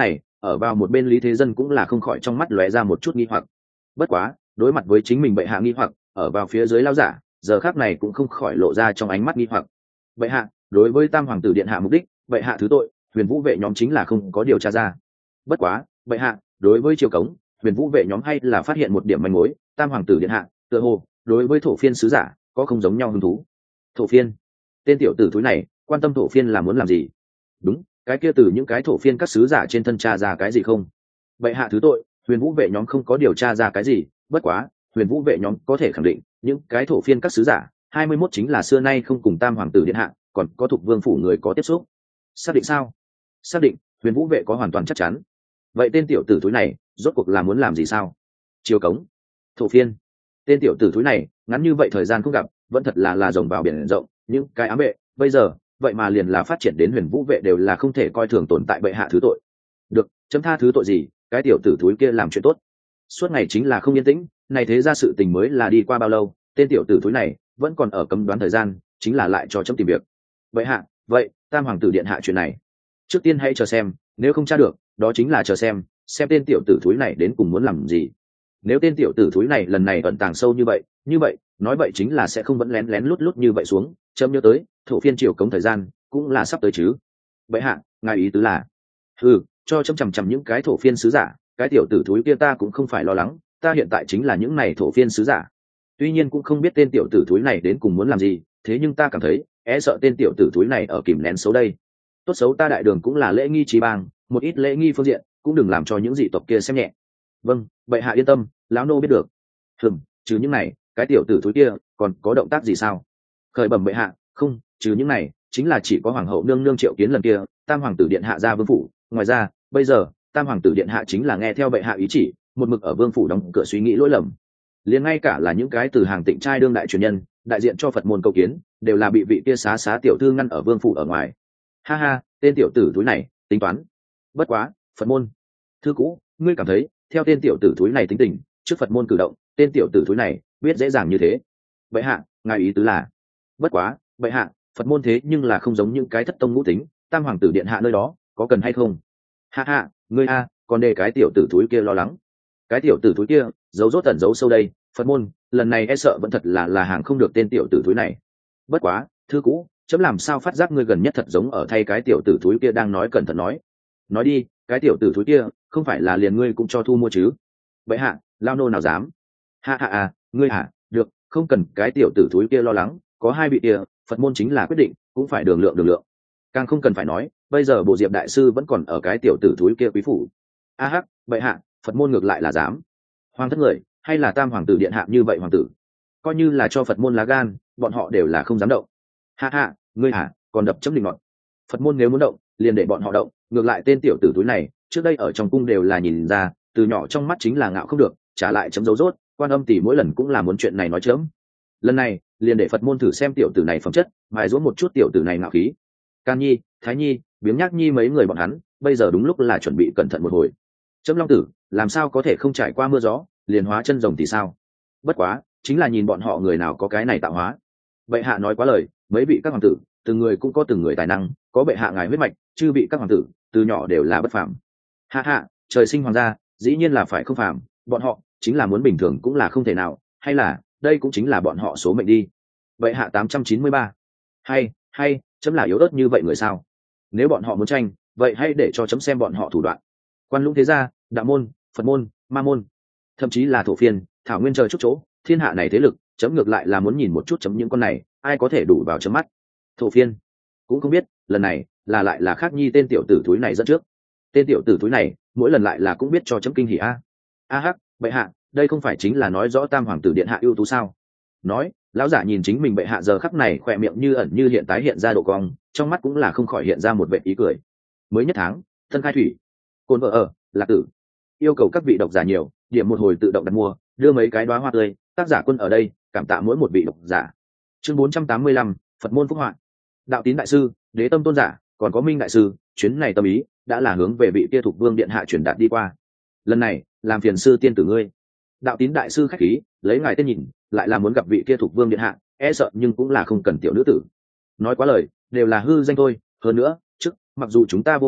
ở vào một bên Lý Thế Dân cũng là không khỏi trong mắt lóe ra một chút nghi hoặc. Bất quá đối mặt với chính mình bệ hạ nghi hoặc, ở vào phía dưới lão giả giờ khác này cũng không khỏi lộ ra trong ánh mắt nghi hoặc. Bệ hạ, đối với tam hoàng tử điện hạ mục đích, bệ hạ thứ tội, huyền vũ vệ nhóm chính là không có điều tra ra. Bất quá bệ hạ, đối với triều cống, huyền vũ vệ nhóm hay là phát hiện một điểm manh mối, tam hoàng tử điện hạ tựa hồ đối với thổ phiên sứ giả có không giống nhau hứng thú. Thổ phiên? Tên tiểu tử thúi này quan tâm thổ phiên là muốn làm gì? Đúng, cái kia từ những cái thổ phiên các sứ giả trên thân tra ra cái gì không? Bệ hạ thứ tội, huyền vũ vệ nhóm không có điều tra ra cái gì. Bất quá huyền vũ vệ nhóm có thể khẳng định những cái thổ phiên các sứ giả 21 chính là xưa nay không cùng tam hoàng tử điện hạ còn có thuộc vương phủ người có tiếp xúc. Xác định sao? Xác định, huyền vũ vệ có hoàn toàn chắc chắn. Vậy tên tiểu tử thúi này rốt cuộc là muốn làm gì sao? Chiều cống, thổ phiên. Tên tiểu tử thúi này ngắn như vậy thời gian không gặp, vẫn thật là rồng vào biển rộng. Những cái ám vệ bây giờ vậy mà liền là phát triển đến huyền vũ vệ đều là không thể coi thường tồn tại. Bệ hạ thứ tội. Được, chấm tha thứ tội gì? Cái tiểu tử thúi kia làm chuyện tốt, suốt ngày chính là không yên tĩnh. Này thế ra sự tình mới là đi qua bao lâu, tên tiểu tử thúi này vẫn còn ở cấm đoán thời gian, chính là lại cho chấm tìm việc. Bệ hạ, vậy tam hoàng tử điện hạ chuyện này trước tiên hãy chờ xem, nếu không tra được đó chính là chờ xem tên tiểu tử thúi này đến cùng muốn làm gì. Nếu tên tiểu tử thúi này lần này ẩn tàng sâu như vậy nói vậy chính là sẽ không vẫn lén lén lút lút như vậy xuống. Chấm nhớ tới thổ phiên triều cống thời gian cũng là sắp tới chứ. Bệ hạ, ngài ý tứ là? Cho chấm chằm chằm những cái thổ phiên sứ giả, cái tiểu tử thúi kia ta cũng không phải lo lắng, ta hiện tại chính là những này thổ phiên sứ giả. Tuy nhiên cũng không biết tên tiểu tử thúi này đến cùng muốn làm gì, thế nhưng ta cảm thấy sợ tên tiểu tử thúi này ở kìm nén xấu đây. Tốt xấu ta đại đường cũng là lễ nghi trí bang, một ít lễ nghi phương diện cũng đừng làm cho những dị tộc kia xem nhẹ. Vâng, bệ hạ yên tâm, lão nô biết được. Trừ những này cái tiểu tử thúi kia còn có động tác gì sao? Khởi bẩm bệ hạ, không, trừ những này chính là chỉ có hoàng hậu nương nương triệu kiến lần kia tam hoàng tử điện hạ ra vương phủ. Ngoài ra bây giờ tam hoàng tử điện hạ chính là nghe theo bệ hạ ý chỉ, một mực ở vương phủ đóng cửa suy nghĩ lỗi lầm. Liền ngay cả là những cái từ hàng tịnh trai đương đại truyền nhân đại diện cho Phật môn cầu kiến đều là bị vị kia xá tiểu thư ngăn ở vương phủ ở ngoài. Ha ha, tên tiểu tử thúi này tính toán. Bất quá Phật môn thư cũ, ngươi cảm thấy theo tên tiểu tử thúi này tính tình, trước Phật môn cử động tên tiểu tử thúi này biết dễ dàng như thế? Bệ hạ, ngài ý tứ là? Bất quá bệ hạ, Phật môn thế nhưng là không giống những cái thất tông ngũ tính, tam hoàng tử điện hạ nơi đó có cần hay không? Ha ha, ngươi còn để cái tiểu tử thúi kia lo lắng. Cái tiểu tử thúi kia giấu rốt tẩn giấu sâu đây, Phật môn lần này sợ vẫn thật là hàng không được tên tiểu tử thúi này. Bất quá thư cũ, chấm làm sao phát giác ngươi gần nhất thật giống ở thay cái tiểu tử thúi kia đang nói. Cẩn thận nói đi, cái tiểu tử thúi kia không phải là liền ngươi cũng cho thu mua chứ? Vậy hạ, lao nô nào dám. Ha ngươi được, không cần cái tiểu tử thúi kia lo lắng, có hai vị kia Phật môn chính là quyết định cũng phải đường lượng. Càng không cần phải nói, bây giờ bộ diệp đại sư vẫn còn ở cái tiểu tử thúi kia quý phủ. Vậy hạ, Phật môn ngược lại là dám. Hoàng thất người hay là tam hoàng tử điện hạ như vậy hoàng tử, coi như là cho Phật môn lá gan, bọn họ đều là không dám động. Ngươi còn đập chấm định ngọn. Phật môn nếu muốn động liền để bọn họ động, ngược lại tên tiểu tử túi này trước đây ở trong cung đều là nhìn ra, từ nhỏ trong mắt chính là ngạo không được, trả lại chấm dấu rốt, Quan Âm tỷ mỗi lần cũng là muốn chuyện này nói chớm. Lần này liền để Phật môn thử xem tiểu tử này phẩm chất, mài giũa một chút tiểu tử này ngạo khí. Can Nhi, Thái Nhi, Biếng Nhác Nhi mấy người bọn hắn bây giờ đúng lúc là chuẩn bị cẩn thận một hồi. Chấm Long tử làm sao có thể không trải qua mưa gió liền hóa chân rồng thì sao? Bất quá chính là nhìn bọn họ người nào có cái này tạo hóa. Bệ hạ nói quá lời, mấy vị các hoàng tử từng người cũng có từng người tài năng, có bệ hạ ngài huyết mạch, chư vị các hoàng tử từ nhỏ đều là bất phàm. Trời sinh hoàng gia dĩ nhiên là phải không phàm, bọn họ chính là muốn bình thường cũng là không thể nào, hay là đây cũng chính là bọn họ số mệnh đi. Bệ hạ 893. Hay chấm là yếu ớt như vậy người sao? Nếu bọn họ muốn tranh, vậy hãy để cho chấm xem bọn họ thủ đoạn. Quan Lũng thế gia, Đạo môn, Phật môn, Ma môn, thậm chí là thổ phiên, thảo nguyên trời chút chỗ, thiên hạ này thế lực, chấm ngược lại là muốn nhìn một chút chấm những con này ai có thể đủ vào chấm mắt. Thổ phiên cũng không biết lần này là lại là khác nhi tên tiểu tử thúi này dẫn trước. Tên tiểu tử thúi này mỗi lần lại là cũng biết cho chấm kinh hỉ bệ hạ, đây không phải chính là nói rõ tam hoàng tử điện hạ ưu tú sao? Nói lão giả nhìn chính mình bệ hạ giờ khắc này khỏe miệng như ẩn như hiện tái hiện ra độ cong, trong mắt cũng là không khỏi hiện ra một vệ ý cười. Mới nhất tháng thân khai thủy, cồn vợ ở lạc tử, yêu cầu các vị độc giả nhiều điểm một hồi tự động đặt mua, đưa mấy cái đóa hoa tươi, tác giả Quân ở đây cảm tạ mỗi một vị độc giả. Chương 485, Phật môn phúc họa. Đạo Tín đại sư, Đế Tâm tôn giả, còn có Minh đại sư, chuyến này tâm ý đã là hướng về vị kia Thục Vương điện hạ truyền đạt đi qua. Lần này làm phiền sư tiên tử ngươi. Đạo Tín đại sư khách khí, lấy ngài tên nhìn, lại là muốn gặp vị kia Thục Vương điện hạ, sợ nhưng cũng là không cần tiểu nữ tử. Nói quá lời, đều là hư danh thôi, hơn nữa, mặc dù chúng ta vô vi,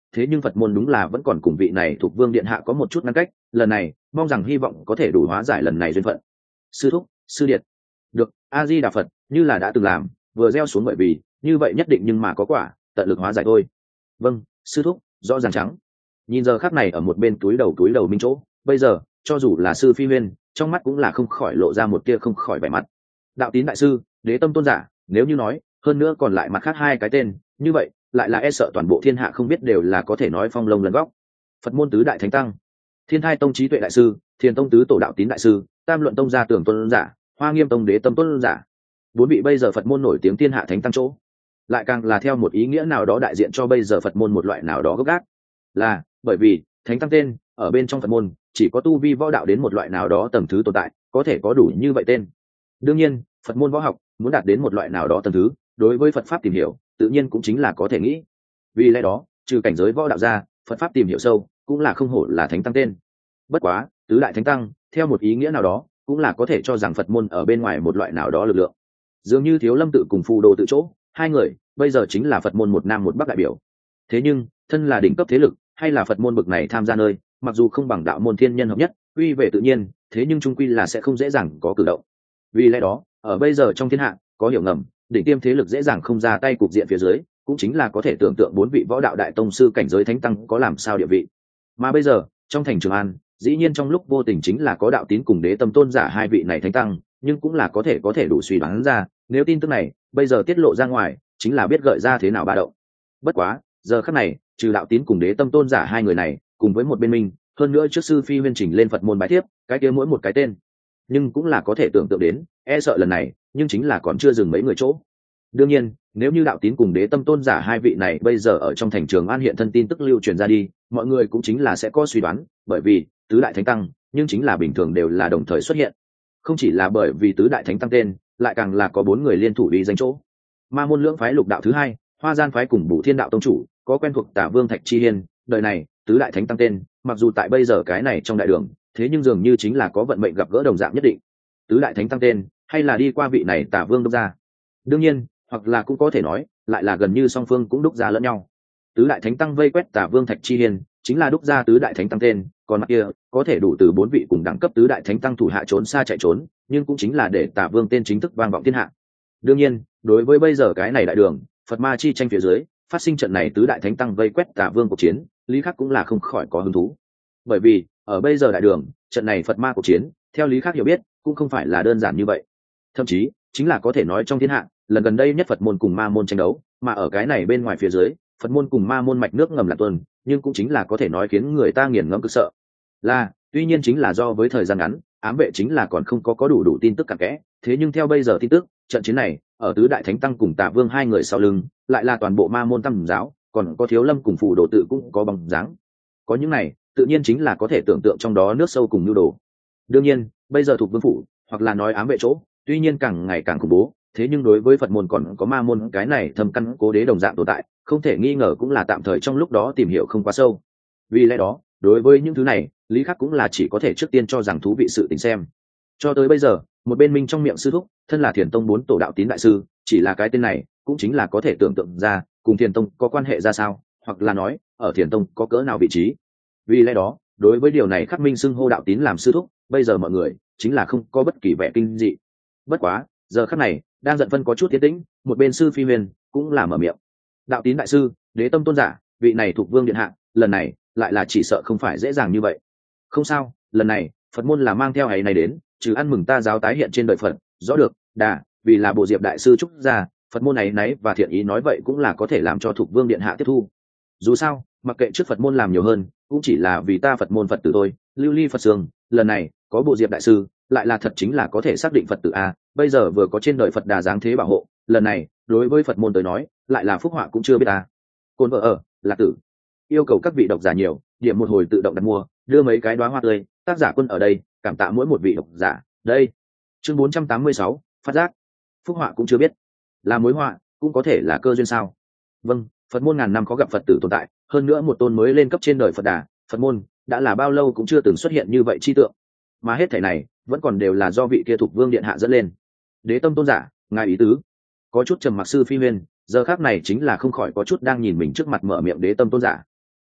thế nhưng Phật môn đúng là vẫn còn cùng vị này thuộc vương điện hạ có một chút ngăn cách, lần này mong rằng hy vọng có thể đủ hóa giải lần này duyên phận. Sư thúc, sư điệt. Được, A Di Đà Phật, như là đã từng làm, vừa gieo xuống bởi vì như vậy nhất định nhưng mà có quả, tận lực hóa giải thôi. Vâng, sư thúc, rõ ràng trắng. Nhìn giờ khắc này ở một bên túi đầu minh chỗ, bây giờ cho dù là sư Phi Huyên, trong mắt cũng là không khỏi lộ ra một tia không khỏi vẻ mặt. Đạo Tín đại sư, Đế Tâm tôn giả, nếu như nói hơn nữa còn lại mặt khác hai cái tên như vậy, lại là e sợ toàn bộ thiên hạ không biết đều là có thể nói phong lông lấn góc. Phật môn tứ đại thánh tăng, Thiên Thai tông trí tuệ đại sư, Thiền tông tứ tổ đạo Tín đại sư, Tam luận tông gia tưởng tôn giả, Hoa Nghiêm tông Đế Tâm tôn giả, bốn vị bây giờ Phật môn nổi tiếng thiên hạ thánh tăng chỗ, lại càng là theo một ý nghĩa nào đó đại diện cho bây giờ Phật môn một loại nào đó gốc gác, là bởi vì thánh tăng tên ở bên trong Phật môn chỉ có tu vi võ đạo đến một loại nào đó tầng thứ tồn tại có thể có đủ như vậy tên. Đương nhiên Phật môn võ học muốn đạt đến một loại nào đó tầng thứ, đối với Phật pháp tìm hiểu tự nhiên cũng chính là có thể nghĩ, vì lẽ đó trừ cảnh giới võ đạo ra, Phật pháp tìm hiểu sâu cũng là không hổ là thánh tăng tên. Bất quá tứ đại thánh tăng theo một ý nghĩa nào đó cũng là có thể cho rằng Phật môn ở bên ngoài một loại nào đó lực lượng, dường như Thiếu Lâm tự cùng Phù Đồ tự chỗ, hai người bây giờ chính là Phật môn một nam một bắc đại biểu. Thế nhưng thân là đỉnh cấp thế lực hay là Phật môn bực này tham gia nơi, mặc dù không bằng đạo môn thiên nhân hợp nhất quy về tự nhiên, thế nhưng trung quy là sẽ không dễ dàng có cử động. Vì lẽ đó ở bây giờ trong thiên hạ có hiểu ngầm, đỉnh tiêm thế lực dễ dàng không ra tay cục diện phía dưới, cũng chính là có thể tưởng tượng bốn vị võ đạo đại tông sư cảnh giới thánh tăng có làm sao địa vị. Mà bây giờ trong thành Trường An, dĩ nhiên trong lúc vô tình chính là có Đạo Tín cùng Đế Tâm tôn giả hai vị này thánh tăng, nhưng cũng là có thể đủ suy đoán ra, nếu tin tức này bây giờ tiết lộ ra ngoài, chính là biết gợi ra thế nào ba động. Bất quá giờ khắc này trừ Đạo Tín cùng Đế Tâm tôn giả hai người này cùng với một bên mình, hơn nữa trước sư Phi Huyên chỉnh lên Phật môn bái thiếp, cái kia mỗi một cái tên nhưng cũng là có thể tưởng tượng đến, e sợ lần này nhưng chính là còn chưa dừng mấy người chỗ. Đương nhiên nếu như Đạo Tín cùng Đế Tâm tôn giả hai vị này bây giờ ở trong thành Trường An hiện thân tin tức lưu truyền ra đi, mọi người cũng chính là sẽ có suy đoán, bởi vì tứ đại thánh tăng nhưng chính là bình thường đều là đồng thời xuất hiện, không chỉ là bởi vì tứ đại thánh tăng tên, lại càng là có bốn người liên thủ đi danh chỗ. Ma môn lưỡng phái lục đạo thứ hai, Hoa Gian phái cùng Bù Thiên đạo tông chủ có quen thuộc Tả Vương Thạch Chi Hiên, đời này tứ đại thánh tăng tên mặc dù tại bây giờ cái này trong đại đường, thế nhưng dường như chính là có vận mệnh gặp gỡ đồng dạng nhất định. Tứ đại thánh tăng tên hay là đi qua vị này Tả Vương đúc ra, đương nhiên hoặc là cũng có thể nói lại là gần như song phương cũng đúc ra lẫn nhau. Tứ đại thánh tăng vây quét Tả Vương Thạch Chi Hiên chính là đúc ra tứ đại thánh tăng tên, còn mặt kia có thể đủ từ bốn vị cùng đẳng cấp tứ đại thánh tăng thủ hạ trốn xa chạy trốn, nhưng cũng chính là để Tả Vương tên chính thức vang vọng thiên hạ. Đương nhiên đối với bây giờ cái này đại đường Phật ma chi tranh phía dưới phát sinh trận này tứ đại thánh tăng vây quét Tả Vương cuộc chiến, Lý Khắc cũng là không khỏi có hứng thú, bởi vì ở bây giờ đại đường trận này Phật ma cuộc chiến theo Lý Khắc hiểu biết cũng không phải là đơn giản như vậy, thậm chí chính là có thể nói trong thiên hạ lần gần đây nhất Phật môn cùng ma môn tranh đấu, mà ở cái này bên ngoài phía dưới Phật môn cùng ma môn mạch nước ngầm là tuần, nhưng cũng chính là có thể nói khiến người ta nghiền ngẫm cực sợ. Là tuy nhiên chính là do với thời gian ngắn, ám vệ chính là còn không có đủ tin tức cặn kẽ, thế nhưng theo bây giờ tin tức, trận chiến này ở tứ đại thánh tăng cùng Tả Vương hai người sau lưng, lại là toàn bộ ma môn Tam giáo, còn có Thiếu Lâm cùng Phù Đồ tự cũng có bóng dáng. Có những này, tự nhiên chính là có thể tưởng tượng trong đó nước sâu cùng nhu đồ. Đương nhiên, bây giờ thuộc vương phủ, hoặc là nói ám vệ chỗ, tuy nhiên càng ngày càng khủng bố, thế nhưng đối với Phật môn còn có ma môn cái này thâm căn cố đế đồng dạng tồn tại, không thể nghi ngờ cũng là tạm thời trong lúc đó tìm hiểu không quá sâu. Vì lẽ đó đối với những thứ này Lý Khắc cũng là chỉ có thể trước tiên cho rằng thú vị sự tình xem. Cho tới bây giờ một bên minh trong miệng sư thúc thân là Thiền tông bốn tổ Đạo Tín đại sư, chỉ là cái tên này cũng chính là có thể tưởng tượng ra cùng Thiền tông có quan hệ ra sao, hoặc là nói ở Thiền tông có cỡ nào vị trí. Vì lẽ đó đối với điều này Khắc minh xưng hô Đạo Tín làm sư thúc, bây giờ mọi người chính là không có bất kỳ vẻ kinh dị. Bất quá giờ khắc này đang giận phân có chút tiến tĩnh, một bên sư Phi Huyền cũng là mở miệng. Đạo Tín đại sư, Đế Tâm tôn giả, vị này thuộc vương điện hạ, lần này lại là chỉ sợ không phải dễ dàng như vậy. Không sao, lần này Phật môn là mang theo ấy này đến, trừ ăn mừng ta giáo tái hiện trên đời Phật, rõ được, đà, vì là Bộ Diệp đại sư trúc ra, Phật môn này nấy và thiện ý nói vậy cũng là có thể làm cho thuộc vương điện hạ tiếp thu. Dù sao, mặc kệ trước Phật môn làm nhiều hơn, cũng chỉ là vì ta Phật môn Phật tử thôi, lưu ly Phật sương, lần này có Bộ Diệp đại sư, lại là thật chính là có thể xác định Phật tử a, bây giờ vừa có trên đời Phật đà giáng thế bảo hộ, lần này đối với Phật môn tới nói, lại là phúc họa cũng chưa biết ta. Côn vợ ở, Lạc Tử. Yêu cầu các vị độc giả nhiều, điểm một hồi tự động đặt mua, đưa mấy cái đóa hoa tươi, tác giả Quân ở đây, cảm tạ mỗi một vị độc giả. Đây. Chương 486, phát giác. Phúc họa cũng chưa biết, là mối họa, cũng có thể là cơ duyên sao? Vâng, Phật môn ngàn năm có gặp Phật tử tồn tại, hơn nữa một tôn mới lên cấp trên đời Phật đà, Phật môn đã là bao lâu cũng chưa từng xuất hiện như vậy chi tượng. Mà hết thảy này vẫn còn đều là do vị kia thuộc vương điện hạ dẫn lên. Đế Tâm tôn giả, ngài ý tứ? Có chút trầm mặc sư Phi Huyền, giờ khác này chính là không khỏi có chút đang nhìn mình trước mặt mở miệng Đế Tâm tôn giả.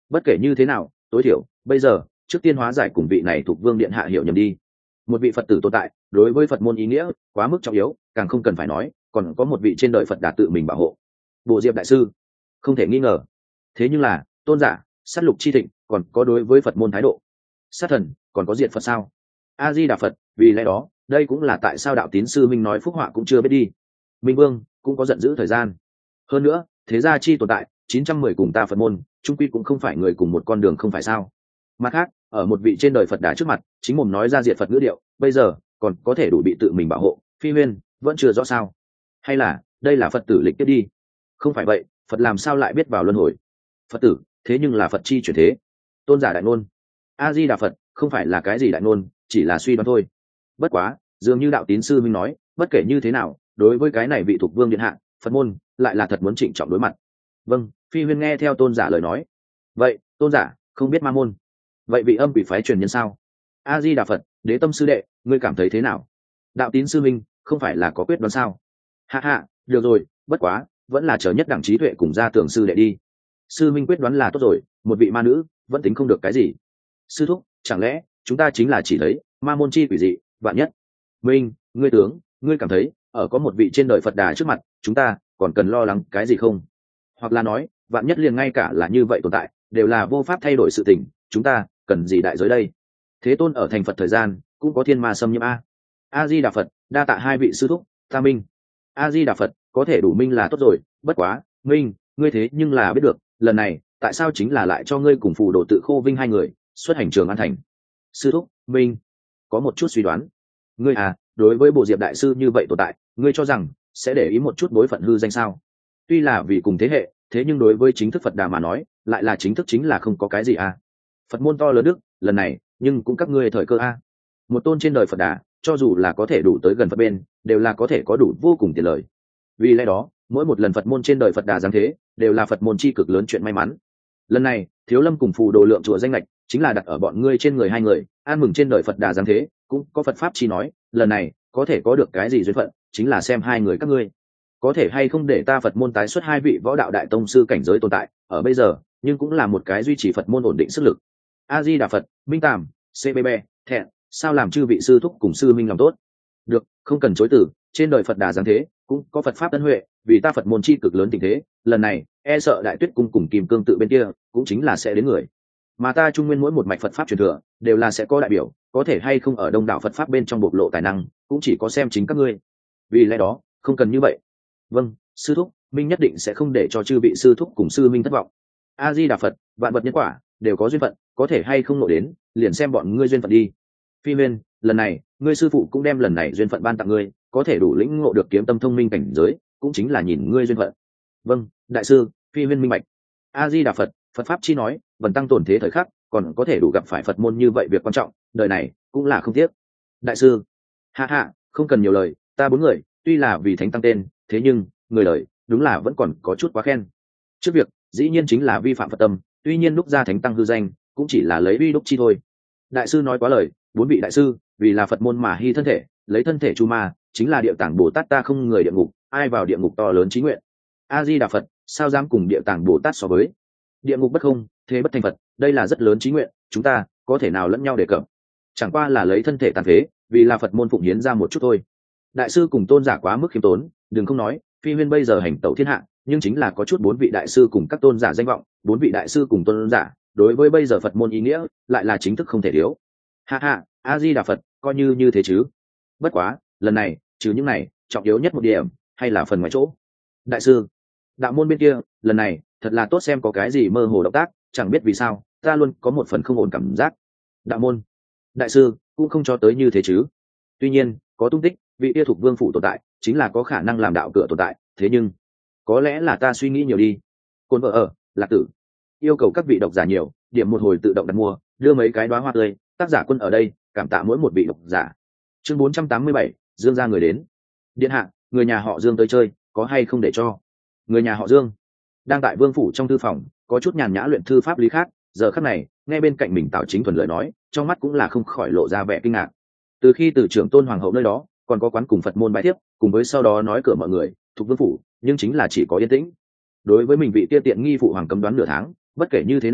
bất kể như thế nào tối thiểu bây giờ trước tiên hóa giải cùng vị này thuộc vương điện hạ hiểu nhầm đi. Một vị Phật tử tồn tại đối với Phật môn ý nghĩa quá mức trọng yếu, càng không cần phải nói còn có một vị trên đời Phật Đà tự mình bảo hộ. Bộ Diệp đại sư không thể nghi ngờ. Thế nhưng là tôn giả sát lục chi thịnh còn có đối với Phật môn thái độ sát thần còn có diện Phật sao? A Di Đà Phật. Vì lẽ đó đây cũng là tại sao đạo tín sư minh nói phúc họa cũng chưa biết đi. Minh Vương cũng có giận dữ thời gian. Hơn nữa thế gia chi tồn tại 910 cùng ta Phật môn trung quy cũng không phải người cùng một con đường, không phải sao? Mặt khác ở một vị trên đời Phật Đà trước mặt chính mồm nói ra diệt Phật ngữ điệu, bây giờ còn có thể đủ bị tự mình bảo hộ, Phi Huyên vẫn chưa rõ sao? Hay là đây là Phật tử lịch tiếp đi? Không phải vậy Phật làm sao lại biết vào luân hồi? Phật tử thế nhưng là Phật chi chuyển thế. Tôn giả đại ngôn. A Di Đà Phật. Không phải là cái gì đại ngôn, chỉ là suy đoán thôi. Bất quá dường như đạo tín sư minh nói, bất kể như thế nào đối với cái này vị thuộc vương điện hạ Phật môn lại là thật muốn trịnh trọng đối mặt. Vâng. Phi Huyên nghe theo tôn giả lời nói. Vậy tôn giả không biết ma môn, vậy vị âm quỷ phái truyền nhân sao? A Di Đà Phật. Đế tâm sư đệ ngươi cảm thấy thế nào? Đạo tín sư minh không phải là có quyết đoán sao? Hạ hạ, được rồi, bất quá vẫn là chờ nhất đẳng trí tuệ cùng gia tưởng sư đệ đi. Sư minh quyết đoán là tốt rồi, một vị ma nữ vẫn tính không được cái gì. Sư thúc chẳng lẽ chúng ta chính là chỉ thấy ma môn chi quỷ dị vạn nhất? Minh ngươi tướng ngươi cảm thấy ở có một vị trên đời Phật Đà trước mặt chúng ta còn cần lo lắng cái gì không? Hoặc là nói vạn nhất liền ngay cả là như vậy tồn tại đều là vô pháp thay đổi sự tình, chúng ta cần gì đại giới đây? Thế tôn ở thành Phật thời gian cũng có thiên ma xâm nhiễm a. A Di Đà Phật. Đa tạ hai vị sư thúc. Ta Minh. A Di Đà Phật. Có thể đủ minh là tốt rồi, bất quá Minh ngươi thế nhưng là biết được lần này tại sao chính là lại cho ngươi cùng phù đồ tự Khô Vinh hai người xuất hành Trường An thành? Sư thúc Minh có một chút suy đoán. Ngươi đối với Bộ Diệp đại sư như vậy tồn tại ngươi cho rằng sẽ để ý một chút bối phận hư danh sao? Tuy là vì cùng thế hệ, thế nhưng đối với chính thức Phật Đà mà nói lại là chính thức chính là không có cái gì Phật môn to lớn đức lần này nhưng cũng các ngươi thời cơ một tôn trên đời Phật Đà cho dù là có thể đủ tới gần Phật bên đều là có thể có đủ vô cùng tiền lời. Vì lẽ đó mỗi một lần Phật môn trên đời Phật Đà giáng thế đều là Phật môn chi cực lớn chuyện may mắn. Lần này Thiếu Lâm cùng phù đồ lượng chùa danh lệch chính là đặt ở bọn ngươi trên người hai người, an mừng trên đời Phật Đà giáng thế cũng có Phật pháp chi nói, lần này có thể có được cái gì duyên phận chính là xem hai người các ngươi có thể hay không để ta Phật môn tái xuất hai vị võ đạo đại tông sư cảnh giới tồn tại ở bây giờ, nhưng cũng là một cái duy trì Phật môn ổn định sức lực. A Di Đà Phật. Minh Tàm CBB thẹn sao làm chư vị sư thúc cùng sư minh lòng tốt. Được, không cần chối từ, trên đời Phật Đà giáng thế cũng có Phật pháp tân huệ, vì ta Phật môn chi cực lớn tình thế, lần này e sợ Đại Tuyết cung cùng Kim Cương tự bên kia cũng chính là sẽ đến người, mà ta Trung Nguyên mỗi một mạch Phật pháp truyền thừa đều là sẽ có đại biểu, có thể hay không ở đông đảo Phật pháp bên trong bộc lộ tài năng cũng chỉ có xem chính các ngươi. Vì lẽ đó không cần như vậy. Vâng sư thúc, Minh nhất định sẽ không để cho chư vị sư thúc cùng sư minh thất vọng. A Di Đà Phật. Vạn vật nhân quả đều có duyên phận, có thể hay không nộ đến liền xem bọn ngươi duyên phận đi. Phi Huyên, lần này ngươi sư phụ cũng đem lần này duyên phận ban tặng ngươi, có thể đủ lĩnh ngộ được kiếm tâm thông minh cảnh giới cũng chính là nhìn ngươi duyên phận. Vâng đại sư. Phi Huyên minh bạch. A Di Đà Phật. Phật pháp chi nói vần tăng tổn thế thời khắc còn có thể đủ gặp phải Phật môn như vậy việc quan trọng, đời này cũng là không tiếc. Đại sư. Hạ hạ, không cần nhiều lời, ta bốn người tuy là vì thánh tăng tên, thế nhưng người lời đúng là vẫn còn có chút quá khen. Trước việc dĩ nhiên chính là vi phạm Phật tâm, tuy nhiên lúc ra thánh tăng hư danh cũng chỉ là lấy uy đúc chi thôi. Đại sư nói quá lời, bốn vị đại sư vì là Phật môn mà hy thân thể, lấy thân thể chu ma chính là địa tạng Bồ Tát ta không người địa ngục, ai vào địa ngục to lớn chí nguyện. A Di Đà Phật. Sao dám cùng địa tạng Bồ Tát so với? Địa ngục bất không, thế bất thành Phật, đây là rất lớn chí nguyện, chúng ta có thể nào lẫn nhau đề cập? Chẳng qua là lấy thân thể tàn phế, vì là Phật môn phụng hiến ra một chút thôi. Đại sư cùng tôn giả quá mức khiêm tốn, đừng không nói, Phi Huyên bây giờ hành tẩu thiên hạ, nhưng chính là có chút bốn vị đại sư cùng các tôn giả danh vọng, bốn vị đại sư cùng tôn giả đối với bây giờ Phật môn ý nghĩa lại là chính thức không thể thiếu. Ha ha, A Di Đà Phật. Coi như thế chứ. Bất quá lần này trừ những này trọng yếu nhất một điểm hay là phần ngoài chỗ. Đại sư, đạo môn bên kia lần này thật là tốt xem có cái gì mơ hồ động tác, chẳng biết vì sao ta luôn có một phần không ổn cảm giác. Đạo môn. Đại sư cũng không cho tới như thế chứ. Tuy nhiên có tung tích vị kia thuộc vương phủ tồn tại chính là có khả năng làm đạo cửa tồn tại, thế nhưng có lẽ là ta suy nghĩ nhiều đi. Côn vợ ở Lạc Tử yêu cầu các vị độc giả nhiều điểm một hồi tự động đặt mua, đưa mấy cái đóa hoa tươi, tác giả Quân ở đây cảm tạ mỗi một vị độc giả. Chương 487, Dương gia người đến. Điện hạ, người nhà họ Dương tới chơi, có hay không để cho? Người nhà họ Dương đang tại vương phủ trong thư phòng có chút nhàn nhã luyện thư pháp lý khác, giờ khắc này nghe bên cạnh mình Tào Chính Thuần lời nói, trong mắt cũng là không khỏi lộ ra vẻ kinh ngạc. Từ khi từ trưởng tôn hoàng hậu nơi đó còn có quán cùng Phật môn bái tiếp, cùng với sau đó nói cửa mọi người thuộc vương phủ, nhưng chính là chỉ có yên tĩnh. Đối với mình vị kia tiện nghi phụ hoàng cấm đoán nửa tháng, bất kể như thế nào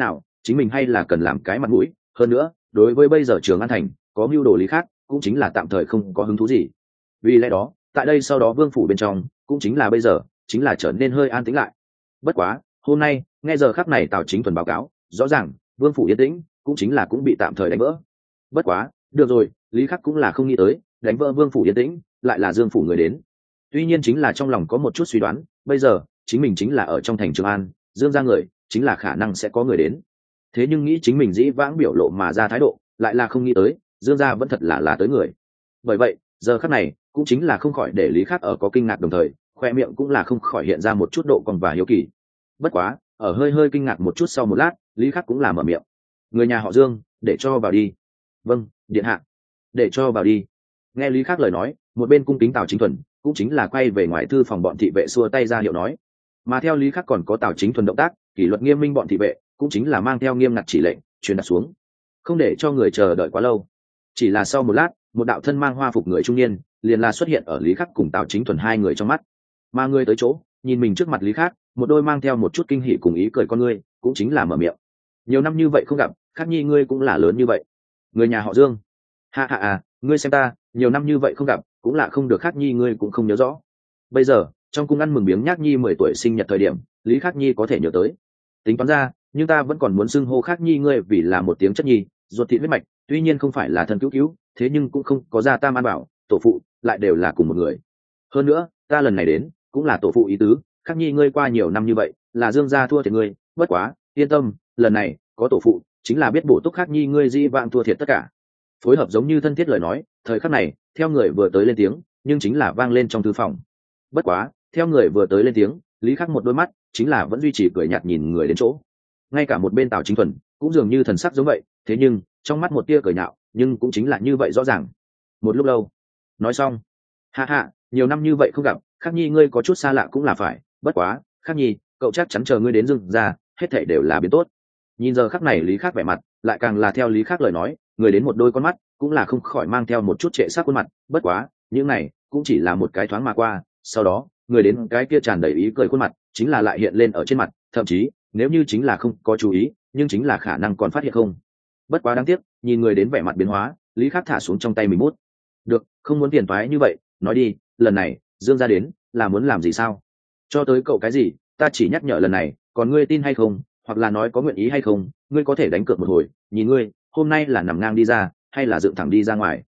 chính mình hay là cần làm cái mặt mũi. Hơn nữa đối với bây giờ Trường An thành có mưu đồ lý khác cũng chính là tạm thời không có hứng thú gì. Vì lẽ đó tại đây sau đó vương phủ bên trong cũng chính là bây giờ chính là trở nên hơi an tĩnh lại. Bất quá hôm nay nghe giờ khắc này Tào Chính Thuần báo cáo rõ ràng vương phủ yên tĩnh cũng chính là cũng bị tạm thời đánh vỡ. Bất quá được rồi, lý khắc cũng là không nghĩ tới đánh vỡ vương phủ yên tĩnh lại là Dương phủ người đến. Tuy nhiên chính là trong lòng có một chút suy đoán, bây giờ chính mình chính là ở trong thành Trường An, Dương ra người chính là khả năng sẽ có người đến. Thế nhưng nghĩ chính mình dĩ vãng biểu lộ mà ra thái độ lại là không nghĩ tới Dương gia vẫn thật là tới người. Bởi vậy giờ khắc này cũng chính là không khỏi để lý khắc ở có kinh ngạc, đồng thời khoe miệng cũng là không khỏi hiện ra một chút độ còn và hiếu kỳ. Bất quá ở hơi kinh ngạc một chút sau một lát, lý khắc cũng là mở miệng: người nhà họ Dương để cho vào đi. Vâng điện hạ. Để cho vào đi. Nghe lý khắc lời nói, một bên cung kính Tào Chính Thuần cũng chính là quay về ngoài thư phòng bọn thị vệ xua tay ra hiệu nói. Mà theo lý khắc còn có Tào Chính Thuần động tác kỷ luật nghiêm minh, bọn thị vệ cũng chính là mang theo nghiêm ngặt chỉ lệnh truyền đạt xuống, không để cho người chờ đợi quá lâu. Chỉ là sau một lát, một đạo thân mang hoa phục người trung niên liền là xuất hiện ở lý khắc cùng Tào Chính Thuần hai người trong mắt. Mà người tới chỗ nhìn mình trước mặt lý khắc, một đôi mang theo một chút kinh hỉ cùng ý cười con ngươi, cũng chính là mở miệng: nhiều năm như vậy không gặp, Khắc nhi ngươi cũng là lớn như vậy. Người nhà họ Dương. Ha ha à, ngươi xem ta nhiều năm như vậy không gặp cũng là không được, Khắc nhi ngươi cũng không nhớ rõ. Bây giờ trong cung ăn mừng biếng nhác nhi 10 tuổi sinh nhật thời điểm, lý Khắc nhi có thể nhớ tới. Tính toán ra, nhưng ta vẫn còn muốn xưng hô Khắc nhi ngươi vì là một tiếng chất nhi, ruột thịt huyết mạch, tuy nhiên không phải là thân cứu cứu, thế nhưng cũng không có gia tam an bảo, tổ phụ lại đều là cùng một người. Hơn nữa ta lần này đến cũng là tổ phụ ý tứ, Khắc nhi ngươi qua nhiều năm như vậy là Dương gia thua thiệt ngươi, bất quá yên tâm, lần này có tổ phụ chính là biết bổ túc Khắc nhi ngươi dĩ vãng thua thiệt tất cả. Phối hợp giống như thân thiết lời nói, thời khắc này theo người vừa tới lên tiếng nhưng chính là vang lên trong thư phòng. Bất quá theo người vừa tới lên tiếng, lý khắc một đôi mắt chính là vẫn duy trì cười nhạt nhìn người đến chỗ. Ngay cả một bên Tào Chính Thuần cũng dường như thần sắc giống vậy, thế nhưng trong mắt một tia cười nhạo nhưng cũng chính là như vậy rõ ràng. Một lúc lâu nói xong: hạ hạ, nhiều năm như vậy không gặp, Khắc nhi ngươi có chút xa lạ cũng là phải, bất quá Khắc nhi cậu chắc chắn chờ ngươi đến Dương ra hết thảy đều là biến tốt. Nhìn giờ khắc này lý khắc vẻ mặt lại càng là theo lý khắc lời nói, người đến một đôi con mắt cũng là không khỏi mang theo một chút trệ sắc khuôn mặt. Bất quá những này cũng chỉ là một cái thoáng mà qua, sau đó người đến cái kia tràn đầy ý cười khuôn mặt chính là lại hiện lên ở trên mặt, thậm chí nếu như chính là không có chú ý nhưng chính là khả năng còn phát hiện không. Bất quá đáng tiếc, nhìn người đến vẻ mặt biến hóa, lý khắc thả xuống trong tay mình bút. Được, không muốn tiền toái như vậy, nói đi, lần này Dương gia đến là muốn làm gì sao? Cho tới cậu cái gì, ta chỉ nhắc nhở lần này, còn ngươi tin hay không, hoặc là nói có nguyện ý hay không, ngươi có thể đánh cược một hồi, nhìn ngươi hôm nay là nằm ngang đi ra hay là dựng thẳng đi ra ngoài.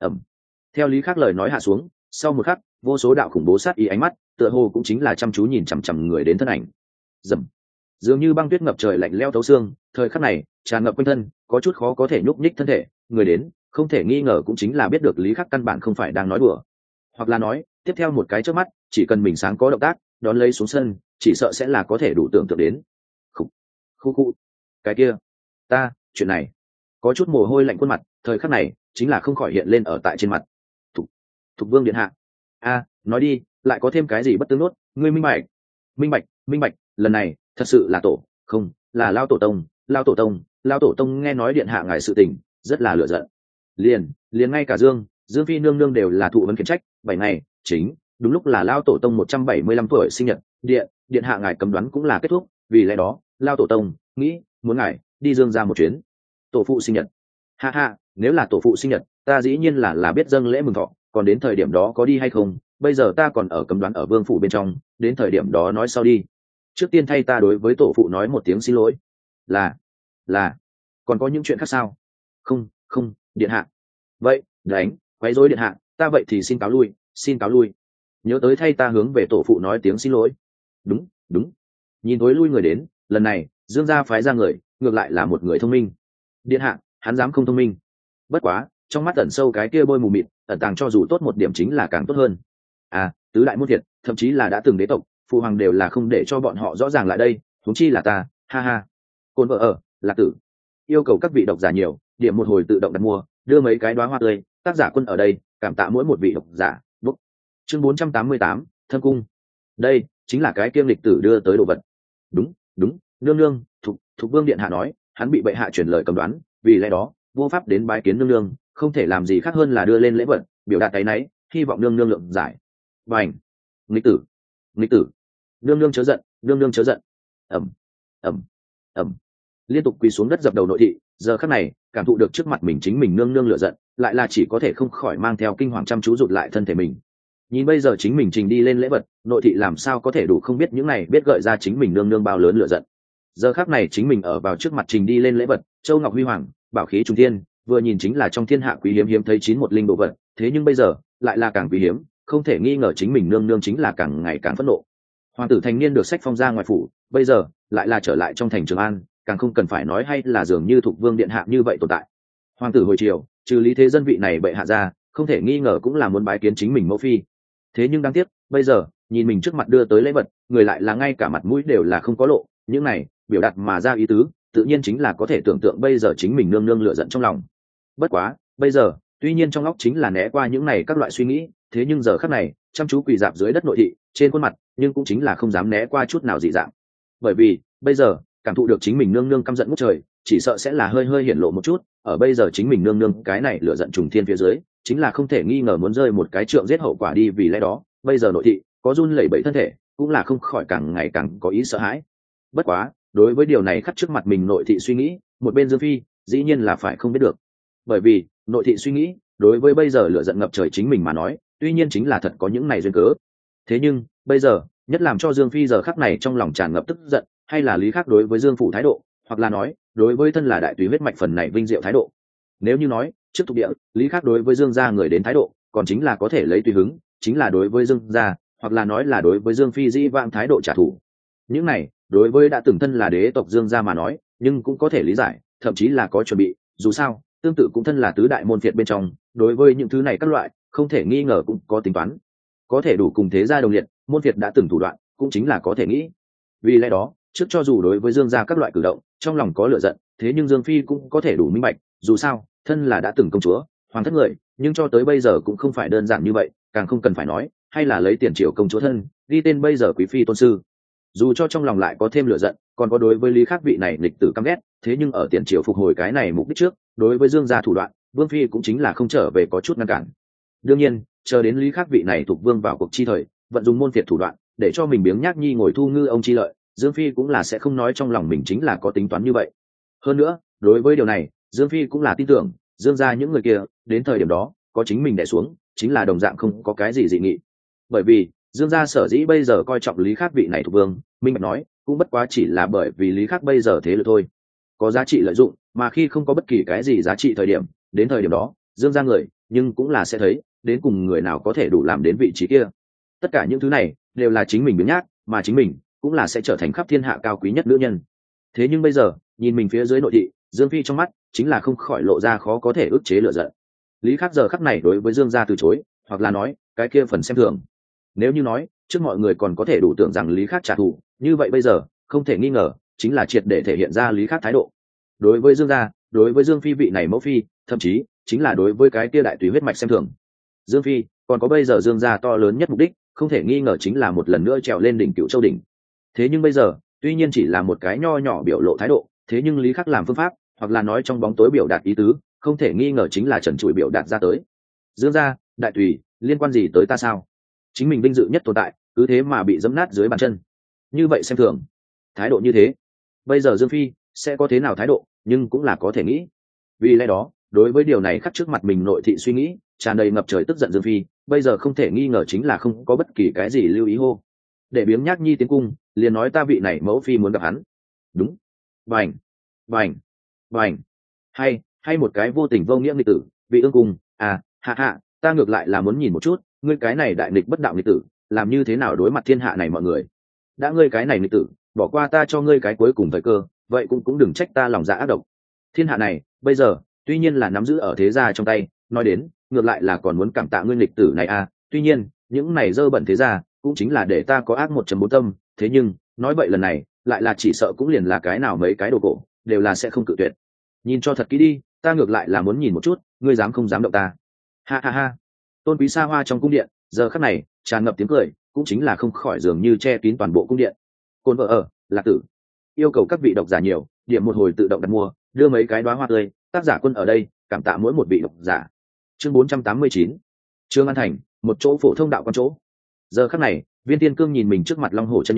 Theo lý khắc lời nói hạ xuống, sau một khắc vô số đạo khủng bố sát ý ánh mắt tựa hồ cũng chính là chăm chú nhìn chằm chằm người đến thân ảnh. Dầm. Dường như băng tuyết ngập trời lạnh lẽo thấu xương, thời khắc này tràn ngập quanh thân, có chút khó có thể nhúc nhích thân thể. Người đến không thể nghi ngờ cũng chính là biết được lý khắc căn bản không phải đang nói đùa, hoặc là nói tiếp theo một cái trước mắt chỉ cần mình sáng có động tác đón lấy xuống sân, chỉ sợ sẽ là có thể đủ tưởng tượng đến. Khu cái kia chuyện này có chút mồ hôi lạnh khuôn mặt thời khắc này chính là không khỏi hiện lên ở tại trên mặt. Thục vương điện hạ. Nói đi, lại có thêm cái gì bất tương nốt, ngươi minh bạch, lần này thật sự là không là lao tổ tông nghe nói điện hạ ngài sự tình rất là lựa giận, liền ngay cả Dương phi nương nương đều là thụ vấn khiển trách. 7 ngày chính đúng lúc là lao tổ tông 175 tuổi sinh nhật, điện hạ ngài cấm đoán cũng là kết thúc, vì lẽ đó lao tổ tông nghĩ muốn ngài đi Dương ra một chuyến. Tổ phụ sinh nhật. Ha ha, nếu là tổ phụ sinh nhật ta dĩ nhiên là biết dâng lễ mừng thọ, còn đến thời điểm đó có đi hay không, bây giờ ta còn ở cấm đoán ở vương phủ bên trong, đến thời điểm đó nói sau đi. Trước tiên thay ta đối với tổ phụ nói một tiếng xin lỗi. Là còn có những chuyện khác sao? Không điện hạ. Vậy đánh quấy rối điện hạ, ta vậy thì xin cáo lui, nhớ tới thay ta hướng về tổ phụ nói tiếng xin lỗi. Đúng. Nhìn tối lui người đến, lần này Dương gia phái ra người ngược lại là một người thông minh. Điện hạ hắn dám không thông minh? Bất quá trong mắt ẩn sâu cái kia bôi mù mịt ẩn tàng cho dù tốt một điểm chính là càng tốt hơn. Tứ đại muôn thiệt, thậm chí là đã từng đế tộc phụ hoàng đều là không để cho bọn họ rõ ràng lại đây, huống chi là ta. Ha ha. Côn vợ ở Lạc Tử yêu cầu các vị độc giả nhiều điểm một hồi tự động đặt mua, đưa mấy cái đóa hoa tươi, tác giả Quân ở đây cảm tạ mỗi một vị độc giả. Chương 488, Thâm cung. Đây chính là cái kiêm lịch tử đưa tới đồ vật. Đúng, nương Thục vương điện hạ nói hắn bị bệ hạ truyền lời cấm đoán, vì lẽ đó vô pháp đến bái kiến nương, không thể làm gì khác hơn là đưa lên lễ vật biểu đạt áy náy, hy vọng nương lượng giải. Bành. Nghịch tử, nương chớ giận. ầm. liên tục quỳ xuống đất dập đầu nội thị giờ khắc này cảm thụ được trước mặt mình chính mình nương nương lựa giận, lại là chỉ có thể không khỏi mang theo kinh hoàng chăm chú rụt lại thân thể mình. Nhìn bây giờ chính mình trình đi lên lễ vật, nội thị làm sao có thể đủ không biết những này biết gợi ra chính mình nương nương bao lớn lựa giận. Giờ khắc này chính mình ở vào trước mặt trình đi lên lễ vật, châu ngọc huy hoàng, bảo khí trung thiên, vừa nhìn chính là trong thiên hạ quý hiếm hiếm thấy 911 đồ vật, thế nhưng bây giờ lại là càng quý hiếm, không thể nghi ngờ chính mình nương nương chính là càng ngày càng phẫn nộ. Hoàng tử thành niên được sách phong ra ngoài phủ, bây giờ lại là trở lại trong thành Trường An, càng không cần phải nói hay là dường như thuộc vương điện hạ như vậy tồn tại. Hoàng tử hồi chiều, trừ Lý Thế Dân vị này bệ hạ ra, không thể nghi ngờ cũng là muốn bái kiến chính mình mẫu phi. Thế nhưng đáng tiếc, bây giờ nhìn mình trước mặt đưa tới lễ vật, người lại là ngay cả mặt mũi đều là không có lộ, những này biểu đạt mà ra ý tứ, tự nhiên chính là có thể tưởng tượng bây giờ chính mình nương nương lựa giận trong lòng. Bất quá, bây giờ, tuy nhiên trong óc chính là né qua những này các loại suy nghĩ, thế nhưng giờ khắc này, chăm chú quỳ dạp dưới đất nội thị, trên khuôn mặt, nhưng cũng chính là không dám né qua chút nào dị dạng. Bởi vì, bây giờ, cảm thụ được chính mình nương nương căm giận ngút trời, chỉ sợ sẽ là hơi hơi hiển lộ một chút, ở bây giờ chính mình nương nương cái này lựa giận trùng thiên phía dưới, chính là không thể nghi ngờ muốn rơi một cái trượng giết hậu quả đi, vì lẽ đó, bây giờ nội thị có run lẩy bẩy thân thể, cũng là không khỏi càng ngày càng có ý sợ hãi. Bất quá, đối với điều này khắc trước mặt mình nội thị suy nghĩ, một bên Dương Phi, dĩ nhiên là phải không biết được. Bởi vì, nội thị suy nghĩ, đối với bây giờ lửa giận ngập trời chính mình mà nói, tuy nhiên chính là thật có những này duyên cớ. Thế nhưng, bây giờ, nhất làm cho Dương Phi giờ khắc này trong lòng tràn ngập tức giận, hay là Lý Khắc đối với Dương phủ thái độ, hoặc là nói, đối với thân là đại tùy huyết mạch phần này vinh diệu thái độ. Nếu như nói, trước thuộc địa, Lý Khắc đối với Dương gia người đến thái độ, còn chính là có thể lấy tùy hứng, chính là đối với Dương gia, hoặc là nói là đối với Dương Phi dĩ vãng thái độ trả thù. Những này, đối với đã từng thân là đế tộc Dương gia mà nói, nhưng cũng có thể lý giải, thậm chí là có chuẩn bị, dù sao, tương tự cũng thân là tứ đại môn phiệt bên trong, đối với những thứ này các loại, không thể nghi ngờ cũng có tính toán. Có thể đủ cùng thế gia đồng liệt, môn phiệt đã từng thủ đoạn, cũng chính là có thể nghĩ. Vì lẽ đó, trước cho dù đối với Dương gia các loại cử động, trong lòng có lửa giận, thế nhưng Dương Phi cũng có thể đủ minh bạch, dù sao, thân là đã từng công chúa, hoàng thất người, nhưng cho tới bây giờ cũng không phải đơn giản như vậy, càng không cần phải nói, hay là lấy tiền triệu công chúa thân, ghi tên bây giờ quý phi tôn sư. Dù cho trong lòng lại có thêm lửa giận, còn có đối với Lý Khắc vị này lịch tử căm ghét, thế nhưng ở tiền triều phục hồi cái này mục đích trước, đối với Dương gia thủ đoạn, Vương Phi cũng chính là không trở về có chút ngăn cản. Đương nhiên, chờ đến Lý Khắc vị này thuộc vương vào cuộc chi thời, vận dụng môn phiệt thủ đoạn, để cho mình biếng nhác nhi ngồi thu ngư ông chi lợi, Dương Phi cũng là sẽ không nói trong lòng mình chính là có tính toán như vậy. Hơn nữa, đối với điều này, Dương Phi cũng là tin tưởng, Dương gia những người kia, đến thời điểm đó, có chính mình đè xuống, chính là đồng dạng không có cái gì dị nghị. Bởi vì, Dương gia sở dĩ bây giờ coi trọng Lý Khắc vị này thuộc vương, minh bạch nói, cũng bất quá chỉ là bởi vì Lý Khắc bây giờ thế lực thôi. Có giá trị lợi dụng, mà khi không có bất kỳ cái gì giá trị thời điểm, đến thời điểm đó, Dương gia người, nhưng cũng là sẽ thấy, đến cùng người nào có thể đủ làm đến vị trí kia. Tất cả những thứ này, đều là chính mình biếng nhác, mà chính mình, cũng là sẽ trở thành khắp thiên hạ cao quý nhất nữ nhân. Thế nhưng bây giờ, nhìn mình phía dưới nội thị, Dương Phi trong mắt, chính là không khỏi lộ ra khó có thể ức chế lửa giận. Lý Khắc giờ khắc này đối với Dương gia từ chối, hoặc là nói, cái kia phần xem thường. Nếu như nói, trước mọi người còn có thể đủ tưởng rằng Lý Khắc trả thù, như vậy bây giờ, không thể nghi ngờ, chính là triệt để thể hiện ra Lý Khắc thái độ. Đối với Dương gia, đối với Dương Phi vị này mẫu phi, thậm chí, chính là đối với cái kia đại tùy huyết mạch xem thường. Dương Phi, còn có bây giờ Dương gia to lớn nhất mục đích, không thể nghi ngờ chính là một lần nữa trèo lên đỉnh Cửu Châu đỉnh. Thế nhưng bây giờ, tuy nhiên chỉ là một cái nho nhỏ biểu lộ thái độ, thế nhưng Lý Khắc làm phương pháp, hoặc là nói trong bóng tối biểu đạt ý tứ, không thể nghi ngờ chính là trần trụi biểu đạt ra tới. Dương gia, đại tùy, liên quan gì tới ta sao? Chính mình vinh dự nhất tồn tại, cứ thế mà bị giẫm nát dưới bàn chân. Như vậy xem thường, thái độ như thế, bây giờ Dương Phi sẽ có thế nào thái độ, nhưng cũng là có thể nghĩ. Vì lẽ đó, đối với điều này khắc trước mặt mình nội thị suy nghĩ, tràn đầy ngập trời tức giận Dương Phi, bây giờ không thể nghi ngờ chính là không có bất kỳ cái gì lưu ý hô. Để biếng nhác nhi tiến cung, liền nói ta vị này mẫu phi muốn gặp hắn. Đúng. Bành, bành, bành. Hay một cái vô tình vô nghĩa nghịch tử, vị ương cung, à, hạ, ta ngược lại là muốn nhìn một chút, ngươi cái này đại nghịch bất đạo nghịch tử, làm như thế nào đối mặt thiên hạ này mọi người. Đã ngươi cái này nghịch tử, bỏ qua ta cho ngươi cái cuối cùng thời cơ, vậy cũng đừng trách ta lòng dạ ác độc. Thiên hạ này, bây giờ, tuy nhiên là nắm giữ ở thế gia trong tay, nói đến, ngược lại là còn muốn cảm tạ ngươi nghịch tử này à, tuy nhiên, những này dơ bẩn thế gia, cũng chính là để ta có ác 1.4 tâm, thế nhưng, nói vậy lần này, lại là chỉ sợ cũng liền là cái nào mấy cái đồ cổ, đều là sẽ không cự tuyệt. Nhìn cho thật kỹ đi, ta ngược lại là muốn nhìn một chút, ngươi dám không dám động ta. Ha. Tôn quý xa hoa trong cung điện, giờ khắc này, tràn ngập tiếng cười, cũng chính là không khỏi dường như che kín toàn bộ cung điện. Côn vợ ở, Lạc Tử. Yêu cầu các vị độc giả nhiều, điểm một hồi tự động đặt mua, đưa mấy cái đóa hoa tươi, tác giả Quân ở đây, cảm tạ mỗi một vị độc giả. Chương 489. Trương An Thành, một chỗ phổ thông đạo quan chỗ. Giờ khắc này, Viên Tiên Cương nhìn mình trước mặt Long Hổ chân nhân,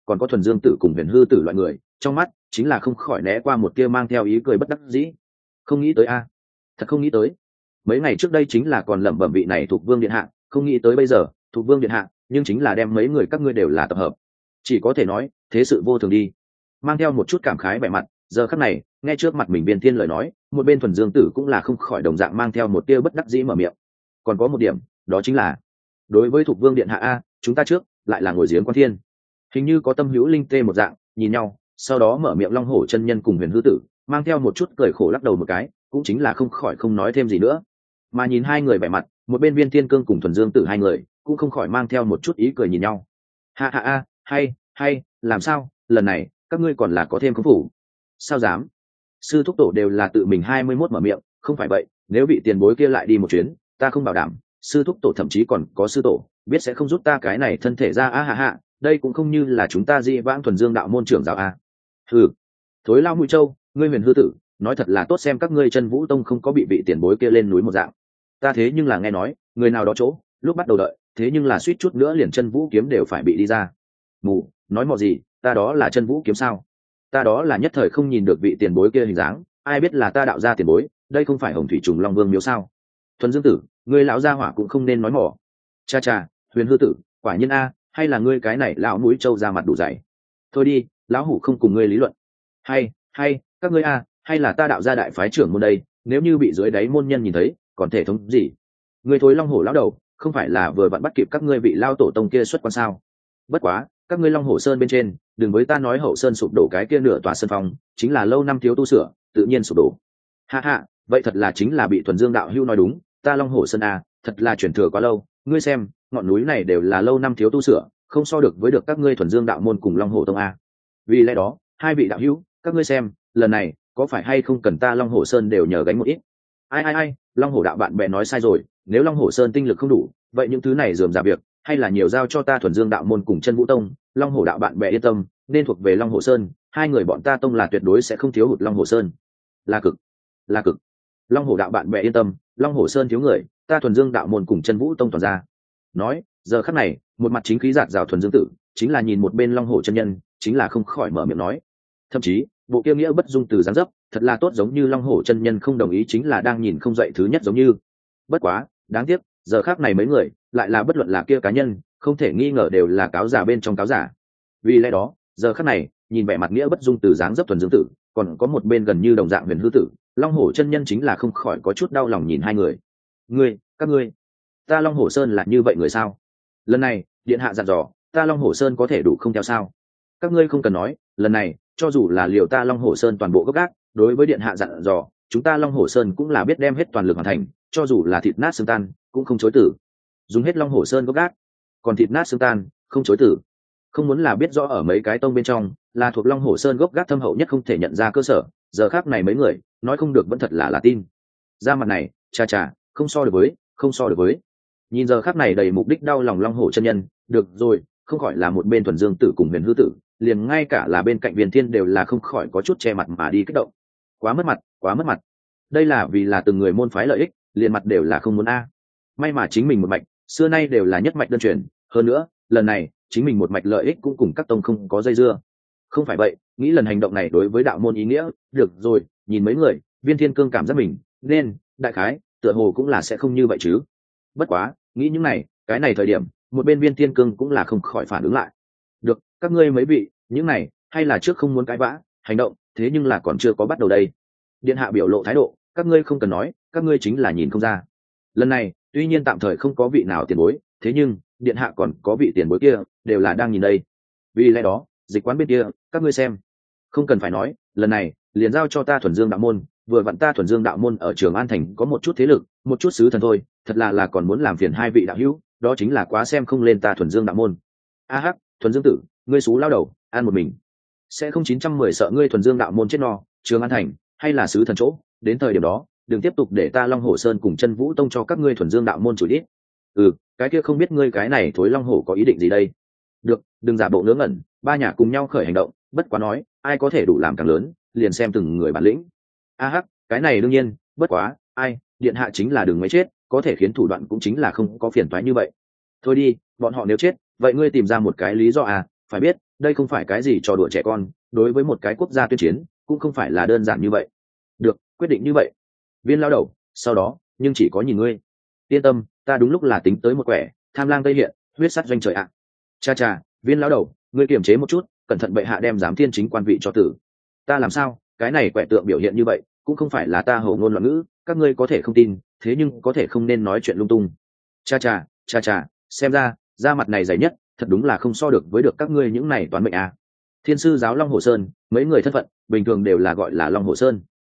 còn có thuần dương tử cùng huyền hư tử loại người trong mắt chính là không khỏi né qua một tia mang theo ý cười bất đắc dĩ. Không nghĩ tới a, thật không nghĩ tới. Mấy ngày trước đây chính là còn lẩm bẩm vị này thuộc vương điện hạ, không nghĩ tới bây giờ thuộc vương điện hạ nhưng chính là đem mấy người các ngươi đều là tập hợp, chỉ có thể nói thế sự vô thường đi. Mang theo một chút cảm khái vẻ mặt, giờ khắc này nghe trước mặt mình Viên Thiên lời nói, một bên thuần dương tử cũng là không khỏi đồng dạng mang theo một tia bất đắc dĩ mở miệng. Còn có một điểm, đó chính là đối với thuộc vương điện hạ a, chúng ta trước lại là ngồi giếng quan thiên. Hình như có tâm hữu linh tê một dạng nhìn nhau, sau đó mở miệng long hổ chân nhân cùng huyền hư tử mang theo một chút cười khổ lắc đầu một cái, cũng chính là không khỏi không nói thêm gì nữa. Mà nhìn hai người vẻ mặt, một bên Viên Thiên Cương cùng thuần dương tử hai người cũng không khỏi mang theo một chút ý cười nhìn nhau. Ha ha a, hay làm sao lần này các ngươi còn là có thêm công phủ? Sao dám? Sư thúc tổ đều là tự mình 21 mở miệng, không phải vậy nếu bị tiền bối kia lại đi một chuyến, ta không bảo đảm sư thúc tổ thậm chí còn có sư tổ biết sẽ không giúp ta cái này thân thể ra. A hạ đây cũng không như là chúng ta di vãng thuần dương đạo môn trưởng giáo a. Hừ, thối lao mũi trâu, ngươi huyền hư tử nói thật là tốt xem các ngươi chân vũ tông không có bị vị tiền bối kia lên núi một dạng. Ta thế nhưng là nghe nói người nào đó chỗ lúc bắt đầu đợi thế nhưng là suýt chút nữa liền chân vũ kiếm đều phải bị đi ra. Mù nói mò gì, ta đó là chân vũ kiếm sao? Ta đó là nhất thời không nhìn được vị tiền bối kia hình dáng, ai biết là ta đạo gia tiền bối, đây không phải hồng thủy trùng long vương miếu sao? Thuần dương tử, ngươi lão gia hỏa cũng không nên nói mỏ. Cha cha, huyền hư tử quả nhiên a, hay là ngươi cái này lão mũi trâu ra mặt đủ dày. Thôi đi, lão hủ không cùng ngươi lý luận. Hay các ngươi a, hay là ta đạo gia đại phái trưởng môn đây, nếu như bị dưới đáy môn nhân nhìn thấy còn thể thống gì? Ngươi thối long hổ lão đầu, không phải là vừa vặn bắt kịp các ngươi vị lao tổ tông kia xuất quan sao? Bất quá các ngươi long hổ sơn bên trên đừng với ta nói hậu sơn sụp đổ, cái kia nửa tòa sân phong chính là lâu năm thiếu tu sửa tự nhiên sụp đổ. Ha vậy thật là chính là bị thuần dương đạo hưu nói đúng, ta long hổ sơn a thật là chuyển thừa quá lâu, ngươi xem ngọn núi này đều là lâu năm thiếu tu sửa, không so được với được các ngươi thuần dương đạo môn cùng long hổ tông a. Vì lẽ đó hai vị đạo hưu các ngươi xem lần này có phải hay không cần ta long hổ sơn đều nhờ gánh một ít. Ai long hổ đạo bạn bè nói sai rồi, nếu long hổ sơn tinh lực không đủ vậy những thứ này dườm ra việc hay là nhiều giao cho ta thuần dương đạo môn cùng chân vũ tông. Long hổ đạo bạn bè yên tâm, nên thuộc về long hổ sơn, hai người bọn ta tông là tuyệt đối sẽ không thiếu hụt long hổ sơn. Là cực long hổ đạo bạn bè yên tâm, long hổ sơn thiếu người, ta thuần dương đạo môn cùng chân vũ tông toàn ra. Nói giờ khắc này một mặt chính khí giạt rào thuần dương tử chính là nhìn một bên long hổ chân nhân chính là không khỏi mở miệng nói, thậm chí bộ kia nghĩa bất dung từ dáng dấp thật là tốt, giống như long hổ chân nhân không đồng ý chính là đang nhìn không dậy thứ nhất giống như. Bất quá đáng tiếc giờ khác này mấy người lại là bất luận là kia cá nhân không thể nghi ngờ đều là cáo giả bên trong cáo giả. Vì lẽ đó giờ khắc này nhìn vẻ mặt nghĩa bất dung từ dáng dấp thuần dương tử còn có một bên gần như đồng dạng huyền hư tử, long hổ chân nhân chính là không khỏi có chút đau lòng nhìn hai người. Các ngươi ta long hổ sơn là như vậy người sao? Lần này điện hạ dặn dò ta long hổ sơn có thể đủ không theo sao? Các ngươi không cần nói, lần này cho dù là liều ta long hổ sơn toàn bộ gốc gác, đối với điện hạ dặn dò chúng ta long hổ sơn cũng là biết đem hết toàn lực hoàn thành, cho dù là thịt nát xương tan cũng không chối tử. Dùng hết long hổ sơn gốc gác, còn thịt nát xương tan không chối tử. Không muốn là biết rõ ở mấy cái tông bên trong là thuộc long hổ sơn gốc gác thâm hậu nhất không thể nhận ra cơ sở, giờ khác này mấy người nói không được vẫn thật là tin. Ra mặt này cha không so được với. Nhìn giờ khác này đầy mục đích đau lòng long hổ chân nhân, được rồi không khỏi là một bên thuần dương tử cùng huyền hư tử liền ngay cả là bên cạnh Viên Thiên đều là không khỏi có chút che mặt mà đi kích động. Quá mất mặt, đây là vì là từng người môn phái lợi ích liền mặt đều là không muốn a. May mà chính mình một mạch xưa nay đều là nhất mạch đơn truyền, hơn nữa lần này chính mình một mạch lợi ích cũng cùng các tông không có dây dưa. Không phải vậy nghĩ lần hành động này đối với đạo môn ý nghĩa. Được rồi nhìn mấy người Viên Thiên Cương cảm giác mình nên đại khái tựa hồ cũng là sẽ không như vậy chứ. Bất quá nghĩ những này cái này thời điểm một bên Viên Thiên Cương cũng là không khỏi phản ứng lại. Được các ngươi mấy vị những này hay là trước không muốn cãi vã hành động, thế nhưng là còn chưa có bắt đầu đây. Điện hạ biểu lộ thái độ các ngươi không cần nói, các ngươi chính là nhìn không ra. Lần này tuy nhiên tạm thời không có vị nào tiền bối, thế nhưng điện hạ còn có vị tiền bối kia đều là đang nhìn đây. Vì lẽ đó dịch quán bên kia các ngươi xem, không cần phải nói, lần này liền giao cho ta thuần dương đạo môn. Vừa vặn ta thuần dương đạo môn ở Trường An thành có một chút thế lực, một chút sứ thần thôi, thật là còn muốn làm phiền hai vị đạo hữu, đó chính là quá xem không lên ta thuần dương đạo môn. A hắc thuần dương tử ngươi xú lao đầu ăn một mình sẽ không 910 sợ ngươi thuần dương đạo môn chết no. Trường An thành hay là sứ thần chỗ, đến thời điểm đó đừng tiếp tục để ta long hổ sơn cùng chân vũ tông cho các ngươi thuần dương đạo môn chửi đít. Cái kia không biết ngươi cái này thối long hổ có ý định gì đây. Được đừng giả bộ ngớ ngẩn, ba nhà cùng nhau khởi hành động, bất quá nói ai có thể đủ làm càng lớn liền xem từng người bản lĩnh. A hắc cái này đương nhiên, bất quá ai điện hạ chính là đừng mấy chết, có thể khiến thủ đoạn cũng chính là không có phiền toái như vậy. Thôi đi bọn họ nếu chết vậy ngươi tìm ra một cái lý do à, phải biết đây không phải cái gì trò đùa trẻ con, đối với một cái quốc gia tuyên chiến cũng không phải là đơn giản như vậy. Được, quyết định như vậy. Viên lao đầu, sau đó nhưng chỉ có nhìn ngươi. Yên tâm, ta đúng lúc là tính tới một quẻ, tham lang tây hiện, huyết sát doanh trời ạ. Cha cha, viên lão đầu, ngươi kiềm chế một chút, cẩn thận bệ hạ đem giám thiên chính quan vị cho tử. Ta làm sao, cái này quẻ tượng biểu hiện như vậy cũng không phải là ta hổ ngôn loạn ngữ, các ngươi có thể không tin, thế nhưng có thể không nên nói chuyện lung tung. Cha cha, xem ra da mặt này dày nhất, thật đúng là không so được với được các ngươi những này toán mệnh à. Thiên sư giáo Long Hồ Sơn, mấy người thân phận bình thường đều là gọi là Long Hồ Sơn.